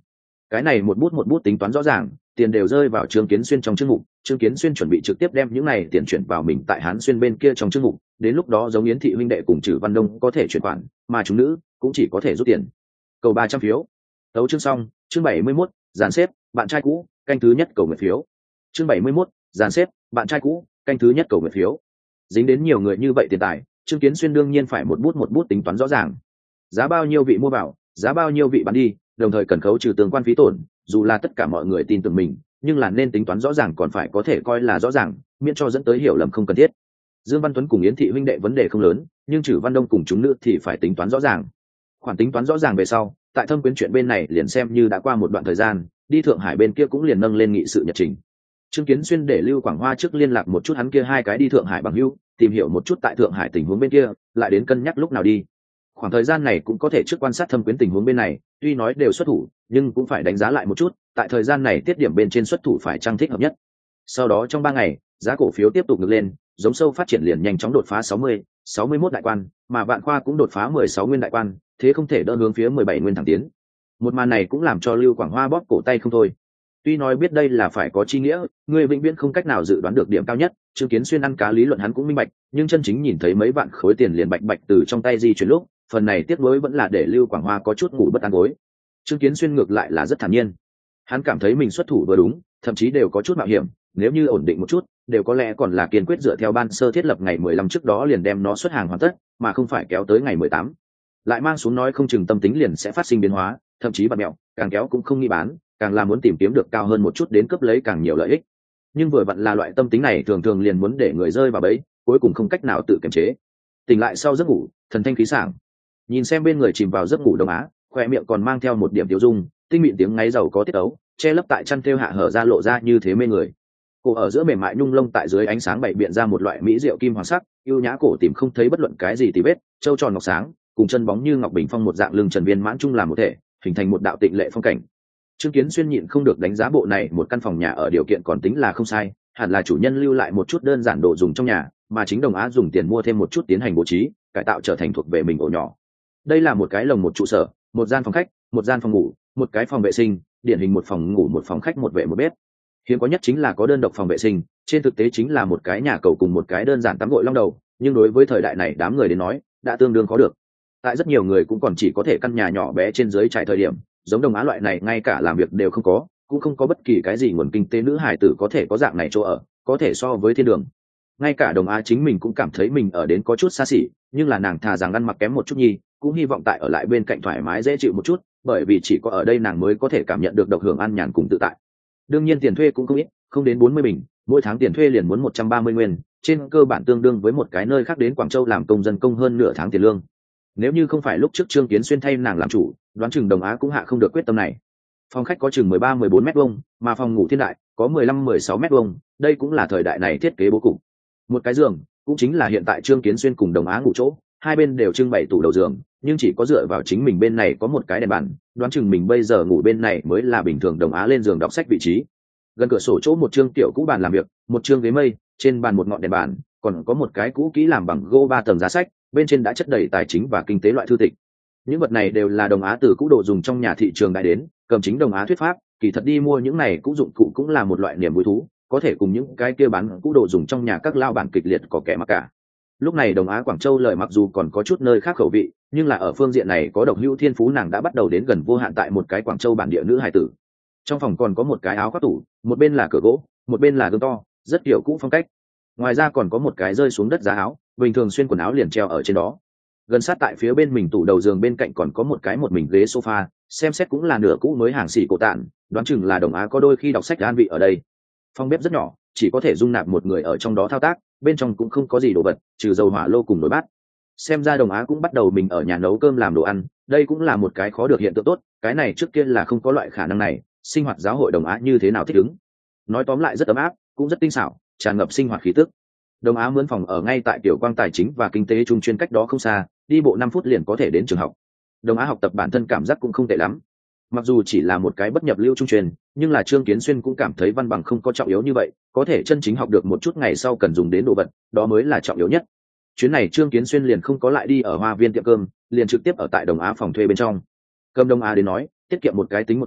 Cái này một bút tính toán rõ ràng, tiền đều rơi vào Trương Kiến Xuyên trong chương mục. Trương Kiến Xuyên chuẩn bị trực tiếp đem những này tiền chuyển vào mình tại Hán Xuyên bên kia trong chương mục, đến lúc đó giống Yến thị huynh đệ cùng Trử Văn Đông có thể chuyển khoản, mà chúng nữ cũng chỉ có thể rút tiền. Cầu 300 phiếu. Tấu chương xong, chương 71, dàn xếp, bạn trai cũ, canh thứ nhất cầu nguyện phiếu. Chương 71, dàn xếp, bạn trai cũ, canh thứ nhất cầu nguyện phiếu. Dính đến nhiều người như vậy tiền tài, Trương Kiến Xuyên đương nhiên phải một bút tính toán rõ ràng. Giá bao nhiêu vị mua vào, giá bao nhiêu vị bán đi, đồng thời cần khấu trừ tương quan phí tổn, dù là tất cả mọi người tin tưởng mình, nhưng là nên tính toán rõ ràng còn phải có thể coi là rõ ràng, miễn cho dẫn tới hiểu lầm không cần thiết. Dương Văn Tuấn cùng Yến thị huynh đệ vấn đề không lớn, nhưng Trử Văn Đông cùng chúng nữ thì phải tính toán rõ ràng. Khoản tính toán rõ ràng về sau, tại Thâm Quyến chuyện bên này liền xem như đã qua một đoạn thời gian, đi Thượng Hải bên kia cũng liền nâng lên nghị sự nhật trình. Trương Kiến Xuyên để Lưu Quảng Hoa trước liên lạc một chút hắn kia hai cái đi Thượng Hải bằng hữu, tìm hiểu một chút tại Thượng Hải tình huống bên kia, lại đến cân nhắc lúc nào đi. Khoảng thời gian này cũng có thể trước quan sát Thâm Quyến tình huống bên này, tuy nói đều xuất thủ, nhưng cũng phải đánh giá lại một chút, tại thời gian này tiết điểm bên trên xuất thủ phải trang thích hợp nhất. Sau đó trong 3 ngày, giá cổ phiếu tiếp tục ngược lên, giống sâu phát triển liền nhanh chóng đột phá 60, 61 đại quan, mà Vạn Khoa cũng đột phá 16 nguyên đại quan, thế không thể đỡ hướng phía 17 nguyên thẳng tiến. Một màn này cũng làm cho Lưu Quảng Hoa bóp cổ tay không thôi. Tuy nói biết đây là phải có chi nghĩa, người vĩnh viễn không cách nào dự đoán được điểm cao nhất, Trương Kiến Xuyên ăn cá lý luận hắn cũng minh bạch, nhưng chân chính nhìn thấy mấy vạn khối tiền liền bạch bạch từ trong tay di chuyển lúc, phần này tiếc nuối vẫn là để Lưu Quảng Hoa có chút ngủ bất an gối. Trương Kiến Xuyên ngược lại là rất thản nhiên. Hắn cảm thấy mình xuất thủ vừa đúng, thậm chí đều có chút mạo hiểm, nếu như ổn định một chút, đều có lẽ còn là kiên quyết dựa theo ban sơ thiết lập ngày 15 trước đó liền đem nó xuất hàng hoàn tất, mà không phải kéo tới ngày 18. Lại mang xuống nói không chừng tâm tính liền sẽ phát sinh biến hóa, thậm chí bật mẹo, càng kéo cũng không nghi bán, càng là muốn tìm kiếm được cao hơn một chút đến cướp lấy càng nhiều lợi ích. Nhưng vừa vặn là loại tâm tính này thường thường liền muốn để người rơi vào bẫy, cuối cùng không cách nào tự kiềm chế. Tỉnh lại sau giấc ngủ, thần thanh khí sảng, nhìn xem bên người chìm vào giấc ngủ Đông Á, khoe miệng còn mang theo một điểm tiêu dung, tinh mịn tiếng ngáy giàu có tiết tấu, che lấp tại chăn thêu hạ hở ra lộ ra như thế mê người. Cổ ở giữa mềm mại nhung lông tại dưới ánh sáng bày biện ra một loại mỹ diệu kim hoàng sắc, yêu nhã cổ tìm không thấy bất luận cái gì tì vết, trâu tròn ngọc sáng, cùng chân bóng như ngọc bình phong một dạng lưng trần viên mãn chung làm một thể, hình thành một đạo tịnh lệ phong cảnh. Trương Kiến Xuyên nhịn không được đánh giá bộ này một căn phòng nhà ở điều kiện còn tính là không sai, hẳn là chủ nhân lưu lại một chút đơn giản đồ dùng trong nhà, mà chính Đồng Á dùng tiền mua thêm một chút tiến hành bố trí, cải tạo trở thành thuộc về mình ổ nhỏ. Đây là một cái lồng một trụ sở, một gian phòng khách, một gian phòng ngủ, một cái phòng vệ sinh, điển hình một phòng ngủ một phòng khách một vệ một bếp. Hiếm có nhất chính là có đơn độc phòng vệ sinh, trên thực tế chính là một cái nhà cầu cùng một cái đơn giản tắm gội long đầu, nhưng đối với thời đại này đám người đến nói đã tương đương có được. Tại rất nhiều người cũng còn chỉ có thể căn nhà nhỏ bé trên dưới trải thời điểm, giống Đồng Á loại này ngay cả làm việc đều không có, cũng không có bất kỳ cái gì nguồn kinh tế nữ hài tử có thể có dạng này chỗ ở, có thể so với thiên đường. Ngay cả Đồng Á chính mình cũng cảm thấy mình ở đến có chút xa xỉ, nhưng là nàng thà rằng ăn mặc kém một chút nhi, cũng hy vọng tại ở lại bên cạnh thoải mái dễ chịu một chút, bởi vì chỉ có ở đây nàng mới có thể cảm nhận được độc hưởng an nhàn cùng tự tại. Đương nhiên tiền thuê cũng không ít, không đến 40 bình, mỗi tháng tiền thuê liền muốn 130 nguyên, trên cơ bản tương đương với một cái nơi khác đến Quảng Châu làm công dân công hơn nửa tháng tiền lương. Nếu như không phải lúc trước Trương Kiến Xuyên thay nàng làm chủ, đoán chừng Đồng Á cũng hạ không được quyết tâm này. Phòng khách có chừng 13-14 mét vuông, mà phòng ngủ thiên đại có 15-16 mét vuông, đây cũng là thời đại này thiết kế bố cục. Một cái giường, cũng chính là hiện tại Trương Kiến Xuyên cùng Đồng Á ngủ chỗ, hai bên đều trưng bày tủ đầu giường, nhưng chỉ có dựa vào chính mình bên này có một cái đèn bàn, đoán chừng mình bây giờ ngủ bên này mới là bình thường Đồng Á lên giường đọc sách vị trí. Gần cửa sổ chỗ một chương tiểu cũ bàn làm việc, một chương ghế mây, trên bàn một ngọn đèn bàn, còn có một cái cũ kỹ làm bằng gỗ 3 tầng giá sách, bên trên đã chất đầy tài chính và kinh tế loại thư tịch. Những vật này đều là Đồng Á từ cũ đồ dùng trong nhà thị trường đại đến, cầm chính Đồng Á thuyết pháp, kỳ thật đi mua những này cũ dụng cụ cũng là một loại niềm vui thú, có thể cùng những cái kia bán cũ đồ dùng trong nhà các lao bản kịch liệt có kẻ mặc cả. Lúc này Đồng Á Quảng Châu lời mặc dù còn có chút nơi khác khẩu vị, nhưng là ở phương diện này có độc hữu thiên phú, nàng đã bắt đầu đến gần vô hạn tại một cái Quảng Châu bản địa nữ hài tử. Trong phòng còn có một cái áo khoác tủ, một bên là cửa gỗ, một bên là gương to, rất kiểu cũ phong cách. Ngoài ra còn có một cái rơi xuống đất giá áo, bình thường xuyên quần áo liền treo ở trên đó. Gần sát tại phía bên mình tủ đầu giường bên cạnh còn có một cái một mình ghế sofa, xem xét cũng là nửa cũ mới hàng xỉ cổ tản, đoán chừng là Đồng Á có đôi khi đọc sách an vị ở đây. Phòng bếp rất nhỏ, chỉ có thể dung nạp một người ở trong đó thao tác, bên trong cũng không có gì đồ vật, trừ dầu hỏa lô cùng nồi bát. Xem ra Đồng Á cũng bắt đầu mình ở nhà nấu cơm làm đồ ăn, đây cũng là một cái khó được hiện tượng tốt, cái này trước kia là không có loại khả năng này. Sinh hoạt giáo hội Đồng Á như thế nào thích ứng? Nói tóm lại rất ấm áp, cũng rất tinh xảo, tràn ngập sinh hoạt khí tức. Đồng Á mướn phòng ở ngay tại Tiểu Quang Tài chính và Kinh tế Trung chuyên cách đó không xa, đi bộ 5 phút liền có thể đến trường học. Đồng Á học tập bản thân cảm giác cũng không tệ lắm. Mặc dù chỉ là một cái bất nhập lưu trung truyền, nhưng là Trương Kiến Xuyên cũng cảm thấy văn bằng không có trọng yếu như vậy, có thể chân chính học được một chút ngày sau cần dùng đến đồ vật, đó mới là trọng yếu nhất. Chuyến này Trương Kiến Xuyên liền không có lại đi ở Hoa Viên tiệm cơm, liền trực tiếp ở tại Đồng Á phòng thuê bên trong. Cơm Đồng Á đến nói, tiết kiệm một cái tính một cái,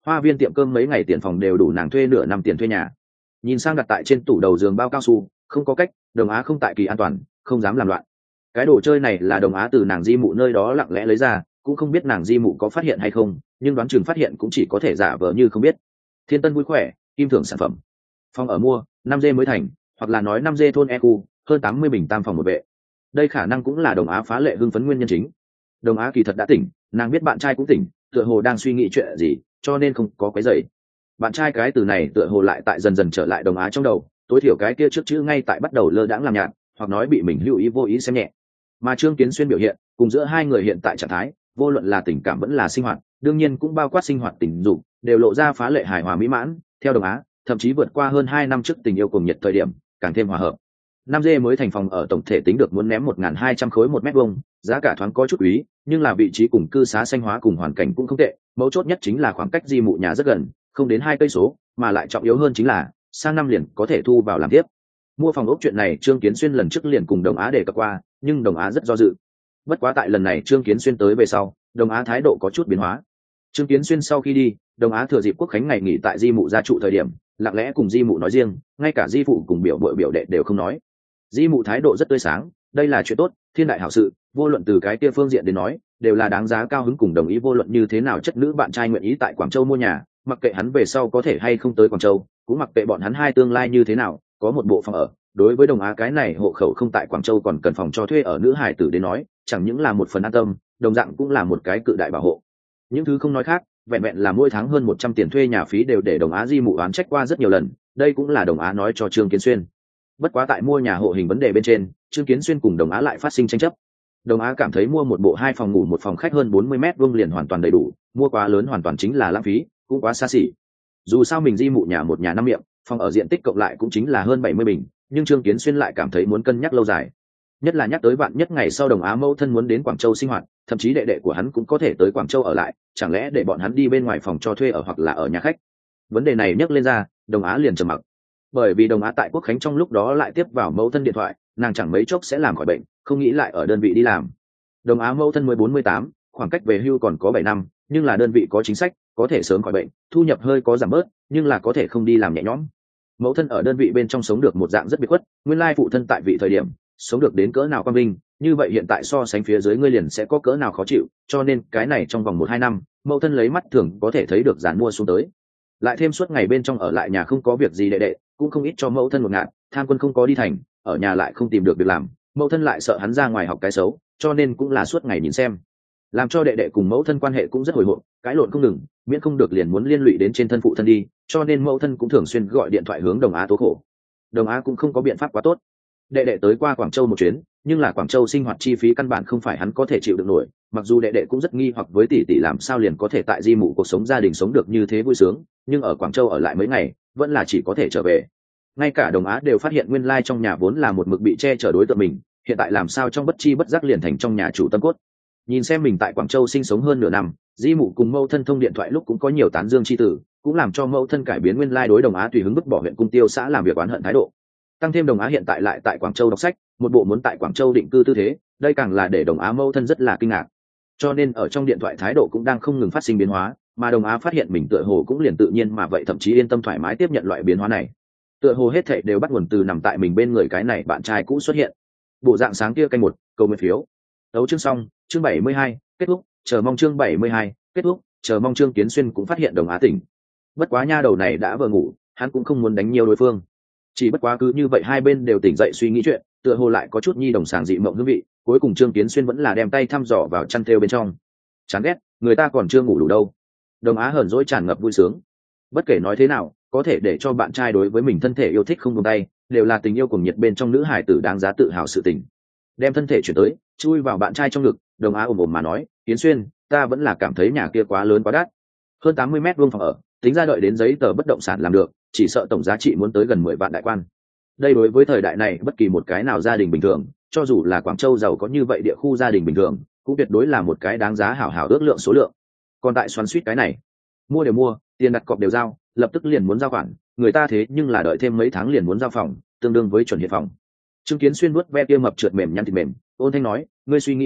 Hoa viên tiệm cơm mấy ngày tiền phòng đều đủ nàng thuê nửa năm tiền thuê nhà. Nhìn sang đặt tại trên tủ đầu giường bao cao su, không có cách, Đồng Á không tại kỳ an toàn, không dám làm loạn. Cái đồ chơi này là Đồng Á từ nàng di mụ nơi đó lặng lẽ lấy ra, cũng không biết nàng di mụ có phát hiện hay không, nhưng đoán chừng phát hiện cũng chỉ có thể giả vờ như không biết. Thiên Tân vui khỏe, kim thưởng sản phẩm. Phòng ở mua, 5G mới thành, hoặc là nói 5G thôn EQ, hơn 80 bình tam phòng một vệ. Đây khả năng cũng là Đồng Á phá lệ hưng phấn nguyên nhân chính. Đồng Á kỳ thật đã tỉnh, nàng biết bạn trai cũng tỉnh, tựa hồ đang suy nghĩ chuyện gì, cho nên không có quấy rầy. Bạn trai cái từ này tựa hồ lại tại dần dần trở lại Đồng Á trong đầu, tối thiểu cái kia trước chữ ngay tại bắt đầu lơ đãng làm nhạt, hoặc nói bị mình hữu ý vô ý xem nhẹ. Mà Trương Kiến Xuyên biểu hiện, cùng giữa hai người hiện tại trạng thái, vô luận là tình cảm vẫn là sinh hoạt, đương nhiên cũng bao quát sinh hoạt tình dục, đều lộ ra phá lệ hài hòa mỹ mãn, theo Đồng Á, thậm chí vượt qua hơn 2 năm trước tình yêu cùng nhiệt thời điểm, càng thêm hòa hợp. 5G mới thành phòng ở tổng thể tính được muốn ném 1.200 khối một mét vuông, giá cả thoáng có chút quý, nhưng là vị trí cùng cư xá xanh hóa cùng hoàn cảnh cũng không tệ, mấu chốt nhất chính là khoảng cách di mụ nhà rất gần, không đến 2 cây số, mà lại trọng yếu hơn chính là sang năm liền có thể thu vào làm tiếp. Mua phòng ốc chuyện này Trương Kiến Xuyên lần trước liền cùng Đồng Á đề cập qua, nhưng Đồng Á rất do dự. Bất quá tại lần này Trương Kiến Xuyên tới về sau, Đồng Á thái độ có chút biến hóa. Trương Kiến Xuyên sau khi đi, Đồng Á thừa dịp quốc khánh ngày nghỉ tại di mụ gia trụ thời điểm, lặng lẽ cùng di mụ nói riêng, ngay cả di phụ cùng biểu bội biểu đệ đều không nói. Di mụ thái độ rất tươi sáng, đây là chuyện tốt, thiên đại hảo sự, vô luận từ cái kia phương diện đến nói, đều là đáng giá cao hứng cùng đồng ý vô luận như thế nào chất nữ bạn trai nguyện ý tại Quảng Châu mua nhà, mặc kệ hắn về sau có thể hay không tới Quảng Châu, cũng mặc kệ bọn hắn hai tương lai như thế nào, có một bộ phòng ở. Đối với Đồng Á cái này hộ khẩu không tại Quảng Châu còn cần phòng cho thuê ở nữ hải tử đến nói, chẳng những là một phần an tâm, đồng dạng cũng là một cái cự đại bảo hộ. Những thứ không nói khác, vẹn vẹn là mỗi tháng hơn 100 tiền thuê nhà phí đều để Đồng Á di mụ oán trách qua rất nhiều lần, đây cũng là Đồng Á nói cho Trương Kiến Xuyên. Bất quá tại mua nhà hộ hình vấn đề bên trên, Trương Kiến Xuyên cùng Đồng Á lại phát sinh tranh chấp. Đồng Á cảm thấy mua một bộ 2 phòng ngủ một phòng khách hơn 40 mét vuông liền hoàn toàn đầy đủ, mua quá lớn hoàn toàn chính là lãng phí, cũng quá xa xỉ. Dù sao mình di mụ nhà một nhà 5 miệng, phòng ở diện tích cộng lại cũng chính là hơn 70 bình, nhưng Trương Kiến Xuyên lại cảm thấy muốn cân nhắc lâu dài. Nhất là nhắc tới vạn nhất ngày sau Đồng Á mẫu thân muốn đến Quảng Châu sinh hoạt, thậm chí đệ đệ của hắn cũng có thể tới Quảng Châu ở lại, chẳng lẽ để bọn hắn đi bên ngoài phòng cho thuê ở hoặc là ở nhà khách. Vấn đề này nhắc lên ra, Đồng Á liền trầm mặc. Bởi vì Đồng Á tại Quốc khánh trong lúc đó lại tiếp vào mẫu thân điện thoại, nàng chẳng mấy chốc sẽ làm khỏi bệnh, không nghĩ lại ở đơn vị đi làm. Đồng Á mẫu thân mới 48, khoảng cách về hưu còn có 7 năm, nhưng là đơn vị có chính sách, có thể sớm khỏi bệnh, thu nhập hơi có giảm bớt, nhưng là có thể không đi làm nhẹ nhõm. Mẫu thân ở đơn vị bên trong sống được một dạng rất biệt khuất, nguyên lai phụ thân tại vị thời điểm sống được đến cỡ nào quang vinh, như vậy hiện tại so sánh phía dưới ngươi liền sẽ có cỡ nào khó chịu, cho nên cái này trong vòng 1-2 năm, mẫu thân lấy mắt thường có thể thấy được giàn mua xuống tới. Lại thêm suốt ngày bên trong ở lại nhà không có việc gì đệ đệ, cũng không ít cho mẫu thân một ngạt, tham quân không có đi thành, ở nhà lại không tìm được việc làm, mẫu thân lại sợ hắn ra ngoài học cái xấu, cho nên cũng là suốt ngày nhìn xem, làm cho đệ đệ cùng mẫu thân quan hệ cũng rất hồi hộp, cãi lộn không ngừng, miễn không được liền muốn liên lụy đến trên thân phụ thân đi, cho nên mẫu thân cũng thường xuyên gọi điện thoại hướng Đồng Á tố khổ. Đồng Á cũng không có biện pháp quá tốt. Đệ đệ tới qua Quảng Châu một chuyến, nhưng là Quảng Châu sinh hoạt chi phí căn bản không phải hắn có thể chịu được nổi, mặc dù đệ đệ cũng rất nghi hoặc với tỷ tỷ làm sao liền có thể tại di mụ cuộc sống gia đình sống được như thế vui sướng, nhưng ở Quảng Châu ở lại mấy ngày, vẫn là chỉ có thể trở về. Ngay cả Đồng Á đều phát hiện nguyên lai trong nhà vốn là một mực bị che chở đối tượng mình, hiện tại làm sao trong bất chi bất giác liền thành trong nhà chủ tâm cốt. Nhìn xem mình tại Quảng Châu sinh sống hơn nửa năm, di mụ cùng mẫu thân thông điện thoại lúc cũng có nhiều tán dương chi tử, cũng làm cho mẫu thân cải biến nguyên lai đối Đồng Á tùy hứng bức bỏ huyện Cung Tiêu xã làm việc oán hận thái độ. Tăng thêm Đồng Á hiện tại lại tại Quảng Châu đọc sách, một bộ muốn tại Quảng Châu định cư tư thế, đây càng là để Đồng Á mẫu thân rất là kinh ngạc. Cho nên ở trong điện thoại thái độ cũng đang không ngừng phát sinh biến hóa, mà Đồng Á phát hiện mình tựa hồ cũng liền tự nhiên mà vậy thậm chí yên tâm thoải mái tiếp nhận loại biến hóa này. Tựa hồ hết thảy đều bắt nguồn từ nằm tại mình bên người cái này bạn trai cũ xuất hiện. Bộ dạng sáng kia canh một, cầu nguyện phiếu. Đấu chương xong, chương 72, kết thúc, chờ mong chương 72, kết thúc, chờ mong. Trương Kiến Xuyên cũng phát hiện Đồng Á tỉnh. Bất quá nha đầu này đã vừa ngủ, hắn cũng không muốn đánh nhiều đối phương. Chỉ bất quá cứ như vậy hai bên đều tỉnh dậy suy nghĩ chuyện, tựa hồ lại có chút nhi đồng sàng dị mộng hương vị, cuối cùng Trương Kiến Xuyên vẫn là đem tay thăm dò vào chăn thêu bên trong. Chán ghét, người ta còn chưa ngủ đủ đâu. Đồng Á hờn dỗi tràn ngập vui sướng. Bất kể nói thế nào, có thể để cho bạn trai đối với mình thân thể yêu thích không buông tay, đều là tình yêu cùng nhiệt bên trong nữ hải tử đáng giá tự hào sự tình. Đem thân thể chuyển tới, chui vào bạn trai trong ngực, Đồng Á ồm ồm mà nói, Kiến Xuyên, ta vẫn là cảm thấy nhà kia quá lớn quá đắt. Hơn 80 mét vuông phòng ở, tính ra đợi đến giấy tờ bất động sản làm được, chỉ sợ tổng giá trị muốn tới gần 10 vạn đại quan. Đây đối với thời đại này bất kỳ một cái nào gia đình bình thường, cho dù là Quảng Châu giàu có như vậy địa khu gia đình bình thường, cũng tuyệt đối là một cái đáng giá hảo hảo ước lượng số lượng. Còn tại xoắn suýt cái này, mua đều mua, tiền đặt cọc đều giao, lập tức liền muốn giao khoản, người ta thế nhưng là đợi thêm mấy tháng liền muốn giao phòng, tương đương với chuẩn hiện phòng. Trương Kiến Xuyên vuốt ve kia mập trượt mềm nhăn thịt mềm, ôn thanh nói, ngươi suy nghĩ một chút,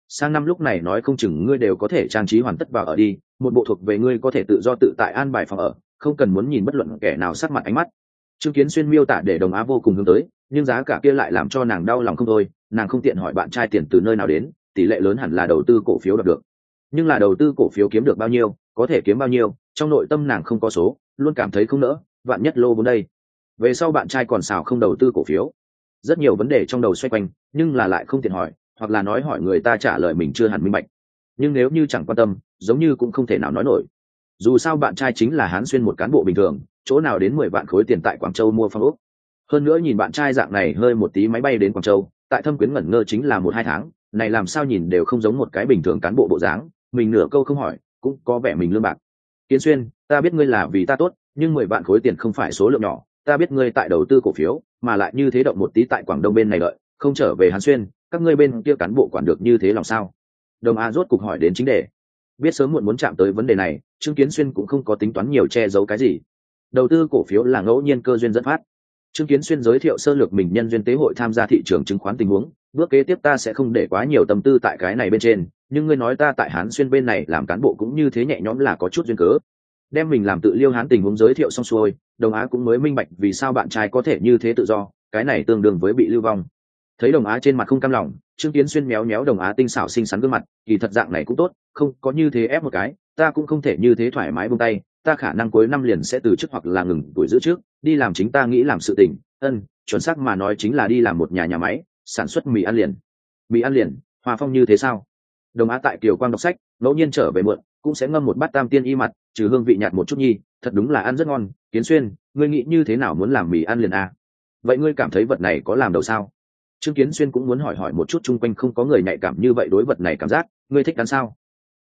sang năm lúc này nói không chừng ngươi đều có thể trang trí hoàn tất vào ở đi, một bộ thuộc về ngươi có thể tự do tự tại an bài phòng ở, không cần muốn nhìn bất luận kẻ nào sắc mặt ánh mắt. Trương Kiến Xuyên miêu tả để Đồng Á vô cùng hướng tới, nhưng giá cả kia lại làm cho nàng đau lòng không thôi. Nàng không tiện hỏi bạn trai tiền từ nơi nào đến, tỷ lệ lớn hẳn là đầu tư cổ phiếu được, nhưng là đầu tư cổ phiếu kiếm được bao nhiêu, có thể kiếm bao nhiêu, trong nội tâm nàng không có số, luôn cảm thấy không nỡ, vạn nhất lô vốn đây. Về sau bạn trai còn xào không đầu tư cổ phiếu, rất nhiều vấn đề trong đầu xoay quanh, nhưng là lại không tiện hỏi, hoặc là nói hỏi người ta trả lời mình chưa hẳn minh bạch. Nhưng nếu như chẳng quan tâm, giống như cũng không thể nào nói nổi. Dù sao bạn trai chính là Hán Xuyên một cán bộ bình thường, chỗ nào đến 10 vạn khối tiền tại Quảng Châu mua phòng ốc. Hơn nữa nhìn bạn trai dạng này hơi một tí máy bay đến Quảng Châu, tại Thâm Quyến ngẩn ngơ chính là 1-2 tháng, này làm sao nhìn đều không giống một cái bình thường cán bộ bộ dáng, mình nửa câu không hỏi, cũng có vẻ mình lương bạc. Kiến Xuyên, ta biết ngươi là vì ta tốt, nhưng 10 vạn khối tiền không phải số lượng nhỏ, ta biết ngươi tại đầu tư cổ phiếu, mà lại như thế động một tí tại Quảng Đông bên này đợi, không trở về Hán Xuyên, các ngươi bên kia cán bộ quản được như thế lòng sao? Đồng A rốt cục hỏi đến chính đề. Biết sớm muộn muốn chạm tới vấn đề này, Trương Kiến Xuyên cũng không có tính toán nhiều che giấu cái gì. Đầu tư cổ phiếu là ngẫu nhiên cơ duyên dẫn phát. Trương Kiến Xuyên giới thiệu sơ lược mình nhân duyên tế hội tham gia thị trường chứng khoán tình huống, bước kế tiếp ta sẽ không để quá nhiều tâm tư tại cái này bên trên, nhưng ngươi nói ta tại Hán Xuyên bên này làm cán bộ cũng như thế nhẹ nhõm là có chút duyên cớ. Đem mình làm tự liêu Hán tình huống giới thiệu xong xuôi, Đồng Á cũng mới minh bạch vì sao bạn trai có thể như thế tự do, cái này tương đương với bị lưu vong. Thấy Đồng Á trên mặt không cam lòng, Trương Kiến Xuyên méo méo Đồng Á tinh xảo xinh xắn gương mặt, kỳ thật dạng này cũng tốt, không có như thế ép một cái, ta cũng không thể như thế thoải mái buông tay, ta khả năng cuối năm liền sẽ từ chức hoặc là ngừng tuổi giữ trước, đi làm chính ta nghĩ làm sự tình. Chuẩn xác mà nói chính là đi làm một nhà máy sản xuất mì ăn liền. Mì ăn liền, Hòa Phong như thế sao? Đồng Á tại Kiều Quang đọc sách, ngẫu nhiên trở về muộn, cũng sẽ ngâm một bát tam tiên y mặt, trừ hương vị nhạt một chút nhi, thật đúng là ăn rất ngon. Kiến Xuyên, ngươi nghĩ như thế nào muốn làm mì ăn liền à? Vậy ngươi cảm thấy vật này có làm đầu sao? Trương Kiến Xuyên cũng muốn hỏi một chút, chung quanh không có người nhạy cảm như vậy đối vật này cảm giác, ngươi thích ăn sao?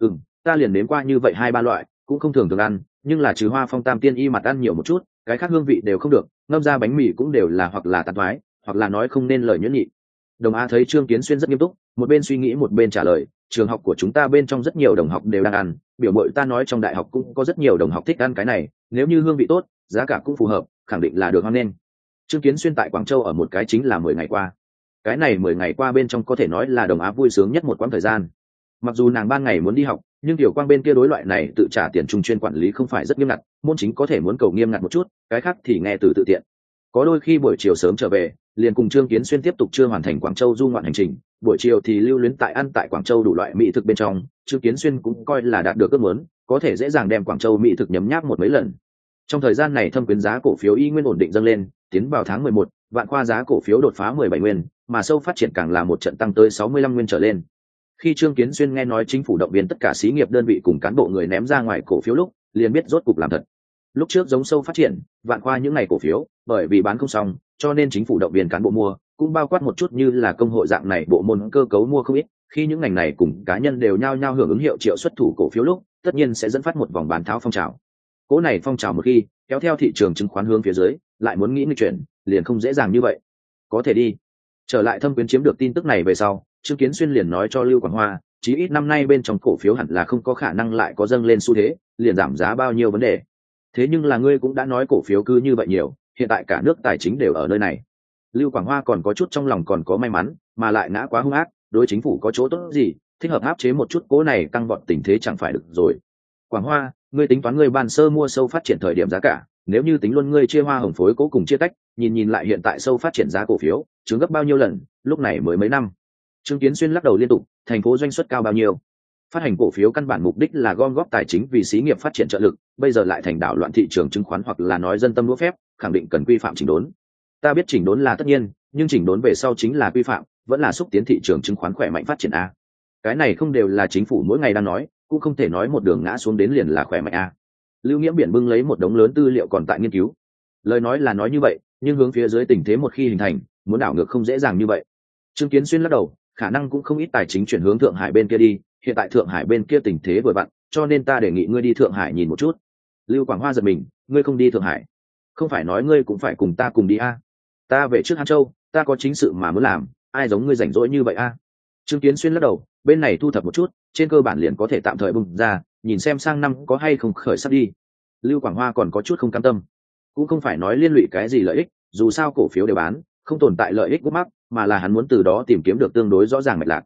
Ta liền nếm qua như vậy 2-3 loại, cũng không thường ăn, nhưng là trừ Hoa Phong tam tiên y mặt ăn nhiều một chút, cái khác hương vị đều không được, ngâm ra bánh mì cũng đều là hoặc là tàn thoái, hoặc là nói không nên lời nhuyễn nhị. Đồng Á thấy Trương Kiến Xuyên rất nghiêm túc, một bên suy nghĩ một bên trả lời, trường học của chúng ta bên trong rất nhiều đồng học đều đang ăn, biểu mội ta nói trong đại học cũng có rất nhiều đồng học thích ăn cái này, nếu như hương vị tốt, giá cả cũng phù hợp, khẳng định là được hoan nghênh. Trương Kiến Xuyên tại Quảng Châu ở một cái chính là 10 ngày qua. Cái này 10 ngày qua bên trong có thể nói là Đồng Á vui sướng nhất một quãng thời gian. Mặc dù nàng ban ngày muốn đi học, nhưng Tiểu Quang bên kia đối loại này tự trả tiền trung chuyên quản lý không phải rất nghiêm ngặt, môn chính có thể muốn cầu nghiêm ngặt một chút, cái khác thì nghe từ tự tiện. Có đôi khi buổi chiều sớm trở về, liền cùng Trương Kiến Xuyên tiếp tục chưa hoàn thành Quảng Châu du ngoạn hành trình, buổi chiều thì lưu luyến tại ăn tại Quảng Châu đủ loại mỹ thực bên trong, Trương Kiến Xuyên cũng coi là đạt được ước muốn, có thể dễ dàng đem Quảng Châu mỹ thực nhấm nháp một mấy lần. Trong thời gian này Thâm Quyến giá cổ phiếu y nguyên ổn định dâng lên, tiến vào tháng 11, Vạn Khoa giá cổ phiếu đột phá 17 nguyên, mà Sâu phát triển càng là một trận tăng tới 65 nguyên trở lên. Khi Trương Kiến Xuyên nghe nói chính phủ động viên tất cả xí nghiệp đơn vị cùng cán bộ người ném ra ngoài cổ phiếu lúc, liền biết rốt cục làm thật. Lúc trước giống Sâu phát triển, Vạn Khoa những ngày cổ phiếu, bởi vì bán không xong, cho nên chính phủ động viên cán bộ mua, cũng bao quát một chút như là công hội dạng này bộ môn cơ cấu mua không ít. Khi những ngành này cùng cá nhân đều nhao nhao hưởng ứng hiệu triệu xuất thủ cổ phiếu lúc, tất nhiên sẽ dẫn phát một vòng bán tháo phong trào. Cỗ này phong trào một khi kéo theo thị trường chứng khoán hướng phía dưới, lại muốn nghĩ nghịch chuyển, liền không dễ dàng như vậy. Có thể đi. Trở lại Thâm Quyến chiếm được tin tức này về sau, Trương Kiến Xuyên liền nói cho Lưu Quảng Hoa, chí ít năm nay bên trong cổ phiếu hẳn là không có khả năng lại có dâng lên xu thế, liền giảm giá bao nhiêu vấn đề. Thế nhưng là ngươi cũng đã nói cổ phiếu cứ như vậy nhiều, hiện tại cả nước tài chính đều ở nơi này. Lưu Quảng Hoa còn có chút trong lòng còn có may mắn, mà lại ngã quá hung ác, đối chính phủ có chỗ tốt gì, thích hợp áp chế một chút cố này tăng vọt tình thế chẳng phải được rồi. Quảng Hoa, ngươi tính toán ngươi ban sơ mua Sâu phát triển thời điểm giá cả, nếu như tính luôn ngươi chia hoa hồng phối cố cùng chia tách, nhìn lại hiện tại Sâu phát triển giá cổ phiếu, chứng gấp bao nhiêu lần, lúc này mới mấy năm. Trương Kiến Xuyên lắc đầu liên tục, thành phố doanh suất cao bao nhiêu? Phát hành cổ phiếu căn bản mục đích là gom góp tài chính vì xí nghiệp phát triển trợ lực, bây giờ lại thành đảo loạn thị trường chứng khoán hoặc là nói dân tâm đũa phép, khẳng định cần quy phạm chỉnh đốn. Ta biết chỉnh đốn là tất nhiên, nhưng chỉnh đốn về sau chính là quy phạm, vẫn là xúc tiến thị trường chứng khoán khỏe mạnh phát triển a. Cái này không đều là chính phủ mỗi ngày đang nói, cũng không thể nói một đường ngã xuống đến liền là khỏe mạnh a. Lưu Nghĩa Biển bưng lấy một đống lớn tư liệu còn tại nghiên cứu. Lời nói là nói như vậy, nhưng hướng phía dưới tình thế một khi hình thành, muốn đảo ngược không dễ dàng như vậy. Trương Kiến Xuyên lắc đầu, khả năng cũng không ít tài chính chuyển hướng Thượng Hải bên kia đi, hiện tại Thượng Hải bên kia tình thế vừa vặn, cho nên ta đề nghị ngươi đi Thượng Hải nhìn một chút. Lưu Quảng Hoa giật mình, ngươi không đi Thượng Hải? Không phải nói ngươi cũng phải cùng ta cùng đi a? Ta về trước Hàn Châu, ta có chính sự mà muốn làm, ai giống ngươi rảnh rỗi như vậy a? Trương Kiến Xuyên lắc đầu, bên này thu thập một chút, trên cơ bản liền có thể tạm thời bung ra, nhìn xem sang năm có hay không khởi sắc đi. Lưu Quảng Hoa còn có chút không cam tâm, cũng không phải nói liên lụy cái gì lợi ích, dù sao cổ phiếu đều bán, không tồn tại lợi ích gút mắc, mà là hắn muốn từ đó tìm kiếm được tương đối rõ ràng mạch lạc.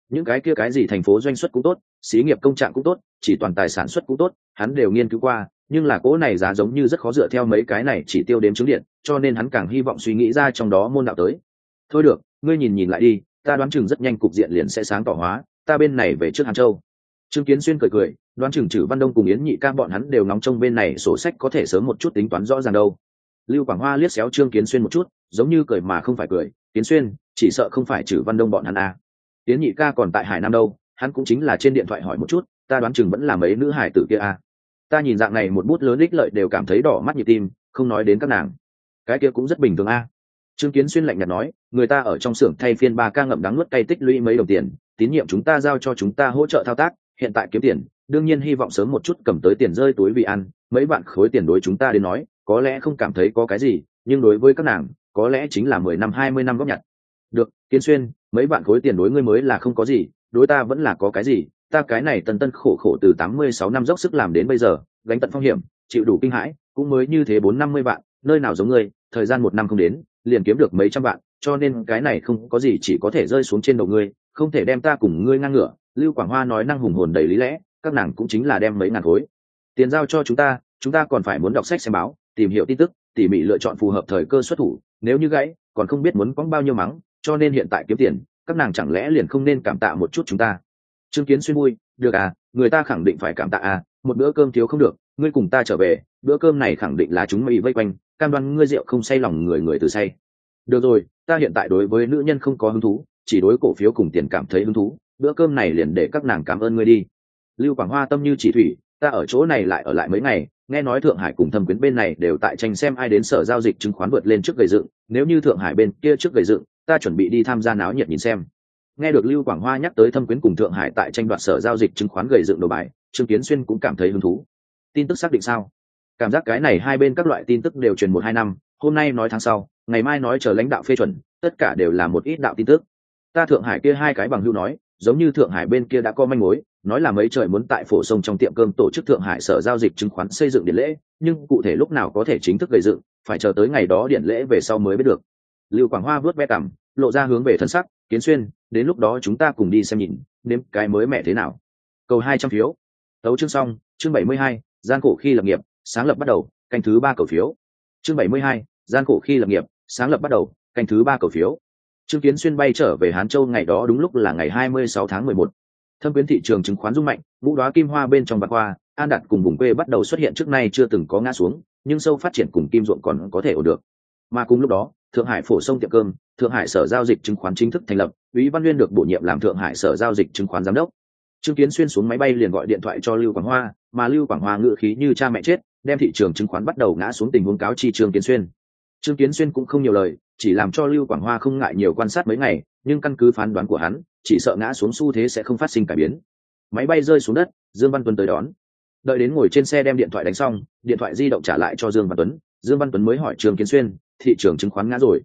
những cái gì thành phố doanh suất cũng tốt, xí nghiệp công trạng cũng tốt, chỉ toàn tài sản xuất cũng tốt, hắn đều nghiên cứu qua, nhưng là cỗ này giá giống như rất khó dựa theo mấy cái này chỉ tiêu đếm chứng điện, cho nên hắn càng hy vọng suy nghĩ ra trong đó môn đạo tới. Thôi được, ngươi nhìn nhìn lại đi, ta đoán chừng rất nhanh cục diện liền sẽ sáng tỏ hóa, ta bên này về trước Hàn Châu. Trương Kiến Xuyên cười cười, đoán chừng Trử Văn Đông cùng Yến Nhị Ca bọn hắn đều ngóng trông bên này sổ sách có thể sớm một chút tính toán rõ ràng đâu. Lưu Quảng Hoa liếc xéo Trương Kiến Xuyên một chút, giống như cười mà không phải cười, Kiến Xuyên, chỉ sợ không phải Trử Văn Đông bọn hắn à. Yến Nhị Ca còn tại Hải Nam đâu, hắn cũng chính là trên điện thoại hỏi một chút, ta đoán chừng vẫn là mấy nữ hải tử kia à. Ta nhìn dạng này một bút lớn ích lợi đều cảm thấy đỏ mắt nhịp tim, không nói đến các nàng. Cái kia cũng rất bình thường à. Trương Kiến Xuyên lạnh nhạt nói, người ta ở trong xưởng thay phiên 3 ca ngậm đắng nuốt cay tích lũy mấy đồng tiền, tín nhiệm chúng ta giao cho chúng ta hỗ trợ thao tác, hiện tại kiếm tiền, đương nhiên hy vọng sớm một chút cầm tới tiền rơi túi vì ăn, mấy vạn khối tiền đối chúng ta đến nói, có lẽ không cảm thấy có cái gì, nhưng đối với các nàng, có lẽ chính là 10 năm 20 năm góp nhặt. Được, Kiến Xuyên, mấy vạn khối tiền đối ngươi mới là không có gì, đối ta vẫn là có cái gì, ta cái này tân tân khổ khổ từ 86 năm dốc sức làm đến bây giờ, gánh tận phong hiểm, chịu đủ kinh hãi, cũng mới như thế 450 vạn, nơi nào giống ngươi, thời gian 1 năm không đến, liền kiếm được mấy trăm vạn, cho nên cái này không có gì chỉ có thể rơi xuống trên đầu ngươi, không thể đem ta cùng ngươi ngang ngửa. Lưu Quảng Hoa nói năng hùng hồn đầy lý lẽ, các nàng cũng chính là đem mấy ngàn khối tiền giao cho chúng ta còn phải muốn đọc sách xem báo, tìm hiểu tin tức, tỉ mỉ lựa chọn phù hợp thời cơ xuất thủ, nếu như gãy, còn không biết muốn quăng bao nhiêu mắng, cho nên hiện tại kiếm tiền, các nàng chẳng lẽ liền không nên cảm tạ một chút chúng ta. Trương Kiến Xuyên vui, được à, người ta khẳng định phải cảm tạ à, một bữa cơm thiếu không được, ngươi cùng ta trở về, bữa cơm này khẳng định là chúng mày vây quanh, cam đoan ngươi rượu không say lòng người người từ say. Được rồi, ta hiện tại đối với nữ nhân không có hứng thú, chỉ đối cổ phiếu cùng tiền cảm thấy hứng thú, bữa cơm này liền để các nàng cảm ơn ngươi đi. Lưu Quảng Hoa tâm như chỉ thủy, ta ở chỗ này lại ở lại mấy ngày, nghe nói Thượng Hải cùng Thâm Quyến bên này đều tại tranh xem ai đến sở giao dịch chứng khoán vượt lên trước gầy dựng, nếu như Thượng Hải bên kia trước gầy dựng, ta chuẩn bị đi tham gia náo nhiệt nhìn xem. Nghe được Lưu Quảng Hoa nhắc tới Thâm Quyến cùng Thượng Hải tại tranh đoạt sở giao dịch chứng khoán gầy dựng đầu bài, Trương Kiến Xuyên cũng cảm thấy hứng thú. Tin tức xác định sao? Cảm giác cái này hai bên các loại tin tức đều truyền 1-2 năm, hôm nay nói tháng sau, ngày mai nói chờ lãnh đạo phê chuẩn, tất cả đều là một ít đạo tin tức. Ta Thượng Hải kia hai cái bằng hữu nói, giống như Thượng Hải bên kia đã có manh mối, nói là mấy trời muốn tại phổ sông trong tiệm cơm tổ chức Thượng Hải sở giao dịch chứng khoán xây dựng điện lễ, nhưng cụ thể lúc nào có thể chính thức gây dựng, phải chờ tới ngày đó điện lễ về sau mới biết được. Lưu Quảng Hoa vớt ve cằm, lộ ra hướng về thân sắc, Kiến Xuyên, đến lúc đó chúng ta cùng đi xem nhìn, nếm cái mới mẻ thế nào. Cầu 200 phiếu. Tấu chương xong, chương 72, gian khổ khi lập nghiệp, sáng lập bắt đầu, canh thứ 3 cầu phiếu. Chương 72, gian khổ khi lập nghiệp, sáng lập bắt đầu, canh thứ 3 cầu phiếu. Trương Kiến Xuyên bay trở về Hán Châu ngày đó đúng lúc là ngày 26 tháng 11. Thâm quyến thị trường chứng khoán rung mạnh, ngũ đóa kim hoa bên trong bạc hoa, An Đạt cùng vùng quê bắt đầu xuất hiện trước nay chưa từng có ngã xuống, nhưng sâu phát triển cùng kim ruộng còn có thể ổn được. Mà cùng lúc đó, Thượng Hải phổ sông tiệm cơm, Thượng Hải sở giao dịch chứng khoán chính thức thành lập, Úy Văn Nguyên được bổ nhiệm làm Thượng Hải sở giao dịch chứng khoán giám đốc. Trương Kiến Xuyên xuống máy bay liền gọi điện thoại cho Lưu Quảng Hoa, mà Lưu Quảng Hoa ngự khí như cha mẹ chết, đem thị trường chứng khoán bắt đầu ngã xuống tình huống cáo chi Trương Kiến Xuyên. Trương Kiến Xuyên cũng không nhiều lời, chỉ làm cho Lưu Quảng Hoa không ngại nhiều quan sát mấy ngày, nhưng căn cứ phán đoán của hắn, chỉ sợ ngã xuống xu thế sẽ không phát sinh cải biến. Máy bay rơi xuống đất, Dương Văn Tuấn tới đón. Đợi đến ngồi trên xe đem điện thoại đánh xong, điện thoại di động trả lại cho Dương Văn Tuấn, Dương Văn Tuấn mới hỏi Trương Kiến Xuyên, thị trường chứng khoán ngã rồi.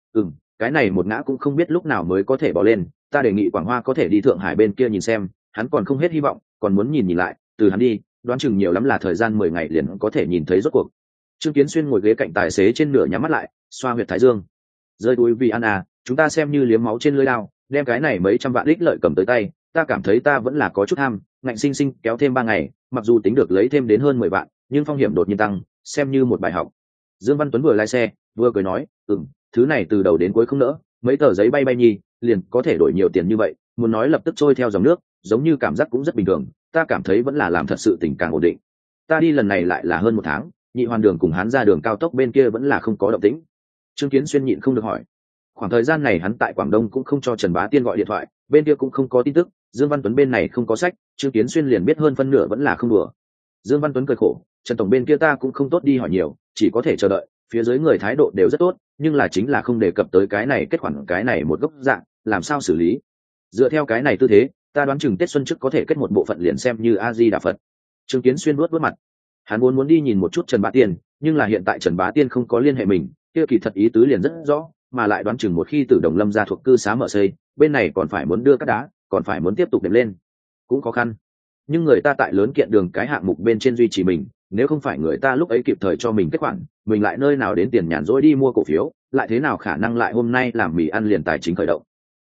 Cái này một ngã cũng không biết lúc nào mới có thể bỏ lên, ta đề nghị Quảng Hoa có thể đi Thượng Hải bên kia nhìn xem, hắn còn không hết hy vọng, còn muốn nhìn lại, từ hắn đi, đoán chừng nhiều lắm là thời gian 10 ngày liền có thể nhìn thấy rốt cuộc. Trương Kiến Xuyên ngồi ghế cạnh tài xế trên nửa nhắm mắt lại, xoa huyệt thái dương. Rơi túi vì ăn à, chúng ta xem như liếm máu trên lưỡi đao, đem cái này mấy trăm vạn ích lợi cầm tới tay, ta cảm thấy ta vẫn là có chút ham, ngạnh sinh sinh kéo thêm 3 ngày, mặc dù tính được lấy thêm đến hơn 10 vạn, nhưng phong hiểm đột nhiên tăng, xem như một bài học. Dương Văn Tuấn vừa lái xe, vừa cười nói, thứ này từ đầu đến cuối không nỡ, mấy tờ giấy bay bay nhì, liền có thể đổi nhiều tiền như vậy, muốn nói lập tức trôi theo dòng nước, giống như cảm giác cũng rất bình thường, ta cảm thấy vẫn là làm thật sự tình càng ổn định. Ta đi lần này lại là hơn 1 tháng, Nhị Hoàn đường cùng hắn ra đường cao tốc bên kia vẫn là không có động tĩnh. Trương Kiến Xuyên nhịn không được hỏi. Khoảng thời gian này hắn tại Quảng Đông cũng không cho Trần Bá Tiên gọi điện thoại, bên kia cũng không có tin tức, Dương Văn Tuấn bên này không có sách, Trương Kiến Xuyên liền biết hơn phân nửa vẫn là không đùa. Dương Văn Tuấn cười khổ, Trần tổng bên kia ta cũng không tốt đi hỏi nhiều, chỉ có thể chờ đợi, phía dưới người thái độ đều rất tốt, nhưng là chính là không đề cập tới cái này kết khoản cái này một gốc dạng, làm sao xử lý. Dựa theo cái này tư thế, ta đoán chừng Tết xuân trước có thể kết một bộ phận liền xem như A Di Đà Phật. Trương Kiến Xuyên vuốt mặt. Hắn muốn đi nhìn một chút Trần Bá Tiên, nhưng là hiện tại Trần Bá Tiên không có liên hệ mình, kia kỳ thật ý tứ liền rất rõ, mà lại đoán chừng một khi Tử Đồng Lâm ra thuộc cư xá mở xây, bên này còn phải muốn đưa các đá, còn phải muốn tiếp tục đệm lên, cũng khó khăn. Nhưng người ta tại lớn kiện đường cái hạng mục bên trên duy trì mình, nếu không phải người ta lúc ấy kịp thời cho mình kết khoản, mình lại nơi nào đến tiền nhàn rỗi đi mua cổ phiếu, lại thế nào khả năng lại hôm nay làm mì ăn liền tài chính khởi động.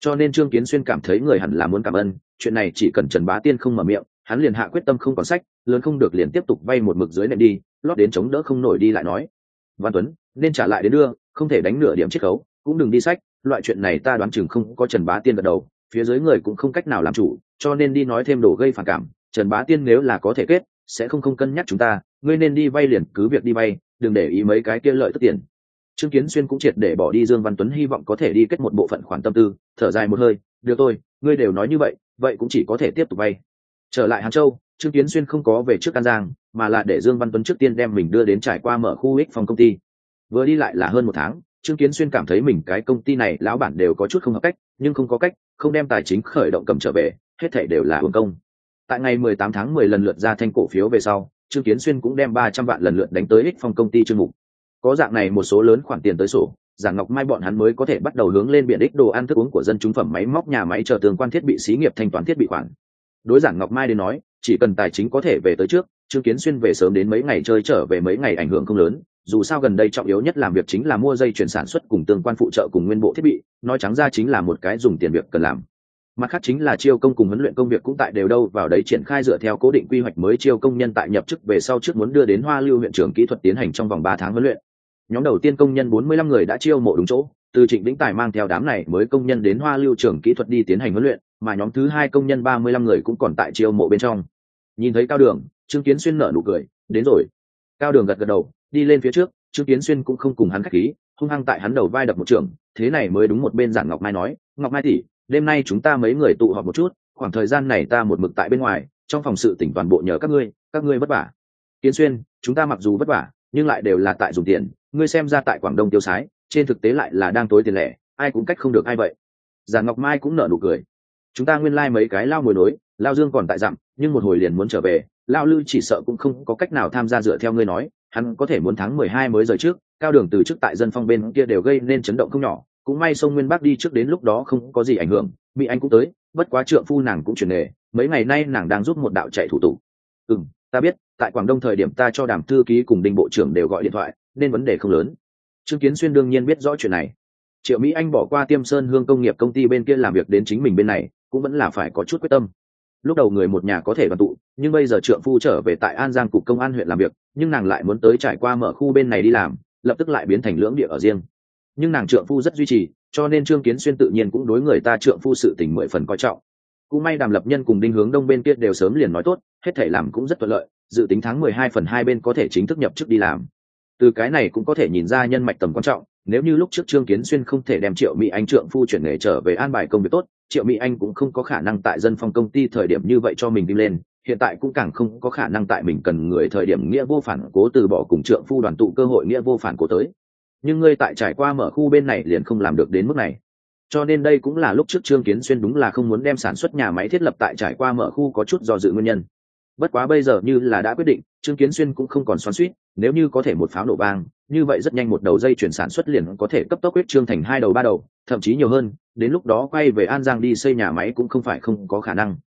cho nên Trương Kiến Xuyên cảm thấy người hẳn là muốn cảm ơn, chuyện này chỉ cần Trần Bá Tiên không mở miệng, hắn liền hạ quyết tâm không còn sách, lớn không được liền tiếp tục vay một mực dưới nệm đi, lót đến chống đỡ không nổi đi lại nói. Văn Tuấn, nên trả lại đến đưa, không thể đánh nửa điểm chiết khấu, cũng đừng đi sách, loại chuyện này ta đoán chừng không có Trần Bá Tiên gật đầu, phía dưới người cũng không cách nào làm chủ, cho nên đi nói thêm đồ gây phản cảm, Trần Bá Tiên nếu là có thể kết, sẽ không cân nhắc chúng ta, ngươi nên đi vay liền cứ việc đi vay, đừng để ý mấy cái kia lợi tức tiền. Trương Kiến Xuyên cũng triệt để bỏ đi Dương Văn Tuấn hy vọng có thể đi kết một bộ phận khoản tâm tư, thở dài một hơi, được tôi, ngươi đều nói như vậy, vậy cũng chỉ có thể tiếp tục vay. Trở lại Hàn Châu, Trương Kiến Xuyên không có về trước An Giang, mà là để Dương Văn Tuấn trước tiên đem mình đưa đến trải qua mở khu X phòng công ty. Vừa đi lại là hơn một tháng, Trương Kiến Xuyên cảm thấy mình cái công ty này lão bản đều có chút không hợp cách, nhưng không có cách, không đem tài chính khởi động cầm trở về, hết thảy đều là uổng công. Tại ngày 18 tháng 10 lần lượt ra thanh cổ phiếu về sau, Trương Kiến Xuyên cũng đem 300 vạn lần lượt đánh tới X phòng công ty Trương Mục. Có dạng này một số lớn khoản tiền tới sổ, Giản Ngọc Mai bọn hắn mới có thể bắt đầu hướng lên biển ích đồ ăn thức uống của dân chúng phẩm máy móc nhà máy chờ tương quan thiết bị xí nghiệp thanh toán thiết bị khoản. Đối Giản Ngọc Mai đến nói, chỉ cần tài chính có thể về tới trước, Trương Kiến Xuyên về sớm đến mấy ngày chơi trở về mấy ngày ảnh hưởng không lớn, dù sao gần đây trọng yếu nhất làm việc chính là mua dây chuyển sản xuất cùng tương quan phụ trợ cùng nguyên bộ thiết bị, nói trắng ra chính là một cái dùng tiền việc cần làm. Mặt khác chính là chiêu công cùng huấn luyện công việc cũng tại đều đâu vào đấy triển khai dựa theo cố định quy hoạch mới chiêu công nhân tại nhập chức về sau trước muốn đưa đến Hoa Lưu huyện trưởng kỹ thuật tiến hành trong vòng 3 tháng huấn luyện. Nhóm đầu tiên công nhân 45 người đã chiêu mộ đúng chỗ, từ Trịnh Vĩnh Tài mang theo đám này mới công nhân đến Hoa Lưu trưởng kỹ thuật đi tiến hành huấn luyện, mà nhóm thứ 2 công nhân 35 người cũng còn tại chiêu mộ bên trong. Nhìn thấy Cao Đường, Trương Kiến Xuyên nở nụ cười, đến rồi. Cao Đường gật gật đầu, đi lên phía trước, Trương Kiến Xuyên cũng không cùng hắn khách khí, hung hăng tại hắn đầu vai đập một trường, thế này mới đúng. Một bên Giản Ngọc Mai nói, Ngọc Mai tỷ, đêm nay chúng ta mấy người tụ họp một chút, khoảng thời gian này ta một mực tại bên ngoài, trong phòng sự tỉnh toàn bộ nhờ các ngươi vất vả. Kiến Xuyên, chúng ta mặc dù vất vả, nhưng lại đều là tại dùng tiền, ngươi xem ra tại Quảng Đông tiêu sái, trên thực tế lại là đang tối tiền lẻ, ai cũng cách không được ai vậy. Giản Ngọc Mai cũng nở nụ cười. Chúng ta nguyên lai mấy cái lao mồi nối, lao Dương còn tại dặm, nhưng một hồi liền muốn trở về, lao Lư chỉ sợ cũng không có cách nào tham gia dựa theo ngươi nói, hắn có thể muốn tháng 12 mới rời trước, Cao Đường từ trước tại dân phong bên kia đều gây nên chấn động không nhỏ, cũng may sông Nguyên Bắc đi trước đến lúc đó không có gì ảnh hưởng, Mỹ Anh cũng tới, bất quá trượng phu nàng cũng chuyển nghề, mấy ngày nay nàng đang giúp một đạo chạy thủ tục. Ta biết, tại Quảng Đông thời điểm ta cho Đàm thư ký cùng Đinh bộ trưởng đều gọi điện thoại, nên vấn đề không lớn. Trương Kiến Xuyên đương nhiên biết rõ chuyện này. Triệu Mỹ Anh bỏ qua Tiêm Sơn Hương công nghiệp công ty bên kia làm việc đến chính mình bên này, cũng vẫn là phải có chút quyết tâm. Lúc đầu người một nhà có thể đoàn tụ, nhưng bây giờ trượng phu trở về tại An Giang cục công an huyện làm việc, nhưng nàng lại muốn tới trải qua mở khu bên này đi làm, lập tức lại biến thành lưỡng địa ở riêng. Nhưng nàng trượng phu rất duy trì, cho nên Trương Kiến Xuyên tự nhiên cũng đối người ta trượng phu sự tình 10 phần coi trọng. Cũng may Đàm Lập Nhân cùng Đinh Hướng Đông bên kia đều sớm liền nói tốt, hết thảy làm cũng rất thuận lợi, dự tính tháng 12 phần hai bên có thể chính thức nhập chức đi làm. Từ cái này cũng có thể nhìn ra nhân mạch tầm quan trọng, nếu như lúc trước Trương Kiến Xuyên không thể đem Triệu Mỹ Anh trượng phu chuyển nghề trở về an bài công việc tốt, Triệu Mỹ Anh cũng không có khả năng tại dân phong công ty thời điểm như vậy cho mình đi lên, hiện tại cũng càng không có khả năng tại mình cần người thời điểm nghĩa vô phản cố từ bỏ cùng trượng phu đoàn tụ cơ hội nghĩa vô phản cố tới. Nhưng ngươi tại trải qua mở khu bên này liền không làm được đến mức này. Cho nên đây cũng là lúc trước Trương Kiến Xuyên đúng là không muốn đem sản xuất nhà máy thiết lập tại trải qua mở khu có chút do dự nguyên nhân. Bất quá bây giờ như là đã quyết định, Trương Kiến Xuyên cũng không còn xoắn xuýt, nếu như có thể một pháo nổ vang, như vậy rất nhanh một đầu dây chuyển sản xuất liền có thể cấp tốc huyết trương thành 2 đầu 3 đầu, thậm chí nhiều hơn, đến lúc đó quay về An Giang đi xây nhà máy cũng không phải không có khả năng.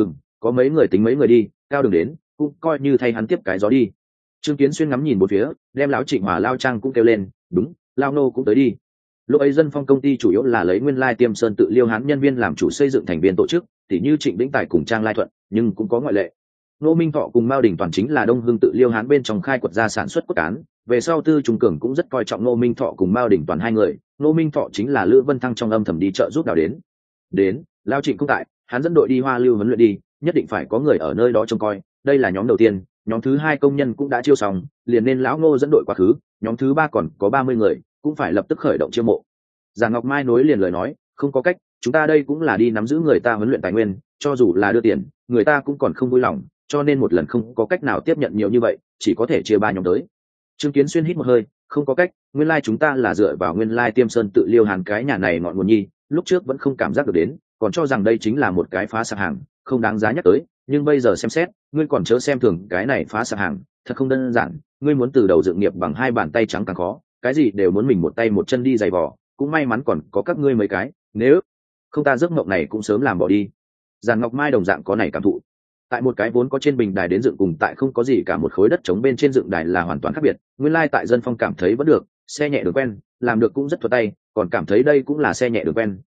Có mấy người tính mấy người đi, Cao Đường đến, cũng coi như thay hắn tiếp cái gió đi. Trương Kiến Xuyên ngắm nhìn một phía, đem lão Trịnh Hòa Lao Trang cũng kêu lên, đúng, Lao Nô cũng tới đi. Lúc ấy dân phong công ty chủ yếu là lấy nguyên lai Tiêm Sơn tự Liêu Hán nhân viên làm chủ xây dựng thành viên tổ chức, tỉ như Trịnh Vĩnh Tài cùng Trang Lai Thuận, nhưng cũng có ngoại lệ. Ngô Minh Thọ cùng Mao Đình Toàn chính là Đông Hưng tự Liêu Hán bên trong khai quật ra sản xuất cốt cán, về sau Tư Trung Cường cũng rất coi trọng Ngô Minh Thọ cùng Mao Đình Toàn hai người, Ngô Minh Thọ chính là Lữ Vân Thăng trong âm thầm đi trợ giúp đào đến, Lao Trịnh cũng tại, hắn dẫn đội đi Hoa Lưu huấn luyện đi, nhất định phải có người ở nơi đó trông coi, đây là nhóm đầu tiên, nhóm thứ 2 công nhân cũng đã chiêu xong, liền nên lão Ngô dẫn đội quá khứ, nhóm thứ 3 còn có 30 người, cũng phải lập tức khởi động chiêu mộ. Giản Ngọc Mai nối liền lời nói, không có cách, chúng ta đây cũng là đi nắm giữ người ta huấn luyện tài nguyên, cho dù là đưa tiền, người ta cũng còn không vui lòng, cho nên một lần không có cách nào tiếp nhận nhiều như vậy, chỉ có thể chia 3 nhóm tới. Trương Kiến Xuyên hít một hơi, không có cách, nguyên lai chúng ta là dựa vào nguyên lai Tiêm Sơn tự Liêu Hán cái nhà này ngọn nguồn nhi, lúc trước vẫn không cảm giác được đến, còn cho rằng đây chính là một cái phá sạp hàng, không đáng giá nhắc tới, nhưng bây giờ xem xét, ngươi còn chớ xem thường cái này phá sạp hàng, thật không đơn giản, ngươi muốn từ đầu dựng nghiệp bằng 2 bàn tay trắng càng khó, cái gì đều muốn mình một tay một chân đi giày vò, cũng may mắn còn có các ngươi mấy cái, nếu không ta giấc mộng này cũng sớm làm bỏ đi. Giản Ngọc Mai đồng dạng có này cảm thụ. Tại một cái vốn có trên bình đài đến dựng cùng tại không có gì cả một khối đất trống bên trên dựng đài là hoàn toàn khác biệt, nguyên lai tại dân phong cảm thấy vẫn được, xe nhẹ đường quen, làm được cũng rất thuận tay, còn cảm thấy đây cũng là xe nhẹ đường quen,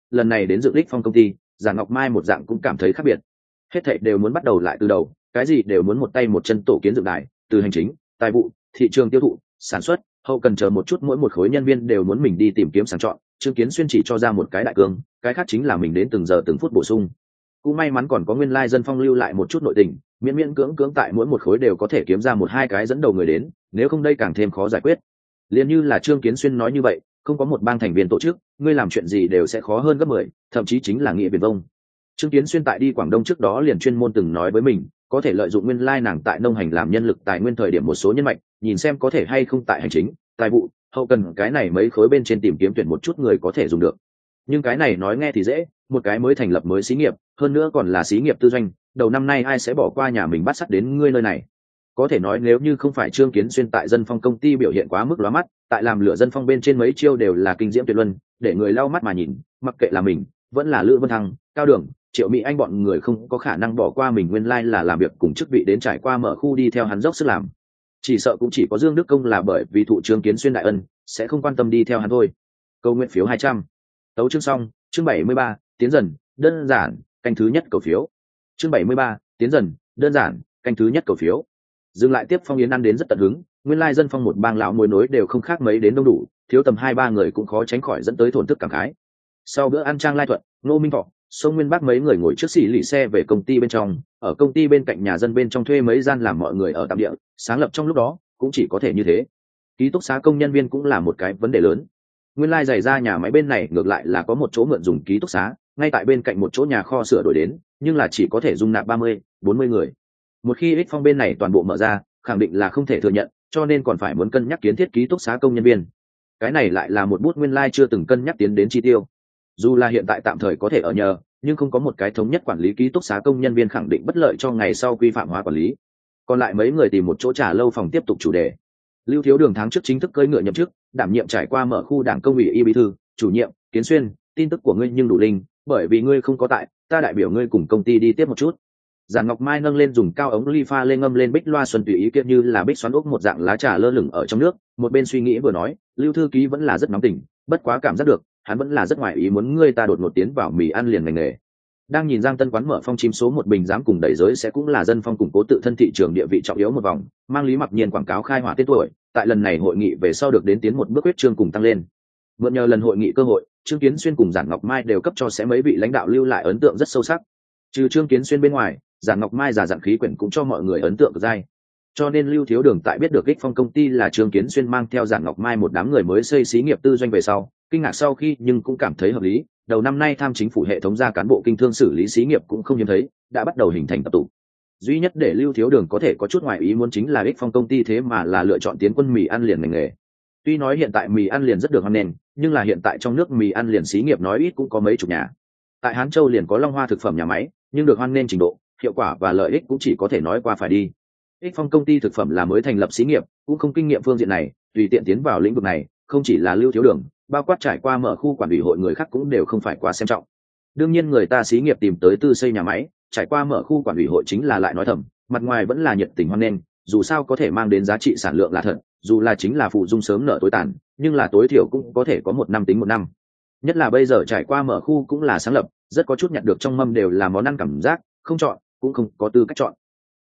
lần này đến dự đích phong công ty, Giản Ngọc Mai một dạng cũng cảm thấy khác biệt. Hết thảy đều muốn bắt đầu lại từ đầu, cái gì đều muốn một tay một chân tổ kiến dựng đài, từ hành chính, tài vụ, thị trường tiêu thụ, sản xuất, hậu cần chờ một chút, mỗi một khối nhân viên đều muốn mình đi tìm kiếm sàng chọn. Trương Kiến Xuyên chỉ cho ra một cái đại cương, cái khác chính là mình đến từng giờ từng phút bổ sung. Cũng may mắn còn có nguyên lai dân phong lưu lại một chút nội tình, miễn miễn cưỡng cưỡng tại mỗi một khối đều có thể kiếm ra một hai cái dẫn đầu người đến, nếu không đây càng thêm khó giải quyết. Liên như là Trương Kiến Xuyên nói như vậy, không có một bang thành viên tổ chức, ngươi làm chuyện gì đều sẽ khó hơn gấp 10, thậm chí chính là nghĩa biển vông. Trương Kiến Xuyên tại đi Quảng Đông trước đó liền chuyên môn từng nói với mình, có thể lợi dụng nguyên lai nàng tại nông hành làm nhân lực tài nguyên thời điểm một số nhân mạch, nhìn xem có thể hay không tại hành chính, tài vụ, hậu cần cái này mấy khối bên trên tìm kiếm tuyển một chút người có thể dùng được. Nhưng cái này nói nghe thì dễ, một cái mới thành lập mới xí nghiệp, hơn nữa còn là xí nghiệp tư doanh, đầu năm nay ai sẽ bỏ qua nhà mình bắt sắt đến ngươi nơi này. Có thể nói nếu như không phải Trương Kiến Xuyên tại dân phong công ty biểu hiện quá mức lóa mắt, tại làm lửa dân phong bên trên mấy chiêu đều là kinh diễm tuyệt luân, để người lau mắt mà nhìn, mặc kệ là mình vẫn là Lữ Vân Thăng, Cao Đường, Triệu Mỹ Anh bọn người không có khả năng bỏ qua mình nguyên lai là làm việc cùng chức vị đến trải qua mở khu đi theo hắn dốc sức làm. Chỉ sợ cũng chỉ có Dương Đức Công là bởi vì thụ Trương Kiến Xuyên đại ân, sẽ không quan tâm đi theo hắn thôi. Câu nguyện phiếu 200. Tấu chương xong, chương 73, tiến dần, đơn giản, canh thứ nhất cầu phiếu. Chương 73, tiến dần, đơn giản, canh thứ nhất cầu phiếu. Dừng lại tiếp phong yến ăn đến rất tận hứng, nguyên lai dân phong một bang lão mối nối đều không khác mấy đến đông đủ, thiếu tầm 2-3 người cũng khó tránh khỏi dẫn tới thổn thức cảm khái. Sau bữa ăn trang lai thuận, Ngô Minh Thọ, Sông Nguyên Bác mấy người ngồi trước xỉ lì xe về công ty bên trong, ở công ty bên cạnh nhà dân bên trong thuê mấy gian làm mọi người ở tạm địa, sáng lập trong lúc đó cũng chỉ có thể như thế. Ký túc xá công nhân viên cũng là một cái vấn đề lớn. Nguyên lai giày ra nhà máy bên này ngược lại là có một chỗ mượn dùng ký túc xá, ngay tại bên cạnh một chỗ nhà kho sửa đổi đến, nhưng là chỉ có thể dung nạp 30-40 người. Một khi Ích Phong bên này toàn bộ mở ra, khẳng định là không thể thừa nhận, cho nên còn phải muốn cân nhắc kiến thiết ký túc xá công nhân viên. Cái này lại là một bút nguyên lai chưa từng cân nhắc tiến đến chi tiêu. Dù là hiện tại tạm thời có thể ở nhờ, nhưng không có một cái thống nhất quản lý ký túc xá công nhân viên khẳng định bất lợi cho ngày sau quy phạm hóa quản lý. Còn lại mấy người tìm một chỗ trà lâu phòng tiếp tục chủ đề. Lưu Thiếu Đường tháng trước chính thức cưỡi ngựa nhậm chức, đảm nhiệm trải qua mở khu đảng công ủy y bí thư, chủ nhiệm. Kiến Xuyên, tin tức của ngươi nhưng đủ linh, bởi vì ngươi không có tại, ta đại biểu ngươi cùng công ty đi tiếp một chút. Giản Ngọc Mai nâng lên dùng cao ống ly pha lên ngâm lên bích loa xuân tùy ý kiệt như là bích xoắn ốc một dạng lá trà lơ lửng ở trong nước, một bên suy nghĩ vừa nói, Lưu thư ký vẫn là rất nóng tình, bất quá cảm giác được, hắn vẫn là rất ngoài ý muốn ngươi ta đột ngột tiến vào mì ăn liền ngành nghề. Đang nhìn Giang Tân quán mở phong chim số một bình dám cùng đẩy giới sẽ cũng là dân phong củng cố tự thân thị trường địa vị trọng yếu một vòng, mang Lý Mặc Nhiên quảng cáo khai hỏa tên tuổi, tại lần này hội nghị về sau được đến tiến một bước huyết trương cùng tăng lên. Mượn nhờ lần hội nghị cơ hội, Trương Kiến Xuyên cùng Giản Ngọc Mai đều cấp cho sẽ mấy vị lãnh đạo lưu lại ấn tượng rất sâu sắc. Trừ Trương Kiến Xuyên bên ngoài, Giản Ngọc Mai giả dặn khí quyển cũng cho mọi người ấn tượng dai. Cho nên Lưu Thiếu Đường tại biết được Ích Phong công ty là Trương Kiến Xuyên mang theo Giản Ngọc Mai một đám người mới xây xí nghiệp tư doanh về sau, kinh ngạc sau khi nhưng cũng cảm thấy hợp lý. Đầu năm nay tham chính phủ hệ thống ra cán bộ kinh thương xử lý xí nghiệp cũng không hiếm thấy, đã bắt đầu hình thành tập tụ. Duy nhất để Lưu Thiếu Đường có thể có chút ngoài ý muốn chính là Ích Phong công ty thế mà là lựa chọn tiến quân mì ăn liền ngành nghề. Tuy nói hiện tại mì ăn liền rất được hoan nghênh, nhưng là hiện tại trong nước mì ăn liền xí nghiệp nói ít cũng có mấy chục nhà. Tại Hán Châu liền có Long Hoa thực phẩm nhà máy, nhưng được hoan nghênh trình độ, hiệu quả và lợi ích cũng chỉ có thể nói qua phải đi. Ích Phong công ty thực phẩm là mới thành lập xí nghiệp, cũng không kinh nghiệm phương diện này, tùy tiện tiến vào lĩnh vực này, không chỉ là Lưu Thiếu Đường, bao quát trải qua mở khu quản ủy hội người khác cũng đều không phải quá xem trọng. Đương nhiên người ta xí nghiệp tìm tới tư xây nhà máy, trải qua mở khu quản ủy hội chính là lại nói thầm, mặt ngoài vẫn là nhiệt tình hoan nghênh, dù sao có thể mang đến giá trị sản lượng là thật, dù là chính là phụ dung sớm nợ tối tàn, nhưng là tối thiểu cũng có thể có 1 năm tính 1 năm. Nhất là bây giờ trải qua mở khu cũng là sáng lập, rất có chút nhặt được trong mâm đều là món ăn cảm giác, không chọn cũng không có tư cách chọn.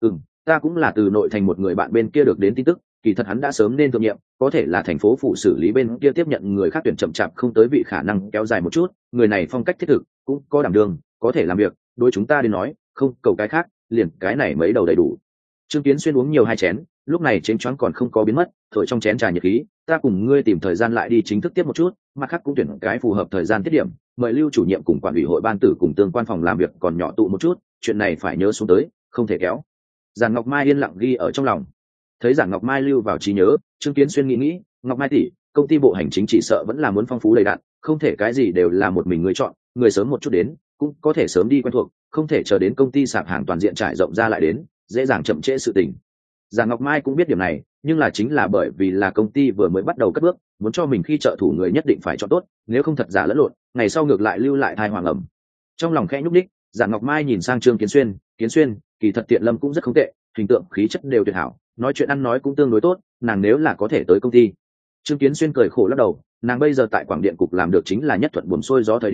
Ta cũng là từ nội thành một người bạn bên kia được đến tin tức, kỳ thật hắn đã sớm nên thượng nhiệm, có thể là thành phố phụ xử lý bên kia tiếp nhận người khác tuyển chậm chạp không tới vị khả năng kéo dài một chút, người này phong cách thiết thực, cũng có đảm đương, có thể làm việc, đối chúng ta đến nói, không cầu cái khác, liền cái này mấy đầu đầy đủ. Trương Kiến Xuyên uống nhiều 2 chén, lúc này chén choáng còn không có biến mất, thổi trong chén trà nhiệt khí, ta cùng ngươi tìm thời gian lại đi chính thức tiếp một chút, mặt khác cũng tuyển cái phù hợp thời gian tiết điểm, mời Lưu chủ nhiệm cùng quản ủy hội ban tử cùng tương quan phòng làm việc còn nhỏ tụ một chút, chuyện này phải nhớ xuống tới, không thể kéo. Giản Ngọc Mai yên lặng ghi ở trong lòng. Thấy Giản Ngọc Mai lưu vào trí nhớ, Trương Kiến Xuyên nghĩ, Ngọc Mai tỷ, công ty bộ hành chính chỉ sợ vẫn là muốn phong phú đầy đặn, không thể cái gì đều là một mình người chọn, người sớm một chút đến, cũng có thể sớm đi quen thuộc, không thể chờ đến công ty sạp hàng toàn diện trải rộng ra lại đến, dễ dàng chậm trễ sự tình. Giản Ngọc Mai cũng biết điểm này, nhưng là chính là bởi vì là công ty vừa mới bắt đầu cất bước, muốn cho mình khi trợ thủ người nhất định phải chọn tốt, nếu không thật giả lẫn lộn, ngày sau ngược lại lưu lại thai hoàng ẩm. Trong lòng khẽ nhúc nhích, Giản Ngọc Mai nhìn sang Trương Kiến Xuyên, kỳ thật Tiện Lâm cũng rất không tệ, hình tượng khí chất đều tuyệt hảo, nói chuyện ăn nói cũng tương đối tốt, nàng nếu là có thể tới công ty. Trương Kiến Xuyên cười khổ lắc đầu, nàng bây giờ tại Quảng Điện cục làm được chính là nhất thuận buồm xuôi gió thời điểm,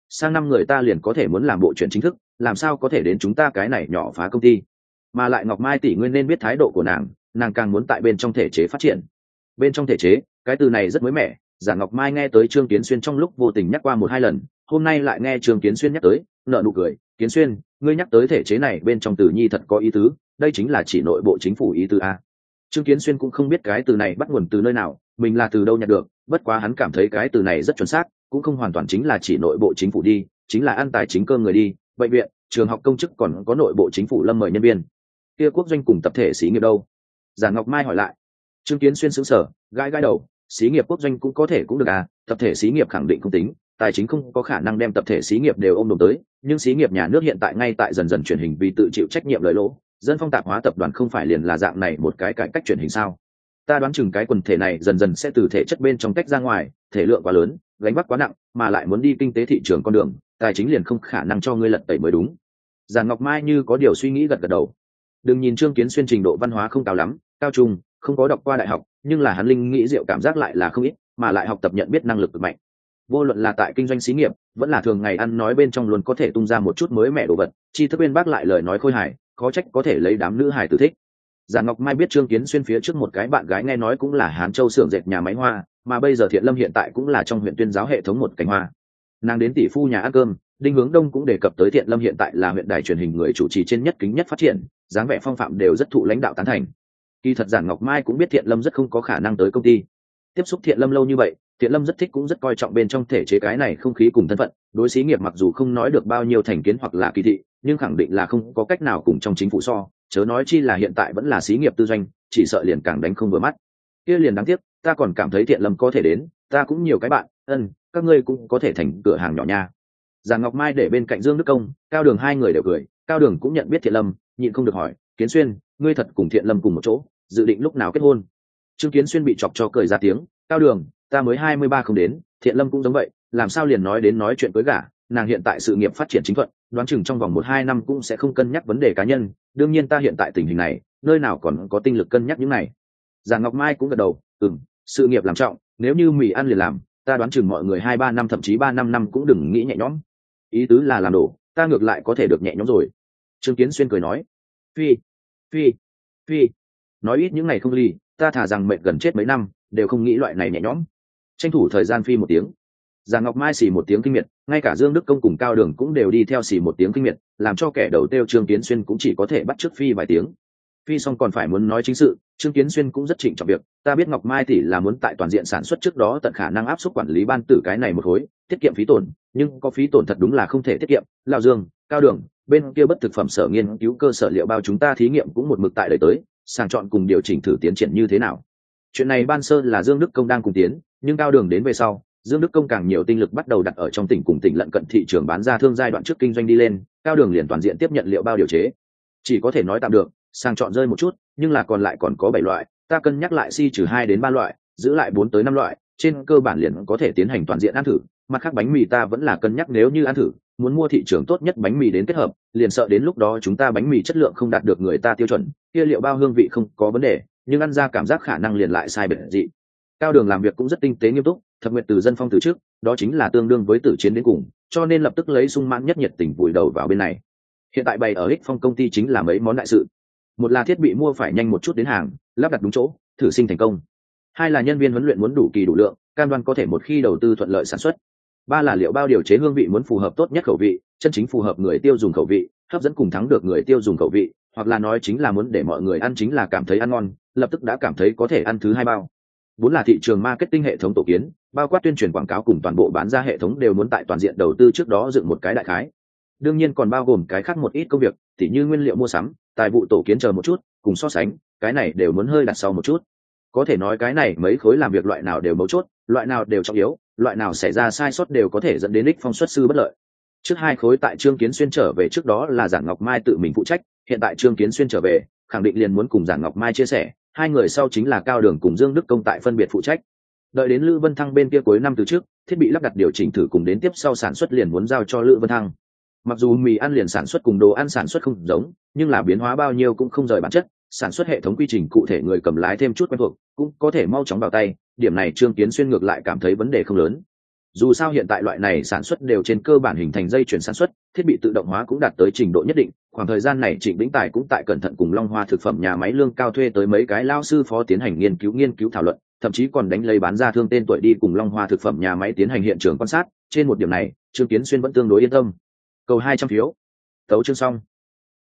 sang năm người ta liền có thể muốn làm bộ chuyện chính thức, làm sao có thể đến chúng ta cái này nhỏ phá công ty. Mà lại Ngọc Mai tỷ nguyên nên biết thái độ của nàng càng muốn tại bên trong thể chế phát triển. Bên trong thể chế, cái từ này rất mới mẻ, Giản Ngọc Mai nghe tới Trương Kiến Xuyên trong lúc vô tình nhắc qua 1-2 lần, hôm nay lại nghe Trương Kiến Xuyên nhắc tới, nở nụ cười. Kiến Xuyên, ngươi nhắc tới thể chế này bên trong từ nhi thật có ý tứ, đây chính là chỉ nội bộ chính phủ ý tứ a. Trương Kiến Xuyên cũng không biết cái từ này bắt nguồn từ nơi nào, mình là từ đâu nhặt được, bất quá hắn cảm thấy cái từ này rất chuẩn xác, cũng không hoàn toàn chính là chỉ nội bộ chính phủ đi, chính là ăn tài chính cơm người đi, bệnh viện, trường học công chức còn có nội bộ chính phủ lâm mời nhân viên. Kia quốc doanh cùng tập thể xí nghiệp đâu? Giản Ngọc Mai hỏi lại. Trương Kiến Xuyên sững sờ, gãi đầu, xí nghiệp quốc doanh cũng có thể cũng được à, tập thể xí nghiệp khẳng định không tính, tài chính không có khả năng đem tập thể xí nghiệp đều ôm đồm tới, nhưng xí nghiệp nhà nước hiện tại ngay tại dần dần chuyển hình vì tự chịu trách nhiệm lợi lỗ, dân phong tạp hóa tập đoàn không phải liền là dạng này một cái cải cách chuyển hình sao? Ta đoán chừng cái quần thể này dần dần sẽ từ thể chất bên trong tách ra ngoài, thể lượng quá lớn, gánh vác quá nặng, mà lại muốn đi kinh tế thị trường con đường, tài chính liền không khả năng cho ngươi lật tẩy mới đúng. Giản Ngọc Mai như có điều suy nghĩ gật đầu. Đừng nhìn Trương Kiến Xuyên trình độ văn hóa không cao lắm, cao trung không có đọc qua đại học, nhưng là hắn linh nghĩ diệu cảm giác lại là không ít, mà lại học tập nhận biết năng lực cực mạnh. Vô luận là tại kinh doanh xí nghiệp, vẫn là thường ngày ăn nói bên trong luôn có thể tung ra một chút mới mẻ đồ vật, tri thức bên bác lại lời nói khôi hài, khó trách có thể lấy đám nữ hài tử thích. Giản Ngọc Mai biết Trương Kiến Xuyên phía trước một cái bạn gái nghe nói cũng là Hán Châu xưởng dệt nhà máy hoa, mà bây giờ Thiện Lâm hiện tại cũng là trong huyện Tuyên giáo hệ thống một cánh hoa. Nàng đến tỷ phu nhà ăn cơm, Đinh Hướng Đông cũng đề cập tới Thiện Lâm hiện tại là huyện đài truyền hình người chủ trì trên nhất kính nhất phát triển, dáng vẻ phong phạm đều rất thụ lãnh đạo tán thành. Kỳ thật Giản Ngọc Mai cũng biết Thiện Lâm rất không có khả năng tới công ty. Tiếp xúc Thiện Lâm lâu như vậy, Thiện Lâm rất thích cũng rất coi trọng bên trong thể chế cái này không khí cùng thân phận, đối xí nghiệp mặc dù không nói được bao nhiêu thành kiến hoặc là kỳ thị, nhưng khẳng định là không có cách nào cùng trong chính phủ so, chớ nói chi là hiện tại vẫn là xí nghiệp tư doanh, chỉ sợ liền càng đánh không vừa mắt. Kia liền đáng tiếc, ta còn cảm thấy Thiện Lâm có thể đến, ta cũng nhiều cái bạn, các ngươi cũng có thể thành cửa hàng nhỏ nha. Giản Ngọc Mai để bên cạnh Dương Đức Công, Cao Đường hai người đều cười, Cao Đường cũng nhận biết Thiện Lâm, nhịn không được hỏi, Kiến Xuyên, ngươi thật cùng Thiện Lâm cùng một chỗ, dự định lúc nào kết hôn? Trương Kiến Xuyên bị chọc cho cười ra tiếng, Cao Đường, ta mới 23 không đến, Thiện Lâm cũng giống vậy, làm sao liền nói đến nói chuyện cưới gả, nàng hiện tại sự nghiệp phát triển chính thuận, đoán chừng trong vòng 1-2 năm cũng sẽ không cân nhắc vấn đề cá nhân, đương nhiên ta hiện tại tình hình này, nơi nào còn có tinh lực cân nhắc những này. Giản Ngọc Mai cũng gật đầu, sự nghiệp làm trọng, nếu như mì ăn liền làm, ta đoán chừng mọi người 2-3 năm thậm chí 3-5 năm cũng đừng nghĩ nhẹ nhõm. Ý tứ là làm đổ, ta ngược lại có thể được nhẹ nhõm rồi. Trương Kiến Xuyên cười nói, phi, nói ít những ngày không ly, ta thả rằng mệt gần chết mấy năm, đều không nghĩ loại này nhẹ nhõm. Tranh thủ thời gian phi một tiếng. Giản Ngọc Mai xì một tiếng kinh miệt, ngay cả Dương Đức Công cùng Cao Đường cũng đều đi theo xì một tiếng kinh miệt, làm cho kẻ đầu tiêu Trương Kiến Xuyên cũng chỉ có thể bắt chước phi vài tiếng. Phi xong còn phải muốn nói chính sự, Trương Kiến Xuyên cũng rất trịnh trọng việc, ta biết Ngọc Mai tỷ là muốn tại toàn diện sản xuất trước đó tận khả năng áp suất quản lý ban tử cái này một khối, tiết kiệm phí tổn, nhưng có phí tổn thật đúng là không thể tiết kiệm. Lão Dương, Cao Đường, bên kia bất thực phẩm sở nghiên cứu cơ sở liệu bao chúng ta thí nghiệm cũng một mực tại đời tới, sàng chọn cùng điều chỉnh thử tiến triển như thế nào. Chuyện này ban sơ là Dương Đức Công đang cùng tiến, nhưng Cao Đường đến về sau, Dương Đức Công càng nhiều tinh lực bắt đầu đặt ở trong tỉnh cùng tỉnh lận cận thị trường bán ra thương giai đoạn trước kinh doanh đi lên, Cao Đường liền toàn diện tiếp nhận liệu bao điều chế. Chỉ có thể nói tạm được, sàng chọn rơi một chút, nhưng là còn lại còn có 7 loại, ta cân nhắc lại si trừ 2 đến 3 loại, giữ lại 4 tới 5 loại, trên cơ bản liền có thể tiến hành toàn diện ăn thử. Mặt khác bánh mì ta vẫn là cân nhắc nếu như ăn thử, muốn mua thị trường tốt nhất bánh mì đến kết hợp, liền sợ đến lúc đó chúng ta bánh mì chất lượng không đạt được người ta tiêu chuẩn, kia liệu bao hương vị không có vấn đề, nhưng ăn ra cảm giác khả năng liền lại sai biệt dị. Cao Đường làm việc cũng rất tinh tế nghiêm túc, thập nguyện từ dân phong từ trước, đó chính là tương đương với tử chiến đến cùng, cho nên lập tức lấy sung mãn nhất nhiệt tình vùi đầu vào bên này. Hiện tại bày ở Ích Phong công ty chính là mấy món đại sự. Một là thiết bị mua phải nhanh một chút đến hàng, lắp đặt đúng chỗ, thử sinh thành công. 2 là nhân viên huấn luyện muốn đủ kỳ đủ lượng, cam đoan có thể một khi đầu tư thuận lợi sản xuất. 3 là liệu bao điều chế hương vị muốn phù hợp tốt nhất khẩu vị, chân chính phù hợp người tiêu dùng khẩu vị, hấp dẫn cùng thắng được người tiêu dùng khẩu vị, hoặc là nói chính là muốn để mọi người ăn chính là cảm thấy ăn ngon, lập tức đã cảm thấy có thể ăn thứ 2 bao. 4 là thị trường marketing hệ thống tổ kiến, bao quát tuyên truyền quảng cáo cùng toàn bộ bán ra hệ thống đều muốn tại toàn diện đầu tư trước đó dựng một cái đại khái. Đương nhiên còn bao gồm cái khác một ít công việc, tỉ như nguyên liệu mua sắm, tài vụ tổ kiến chờ một chút, cùng so sánh, cái này đều muốn hơi đặt sau một chút. Có thể nói cái này mấy khối làm việc loại nào đều mấu chốt, loại nào đều trọng yếu, loại nào xảy ra sai sót đều có thể dẫn đến Ích Phong xuất sư bất lợi. Trước 2 khối tại Trương Kiến Xuyên trở về trước đó là Giản Ngọc Mai tự mình phụ trách, hiện tại Trương Kiến Xuyên trở về, khẳng định liền muốn cùng Giản Ngọc Mai chia sẻ, 2 người sau chính là Cao Đường cùng Dương Đức Công tại phân biệt phụ trách. Đợi đến Lữ Vân Thăng bên kia cuối năm từ trước, thiết bị lắp đặt điều chỉnh thử cùng đến tiếp sau sản xuất liền muốn giao cho Lữ Vân Thăng. Mặc dù mì ăn liền sản xuất cùng đồ ăn sản xuất không giống, nhưng là biến hóa bao nhiêu cũng không rời bản chất, sản xuất hệ thống quy trình cụ thể người cầm lái thêm chút quen thuộc, cũng có thể mau chóng vào tay, điểm này Trương Kiến Xuyên ngược lại cảm thấy vấn đề không lớn. Dù sao hiện tại loại này sản xuất đều trên cơ bản hình thành dây chuyển sản xuất, thiết bị tự động hóa cũng đạt tới trình độ nhất định. Khoảng thời gian này Trịnh Vĩnh Tài cũng tại cẩn thận cùng Long Hoa thực phẩm nhà máy lương cao thuê tới mấy cái lao sư phó tiến hành nghiên cứu thảo luận, thậm chí còn đánh lấy bán ra thương tên tuổi đi cùng Long Hoa thực phẩm nhà máy tiến hành hiện trường quan sát. Trên một điểm này, Trương Kiến Xuyên vẫn tương đối yên tâm. Cầu 200 phiếu. Tấu chương xong.